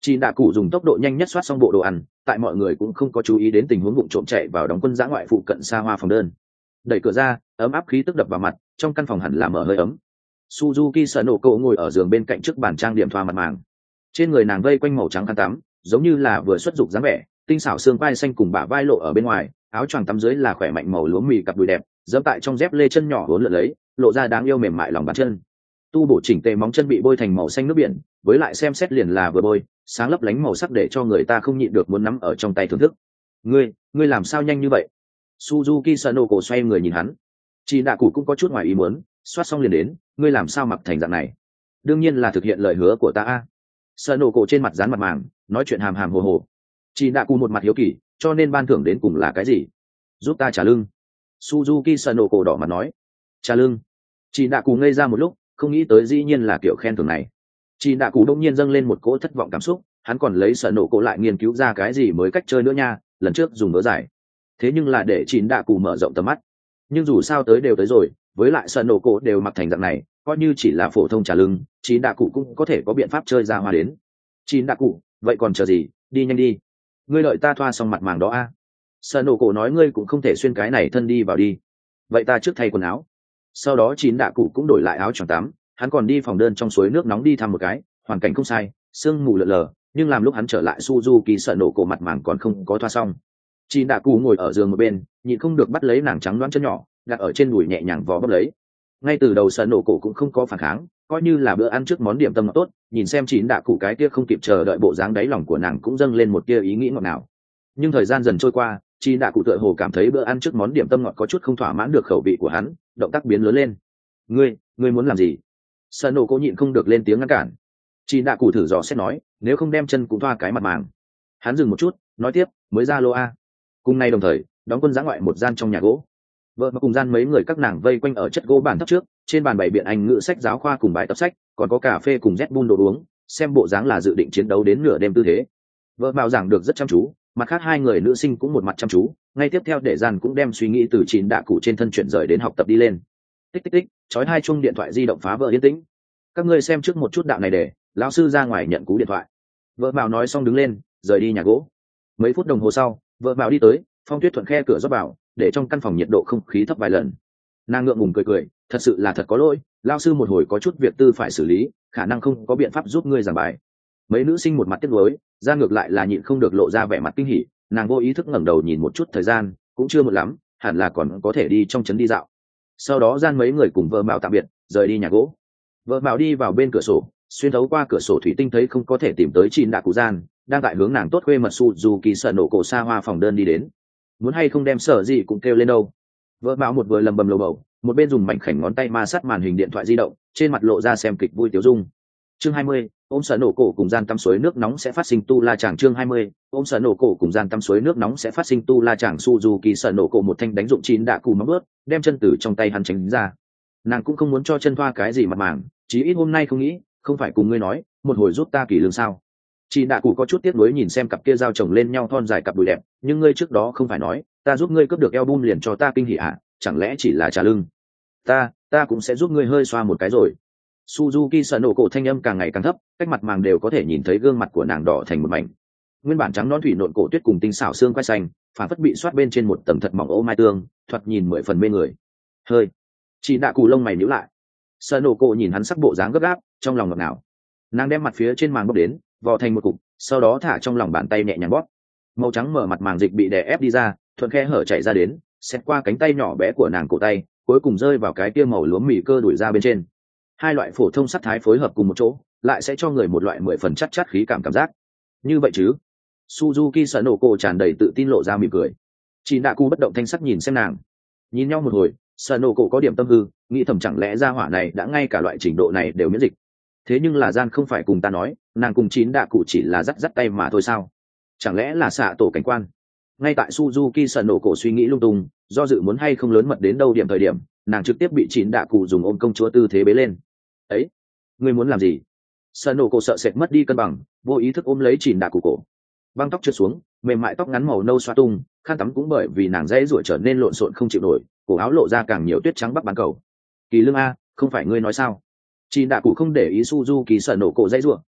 Chị đạ cụ dùng tốc độ nhanh nhất soát xong bộ đồ ăn, tại mọi người cũng không có chú ý đến tình huống vụng trộm chạy vào đóng quân giã ngoại phụ cận xa hoa phòng đơn. Đẩy cửa ra, ấm áp khí tức đập vào mặt, trong căn phòng hẳn là mở hơi ấm. Suzuki Sanoko ngồi ở giường bên cạnh trước bàn trang điểm thoa mặt màng. Trên người nàng vây quanh màu trắng khăn tắm, giống như là vừa xuất dục dáng vẻ, tinh xảo xương vai xanh cùng bả vai lộ ở bên ngoài, áo choàng tắm dưới là khỏe mạnh màu lúa mì cặp đùi đẹp, dẫm tại trong dép lê chân nhỏ vốn lượn lấy, lộ ra đáng yêu mềm mại lòng bàn chân. Tu bổ chỉnh tề móng chân bị bôi thành màu xanh nước biển, với lại xem xét liền là vừa bôi, sáng lấp lánh màu sắc để cho người ta không nhịn được muốn nắm ở trong tay thưởng thức. Ngươi, ngươi làm sao nhanh như vậy? Suzuki Sanoko xoay người nhìn hắn. Chị Đạ Cụ cũng có chút ngoài ý muốn, soát xong liền đến, ngươi làm sao mặc thành dạng này? Đương nhiên là thực hiện lời hứa của ta a. Sanoko trên mặt dán mặt màng, nói chuyện hàm hàm hồ hồ. Chị Đạ Cụ một mặt hiếu kỳ, cho nên ban thưởng đến cùng là cái gì? Giúp ta trả lương. Suzuki Sanoko đỏ mặt nói. Trả lương. Chị Đạ Cụ ngây ra một lúc, không nghĩ tới dĩ nhiên là kiểu khen thưởng này. Chị Đạ Cụ đông nhiên dâng lên một cỗ thất vọng cảm xúc, hắn còn lấy Sanoko lại nghiên cứu ra cái gì mới cách chơi nữa nha, lần trước dùng mớ giải. Thế nhưng là để chị Đạ Cụ mở rộng tầm mắt. Nhưng dù sao tới đều tới rồi, với lại Sanoko đều mặc thành dạng này, coi như chỉ là phổ thông trả lưng, chị Đạ Cụ cũng có thể có biện pháp chơi ra hoa đến. Chị Đạ Cụ, vậy còn chờ gì, đi nhanh đi. Ngươi đợi ta thoa xong mặt màng đó a. À? Sanoko nói ngươi cũng không thể xuyên cái này thân đi vào đi. Vậy ta trước thay quần áo. Sau đó chị Đạ Cụ cũng đổi lại áo choàng tắm, hắn còn đi phòng đơn trong suối nước nóng đi thăm một cái, hoàn cảnh không sai, sương mù lờ lờ, nhưng làm lúc hắn trở lại Suzuki Sanoko mặt màng còn không có thoa xong. Chị Đạ Cụ ngồi ở giường một bên, nhịn không được bắt lấy nàng trắng đoán chân nhỏ, đặt ở trên đùi nhẹ nhàng vò bóp lấy. Ngay từ đầu Sanoko cũng không có phản kháng, coi như là bữa ăn trước món điểm tâm ngọt tốt, nhìn xem chị Đạ Cụ cái kia không kịp chờ đợi bộ dáng đáy lòng của nàng cũng dâng lên một tia ý nghĩ ngọt ngào. Nhưng thời gian dần trôi qua, chị Đạ Cụ tựa hồ cảm thấy bữa ăn trước món điểm tâm ngọt có chút không thỏa mãn được khẩu vị của hắn, động tác biến lớn lên. Ngươi, ngươi muốn làm gì? Sanoko nhịn không được lên tiếng ngăn cản. Chị Đạ Cụ thử dò xét nói, nếu không đem chân cũng thoa cái mặt màng. Hắn dừng một chút, nói tiếp, mới ra lô a. Cùng nay đồng thời, đóng quân giã ngoại một gian trong nhà gỗ. Vợ mà cùng gian mấy người các nàng vây quanh ở chất gỗ bàn thấp trước, trên bàn bày biện anh ngữ sách giáo khoa cùng bài tập sách, còn có cà phê cùng Red Bull đồ uống, xem bộ dáng là dự định chiến đấu đến nửa đêm tư thế. Vợ Mạo giảng được rất chăm chú, mặt khác hai người nữ sinh cũng một mặt chăm chú, ngay tiếp theo để gian cũng đem suy nghĩ từ chín đạ cụ trên thân chuyển rời đến học tập đi lên. Tích tích tích, chói hai chuông điện thoại di động phá vỡ yên tĩnh. Các ngươi xem trước một chút đạo này để, lão sư ra ngoài nhận cú điện thoại. Vợ Mạo nói xong đứng lên, rời đi nhà gỗ. Mấy phút đồng hồ sau, vợ Mạo đi tới, Phong Tuyết thuận khe cửa rót vào, để trong căn phòng nhiệt độ không khí thấp vài lần. Nàng ngượng ngùng cười cười, thật sự là thật có lỗi, lao sư một hồi có chút việc tư phải xử lý, khả năng không có biện pháp giúp ngươi giảng bài. Mấy nữ sinh một mặt tiếc nuối, ra ngược lại là nhịn không được lộ ra vẻ mặt kinh hỉ, nàng vô ý thức ngẩng đầu nhìn một chút thời gian, cũng chưa một lắm, hẳn là còn có thể đi trong trấn đi dạo. Sau đó gian mấy người cùng vợ Mạo tạm biệt, rời đi nhà gỗ. Vợ Mạo đi vào bên cửa sổ, xuyên thấu qua cửa sổ thủy tinh thấy không có thể tìm tới chín đạ cụ gian, đang tại hướng nàng tốt khuê mật Suzuki sợ nổ cổ xa hoa phòng đơn đi đến. Muốn hay không đem sở gì cũng kêu lên đâu. Vợ Mạo một vừa lầm bầm lầu bầu, một bên dùng mảnh khảnh ngón tay ma sát màn hình điện thoại di động, trên mặt lộ ra xem kịch vui tiêu dung. Chương hai mươi, ôm sở nổ cổ cùng gian tắm suối nước nóng sẽ phát sinh tu la chàng. Chương hai mươi, ôm sở nổ cổ cùng gian tắm suối nước nóng sẽ phát sinh tu la chàng. Suzuki sở nổ cổ một thanh đánh dụng chín đạ cụ móng bước, đem chân từ trong tay hắn tránh ra. Nàng cũng không muốn cho chân thoa cái gì mặt màng, chí ít hôm nay không nghĩ, không phải cùng ngươi nói, một hồi giúp ta kỳ lương sao? Chị đạ cụ có chút tiếc nuối nhìn xem cặp kia giao chồng lên nhau thon dài cặp đùi đẹp, nhưng ngươi trước đó không phải nói, ta giúp ngươi cướp được album liền cho ta kinh hỉ à, chẳng lẽ chỉ là trả lưng? Ta, ta cũng sẽ giúp ngươi hơi xoa một cái rồi. Suzuki sợ nổ cổ thanh âm càng ngày càng thấp, cách mặt màng đều có thể nhìn thấy gương mặt của nàng đỏ thành một mảnh. Nguyên bản trắng non thủy nộn cổ tuyết cùng tinh xảo xương quai xanh, phản phất bị xoát bên trên một tầng thật mỏng ô mai tương, thoạt nhìn mười phần mê người. Hơi. Chị đạ cụ lông mày nhíu lại. Sợ nổ cổ nhìn hắn sắc bộ dáng gấp gáp, trong lòng ngọt ngào. Nàng đem mặt phía trên màng bóp đến, vò thành một cục, sau đó thả trong lòng bàn tay nhẹ nhàng bóp. Màu trắng mở mặt màng dịch bị đè ép đi ra, thuận khe hở chảy ra đến, xét qua cánh tay nhỏ bé của nàng cổ tay, cuối cùng rơi vào cái kia màu lúa mì cơ đuổi ra bên trên. Hai loại phổ thông sắc thái phối hợp cùng một chỗ, lại sẽ cho người một loại mười phần chắc chắc khí cảm cảm giác. Như vậy chứ? Suzuki sợ nổ cổ tràn đầy tự tin lộ ra mỉm cười. Chị đạ cụ bất động thanh sắc nhìn xem nàng. Nhìn nhau một hồi, sợ nổ cổ có điểm tâm hư, nghĩ thầm chẳng lẽ ra hỏa này đã ngay cả loại trình độ này đều miễn dịch. Thế nhưng là gian không phải cùng ta nói, nàng cùng chín đạ cụ chỉ là dắt dắt tay mà thôi sao? Chẳng lẽ là xạ tổ cảnh quan? Ngay tại Suzuki sợ nổ cổ suy nghĩ lung tung, do dự muốn hay không lớn mật đến đâu điểm thời điểm, nàng trực tiếp bị chín đạ cụ dùng ôm công chúa tư thế bế lên. Ấy, ngươi muốn làm gì? Sợ nổ cổ sợ sệt mất đi cân bằng, vô ý thức ôm lấy chín đạ cụ cổ. Băng tóc trượt xuống, mềm mại tóc ngắn màu nâu xoa tung, khăn tắm cũng bởi vì nàng dễ ruổi trở nên lộn xộn không chịu nổi, cổ áo lộ ra càng nhiều tuyết trắng bắc bán cầu. Kỳ lương a, không phải ngươi nói sao? Chín đạ cụ không để ý Suzuki sợ nổ cổ dây rủa,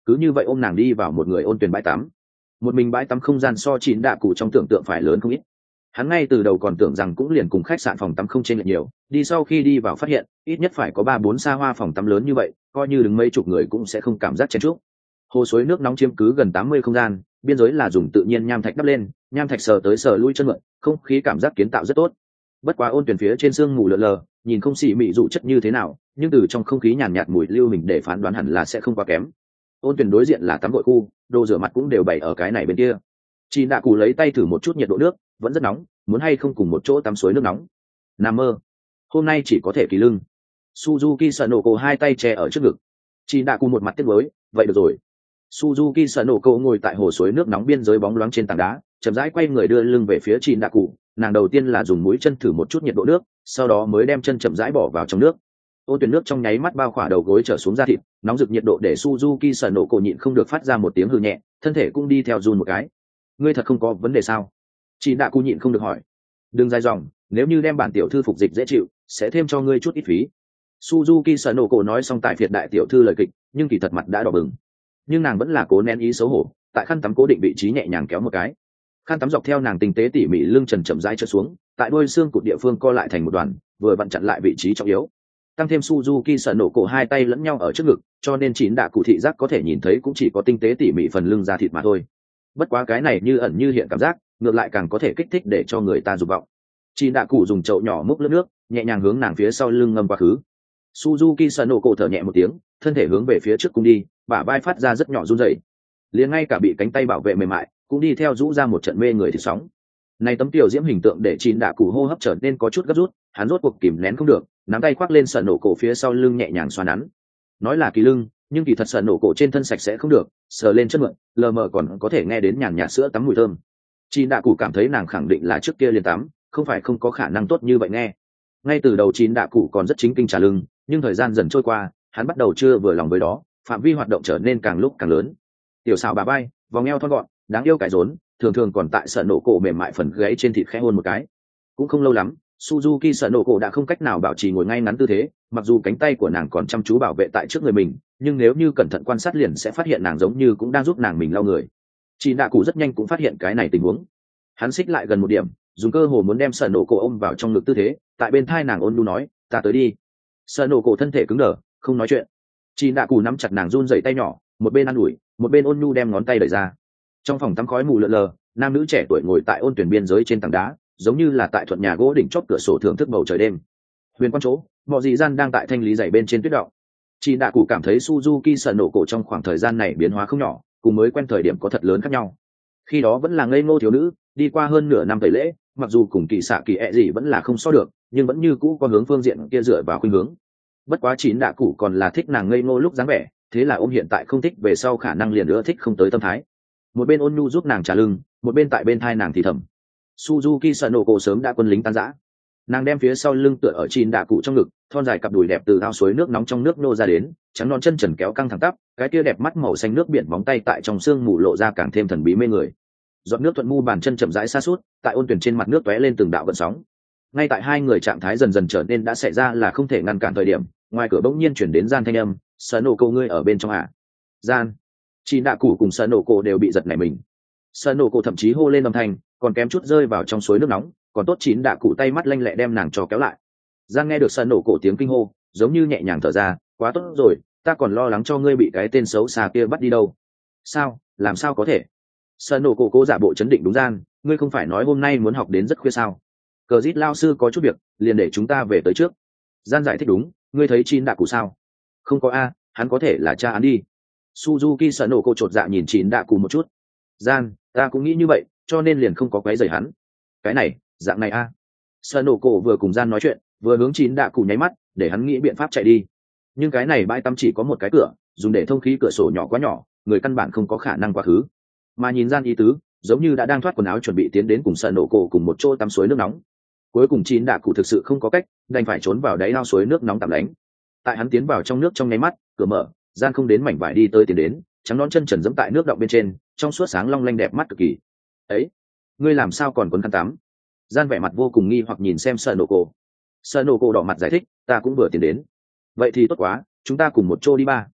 cứ như vậy ôm nàng đi vào một người ôn tuyển bãi tắm. Một mình bãi tắm không gian so chín đạ cụ trong tưởng tượng phải lớn không ít. Hắn ngay từ đầu còn tưởng rằng cũng liền cùng khách sạn phòng tắm không chênh lệch nhiều, đi sau khi đi vào phát hiện ít nhất phải có ba bốn xa hoa phòng tắm lớn như vậy, coi như đứng mấy chục người cũng sẽ không cảm giác chen chúc. Hồ suối nước nóng chiếm cứ gần tám mươi không gian, biên giới là dùng tự nhiên nham thạch đắp lên, nham thạch sờ tới sờ lui chân mượn, không khí cảm giác kiến tạo rất tốt. Bất quá ôn tuyển phía trên sương mù lờ lờ, nhìn không xỉ mị dụ chất như thế nào, nhưng từ trong không khí nhàn nhạt mùi lưu mình để phán đoán hẳn là sẽ không quá kém. Ôn tuyển đối diện là tắm gội khu, đồ rửa mặt cũng đều bày ở cái này bên kia. Chị đạ cù lấy tay thử một chút nhiệt độ nước, vẫn rất nóng, muốn hay không cùng một chỗ tắm suối nước nóng. Nằm mơ, hôm nay chỉ có thể kỳ lưng. Suzuki Sanoko hai tay che ở trước ngực. Chị đạ cù một mặt tiếc nuối, vậy được rồi. Suzuki Sanoko ngồi tại hồ suối nước nóng biên giới bóng loáng trên tảng đá, chậm rãi quay người đưa lưng về phía chị đạ cù. Nàng đầu tiên là dùng mũi chân thử một chút nhiệt độ nước, sau đó mới đem chân chậm rãi bỏ vào trong nước. Ôn tuyển nước trong nháy mắt bao khỏa đầu gối trở xuống da thịt, nóng rực nhiệt độ để Suzuki Sanoko nhịn không được phát ra một tiếng hừ nhẹ, thân thể cũng đi theo run một cái. Ngươi thật không có vấn đề sao? Chị đạ cù nhịn không được hỏi. Đừng dài dòng, nếu như đem bản tiểu thư phục dịch dễ chịu, sẽ thêm cho ngươi chút ít phí. Suzuki Sanoko nói xong tại phiệt đại tiểu thư lời kịch, nhưng kỳ thật mặt đã đỏ bừng. Nhưng nàng vẫn là cố nén ý xấu hổ, tại khăn tắm cố định vị trí nhẹ nhàng kéo một cái. Khăn tắm dọc theo nàng tinh tế tỉ mỉ lưng trần chậm rãi trượt xuống, tại đuôi xương cụt địa phương co lại thành một đoàn, vừa vặn chặn lại vị trí trọng yếu. Tăng thêm Suzuki Sanoko hai tay lẫn nhau ở trước ngực, cho nên chín đạ cụ thị giác có thể nhìn thấy cũng chỉ có tinh tế tỉ mỉ phần lưng da thịt mà thôi. Bất quá cái này như ẩn như hiện cảm giác, ngược lại càng có thể kích thích để cho người ta dục vọng. Chín đạ cụ dùng chậu nhỏ múc lớp nước, nhẹ nhàng hướng nàng phía sau lưng ngâm quá khứ. Suzuki Sanoko thở nhẹ một tiếng, thân thể hướng về phía trước cung đi, bả vai phát ra rất nhỏ run rẩy. Liền ngay cả bị cánh tay bảo vệ mềm mại, cũng đi theo rũ ra một trận mê người thì sóng. Này tấm tiểu diễm hình tượng để chín đạ cụ hô hấp trở nên có chút gấp rút, hắn rốt cuộc kìm nén không được, nắm tay khoác lên sợi nổ cổ phía sau lưng nhẹ nhàng xoa nắn. Nói là kỳ lưng, nhưng kỳ thật sợi nổ cổ trên thân sạch sẽ không được, sờ lên chất mượn, lờ mờ còn có thể nghe đến nhàn nhạt sữa tắm mùi thơm. Chín đạ cụ cảm thấy nàng khẳng định là trước kia liền tắm, không phải không có khả năng tốt như vậy nghe. Ngay từ đầu chín đạ cụ còn rất chính kinh trả lưng, nhưng thời gian dần trôi qua, hắn bắt đầu chưa vừa lòng với đó, phạm vi hoạt động trở nên càng lúc càng lớn. Tiểu xào bà bay, vòng eo thon gọn, đáng yêu cải rốn, thường thường còn tại sợi nổ cổ mềm mại phần gáy trên thịt khẽ hôn một cái. Cũng không lâu lắm, Suzuki sợi nổ cổ đã không cách nào bảo trì ngồi ngay ngắn tư thế, mặc dù cánh tay của nàng còn chăm chú bảo vệ tại trước người mình, nhưng nếu như cẩn thận quan sát liền sẽ phát hiện nàng giống như cũng đang giúp nàng mình lau người. Chị đạ cụ rất nhanh cũng phát hiện cái này tình huống. Hắn xích lại gần một điểm, dùng cơ hồ muốn đem sợi nổ cổ ôm vào trong ngực tư thế, tại bên thai nàng ôn nhu nói, ta tới đi. Sợi nổ cổ thân thể cứng đờ, không nói chuyện. Chị đạ cụ nắm chặt nàng run rẩy tay nhỏ, một bên ăn ủi, một bên ôn nhu đem ngón tay đẩy ra. Trong phòng tắm khói mù lờ lờ, nam nữ trẻ tuổi ngồi tại ôn tuyển biên giới trên tảng đá, giống như là tại thuận nhà gỗ đỉnh chóp cửa sổ thưởng thức bầu trời đêm. Huyền quan chỗ, mọi dị gian đang tại thanh lý giày bên trên tuyết động. Chị đạ cụ cảm thấy Suzuki sờ nổ cổ trong khoảng thời gian này biến hóa không nhỏ, cùng mới quen thời điểm có thật lớn khác nhau. Khi đó vẫn là ngây ngô thiếu nữ, đi qua hơn nửa năm tẩy lễ, mặc dù cùng kỳ xạ kỳ ẹ gì vẫn là không so được, nhưng vẫn như cũ có hướng phương diện kia dựa vào khuynh hướng. Bất quá chín đạ cụ còn là thích nàng ngây ngô lúc dáng vẻ, thế là ôm hiện tại không thích về sau khả năng liền nữa thích không tới tâm thái. Một bên ôn nhu giúp nàng trả lưng, một bên tại bên thai nàng thì thầm. Suzuki Sanoko sớm đã quân lính tan rã. Nàng đem phía sau lưng tựa ở chín đạ cụ trong ngực, thon dài cặp đùi đẹp từ ao suối nước nóng trong nước nô ra đến, trắng non chân trần kéo căng thẳng tắp, cái kia đẹp mắt màu xanh nước biển bóng tay tại trong sương mù lộ ra càng thêm thần bí mê người. Giọt nước thuận mu bàn chân chậm rãi xa suốt, tại ôn tuyển trên mặt nước tóe lên từng đạo gợn sóng. Ngay tại hai người trạng thái dần dần trở nên đã xảy ra là không thể ngăn cản thời điểm, ngoài cửa bỗng nhiên chuyển đến gian thanh âm, Sanoko ngươi ở bên trong à? Gian. Chín đạ cụ cùng Sanoko đều bị giật nảy mình. Sanoko thậm chí hô lên âm thanh, còn kém chút rơi vào trong suối nước nóng, còn tốt chín đạ cụ tay mắt lanh lẹ đem nàng cho kéo lại. Giang nghe được Sanoko tiếng kinh hô, giống như nhẹ nhàng thở ra, quá tốt rồi, ta còn lo lắng cho ngươi bị cái tên xấu xa kia bắt đi đâu. Sao, làm sao có thể? Sanoko cố giả bộ chấn định đúng gian, ngươi không phải nói hôm nay muốn học đến rất khuya sao? Cờ Dít lao sư có chút việc, liền để chúng ta về tới trước. Gian giải thích đúng, ngươi thấy chín đạ cụ sao? Không có a, hắn có thể là cha hắn đi. Suzuki Sanoko chột dạ nhìn chín đạ cụ một chút. Gian, ta cũng nghĩ như vậy, cho nên liền không có quấy rầy hắn. Cái này, dạng này a. Sanoko vừa cùng Gian nói chuyện, vừa hướng chín đạ cụ nháy mắt, để hắn nghĩ biện pháp chạy đi. Nhưng cái này bãi tắm chỉ có một cái cửa, dùng để thông khí cửa sổ nhỏ quá nhỏ, người căn bản không có khả năng qua khứ. Mà nhìn Gian ý tứ, giống như đã đang thoát quần áo chuẩn bị tiến đến cùng Sanoko cùng một chỗ tắm suối nước nóng. Cuối cùng chín đạ cụ thực sự không có cách, đành phải trốn vào đáy ao suối nước nóng tạm lánh. Tại hắn tiến vào trong nước trong nháy mắt, cửa mở, Gian không đến mảnh vải đi tới tiến đến, trắng nón chân trần dẫm tại nước động bên trên, trong suốt sáng long lanh đẹp mắt cực kỳ. Ấy, ngươi làm sao còn quấn khăn tắm? Gian vẻ mặt vô cùng nghi hoặc nhìn xem Sanoko. Sanoko đỏ mặt giải thích, ta cũng vừa tiến đến. Vậy thì tốt quá, chúng ta cùng một chỗ đi ba.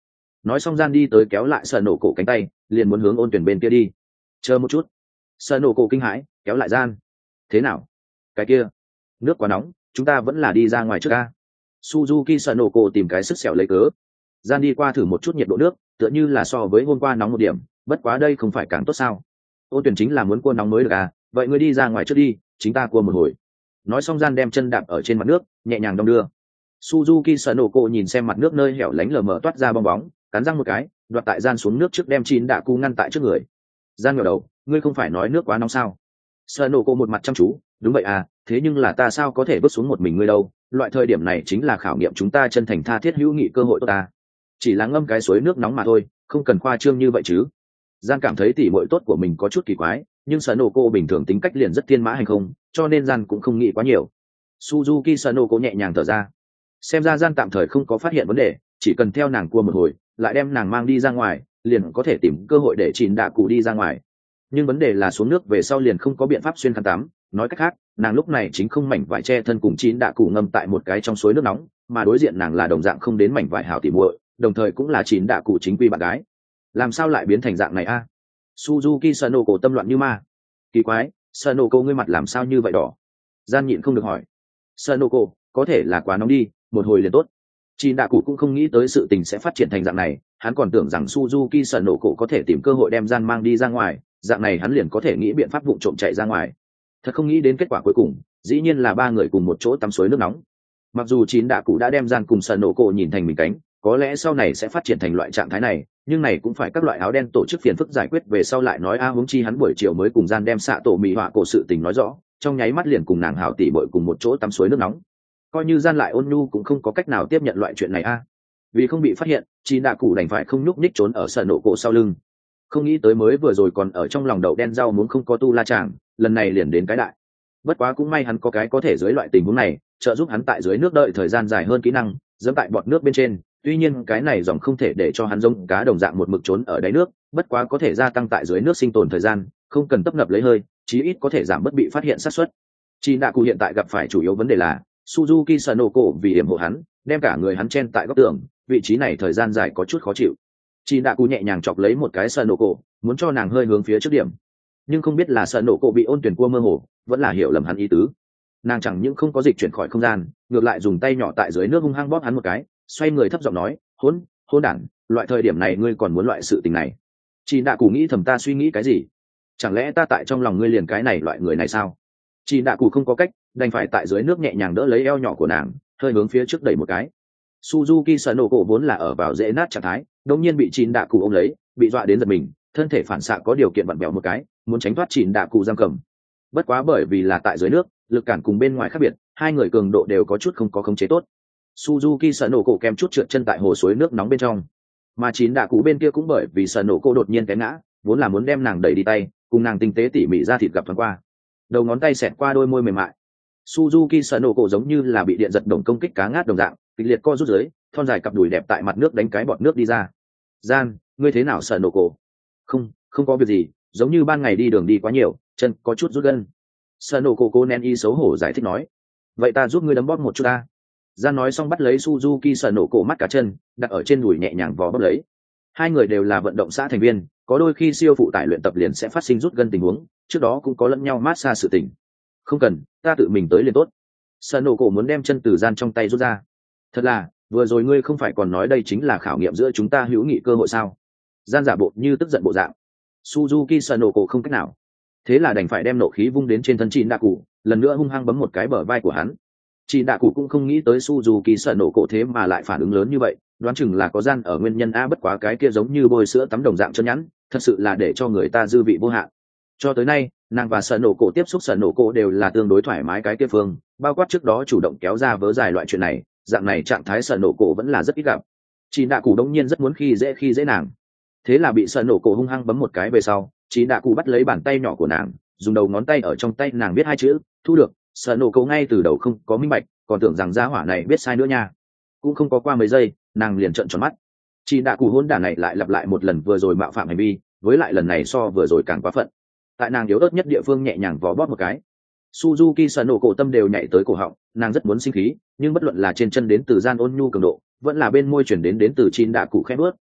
nói xong gian đi tới kéo lại sợ nổ cổ cánh tay, liền muốn hướng ôn tuyển bên kia đi. Chờ một chút. Sợ nổ cổ kinh hãi kéo lại gian. Thế nào? Cái kia nước quá nóng, chúng ta vẫn là đi ra ngoài trước a. Suzuki sợ nổ cổ tìm cái sức sẹo lấy cớ. Gian đi qua thử một chút nhiệt độ nước, tựa như là so với hôm qua nóng một điểm, bất quá đây không phải càng tốt sao? Ôn tuyển chính là muốn cua nóng mới được à, vậy ngươi đi ra ngoài trước đi, chính ta cua một hồi. Nói xong gian đem chân đạp ở trên mặt nước, nhẹ nhàng đong đưa. Suzuki sợ nổ cổ nhìn xem mặt nước nơi hẻo lánh lờ mờ toát ra bong bóng, cắn răng một cái, đoạt tại gian xuống nước trước đem chín đạ cu ngăn tại trước người. Gian ngẩng đầu, ngươi không phải nói nước quá nóng sao? Sợ nổ cổ một mặt chăm chú, đúng vậy à, thế nhưng là ta sao có thể bước xuống một mình ngươi đâu, loại thời điểm này chính là khảo nghiệm chúng ta chân thành tha thiết hữu nghị cơ hội tốt ta. Chỉ là ngâm cái suối nước nóng mà thôi, không cần khoa trương như vậy chứ. Gian cảm thấy tỉ muội tốt của mình có chút kỳ quái, nhưng sợ nổ cổ bình thường tính cách liền rất thiên mã hành không, cho nên gian cũng không nghĩ quá nhiều. Suzuki sợ nổ cổ nhẹ nhàng thở ra, xem ra gian tạm thời không có phát hiện vấn đề, chỉ cần theo nàng cua một hồi lại đem nàng mang đi ra ngoài liền có thể tìm cơ hội để chìn đạ cụ đi ra ngoài. Nhưng vấn đề là xuống nước về sau liền không có biện pháp xuyên khăn tắm, nói cách khác nàng lúc này chính không mảnh vải che thân cùng chín đạ cụ ngâm tại một cái trong suối nước nóng, mà đối diện nàng là đồng dạng không đến mảnh vải hảo tỉ muội, đồng thời cũng là chín đạ cụ chính quy bạn gái. Làm sao lại biến thành dạng này a? À? Suzuki Sanoko tâm loạn như ma. Kỳ quái, Sanoko ngươi mặt làm sao như vậy đỏ? Gian nhịn không được hỏi. Sanoko, có thể là quá nóng đi, một hồi liền tốt. Chín đạ cụ cũng không nghĩ tới sự tình sẽ phát triển thành dạng này, hắn còn tưởng rằng Suzuki Sanoko có thể tìm cơ hội đem gian mang đi ra ngoài, dạng này hắn liền có thể nghĩ biện pháp vụng trộm chạy ra ngoài. Thật không nghĩ đến kết quả cuối cùng, dĩ nhiên là ba người cùng một chỗ tắm suối nước nóng. Mặc dù chín đạ cụ đã đem gian cùng Sanoko nhìn thành mình cánh, có lẽ sau này sẽ phát triển thành loại trạng thái này, nhưng này cũng phải các loại áo đen tổ chức phiền phức giải quyết về sau lại nói a huống chi hắn buổi chiều mới cùng gian đem xạ tổ mì họa cổ sự tình nói rõ, trong nháy mắt liền cùng nàng hảo tỷ bội cùng một chỗ tắm suối nước nóng. Coi như gian lại ôn nhu cũng không có cách nào tiếp nhận loại chuyện này a. Vì không bị phát hiện, chín đạ cụ đành phải không nhúc nhích trốn ở sợ nổ cổ sau lưng. Không nghĩ tới mới vừa rồi còn ở trong lòng đậu đen rau muốn không có tu la chàng, lần này liền đến cái đại. Bất quá cũng may hắn có cái có thể dưới loại tình huống này trợ giúp hắn tại dưới nước đợi thời gian dài hơn kỹ năng dẫm tại bọt nước bên trên. Tuy nhiên cái này dòng không thể để cho hắn giống cá đồng dạng một mực trốn ở đáy nước, bất quá có thể gia tăng tại dưới nước sinh tồn thời gian, không cần tấp nập lấy hơi, chí ít có thể giảm bất bị phát hiện xác suất. Chín đạ cụ hiện tại gặp phải chủ yếu vấn đề là Suzuki Sanoko vì hiểm hộ hắn, đem cả người hắn chen tại góc tường, vị trí này thời gian dài có chút khó chịu. Chín đạ cụ nhẹ nhàng chọc lấy một cái Sanoko, muốn cho nàng hơi hướng phía trước điểm, nhưng không biết là Sanoko bị ôn tuyển cua mơ hồ, vẫn là hiểu lầm hắn ý tứ. Nàng chẳng những không có dịch chuyển khỏi không gian, ngược lại dùng tay nhỏ tại dưới nước hung hăng bóp hắn một cái, xoay người thấp giọng nói, hỗn hỗn đản, loại thời điểm này ngươi còn muốn loại sự tình này? Chị đạ cụ nghĩ thầm ta suy nghĩ cái gì? Chẳng lẽ ta tại trong lòng ngươi liền cái này loại người này sao? Chị đạ cụ không có cách, đành phải tại dưới nước nhẹ nhàng đỡ lấy eo nhỏ của nàng, hơi hướng phía trước đẩy một cái. Suzuki Sanoko vốn là ở vào dễ nát trạng thái, đột nhiên bị chín đạ cụ ôm lấy, bị dọa đến giật mình, thân thể phản xạ có điều kiện vặn bẹo một cái, muốn tránh thoát chín đạ cụ giam cầm. Bất quá bởi vì là tại dưới nước, lực cản cùng bên ngoài khác biệt, hai người cường độ đều có chút không có khống chế tốt. Suzuki Sanoko kèm chút trượt chân tại hồ suối nước nóng bên trong, mà chín đạ cụ bên kia cũng bởi vì Sanoko đột nhiên té ngã, vốn là muốn đem nàng đẩy đi tay, cùng nàng tinh tế tỉ mỉ ra thịt gặp thoáng qua, đầu ngón tay xẹt qua đôi môi mềm mại. Suzuki Sanoko giống như là bị điện giật đồng công kích cá ngát đồng dạng, kịch liệt co rút dưới, thon dài cặp đùi đẹp tại mặt nước đánh cái bọt nước đi ra. Gian, ngươi thế nào Sanoko? Không, không có việc gì, giống như ban ngày đi đường đi quá nhiều, chân có chút rút gân. Sanoko cô nén y xấu hổ giải thích nói, vậy ta giúp ngươi đấm bóp một chút ta. Gian nói xong bắt lấy Suzuki Sanoko mắt cá chân, đặt ở trên đùi nhẹ nhàng vò bóp lấy. Hai người đều là vận động xã thành viên, có đôi khi siêu phụ tải luyện tập liền sẽ phát sinh rút gân tình huống, trước đó cũng có lẫn nhau mát xa sự tình. Không cần, ta tự mình tới liền tốt. Sanoko muốn đem chân từ Gian trong tay rút ra. Thật là, vừa rồi ngươi không phải còn nói đây chính là khảo nghiệm giữa chúng ta hữu nghị cơ hội sao? Gian giả bộ như tức giận bộ dạng. Suzuki Sanoko không cách nào, thế là đành phải đem nộ khí vung đến trên thân chín đạ cụ, lần nữa hung hăng bấm một cái bờ vai của hắn. Chín đạ cụ cũng không nghĩ tới Suzuki Sanoko thế mà lại phản ứng lớn như vậy, đoán chừng là có Gian ở nguyên nhân a, bất quá cái kia giống như bôi sữa tắm đồng dạng chân nhẵn, thật sự là để cho người ta dư vị vô hạn. Cho tới nay, nàng và Sanoko tiếp xúc Sanoko đều là tương đối thoải mái cái kia phương, bao quát trước đó chủ động kéo ra vớ dài loại chuyện này, dạng này trạng thái Sanoko vẫn là rất ít gặp. Chín đạ cụ đống nhiên rất muốn khi dễ khi dễ nàng, thế là bị Sanoko hung hăng bấm một cái về sau, chín đạ cụ bắt lấy bàn tay nhỏ của nàng, dùng đầu ngón tay ở trong tay nàng viết hai chữ thu được. Sanoko ngay từ đầu không có minh bạch, còn tưởng rằng gia hỏa này biết sai nữa nha. Cũng không có qua mấy giây, nàng liền trợn tròn mắt. Chín đạ cụ hôn đản này lại lặp lại một lần vừa rồi mạo phạm hành vi, với lại lần này so vừa rồi càng quá phận. Tại nàng yếu ớt nhất địa phương nhẹ nhàng vò bóp một cái, Suzuki Sanoko tâm đều nhảy tới cổ họng, nàng rất muốn sinh khí, nhưng bất luận là trên chân đến từ Gian ôn nhu cường độ, vẫn là bên môi chuyển đến đến từ chín đạ cụ khẽ bước,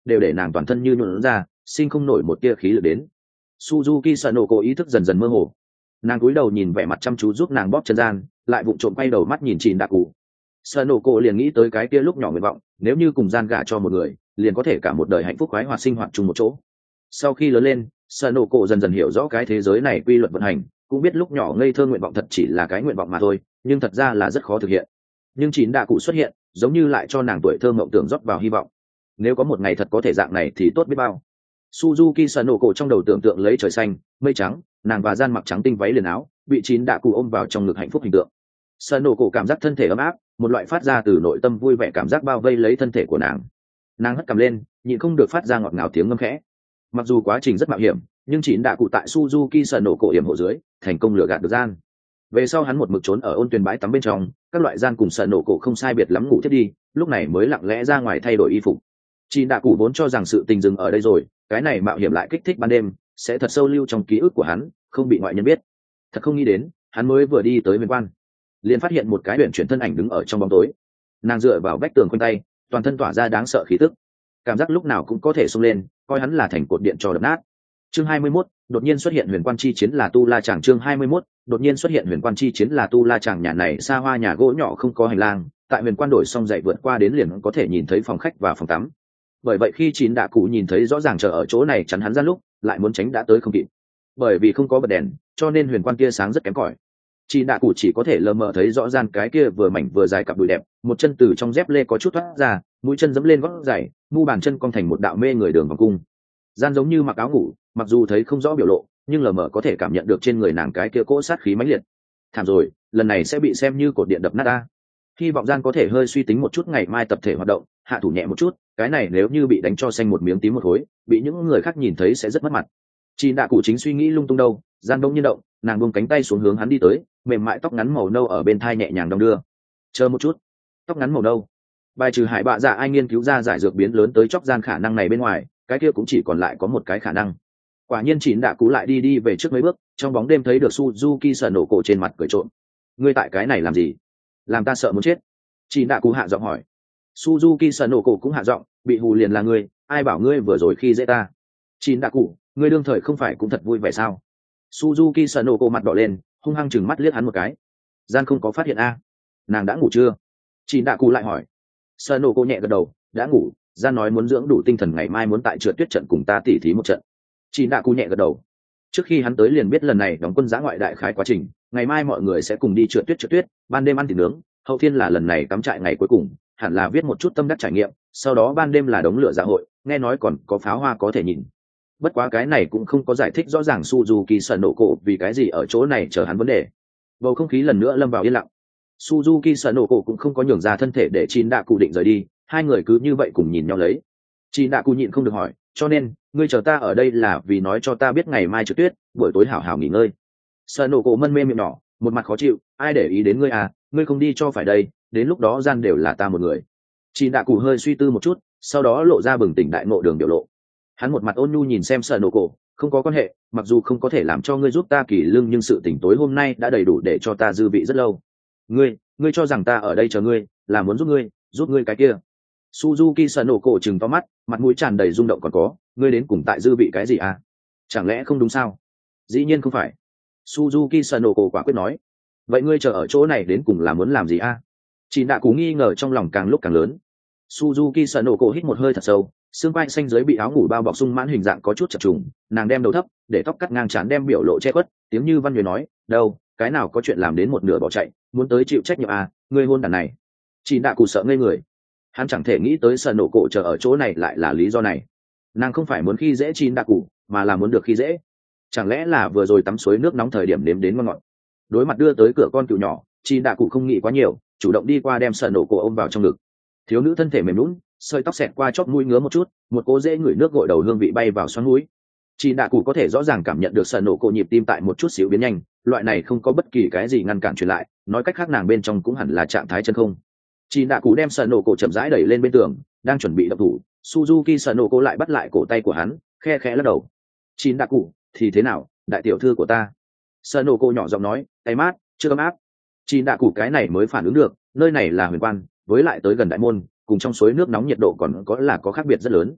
đều để nàng toàn thân như nhuộn ra, sinh không nổi một tia khí lực đến. Suzuki Sanoko ý thức dần dần mơ hồ, nàng cúi đầu nhìn vẻ mặt chăm chú giúp nàng bóp chân gian, lại vụng trộm quay đầu mắt nhìn Chín Đạ Cụ. Sanoko liền nghĩ tới cái kia lúc nhỏ nguyện vọng, nếu như cùng gian gả cho một người, liền có thể cả một đời hạnh phúc khoái hoạt sinh hoạt chung một chỗ. Sau khi lớn lên, Sanoko dần dần hiểu rõ cái thế giới này quy luật vận hành, cũng biết lúc nhỏ ngây thơ nguyện vọng thật chỉ là cái nguyện vọng mà thôi, nhưng thật ra là rất khó thực hiện. Nhưng Chín Đạ Cụ xuất hiện, giống như lại cho nàng tuổi thơ mộng tưởng rót vào hy vọng. Nếu có một ngày thật có thể dạng này thì tốt biết bao. Suzuki Sanoko trong đầu tưởng tượng lấy trời xanh, mây trắng, nàng và gian mặc trắng tinh váy liền áo, bị Chín Đạ Cụ ôm vào trong ngực hạnh phúc hình tượng. Sanoko cảm giác thân thể ấm áp, một loại phát ra từ nội tâm vui vẻ cảm giác bao vây lấy thân thể của nàng. Nàng hất cằm lên, nhịn không được phát ra ngọt ngào tiếng ngâm khẽ. Mặc dù quá trình rất mạo hiểm, nhưng Chín Đạ Cụ tại Suzuki Sanoko yểm hộ dưới, thành công lừa gạt được gian. Về sau hắn một mực trốn ở ôn tuyền bãi tắm bên trong, các loại gian cùng Sanoko không sai biệt lắm ngủ thiết đi, lúc này mới lặng lẽ ra ngoài thay đổi y phục. Chín Đạ Cụ vốn cho rằng sự tình dừng ở đây rồi, cái này mạo hiểm lại kích thích ban đêm, sẽ thật sâu lưu trong ký ức của hắn, không bị ngoại nhân biết. Thật không nghĩ đến, hắn mới vừa đi tới huyền quan, liền phát hiện một cái huyền chuyển thân ảnh đứng ở trong bóng tối. Nàng dựa vào vách tường quanh tay, toàn thân tỏa ra đáng sợ khí tức, cảm giác lúc nào cũng có thể xông lên, coi hắn là thành cột điện cho đập nát. Chương hai mươi mốt, đột nhiên xuất hiện huyền quan chi chiến là tu la chàng. Chương hai mươi mốt, đột nhiên xuất hiện huyền quan chi chiến là tu la chàng. Nhà này xa hoa nhà gỗ nhỏ không có hành lang, tại huyền quan đổi xong dậy vượt qua đến liền có thể nhìn thấy phòng khách và phòng tắm. Bởi vậy khi Chín Đạ Cụ nhìn thấy rõ ràng chờ ở chỗ này chắn hắn ra lúc, lại muốn tránh đã tới không kịp. Bởi vì không có bật đèn, cho nên huyền quan kia sáng rất kém cỏi. Chín Đạ Cụ chỉ có thể lờ mờ thấy rõ ràng cái kia vừa mảnh vừa dài cặp đùi đẹp, một chân từ trong dép lê có chút thoát ra, mũi chân dẫm lên gót giày, mu bàn chân cong thành một đạo mê người đường vòng cung. Gian giống như mặc áo ngủ, mặc dù thấy không rõ biểu lộ, nhưng lờ mờ có thể cảm nhận được trên người nàng cái kia cỗ sát khí mãnh liệt. Thảm rồi, lần này sẽ bị xem như cột điện đập nát ta. Hy vọng Gian có thể hơi suy tính một chút ngày mai tập thể hoạt động, hạ thủ nhẹ một chút, cái này nếu như bị đánh cho xanh một miếng tím một khối, bị những người khác nhìn thấy sẽ rất mất mặt. Chín Đạ Cụ chính suy nghĩ lung tung đâu, Gian đông nhiên động, nàng buông cánh tay xuống hướng hắn đi tới, mềm mại tóc ngắn màu nâu ở bên thai nhẹ nhàng đong đưa. Chờ một chút, tóc ngắn màu nâu. Bài trừ Hải Bạ Dạ ai nghiên cứu ra giải dược biến lớn tới chóc Gian khả năng này bên ngoài, cái kia cũng chỉ còn lại có một cái khả năng. Quả nhiên Chín Đạ Cụ lại đi đi về trước mấy bước, trong bóng đêm thấy được Suzuki Sanoko trên mặt cười trộm. Ngươi tại cái này làm gì? Làm ta sợ muốn chết. Chín Đạ Cụ hạ giọng hỏi. Suzuki Sanoko cũng hạ giọng, bị hù liền là ngươi, ai bảo ngươi vừa rồi khi dễ ta? Chín Đạ Cụ, ngươi đương thời không phải cũng thật vui vẻ sao? Suzuki Sanoko mặt đỏ lên, hung hăng chừng mắt liếc hắn một cái. Gian không có phát hiện a? Nàng đã ngủ chưa? Chín Đạ Cụ lại hỏi. Sanoko nhẹ gật đầu, đã ngủ. Gian nói muốn dưỡng đủ tinh thần ngày mai muốn tại trượt tuyết trận cùng ta tỉ thí một trận. Chín Đạ Cụ nhẹ gật đầu. Trước khi hắn tới liền biết lần này đóng quân giã ngoại đại khái quá trình, ngày mai mọi người sẽ cùng đi trượt tuyết trượt tuyết, ban đêm ăn thịt nướng, hậu thiên là lần này cắm trại ngày cuối cùng, hẳn là viết một chút tâm đắc trải nghiệm, sau đó ban đêm là đống lửa dạ hội, nghe nói còn có pháo hoa có thể nhìn. Bất quá cái này cũng không có giải thích rõ ràng Suzuki Sanoko vì cái gì ở chỗ này chờ hắn vấn đề. Bầu không khí lần nữa lâm vào yên lặng. Suzuki Sanoko cũng không có nhường ra thân thể để Chín Đạ Cụ định rời đi, hai người cứ như vậy cùng nhìn nhau lấy. Chín Đạ Cụ nhịn không được hỏi, cho nên ngươi chờ ta ở đây là vì nói cho ta biết ngày mai trượt tuyết, buổi tối hảo hảo nghỉ ngơi. Sanoko mân mê miệng nhỏ, một mặt khó chịu, ai để ý đến ngươi à, ngươi không đi cho phải đây, đến lúc đó Gian đều là ta một người. Chín Đạ Cụ hơi suy tư một chút, sau đó lộ ra bừng tỉnh đại ngộ đường biểu lộ. Hắn một mặt ôn nhu nhìn xem Sanoko, không có quan hệ, mặc dù không có thể làm cho ngươi giúp ta kỳ lương nhưng sự tỉnh tối hôm nay đã đầy đủ để cho ta dư vị rất lâu. Ngươi, ngươi cho rằng ta ở đây chờ ngươi, là muốn giúp ngươi, giúp ngươi cái kia. Suzuki Sanoko trừng to mắt, mặt mũi tràn đầy rung động còn có, ngươi đến cùng tại dư vị cái gì à? Chẳng lẽ không đúng sao? Dĩ nhiên không phải. Suzuki Sanoko quả quyết nói. Vậy ngươi chờ ở chỗ này đến cùng là muốn làm gì à? Chín Đạ Cụ nghi ngờ trong lòng càng lúc càng lớn. Suzuki Sanoko hít một hơi thật sâu, xương quai xanh dưới bị áo ngủ bao bọc sung mãn hình dạng có chút chập trùng, nàng đem đầu thấp, để tóc cắt ngang trán đem biểu lộ che khuất, tiếng như văn huyền nói, đâu, cái nào có chuyện làm đến một nửa bỏ chạy, muốn tới chịu trách nhiệm à, ngươi hôn đàn này. Chín Đạ Cụ sợ ngây người. Hắn chẳng thể nghĩ tới Sanoko chờ ở chỗ này lại là lý do này. Nàng không phải muốn khi dễ Chín Đạ Cụ, mà là muốn được khi dễ. Chẳng lẽ là vừa rồi tắm suối nước nóng thời điểm nếm đến ngon ngọt. Đối mặt đưa tới cửa con cừu nhỏ, Chín Đạ Cụ không nghĩ quá nhiều, chủ động đi qua đem Sanoko ôm vào trong ngực. Thiếu nữ thân thể mềm nhũn, sợi tóc xẹt qua chóp mũi ngứa một chút, một cỗ dễ ngửi nước gội đầu hương vị bay vào xoắn mũi. Chín Đạ Cụ có thể rõ ràng cảm nhận được Sanoko nhịp tim tại một chút xíu biến nhanh, loại này không có bất kỳ cái gì ngăn cản truyền lại, nói cách khác nàng bên trong cũng hẳn là trạng thái chân không. Chín Đạ Cụ đem Sanoko chậm rãi đẩy lên bên tường, đang chuẩn bị động thủ, Suzuki Sanoko lại bắt lại cổ tay của hắn, khe khẽ lắc đầu. Chín Đạ Cụ, thì thế nào, đại tiểu thư của ta? Sanoko nhỏ giọng nói, tay mát, chưa ấm áp. Chín Đạ Cụ cái này mới phản ứng được, nơi này là huyền quan, với lại tới gần đại môn, cùng trong suối nước nóng nhiệt độ còn có là có khác biệt rất lớn.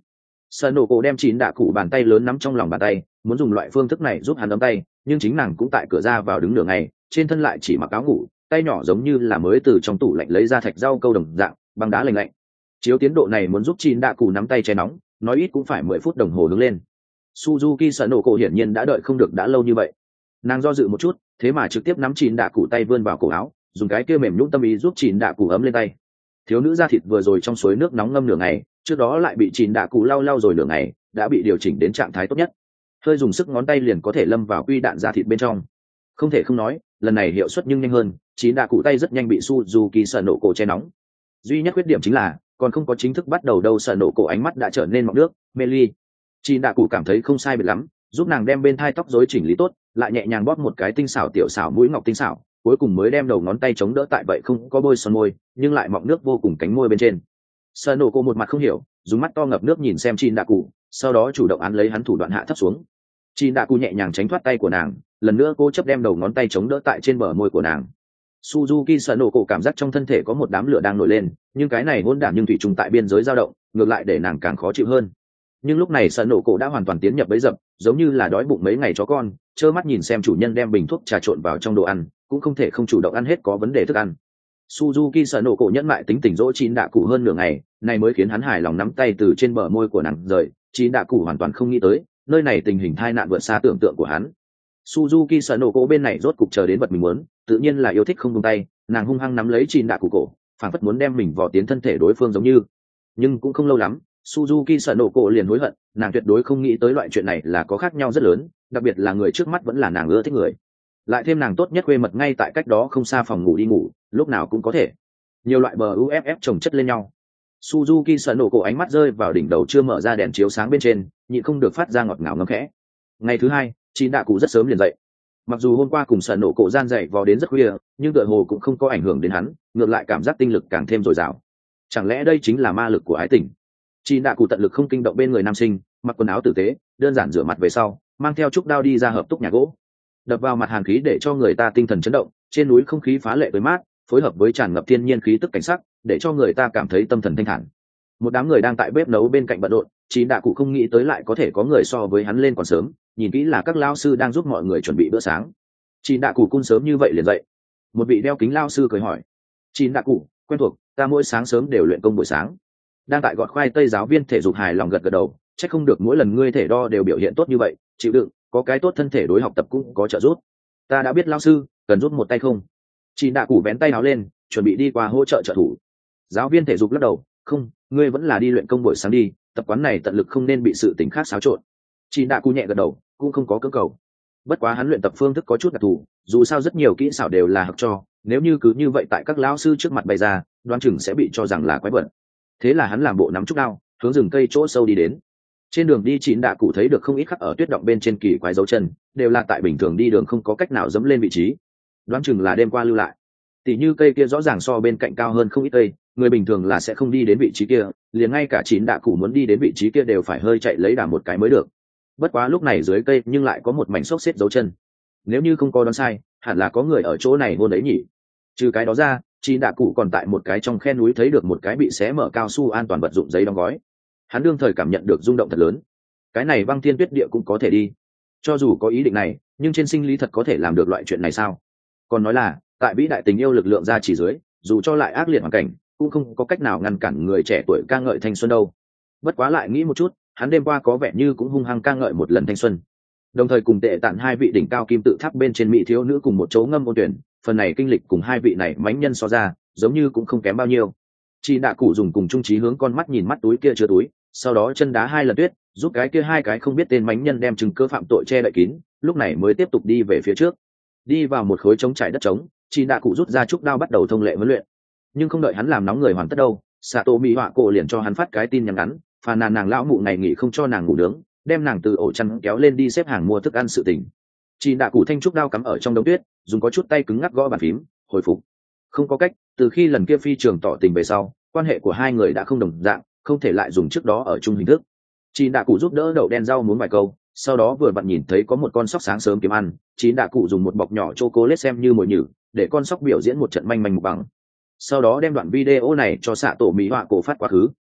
Sợ nổ cổ đem chín đạ cụ bàn tay lớn nắm trong lòng bàn tay, muốn dùng loại phương thức này giúp hắn ấm tay, nhưng chính nàng cũng tại cửa ra vào đứng nửa ngày, trên thân lại chỉ mặc áo ngủ, tay nhỏ giống như là mới từ trong tủ lạnh lấy ra thạch rau câu đồng dạng, băng đá lạnh lạnh. Chiếu tiến độ này muốn giúp chín đạ cụ nắm tay che nóng, nói ít cũng phải mười phút đồng hồ đứng lên. Suzuki Sợ nổ cổ hiển nhiên đã đợi không được đã lâu như vậy. Nàng do dự một chút, thế mà trực tiếp nắm chín đạ cụ tay vươn vào cổ áo, dùng cái kia mềm nhũn tâm ý giúp chín đạ cụ ấm lên tay. Thiếu nữ da thịt vừa rồi trong suối nước nóng ngâm nửa ngày, trước đó lại bị chín đạ cụ lau lau rồi nửa ngày, đã bị điều chỉnh đến trạng thái tốt nhất. Hơi dùng sức ngón tay liền có thể lâm vào quy đạn da thịt bên trong. Không thể không nói, lần này hiệu suất nhưng nhanh hơn, chín đạ cụ tay rất nhanh bị Suzuki Sợ nổ cổ che nóng. Duy nhất khuyết điểm chính là, còn không có chính thức bắt đầu đâu, Sợ nổ cổ ánh mắt đã trở nên mọng nước, mê ly. Chín đạ cụ cảm thấy không sai biệt lắm, giúp nàng đem bên thai tóc rối chỉnh lý tốt, lại nhẹ nhàng bóp một cái tinh xảo tiểu xảo mũi ngọc tinh xảo, cuối cùng mới đem đầu ngón tay chống đỡ tại vậy không có bôi son môi, nhưng lại mọng nước vô cùng cánh môi bên trên. Sợ nổ cổ một mặt không hiểu, dùng mắt to ngập nước nhìn xem Chín đạ cụ, sau đó chủ động án lấy hắn thủ đoạn hạ thấp xuống. Chín đạ cụ nhẹ nhàng tránh thoát tay của nàng, lần nữa cô chấp đem đầu ngón tay chống đỡ tại trên bờ môi của nàng. Suzuki Sợ nổ cổ cảm giác trong thân thể có một đám lửa đang nổi lên, nhưng cái này hỗn đản nhưng thủy trùng tại biên giới dao động, ngược lại để nàng càng khó chịu hơn. Nhưng lúc này Sợ nổ cổ đã hoàn toàn tiến nhập bẫy dập, giống như là đói bụng mấy ngày chó con, trơ mắt nhìn xem chủ nhân đem bình thuốc trà trộn vào trong đồ ăn, cũng không thể không chủ động ăn hết có vấn đề thức ăn. Suzuki Sợ nổ cổ nhẫn mại tính tình dỗ Chín đạ cụ hơn nửa ngày, này mới khiến hắn hài lòng nắm tay từ trên bờ môi của nàng rời. Chín đạ cụ hoàn toàn không nghĩ tới, nơi này tình hình tai nạn vượt xa tưởng tượng của hắn. Suzuki Sợ nổ cổ bên này rốt cục chờ đến vật mình muốn, tự nhiên là yêu thích không buông tay, nàng hung hăng nắm lấy Chín đạ cụ cổ, phảng phất muốn đem mình vào tiến thân thể đối phương giống như. Nhưng cũng không lâu lắm, Suzuki Sợ nổ cổ liền hối hận, nàng tuyệt đối không nghĩ tới loại chuyện này là có khác nhau rất lớn, đặc biệt là người trước mắt vẫn là nàng ưa thích người. Lại thêm nàng tốt nhất quê mật ngay tại cách đó không xa phòng ngủ đi ngủ, lúc nào cũng có thể. Nhiều loại bờ u ép ép chồng chất lên nhau. Suzuki Sợ nổ cổ ánh mắt rơi vào đỉnh đầu chưa mở ra đèn chiếu sáng bên trên, nhịn không được phát ra ngọt ngào ngấm khẽ. Ngày thứ hai, Chín đạ cụ rất sớm liền dậy. Mặc dù hôm qua cùng Sợ nổ cổ gian dậy vò đến rất khuya, nhưng tựa hồ cũng không có ảnh hưởng đến hắn, ngược lại cảm giác tinh lực càng thêm dồi dào. Chẳng lẽ đây chính là ma lực của ái tình? Chín đạ cụ tận lực không kinh động bên người nam sinh, mặc quần áo tử tế, đơn giản rửa mặt về sau, mang theo trúc đao đi ra hợp túc nhà gỗ. Đập vào mặt hàn khí để cho người ta tinh thần chấn động, trên núi không khí phá lệ tới mát, phối hợp với tràn ngập thiên nhiên khí tức cảnh sắc, để cho người ta cảm thấy tâm thần thanh thản. Một đám người đang tại bếp nấu bên cạnh bận rộn, Chín đạ cụ không nghĩ tới lại có thể có người so với hắn lên còn sớm, nhìn kỹ là các lao sư đang giúp mọi người chuẩn bị bữa sáng. Chín đạ cụ cung sớm như vậy liền dậy. Một vị đeo kính lao sư cười hỏi. Chín đạ cụ, quen thuộc, ta mỗi sáng sớm đều luyện công buổi sáng. Đang tại gọt khoai tây giáo viên thể dục hài lòng gật gật đầu, chắc không được mỗi lần ngươi thể đo đều biểu hiện tốt như vậy, chịu đựng, có cái tốt thân thể đối học tập cũng có trợ giúp. Ta đã biết lao sư, cần giúp một tay không? Chín đạ cụ vén tay áo lên, chuẩn bị đi qua hỗ trợ trợ thủ. Giáo viên thể dục lắc đầu, không, ngươi vẫn là đi luyện công buổi sáng đi, tập quán này tận lực không nên bị sự tình khác xáo trộn. Chín đạ cụ nhẹ gật đầu, cũng không có cưỡng cầu. Bất quá hắn luyện tập phương thức có chút đặc thù, dù sao rất nhiều kỹ xảo đều là học cho, nếu như cứ như vậy tại các lão sư trước mặt bày ra, đoán chừng sẽ bị cho rằng là quái vật. Thế là hắn làm bộ nắm trúc đao, hướng rừng cây chỗ sâu đi đến. Trên đường đi Chín đạ cụ thấy được không ít khắc ở tuyết động bên trên kỳ quái dấu chân, đều là tại bình thường đi đường không có cách nào dẫm lên vị trí, đoán chừng là đêm qua lưu lại. Tỉ như cây kia rõ ràng so bên cạnh cao hơn không ít cây, người bình thường là sẽ không đi đến vị trí kia, liền ngay cả Chín đạ cụ muốn đi đến vị trí kia đều phải hơi chạy lấy đà một cái mới được. Bất quá lúc này dưới cây nhưng lại có một mảnh xốc xếp dấu chân. Nếu như không có đoán sai, hẳn là có người ở chỗ này hôn đấy nhỉ. Trừ cái đó ra, Chín đạ cụ còn tại một cái trong khe núi thấy được một cái bị xé mở cao su an toàn vật dụng giấy đóng gói. Hắn đương thời cảm nhận được rung động thật lớn. Cái này băng thiên tuyết địa cũng có thể đi. Cho dù có ý định này, nhưng trên sinh lý thật có thể làm được loại chuyện này sao? Còn nói là, tại vĩ đại tình yêu lực lượng ra chỉ dưới, dù cho lại ác liệt hoàn cảnh, cũng không có cách nào ngăn cản người trẻ tuổi ca ngợi thanh xuân đâu. Bất quá lại nghĩ một chút, hắn đêm qua có vẻ như cũng hung hăng ca ngợi một lần thanh xuân. Đồng thời cùng tệ tạn hai vị đỉnh cao kim tự tháp bên trên mỹ thiếu nữ cùng một chỗ ngâm ôn tuyển, phần này kinh lịch cùng hai vị này mánh nhân so ra, giống như cũng không kém bao nhiêu. Chị đạ cụ dùng cùng trung trí hướng con mắt nhìn mắt túi kia chứa túi, sau đó chân đá hai lần tuyết, giúp cái kia hai cái không biết tên mánh nhân đem chứng cứ phạm tội che đậy kín, lúc này mới tiếp tục đi về phía trước. Đi vào một khối trống trải đất trống, chị đạ cụ rút ra trúc đao bắt đầu thông lệ huấn luyện. Nhưng không đợi hắn làm nóng người hoàn tất đâu, Sato Mỹ họa cổ liền cho hắn phát cái tin nhắn ngắn, phàn nàn nàng lão mụ ngày nghỉ không cho nàng ngủ nướng, đem nàng từ ổ chăn kéo lên đi xếp hàng mua thức ăn sự tình. Chị đạ cụ thanh trúc đao cắm ở trong đống tuyết, dùng có chút tay cứng ngắc gõ bàn phím, hồi phục. Không có cách, từ khi lần kia phi trường tỏ tình về sau, quan hệ của hai người đã không đồng dạng, không thể lại dùng trước đó ở chung hình thức. Chị đạ cụ giúp đỡ đậu đen rau muốn vài câu, sau đó vừa vặn nhìn thấy có một con sóc sáng sớm kiếm ăn, chị đạ cụ dùng một bọc nhỏ chocolate xem như mồi nhử, để con sóc biểu diễn một trận manh manh một bằng. Sau đó đem đoạn video này cho xạ tổ mỹ họa cổ phát quá khứ.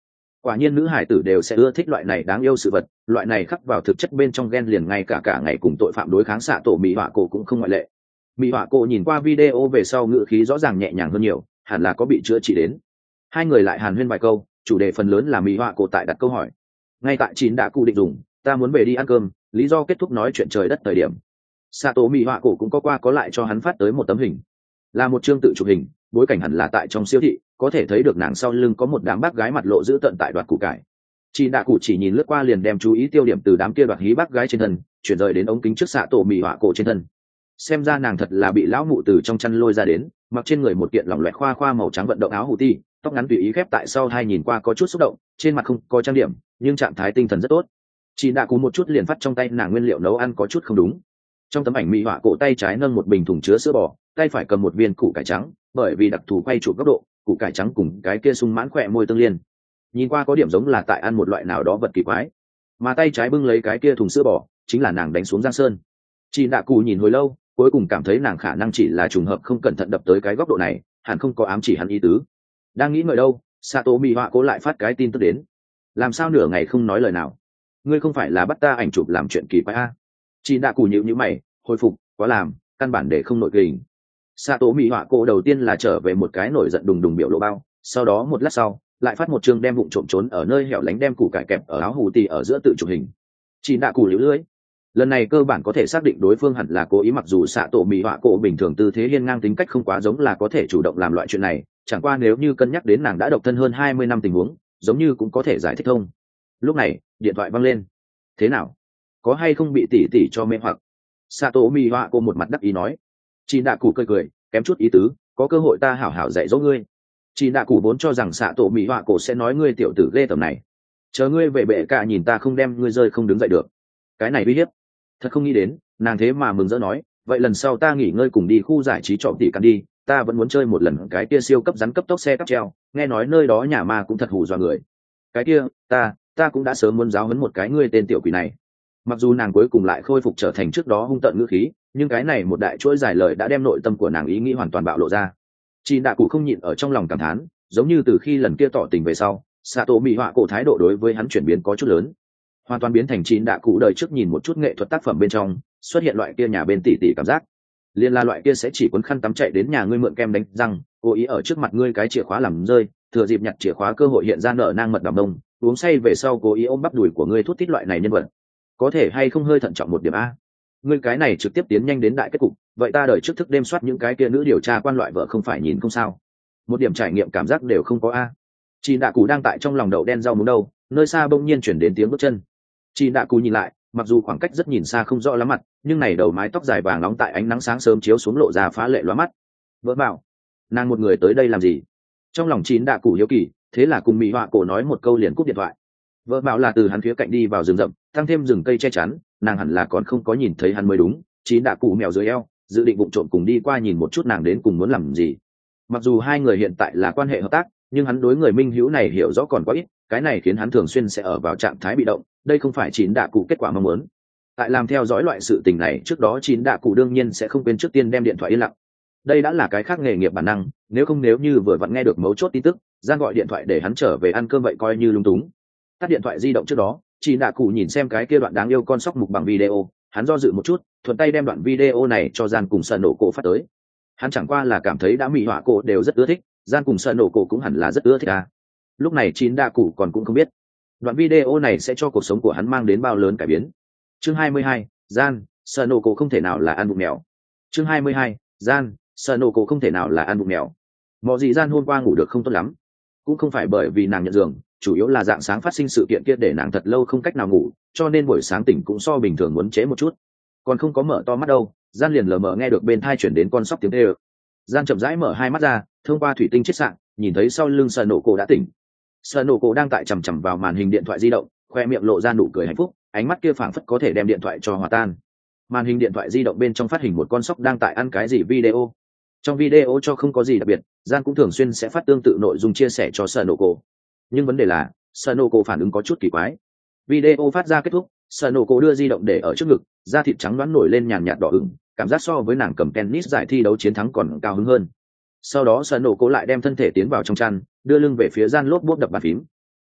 Quả nhiên nữ hải tử đều sẽ ưa thích loại này đáng yêu sự vật, loại này khắc vào thực chất bên trong gen liền ngay cả cả ngày cùng tội phạm đối kháng xạ tổ mỹ họa cổ cũng không ngoại lệ. Mỹ họa cổ nhìn qua video về sau ngữ khí rõ ràng nhẹ nhàng hơn nhiều, hẳn là có bị chữa trị đến. Hai người lại hàn huyên vài câu, chủ đề phần lớn là Mỹ họa cổ tại đặt câu hỏi. Ngay tại chín đã cụ định dùng, ta muốn về đi ăn cơm, lý do kết thúc nói chuyện trời đất thời điểm. Xạ tổ mỹ họa cổ cũng có qua có lại cho hắn phát tới một tấm hình, là một chương tự chụp hình, bối cảnh hẳn là tại trong siêu thị, có thể thấy được nàng sau lưng có một đám bác gái mặt lộ dữ tợn tại đoạt củ cải. Chị đạ cụ chỉ nhìn lướt qua liền đem chú ý tiêu điểm từ đám kia đoạt hí bác gái trên thân chuyển rời đến ống kính trước xạ tổ mì họa cổ trên thân. Xem ra nàng thật là bị lão mụ từ trong chăn lôi ra đến, mặc trên người một kiện lỏng loẹt khoa khoa màu trắng vận động áo hủ ti, tóc ngắn tùy ý khép tại sau hai, nhìn qua có chút xúc động, trên mặt không có trang điểm nhưng trạng thái tinh thần rất tốt. Chị đạ cụ một chút liền phát trong tay nàng nguyên liệu nấu ăn có chút không đúng. Trong tấm ảnh mì họa cổ tay trái nâng một bình thùng chứa sữa bò, tay phải cầm một viên củ cải trắng, bởi vì đặc thù quay chụp góc độ, củ cải trắng cùng cái kia sung mãn khỏe môi tương liên, nhìn qua có điểm giống là tại ăn một loại nào đó vật kỳ quái. Mà tay trái bưng lấy cái kia thùng sữa bò chính là nàng đánh xuống giang sơn. Chị đạ cụ nhìn hồi lâu, cuối cùng cảm thấy nàng khả năng chỉ là trùng hợp không cẩn thận đập tới cái góc độ này, hẳn không có ám chỉ hắn ý tứ. Đang nghĩ ngợi đâu, Sato Mị Họa cố lại phát cái tin tức đến. Làm sao nửa ngày không nói lời nào? Ngươi không phải là bắt ta ảnh chụp làm chuyện kỳ quái a? Chị đạ cụ nhíu nhíu mày, hồi phục, quá làm, căn bản để không nội kình. Sato Mị Họa cô đầu tiên là trở về một cái nổi giận đùng đùng biểu lộ bao, sau đó một lát sau lại phát một chương đem vụng trộm trốn ở nơi hẻo lánh đem củ cải kẹp ở áo hù tì ở giữa tự chụp hình. Chị đạ cụ liễu lưỡi, lần này cơ bản có thể xác định đối phương hẳn là cố ý, mặc dù xạ tổ mì họa cổ bình thường tư thế hiên ngang tính cách không quá giống là có thể chủ động làm loại chuyện này, chẳng qua nếu như cân nhắc đến nàng đã độc thân hơn hai mươi năm tình huống, giống như cũng có thể giải thích thông. Lúc này điện thoại văng lên. Thế nào, có hay không bị tỉ tỉ cho mê hoặc? Xạ tổ mì họa cổ một mặt đắc ý nói. Chị đạ cụ cười cười, kém chút ý tứ, có cơ hội ta hảo hảo dạy dỗ ngươi. Chị đạ cụ vốn cho rằng xạ tổ mỹ họa cổ sẽ nói ngươi tiểu tử ghê tởm này, chờ ngươi về bệ cả nhìn ta không đem ngươi rơi không đứng dậy được. Cái này uy hiếp, thật không nghĩ đến, nàng thế mà mừng rỡ nói, vậy lần sau ta nghỉ ngơi cùng đi khu giải trí trọ tỉ cắn đi, ta vẫn muốn chơi một lần cái kia siêu cấp rắn cấp tốc xe cắp treo, nghe nói nơi đó nhà ma cũng thật hù dọa người. Cái kia, ta, ta cũng đã sớm muốn giáo huấn một cái ngươi tên tiểu quỷ này. Mặc dù nàng cuối cùng lại khôi phục trở thành trước đó hung tợn ngữ khí, nhưng cái này một đại chuỗi dài lời đã đem nội tâm của nàng ý nghĩ hoàn toàn bạo lộ ra. Chị đạ cụ không nhịn ở trong lòng cảm thán, giống như từ khi lần kia tỏ tình về sau, Sato Mị Họa cổ thái độ đối với hắn chuyển biến có chút lớn, hoàn toàn biến thành chị đạ cụ đời trước nhìn một chút nghệ thuật tác phẩm bên trong xuất hiện loại kia nhà bên tỉ tỉ cảm giác, liên la loại kia sẽ chỉ cuốn khăn tắm chạy đến nhà ngươi mượn kem đánh răng, cố ý ở trước mặt ngươi cái chìa khóa làm rơi, thừa dịp nhặt chìa khóa cơ hội hiện ra nợ nang mật đàm đông, uống say về sau cố ý ôm bắp đùi của ngươi thút thít loại này nhân vật, có thể hay không hơi thận trọng một điểm a? Ngươi cái này trực tiếp tiến nhanh đến đại kết cục, vậy ta đợi trước thức đêm soát những cái kia nữ điều tra quan loại vợ không phải nhìn không sao, một điểm trải nghiệm cảm giác đều không có a. Chị đạ cụ đang tại trong lòng đậu đen rau muống đâu, nơi xa bỗng nhiên chuyển đến tiếng bước chân. Chị đạ cụ nhìn lại, mặc dù khoảng cách rất nhìn xa không rõ lắm mặt, nhưng này đầu mái tóc dài vàng nóng tại ánh nắng sáng sớm chiếu xuống lộ ra phá lệ lóa mắt. Vỡ bảo, nàng một người tới đây làm gì? Trong lòng chị đạ cụ hiếu kỳ, thế là cùng Mị Họa cổ nói một câu liền cúp điện thoại. Vỡ bảo là từ hắn phía cạnh đi vào rừng rậm, tăng thêm rừng cây che chắn, nàng hẳn là còn không có nhìn thấy hắn mới đúng. Chị đạ cụ mèo dưới eo, dự định vụng trộm cùng đi qua nhìn một chút nàng đến cùng muốn làm gì. Mặc dù hai người hiện tại là quan hệ hợp tác, nhưng hắn đối người minh hữu này hiểu rõ còn quá ít, cái này khiến hắn thường xuyên sẽ ở vào trạng thái bị động, đây không phải chín đạ cụ kết quả mong muốn. Tại làm theo dõi loại sự tình này trước đó, chín đạ cụ đương nhiên sẽ không quên trước tiên đem điện thoại yên lặng, đây đã là cái khác nghề nghiệp bản năng, nếu không nếu như vừa vặn nghe được mấu chốt tin tức, gian gọi điện thoại để hắn trở về ăn cơm vậy coi như lung túng. Tắt điện thoại di động trước đó, chín đạ cụ nhìn xem cái kia đoạn đáng yêu con sóc mục bằng video, hắn do dự một chút, thuận tay đem đoạn video này cho gian cùng sợ nổ cổ phát tới. Hắn chẳng qua là cảm thấy đã Mị Họa cổ đều rất ưa thích, gian cùng sợ nổ cổ cũng hẳn là rất ưa thích à. Lúc này chín đạ cụ còn cũng không biết đoạn video này sẽ cho cuộc sống của hắn mang đến bao lớn cải biến. Chương hai mươi hai, gian, sợ nổ cổ không thể nào là ăn bụng mèo. Chương hai mươi hai, gian, sợ nổ cổ không thể nào là ăn bụng mèo. Mọi gì gian hôm qua ngủ được không tốt lắm, cũng không phải bởi vì nàng nhận giường, chủ yếu là dạng sáng phát sinh sự kiện kia để nàng thật lâu không cách nào ngủ, cho nên buổi sáng tỉnh cũng so bình thường muốn trễ một chút. Còn không có mở to mắt đâu, gian liền lờ mờ nghe được bên thai chuyển đến con sóc tiếng kêu. Gian chậm rãi mở hai mắt ra, thông qua thủy tinh chiết sạng nhìn thấy sau lưng sợ nổ cổ đã tỉnh. Sợ nổ cổ đang tại chằm chằm vào màn hình điện thoại di động, khoe miệng lộ ra nụ cười hạnh phúc, ánh mắt kia phảng phất có thể đem điện thoại cho hòa tan. Màn hình điện thoại di động bên trong phát hình một con sóc đang tại ăn cái gì video. Trong video cho không có gì đặc biệt, gian cũng thường xuyên sẽ phát tương tự nội dung chia sẻ cho sợ nổ cổ. Nhưng vấn đề là sợ nổ cổ phản ứng có chút kỳ quái. Video phát ra kết thúc, sợ nổ cổ đưa di động để ở trước ngực, da thịt trắng đoán nổi lên nhàn nhạt đỏ ửng, cảm giác so với nàng cầm tennis giải thi đấu chiến thắng còn cao hứng hơn. Sau đó sợ nổ cổ lại đem thân thể tiến vào trong chăn, đưa lưng về phía gian lốp bốp đập bàn phím.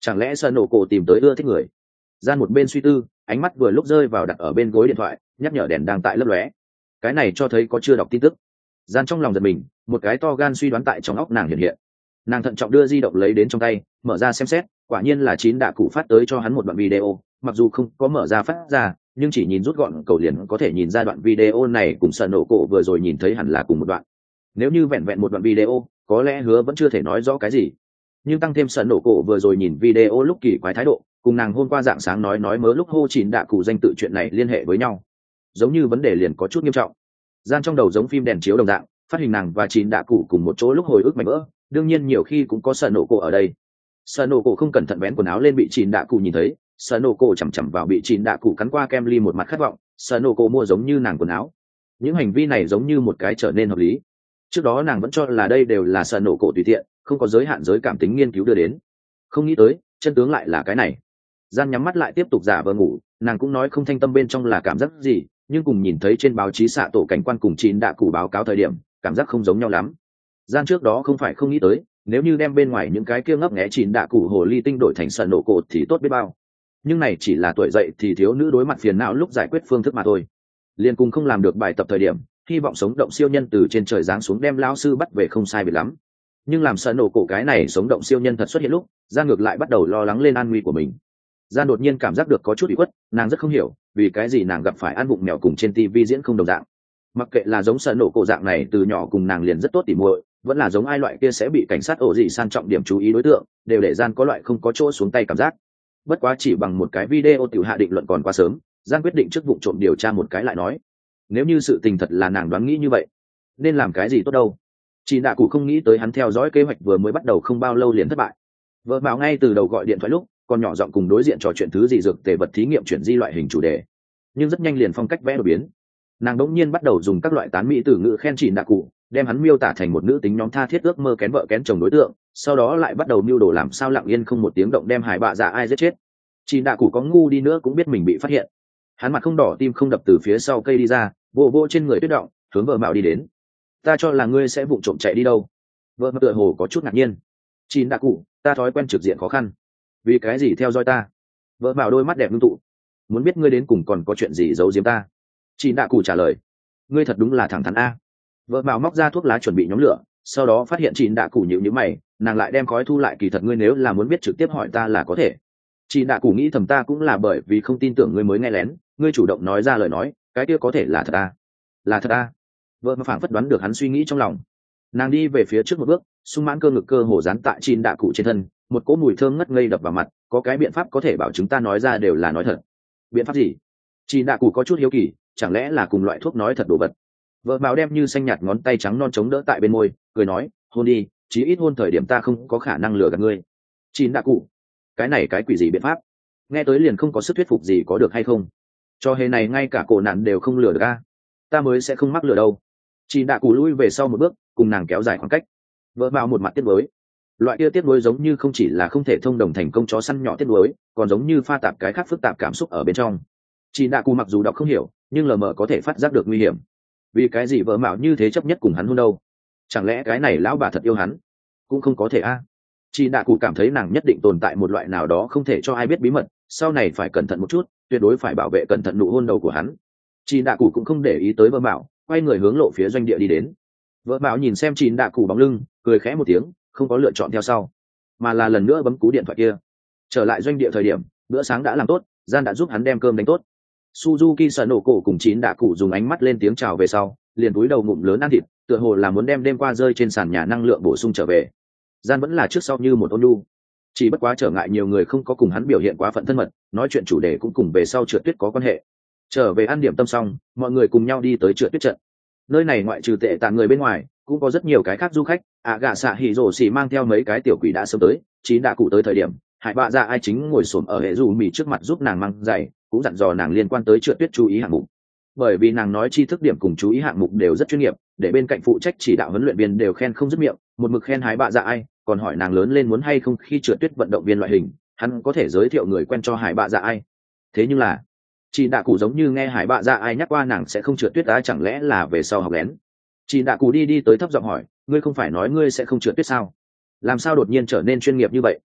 Chẳng lẽ sợ nổ cổ tìm tới ưa thích người? Gian một bên suy tư, ánh mắt vừa lúc rơi vào đặt ở bên gối điện thoại, nhắc nhở đèn đang tại lấp lóe. Cái này cho thấy có chưa đọc tin tức. Gian trong lòng giật mình, một cái to gan suy đoán tại trong óc nàng hiện hiện. Nàng thận trọng đưa di động lấy đến trong tay, mở ra xem xét, quả nhiên là chín đạ cụ phát tới cho hắn một đoạn video, mặc dù không có mở ra phát ra, nhưng chỉ nhìn rút gọn cầu liền có thể nhìn ra đoạn video này cùng sợ nổ cổ vừa rồi nhìn thấy hẳn là cùng một đoạn. Nếu như vẹn vẹn một đoạn video, có lẽ hứa vẫn chưa thể nói rõ cái gì, nhưng tăng thêm sợ nổ cổ vừa rồi nhìn video lúc kỳ quái thái độ, cùng nàng hôm qua dạng sáng nói nói mớ lúc hô chín đạ cụ danh tự chuyện này liên hệ với nhau, giống như vấn đề liền có chút nghiêm trọng. Gian trong đầu giống phim đèn chiếu đồng dạng, phát hình nàng và chín đạ cụ cùng một chỗ lúc hồi ức mạnh vỡ, đương nhiên nhiều khi cũng có sợ nổ cổ ở đây. Sợ nổ cổ không cẩn thận vén quần áo lên bị chín đạ cụ nhìn thấy, sợ nổ cổ chằm chằm vào bị chín đạ cụ cắn qua kem ly một mặt khát vọng, sợ nổ cổ mua giống như nàng quần áo. Những hành vi này giống như một cái trở nên hợp lý. Trước đó nàng vẫn cho là đây đều là sợ nổ cổ tùy tiện, không có giới hạn giới cảm tính nghiên cứu đưa đến, không nghĩ tới chân tướng lại là cái này. Gian nhắm mắt lại tiếp tục giả vờ ngủ, nàng cũng nói không thanh tâm bên trong là cảm giác gì, nhưng cùng nhìn thấy trên báo chí xạ tổ cảnh quan cùng chín đạ cụ báo cáo thời điểm, cảm giác không giống nhau lắm. Gian trước đó không phải không nghĩ tới, nếu như đem bên ngoài những cái kia ngấp nghé chín đạ cụ hồ ly tinh đổi thành sợ nổ cổ thì tốt biết bao. Nhưng này chỉ là tuổi dậy thì thiếu nữ đối mặt phiền não lúc giải quyết phương thức mà thôi. Liên cùng không làm được bài tập thời điểm, hy vọng sống động siêu nhân từ trên trời giáng xuống đem lão sư bắt về không sai biệt lắm. Nhưng làm sợ nổ cổ cái này sống động siêu nhân thật xuất hiện lúc, Gian ngược lại bắt đầu lo lắng lên an nguy của mình. Gian đột nhiên cảm giác được có chút ủy khuất, nàng rất không hiểu vì cái gì nàng gặp phải ăn bụng mèo cùng trên tivi diễn không đồng dạng. Mặc kệ là giống sợ nổ cổ dạng này từ nhỏ cùng nàng liền rất tốt tỉ muội, vẫn là giống ai loại kia sẽ bị cảnh sát ổ dị san trọng điểm chú ý đối tượng, đều để Gian có loại không có chỗ xuống tay cảm giác. Bất quá chỉ bằng một cái video tiểu hạ định luận còn quá sớm, Gian quyết định trước vụ trộm điều tra một cái lại nói. Nếu như sự tình thật là nàng đoán nghĩ như vậy, nên làm cái gì tốt đâu. Chị đạ cụ không nghĩ tới hắn theo dõi kế hoạch vừa mới bắt đầu không bao lâu liền thất bại. Vợ bảo ngay từ đầu gọi điện thoại lúc còn nhỏ giọng cùng đối diện trò chuyện thứ gì dược tề vật thí nghiệm chuyển di loại hình chủ đề, nhưng rất nhanh liền phong cách vẽ đổi biến. Nàng đống nhiên bắt đầu dùng các loại tán mỹ từ ngữ khen chị đạ cụ, đem hắn miêu tả thành một nữ tính nhóm tha thiết ước mơ kén vợ kén chồng đối tượng, sau đó lại bắt đầu mưu đồ làm sao lặng yên không một tiếng động đem hải bạ dạ ai giết chết. Chị đạ cụ có ngu đi nữa cũng biết mình bị phát hiện. Hắn mặt không đỏ tim không đập từ phía sau cây đi ra, vô vô trên người tuyết động, hướng vợ mạo đi đến. Ta cho là ngươi sẽ vụng trộm chạy đi đâu? Vợ mạo tựa hồ có chút ngạc nhiên. Chị đạ cụ, ta thói quen trực diện khó khăn. Vì cái gì theo dõi ta? Vợ mạo đôi mắt đẹp ngưng tụ. Muốn biết ngươi đến cùng còn có chuyện gì giấu giếm ta? Chị đạ cụ trả lời. Ngươi thật đúng là thẳng thắn a. Vợ mạo móc ra thuốc lá chuẩn bị nhóm lửa, sau đó phát hiện chị đạ cụ nhịu nhíu mày, nàng lại đem khói thu lại. Kỳ thật ngươi nếu là muốn biết trực tiếp hỏi ta là có thể. Chị đạ cụ nghĩ thầm ta cũng là bởi vì không tin tưởng ngươi mới nghe lén, ngươi chủ động nói ra lời nói, cái kia có thể là thật a? Là thật a? Vợ mà phảng phất đoán được hắn suy nghĩ trong lòng. Nàng đi về phía trước một bước, sung mãn cơ ngực cơ hồ dán tại chín đạ cụ trên thân, một cỗ mùi thơm ngất ngây đập vào mặt. Có cái biện pháp có thể bảo chúng ta nói ra đều là nói thật. Biện pháp gì? Chín đạ cụ có chút hiếu kỳ, chẳng lẽ là cùng loại thuốc nói thật đồ vật. Vợ mạo đem như xanh nhạt ngón tay trắng non chống đỡ tại bên môi, cười nói, hôn đi, chí ít hôn thời điểm ta không có khả năng lừa gạt ngươi. Chín đạ cụ, cái này cái quỷ gì biện pháp? Nghe tới liền không có sức thuyết phục gì, có được hay không? Cho hề này ngay cả cổ nạn đều không lừa được a. Ta mới sẽ không mắc lừa đâu. Chị đạ cụ lui về sau một bước, cùng nàng kéo dài khoảng cách. Vợ mạo một mặt tiếc nuối. Loại kia tiếc nuối giống như không chỉ là không thể thông đồng thành công chó săn nhỏ tiếc nuối, còn giống như pha tạp cái khác phức tạp cảm xúc ở bên trong. Chị đạ cụ mặc dù đọc không hiểu, nhưng lờ mờ có thể phát giác được nguy hiểm. Vì cái gì vợ mạo như thế chấp nhất cùng hắn hôn đâu? Chẳng lẽ cái này lão bà thật yêu hắn? Cũng không có thể a. À. Chị đạ cụ cảm thấy nàng nhất định tồn tại một loại nào đó không thể cho ai biết bí mật, sau này phải cẩn thận một chút, tuyệt đối phải bảo vệ cẩn thận nụ hôn đầu của hắn. Chị đạ cụ cũng không để ý tới vợ mạo, quay người hướng lộ phía doanh địa đi đến. Vợ mạo nhìn xem chị đạ cụ bóng lưng, cười khẽ một tiếng, không có lựa chọn theo sau, mà là lần nữa bấm cú điện thoại kia. Trở lại doanh địa thời điểm, bữa sáng đã làm tốt, Gian đã giúp hắn đem cơm đánh tốt. Suzuki sợ nổ cổ cùng chín đạ cụ dùng ánh mắt lên tiếng chào về sau, liền cúi đầu ngụm lớn ăn thịt, tựa hồ là muốn đem đêm qua rơi trên sàn nhà năng lượng bổ sung trở về. Gian vẫn là trước sau như một ôn nhu, chỉ bất quá trở ngại nhiều người không có cùng hắn biểu hiện quá phận thân mật, nói chuyện chủ đề cũng cùng về sau trượt tuyết có quan hệ. Trở về ăn điểm tâm xong, mọi người cùng nhau đi tới trượt tuyết trận. Nơi này ngoại trừ tệ tàn người bên ngoài, cũng có rất nhiều cái khác du khách. À gạ xạ hỉ rổ xỉ mang theo mấy cái tiểu quỷ đã sớm tới, chín đạ cụ tới thời điểm, hải bạ dạ ai chính ngồi xổm ở hệ dù mì trước mặt giúp nàng mang giày, cũng dặn dò nàng liên quan tới trượt tuyết chú ý hạng mục. Bởi vì nàng nói tri thức điểm cùng chú ý hạng mục đều rất chuyên nghiệp, để bên cạnh phụ trách chỉ đạo huấn luyện viên đều khen không dứt miệng, một mực khen hải bạ dạ ai, còn hỏi nàng lớn lên muốn hay không khi trượt tuyết vận động viên loại hình, hắn có thể giới thiệu người quen cho hải bạ dạ ai. Thế nhưng là chị đạ cụ giống như nghe hải bạ dạ ai nhắc qua nàng sẽ không trượt tuyết á, chẳng lẽ là về sau học lén. Chị đạ cụ đi đi tới thấp giọng hỏi, ngươi không phải nói ngươi sẽ không trượt tuyết sao? Làm sao đột nhiên trở nên chuyên nghiệp như vậy?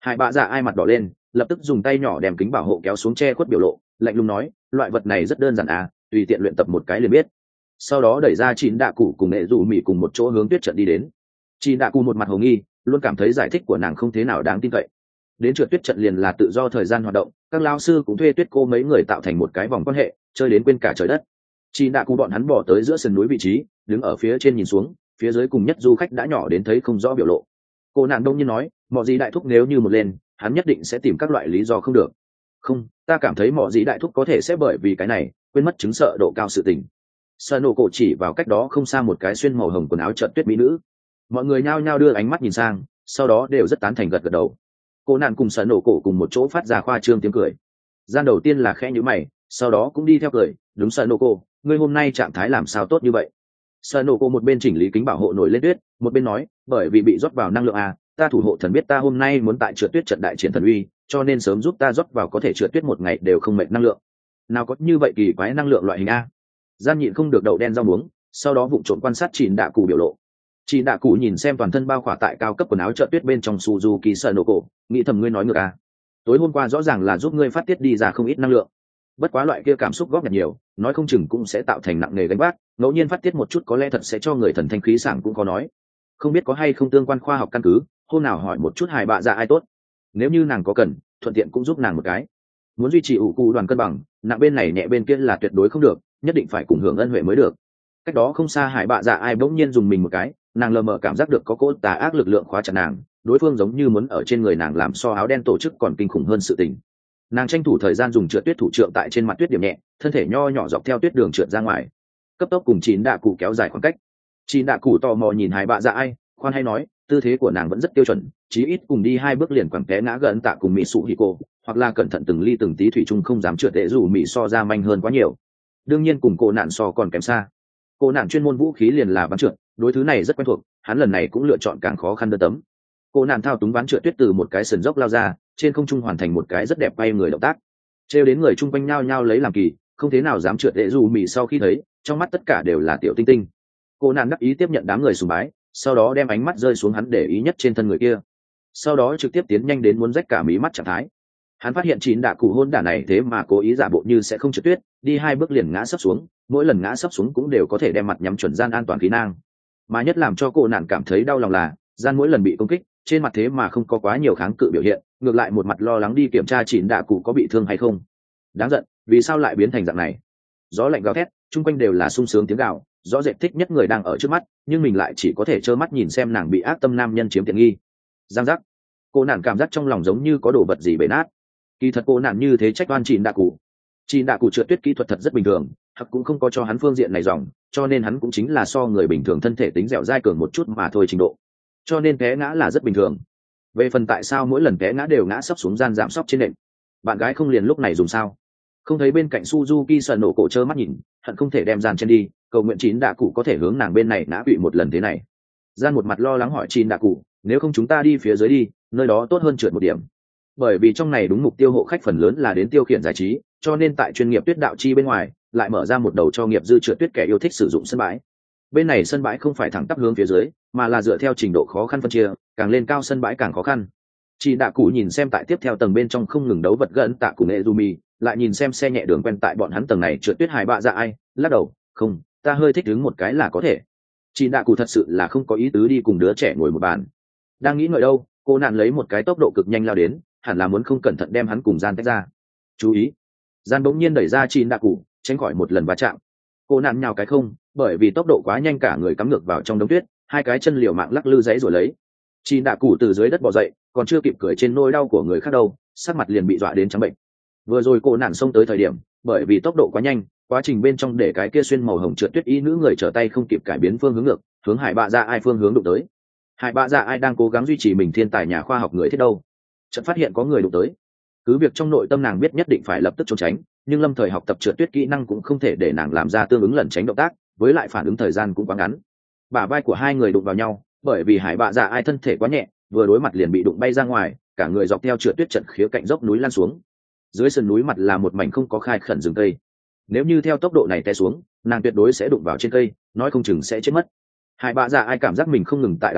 Hải bạ dạ ai mặt đỏ lên, lập tức dùng tay nhỏ đem kính bảo hộ kéo xuống che khuất biểu lộ, lạnh lùng nói, loại vật này rất đơn giản à, tùy tiện luyện tập một cái liền biết. Sau đó đẩy ra chín đạ cụ cùng nệ dù mỉ cùng một chỗ hướng tuyết trận đi đến. Chín đạ cụ một mặt hồ nghi, luôn cảm thấy giải thích của nàng không thế nào đáng tin cậy. Đến trượt tuyết trận liền là tự do thời gian hoạt động, các lao sư cũng thuê tuyết cô mấy người tạo thành một cái vòng quan hệ, chơi đến quên cả trời đất. Chín đạ cụ bọn hắn bỏ tới giữa sườn núi vị trí, đứng ở phía trên nhìn xuống, phía dưới cùng nhất du khách đã nhỏ đến thấy không rõ biểu lộ. Cô nạn đông nhiên nói, mọi gì đại thúc nếu như một lên, hắn nhất định sẽ tìm các loại lý do không được. Không, ta cảm thấy mọi gì đại thúc có thể sẽ bởi vì cái này quên mất chứng sợ độ cao sự tình. Sợ nổ cổ chỉ vào cách đó không xa một cái xuyên màu hồng quần áo trợn tuyết mỹ nữ. Mọi người nhao nhao đưa ánh mắt nhìn sang, sau đó đều rất tán thành gật gật đầu. Cô nạn cùng sợ nổ cổ cùng một chỗ phát ra khoa trương tiếng cười. Gian đầu tiên là khẽ nhíu mày, sau đó cũng đi theo cười. Đúng, sợ nổ cổ, ngươi hôm nay trạng thái làm sao tốt như vậy? Sợ nổ cổ một bên chỉnh lý kính bảo hộ nổi lên tuyết, một bên nói, bởi vì bị rót vào năng lượng à, ta thủ hộ thần biết ta hôm nay muốn tại trượt tuyết trận đại triển thần uy, cho nên sớm giúp ta rót vào có thể trượt tuyết một ngày đều không mệt năng lượng. Nào có như vậy kỳ quái năng lượng loại hình a? Gian nhịn không được đậu đen rau muống, sau đó vụng trộm quan sát Chìn Đạ Cụ biểu lộ. Chìn Đạ Cụ nhìn xem toàn thân bao khỏa tại cao cấp quần áo trợn tuyết bên trong Suzuki Sanoko, nghĩ thầm ngươi nói ngược à? Tối hôm qua rõ ràng là giúp ngươi phát tiết đi ra không ít năng lượng. Bất quá loại kia cảm xúc góp nhặt nhiều, nói không chừng cũng sẽ tạo thành nặng nề gánh vác, ngẫu nhiên phát tiết một chút có lẽ thật sẽ cho người thần thanh khí sảng cũng có nói. Không biết có hay không tương quan khoa học căn cứ, hôm nào hỏi một chút hài bạ dạ ai tốt. Nếu như nàng có cần, thuận tiện cũng giúp nàng một cái. Muốn duy trì ủ cụ đoàn cân bằng, nặng bên này nhẹ bên kia là tuyệt đối không được, nhất định phải cùng hưởng ân huệ mới được. Cách đó không xa hải bạ dạ ai bỗng nhiên dùng mình một cái, nàng lờ mờ cảm giác được có cỗ tà ác lực lượng khóa chặt nàng, đối phương giống như muốn ở trên người nàng làm so áo đen tổ chức còn kinh khủng hơn sự tình. Nàng tranh thủ thời gian dùng trượt tuyết thủ trượng tại trên mặt tuyết điểm nhẹ, thân thể nho nhỏ dọc theo tuyết đường trượt ra ngoài, cấp tốc cùng Chín Đạ Cụ kéo dài khoảng cách. Chín Đạ Cụ tò mò nhìn hải bạ dạ ai, khoan hay nói, tư thế của nàng vẫn rất tiêu chuẩn, chí ít cùng đi hai bước liền quẳng té ngã gần tạ cùng mỹ sụ hì cô, hoặc là cẩn thận từng ly từng tí thủy chung không dám trượt tệ dù mỹ so ra manh hơn quá nhiều. Đương nhiên cùng cô nạn so còn kém xa. Cô nạn chuyên môn vũ khí liền là ván trượt, đối thứ này rất quen thuộc, hắn lần này cũng lựa chọn càng khó khăn đơn tấm. Cô nạn thao túng ván trượt tuyết từ một cái sườn dốc lao ra, trên không trung hoàn thành một cái rất đẹp bay người động tác. Trêu đến người chung quanh nhao nhao lấy làm kỳ, không thế nào dám trượt tệ dù mỹ sau khi thấy, trong mắt tất cả đều là tiểu tinh tinh. Cô nạn đắc ý tiếp nhận đám người sùng bái, sau đó đem ánh mắt rơi xuống hắn để ý nhất trên thân người kia, sau đó trực tiếp tiến nhanh đến muốn rách cả mí mắt trạng thái. Hắn phát hiện Chín Đạ Cụ hôn đả này thế mà cố ý giả bộ như sẽ không trượt tuyết, đi hai bước liền ngã sấp xuống, mỗi lần ngã sấp xuống cũng đều có thể đem mặt nhắm chuẩn gian an toàn khí nang. Mà nhất làm cho cô nạn cảm thấy đau lòng là, gian mỗi lần bị công kích, trên mặt thế mà không có quá nhiều kháng cự biểu hiện, ngược lại một mặt lo lắng đi kiểm tra Chín Đạ Cụ có bị thương hay không. Đáng giận, vì sao lại biến thành dạng này? Gió lạnh gào thét, chung quanh đều là sung sướng tiếng gào, rõ rệt thích nhất người đang ở trước mắt, nhưng mình lại chỉ có thể trơ mắt nhìn xem nàng bị ác tâm nam nhân chiếm tiện nghi. Giang giác, cô nạn cảm giác trong lòng giống như có đồ vật gì bể nát. Kỳ thật cô nạn như thế trách oan Chín Đạ Cụ. Chín Đạ Cụ trượt tuyết kỹ thuật thật rất bình thường, hoặc cũng không có cho hắn phương diện này dòng, cho nên hắn cũng chính là so người bình thường thân thể tính dẻo dai cường một chút mà thôi trình độ. Cho nên té ngã là rất bình thường. Về phần tại sao mỗi lần té ngã đều ngã sấp xuống gian giảm sóc trên nệm, bạn gái không liền lúc này dùng sao? Không thấy bên cạnh Suzuki sờ nổ cổ trơ mắt nhìn, hận không thể đem gian trên đi, cầu nguyện Chín Đạ Cụ có thể hướng nàng bên này ngã bị một lần thế này. Gian một mặt lo lắng hỏi Chín Đạ Cụ, nếu không chúng ta đi phía dưới đi, nơi đó tốt hơn trượt một điểm. Bởi vì trong này đúng mục tiêu hộ khách phần lớn là đến tiêu khiển giải trí, cho nên tại chuyên nghiệp tuyết đạo chi bên ngoài lại mở ra một đầu cho nghiệp dư trượt tuyết kẻ yêu thích sử dụng sân bãi. Bên này sân bãi không phải thẳng tắp hướng phía dưới, mà là dựa theo trình độ khó khăn phân chia, càng lên cao sân bãi càng khó khăn. Chín Đạ Cụ nhìn xem tại tiếp theo tầng bên trong không ngừng đấu vật gần tạ cùng Nezumi, lại nhìn xem xe nhẹ đường quen tại bọn hắn tầng này trượt tuyết hài bạ dạ ai, lắc đầu, không, ta hơi thích đứng một cái là có thể. Chín Đạ Cụ thật sự là không có ý tứ đi cùng đứa trẻ ngồi một bàn. Đang nghĩ ngợi đâu, cô nạn lấy một cái tốc độ cực nhanh lao đến, hẳn là muốn không cẩn thận đem hắn cùng gian tách ra. Chú ý, gian bỗng nhiên đẩy ra Chín Đạ Cụ, tránh khỏi một lần va chạm. Cô nạn nhào cái không, bởi vì tốc độ quá nhanh cả người cắm ngược vào trong đống tuyết, hai cái chân liều mạng lắc lư dãy rồi lấy. Chín Đạ Cụ từ dưới đất bò dậy, còn chưa kịp cười trên nỗi đau của người khác đâu, sắc mặt liền bị dọa đến trắng bệnh. Vừa rồi cô nạn xông tới thời điểm, bởi vì tốc độ quá nhanh, quá trình bên trong để cái kia xuyên màu hồng trượt tuyết y nữ người trở tay không kịp cải biến phương hướng ngược, hướng hải bạ dạ ai phương hướng đụng tới. Hải bạ dạ ai đang cố gắng duy trì mình thiên tài nhà khoa học người thiết đâu, chợt phát hiện có người đụng tới. Cứ việc trong nội tâm nàng biết nhất định phải lập tức trốn tránh, nhưng lâm thời học tập trượt tuyết kỹ năng cũng không thể để nàng làm ra tương ứng lẩn tránh động tác, với lại phản ứng thời gian cũng quá ngắn. Bả vai của hai người đụng vào nhau, bởi vì hải bạ dạ ai thân thể quá nhẹ, vừa đối mặt liền bị đụng bay ra ngoài, cả người dọc theo trượt tuyết trận khía cạnh dốc núi lan xuống. Dưới sườn núi mặt là một mảnh không có khai khẩn rừng cây, nếu như theo tốc độ này té xuống, nàng tuyệt đối sẽ đụng vào trên cây, nói không chừng sẽ chết mất. Hải bạ dạ ai cảm giác mình không ngừng tại đảo quanh,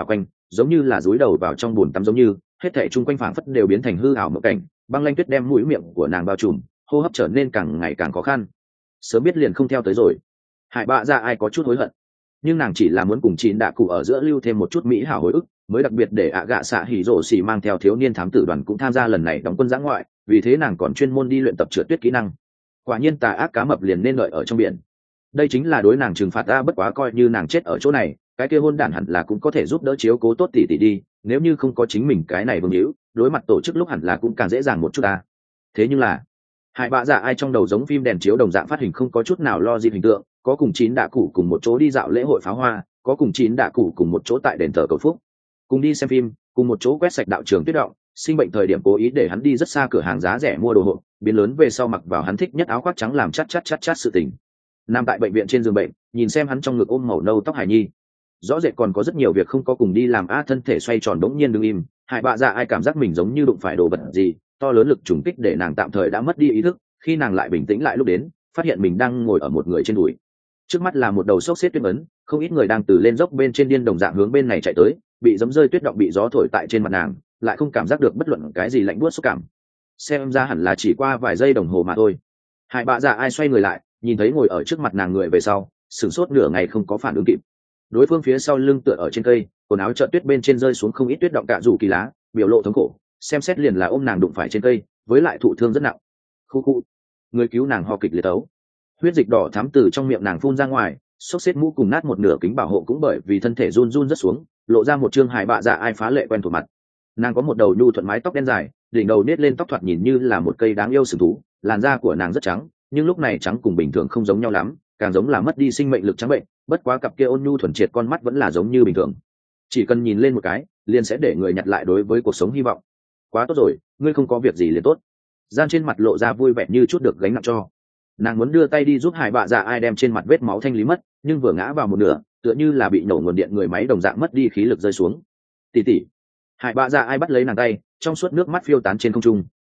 giống như là dúi đầu vào trong bồn tắm giống như hết thảy chung quanh phảng phất đều biến thành hư ảo mộng cảnh. Băng lanh tuyết đem mũi miệng của nàng bao trùm, hô hấp trở nên càng ngày càng khó khăn. Sớm biết liền không theo tới rồi. Hải Bạ Dạ Ai có chút hối hận, nhưng nàng chỉ là muốn cùng chín đạ cụ ở giữa lưu thêm một chút mỹ hảo hồi ức, mới đặc biệt để ạ gạ xạ hỉ rổ xỉ mang theo thiếu niên thám tử đoàn cũng tham gia lần này đóng quân giã ngoại, vì thế nàng còn chuyên môn đi luyện tập trượt tuyết kỹ năng. Quả nhiên tà ác cá mập liền nên đợi ở trong biển. Đây chính là đối nàng trừng phạt ta, bất quá coi như nàng chết ở chỗ này, cái kia hôn đản hẳn là cũng có thể giúp đỡ chiếu cố tốt tỷ tỷ đi, nếu như không có chính mình cái này vương hữu, đối mặt tổ chức lúc hẳn là cũng càng dễ dàng một chút ta. Thế nhưng là Hải Bạ Dạ Ai trong đầu giống phim đèn chiếu đồng dạng phát hình không có chút nào lo gì hình tượng, có cùng chín đạ cụ cùng một chỗ đi dạo lễ hội pháo hoa, có cùng chín đạ cụ cùng một chỗ tại đền thờ cầu phúc, cùng đi xem phim, cùng một chỗ quét sạch đạo trường tuyết động, sinh bệnh thời điểm cố ý để hắn đi rất xa cửa hàng giá rẻ mua đồ hộ, biến lớn về sau mặc vào hắn thích nhất áo khoác trắng làm chát chát chát chát sự tình. Nằm tại bệnh viện trên giường bệnh, nhìn xem hắn trong ngực ôm màu nâu tóc Hải Nhi, rõ rệt còn có rất nhiều việc không có cùng đi làm. A thân thể xoay tròn đống nhiên đứng im, Hải Bạ Dạ Ai cảm giác mình giống như đụng phải đồ vật gì, to lớn lực trùng kích để nàng tạm thời đã mất đi ý thức, khi nàng lại bình tĩnh lại lúc đến, phát hiện mình đang ngồi ở một người trên đùi. Trước mắt là một đầu xốc xếp tuyết ấn, không ít người đang từ lên dốc bên trên điên đồng dạng hướng bên này chạy tới, bị giấm rơi tuyết động bị gió thổi tại trên mặt nàng, lại không cảm giác được bất luận cái gì lạnh buốt xúc cảm. Xem ra hẳn là chỉ qua vài giây đồng hồ mà thôi. Hải Bạ Dạ Ai xoay người lại, nhìn thấy ngồi ở trước mặt nàng người về sau, sửng sốt nửa ngày không có phản ứng kịp. Đối phương phía sau lưng tựa ở trên cây, quần áo trợn tuyết bên trên rơi xuống không ít tuyết động cạ rủ kỳ lá, biểu lộ thống khổ, xem xét liền là ôm nàng đụng phải trên cây, với lại thụ thương rất nặng. Khu khu. Người cứu nàng ho kịch liệt tấu, huyết dịch đỏ thắm từ trong miệng nàng phun ra ngoài, xốc xếp mũ cùng nát một nửa kính bảo hộ cũng bởi vì thân thể run run rất xuống, lộ ra một trương Hải Bạ Dạ Ai phá lệ quen thuộc mặt. Nàng có một đầu nhu thuận mái tóc đen dài, đỉnh đầu nết lên tóc thoạt nhìn như là một cây đáng yêu sừng thú, làn da của nàng rất trắng, nhưng lúc này trắng cùng bình thường không giống nhau lắm, càng giống là mất đi sinh mệnh lực trắng bệnh, bất quá cặp kia ôn nhu thuần triệt con mắt vẫn là giống như bình thường. Chỉ cần nhìn lên một cái, liền sẽ để người nhặt lại đối với cuộc sống hy vọng. Quá tốt rồi, ngươi không có việc gì liền tốt. Gian trên mặt lộ ra vui vẻ như chút được gánh nặng cho. Nàng muốn đưa tay đi giúp Hải Bạ Dạ Ai đem trên mặt vết máu thanh lý mất, nhưng vừa ngã vào một nửa, tựa như là bị nổ nguồn điện người máy đồng dạng mất đi khí lực rơi xuống. Tỷ tỷ. Hải Bạ Dạ Ai bắt lấy nàng tay, trong suốt nước mắt phiêu tán trên không trung,